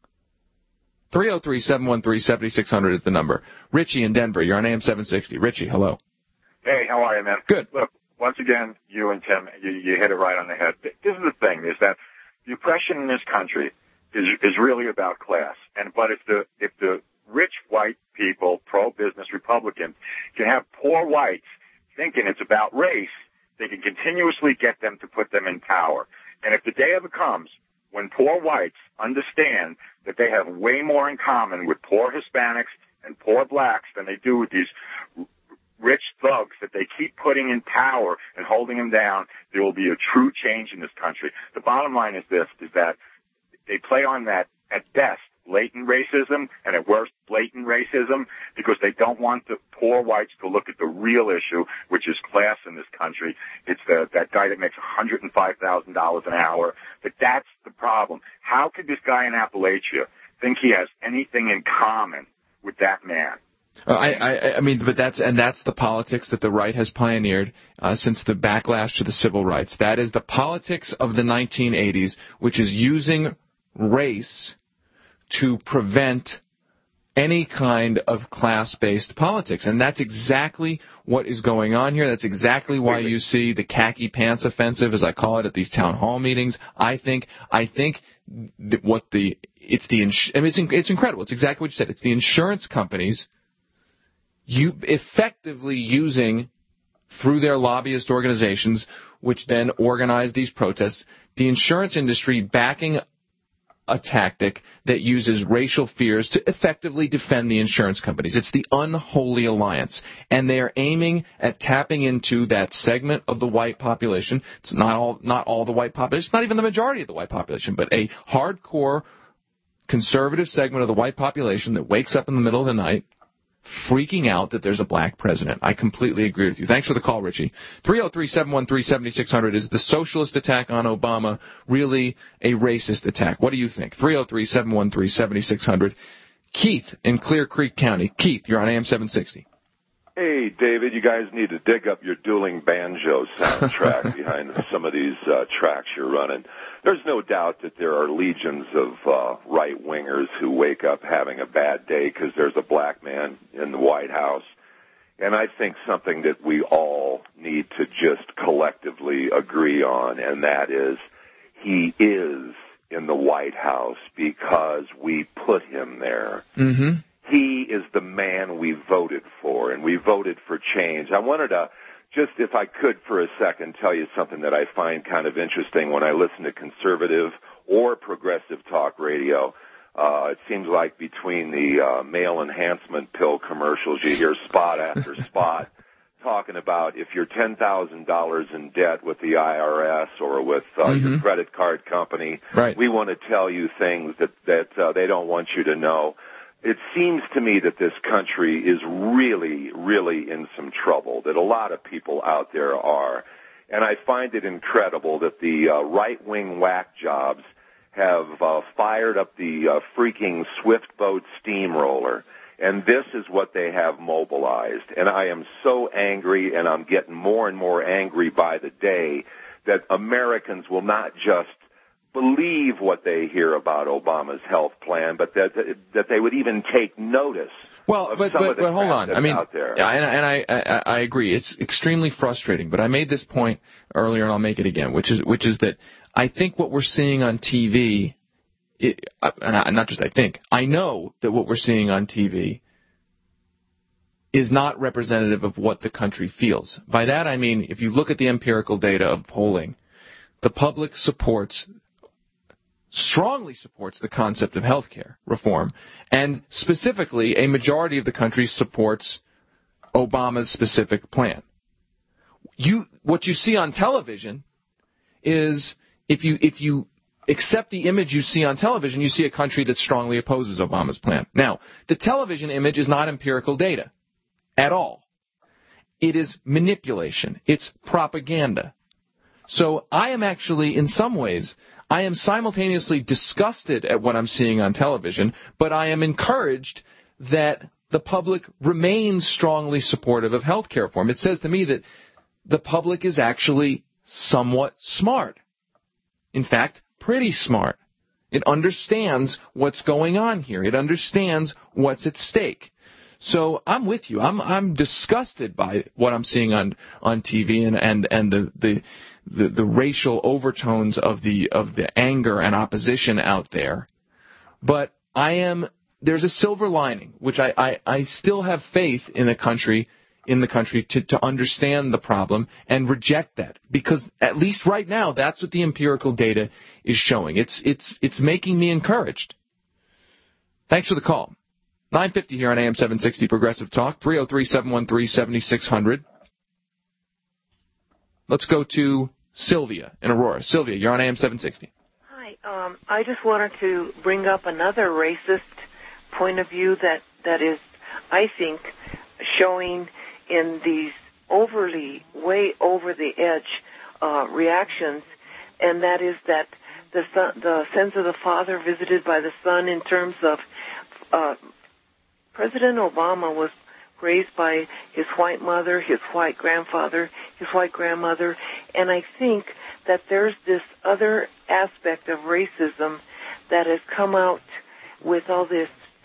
three oh three, seven one three, seven six zero zero is the number. Richie in Denver, you're on A M seven sixty. Richie, hello. Hey, how are you, man? Good. Look, once again, you and Tim, you, you hit it right on the head. This is the thing, is that the oppression in this country is is really about class. And but if the if the rich white people, pro-business Republicans, can have poor whites thinking it's about race, they can continuously get them to put them in power. And if the day ever comes when poor whites understand that they have way more in common with poor Hispanics and poor blacks than they do with these rich thugs that they keep putting in power and holding them down, there will be a true change in this country. The bottom line is this, is that they play on that, at best, latent racism, and at worst, blatant racism, because they don't want the poor whites to look at the real issue, which is class in this country. It's the, that guy that makes one hundred five thousand dollars an hour. But that's the problem. How could this guy in Appalachia think he has anything in common with that man? Uh, I, I, I mean, but that's and that's the politics that the right has pioneered uh, since the backlash to the civil rights. That is the politics of the nineteen eighties, which is using race to prevent any kind of class-based politics. And that's exactly what is going on here. That's exactly why you see the khaki pants offensive, as I call it, at these town hall meetings. I think, I think that what the, it's the, ins- I mean, it's, it's incredible. It's exactly what you said. It's the insurance companies you effectively using through their lobbyist organizations, which then organize these protests, the insurance industry backing a tactic that uses racial fears to effectively defend the insurance companies. It's the unholy alliance, and they are aiming at tapping into that segment of the white population. It's not all, not all the white population. It's not even the majority of the white population, but a hardcore conservative segment of the white population that wakes up in the middle of the night freaking out that there's a black president. I completely agree with you. Thanks for the call, Richie. three oh three, seven one three, seven six zero zero. Is the socialist attack on Obama really a racist attack? What do you think? three oh three, seven one three, seven six zero zero. Keith in Clear Creek County. Keith, you're on A M seven sixty. Hey, David, you guys need to dig up your dueling banjo soundtrack behind some of these uh, tracks you're running. There's no doubt that there are legions of uh, right-wingers who wake up having a bad day because there's a black man in the White House. And I think something that we all need to just collectively agree on, and that is he is in the White House because we put him there. Mm-hmm. He is the man we voted for, and we voted for change. I wanted to just, if I could for a second, tell you something that I find kind of interesting when I listen to conservative or progressive talk radio. Uh, it seems like between the uh, male enhancement pill commercials, you hear spot after spot talking about if you're ten thousand dollars in debt with the I R S or with uh, mm-hmm. your credit card company, right. we want to tell you things that, that uh, they don't want you to know. It seems to me that this country is really, really in some trouble, that a lot of people out there are. And I find it incredible that the uh, right-wing whack jobs have uh, fired up the uh, freaking Swift boat steamroller. And this is what they have mobilized. And I am so angry, and I'm getting more and more angry by the day, that Americans will not just believe what they hear about Obama's health plan, but that that they would even take notice. Well, of but some but, of the but hold on. crap I mean, out there. and, and I, I I agree. It's extremely frustrating. But I made this point earlier, and I'll make it again, which is which is that I think what we're seeing on T V, it, and I, not just I think, I know that what we're seeing on T V is not representative of what the country feels. By that I mean, if you look at the empirical data of polling, the public supports. strongly supports the concept of health care reform, and specifically a majority of the country supports Obama's specific plan. You, what you see on television is if you if you accept the image you see on television, you see a country that strongly opposes Obama's plan. Now, the television image is not empirical data at all. It is manipulation. It's propaganda. So I am actually, in some ways, I am simultaneously disgusted at what I'm seeing on television, but I am encouraged that the public remains strongly supportive of health care reform. It says to me that the public is actually somewhat smart. In fact, pretty smart. It understands what's going on here. It understands what's at stake. So I'm with you. I'm I'm disgusted by what I'm seeing on, on T V and, and, and the, the the the racial overtones of the of the anger and opposition out there. But I am there's a silver lining, which I, I, I still have faith in the country in the country to, to understand the problem and reject that. Because at least right now that's what the empirical data is showing. It's it's it's making me encouraged. Thanks for the call. nine fifty here on A M seven sixty Progressive Talk, three oh three, seven one three, seven six zero zero. Let's go to Sylvia in Aurora. Sylvia, you're on A M seven sixty. Hi. Um, I just wanted to bring up another racist point of view that, that is, I think, showing in these overly, way over the edge uh, reactions, and that is that the son, the sense of the father visited by the son in terms of uh, President Obama was raised by his white mother, his white grandfather, his white grandmother, and I think that there's this other aspect of racism that has come out with all this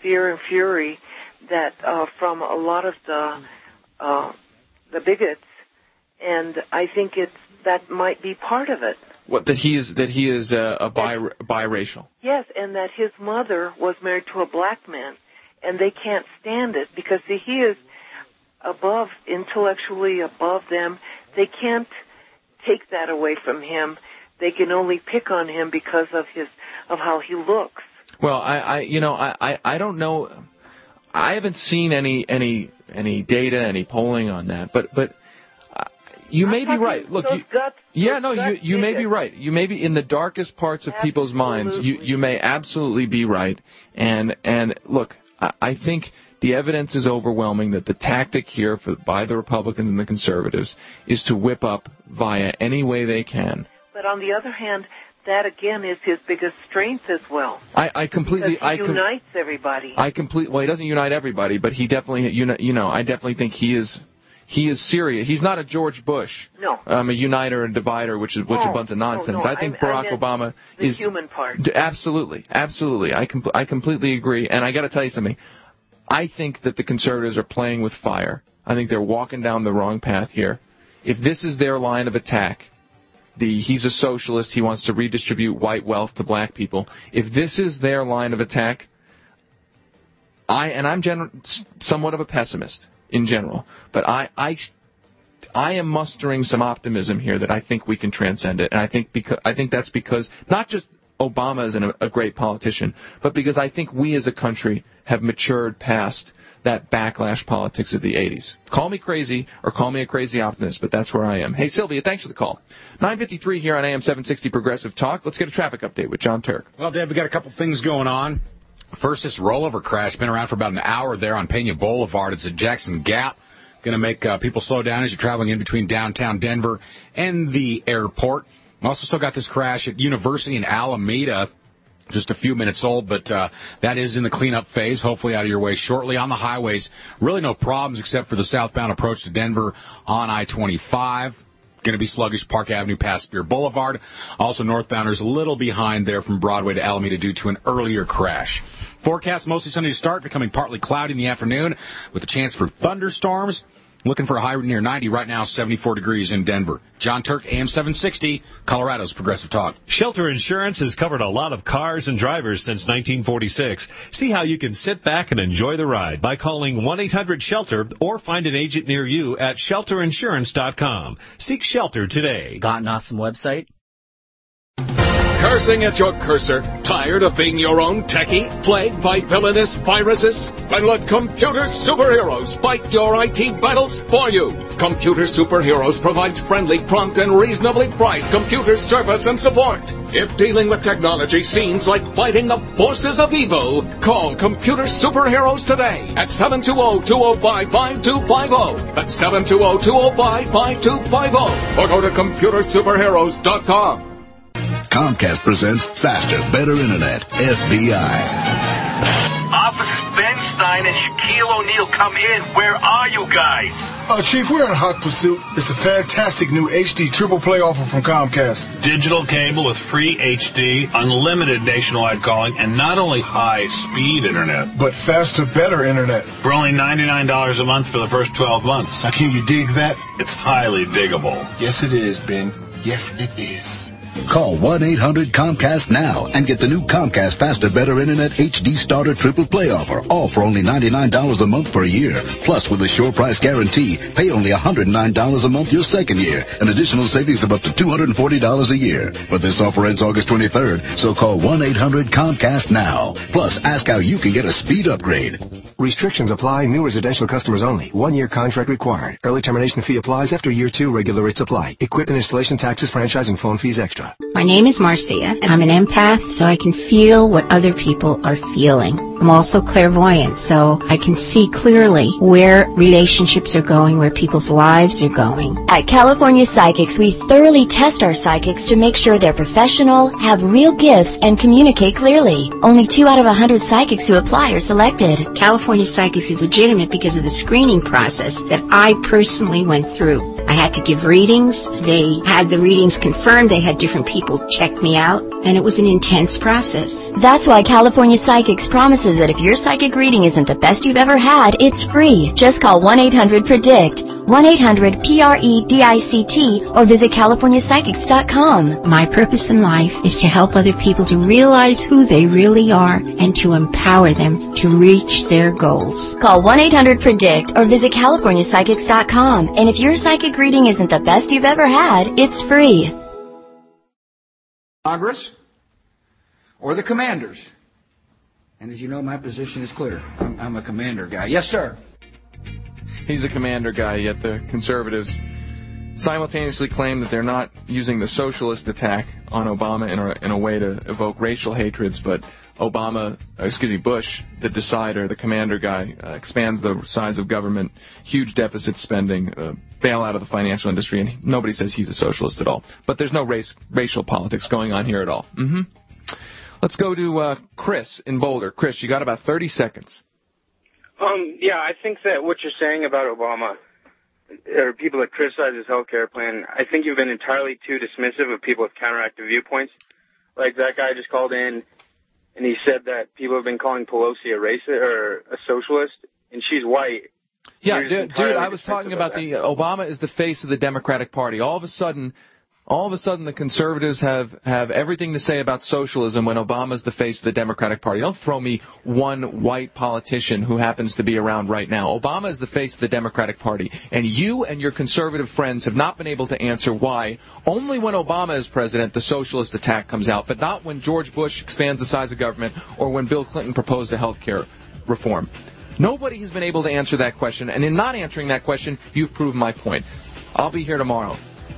fear and fury that uh, from a lot of the uh, the bigots, and I think it's that might be part of it. What, that he is that he is a, a bi, biracial? Yes, and that his mother was married to a black man, and they can't stand it because see, he is above, intellectually above them. They can't take that away from him. They can only pick on him because of his of how he looks. Well, I, I you know, I, I, I don't know. I haven't seen any any any data, any polling on that, but but. You may be right. Look, you, guts, yeah, no, you you may be right. You may be in the darkest parts of absolutely. people's minds. You you may absolutely be right. And and look, I, I think the evidence is overwhelming that the tactic here for by the Republicans and the conservatives is to whip up via any way they can. But on the other hand, that again is his biggest strength as well. I, I completely because he I unites everybody. I complete. Well, he doesn't unite everybody, but he definitely you know you know I definitely think he is. He is serious. He's not a George Bush, no, um, a uniter and divider, which is which oh, a bunch of nonsense. No, no. I think I, Barack I Obama the is human part. Absolutely, absolutely. I com- I completely agree. And I got to tell you something. I think that the conservatives are playing with fire. I think they're walking down the wrong path here. If this is their line of attack, the he's a socialist. He wants to redistribute white wealth to black people. If this is their line of attack, I and I'm gen- somewhat of a pessimist in general, but I I. I am mustering some optimism here that I think we can transcend it, and I think because I think that's because not just Obama is an, a great politician, but because I think we as a country have matured past that backlash politics of the eighties. Call me crazy or call me a crazy optimist, but that's where I am. Hey, Sylvia, thanks for the call. nine fifty-three here on A M seven sixty Progressive Talk. Let's get a traffic update with John Turk. Well, Dave, we got a couple things going on. First, this rollover crash been around for about an hour there on Pena Boulevard. It's at Jackson Gap. Going to make uh, people slow down as you're traveling in between downtown Denver and the airport. We also still got this crash at University in Alameda, just a few minutes old, but uh, that is in the cleanup phase, hopefully out of your way shortly. On the highways, really no problems except for the southbound approach to Denver on I twenty-five. Going to be sluggish Park Avenue past Spear Boulevard. Also, northbounders a little behind there from Broadway to Alameda due to an earlier crash. Forecast mostly sunny to start, becoming partly cloudy in the afternoon with a chance for thunderstorms. Looking for a high near ninety right now, seventy-four degrees in Denver. John Turk, A M seven sixty, Colorado's Progressive Talk. Shelter Insurance has covered a lot of cars and drivers since nineteen forty-six. See how you can sit back and enjoy the ride by calling one eight hundred shelter or find an agent near you at shelter insurance dot com. Seek shelter today. Got an awesome website? Cursing at your cursor? Tired of being your own techie? Plagued by villainous viruses? Then let computer superheroes fight your I T battles for you. Computer Superheroes provides friendly, prompt, and reasonably priced computer service and support. If dealing with technology seems like fighting the forces of evil, call Computer Superheroes today at seven two zero, two zero five, five two five zero. That's seven two zero, two zero five, five two five zero. Or go to computer superheroes dot com. Comcast presents Faster, Better Internet, F B I. Officers Ben Stein and Shaquille O'Neal come in. Where are you guys? Uh, Chief, we're in hot pursuit. It's a fantastic new H D triple play offer from Comcast. Digital cable with free H D, unlimited nationwide calling, and not only high-speed internet, but faster, better internet. For only ninety-nine dollars a month for the first twelve months. Now, can you dig that? It's highly diggable. Yes, it is, Ben. Yes, it is. Call one eight hundred Comcast now and get the new Comcast Faster Better Internet H D Starter Triple Play offer, all for only ninety-nine dollars a month for a year. Plus, with a sure price guarantee, pay only one hundred nine dollars a month your second year. An additional savings of up to two hundred forty dollars a year. But this offer ends August twenty-third, so call one eight hundred Comcast now. Plus, ask how you can get a speed upgrade. Restrictions apply. New residential customers only. One-year contract required. Early termination fee applies after year two. Regular rates apply. Equipment installation taxes, franchise, and phone fees extra. My name is Marcia, and I'm an empath, so I can feel what other people are feeling. I'm also clairvoyant, so I can see clearly where relationships are going, where people's lives are going. At California Psychics, we thoroughly test our psychics to make sure they're professional, have real gifts, and communicate clearly. Only two out of a hundred psychics who apply are selected. California Psychics is legitimate because of the screening process that I personally went through. I had to give readings. They had the readings confirmed. They had different people check me out, and it was an intense process. That's why California Psychics promises that if your psychic reading isn't the best you've ever had, it's free. Just call one eight hundred predict, one eight hundred P R E D I C T, or visit california psychics dot com. My purpose in life is to help other people to realize who they really are and to empower them to reach their goals. Call one eight hundred predict or visit california psychics dot com. And if your psychic reading isn't the best you've ever had, it's free. Congress or the commanders? And as you know, my position is clear. I'm, I'm a commander guy. Yes, sir. He's a commander guy, yet the conservatives simultaneously claim that they're not using the socialist attack on Obama in a, in a way to evoke racial hatreds, but Obama, excuse me, Bush, the decider, the commander guy, uh, expands the size of government, huge deficit spending, uh, bailout of the financial industry, and nobody says he's a socialist at all. But there's no race, racial politics going on here at all. Mm-hmm. Let's go to uh, Chris in Boulder. Chris, you got about thirty seconds. Um, yeah, I think that what you're saying about Obama, or people that criticize his health care plan, I think you've been entirely too dismissive of people with counteractive viewpoints. Like that guy just called in, and he said that people have been calling Pelosi a racist or a socialist, and she's white. Yeah, dude, dude, I was talking about the uh, Obama is the face of the Democratic Party. All of a sudden, all of a sudden, the conservatives have, have everything to say about socialism when Obama's the face of the Democratic Party. Don't throw me one white politician who happens to be around right now. Obama is the face of the Democratic Party, and you and your conservative friends have not been able to answer why. Only when Obama is president, the socialist attack comes out, but not when George Bush expands the size of government or when Bill Clinton proposed a health care reform. Nobody has been able to answer that question, and in not answering that question, you've proved my point. I'll be here tomorrow.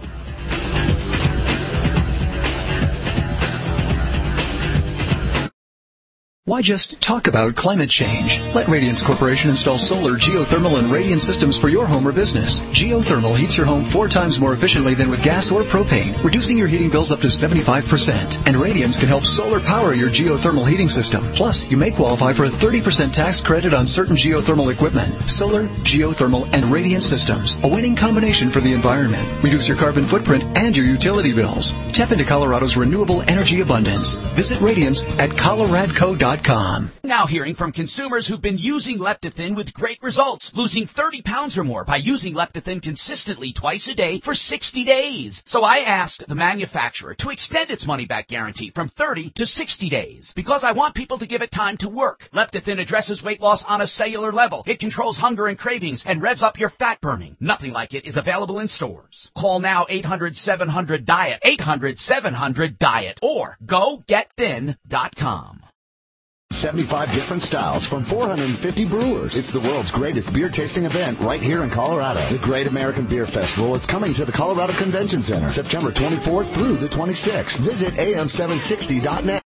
Why just talk about climate change? Let Radiance Corporation install solar, geothermal, and radiant systems for your home or business. Geothermal heats your home four times more efficiently than with gas or propane, reducing your heating bills up to seventy-five percent. And Radiance can help solar power your geothermal heating system. Plus, you may qualify for a thirty percent tax credit on certain geothermal equipment. Solar, geothermal, and radiant systems. A winning combination for the environment. Reduce your carbon footprint and your utility bills. Tap into Colorado's renewable energy abundance. Visit Radiance at coloradco dot com. Now hearing from consumers who've been using Leptathin with great results, losing thirty pounds or more by using Leptathin consistently twice a day for sixty days. So I asked the manufacturer to extend its money-back guarantee from thirty to sixty days because I want people to give it time to work. Leptathin addresses weight loss on a cellular level. It controls hunger and cravings and revs up your fat burning. Nothing like it is available in stores. Call now eight hundred seven hundred diet, eight hundred seven hundred diet, or go get thin dot com. seventy-five different styles from four hundred fifty brewers. It's the world's greatest beer tasting event right here in Colorado. The Great American Beer Festival is coming to the Colorado Convention Center September twenty-fourth through the twenty-sixth. Visit A M seven sixty dot net.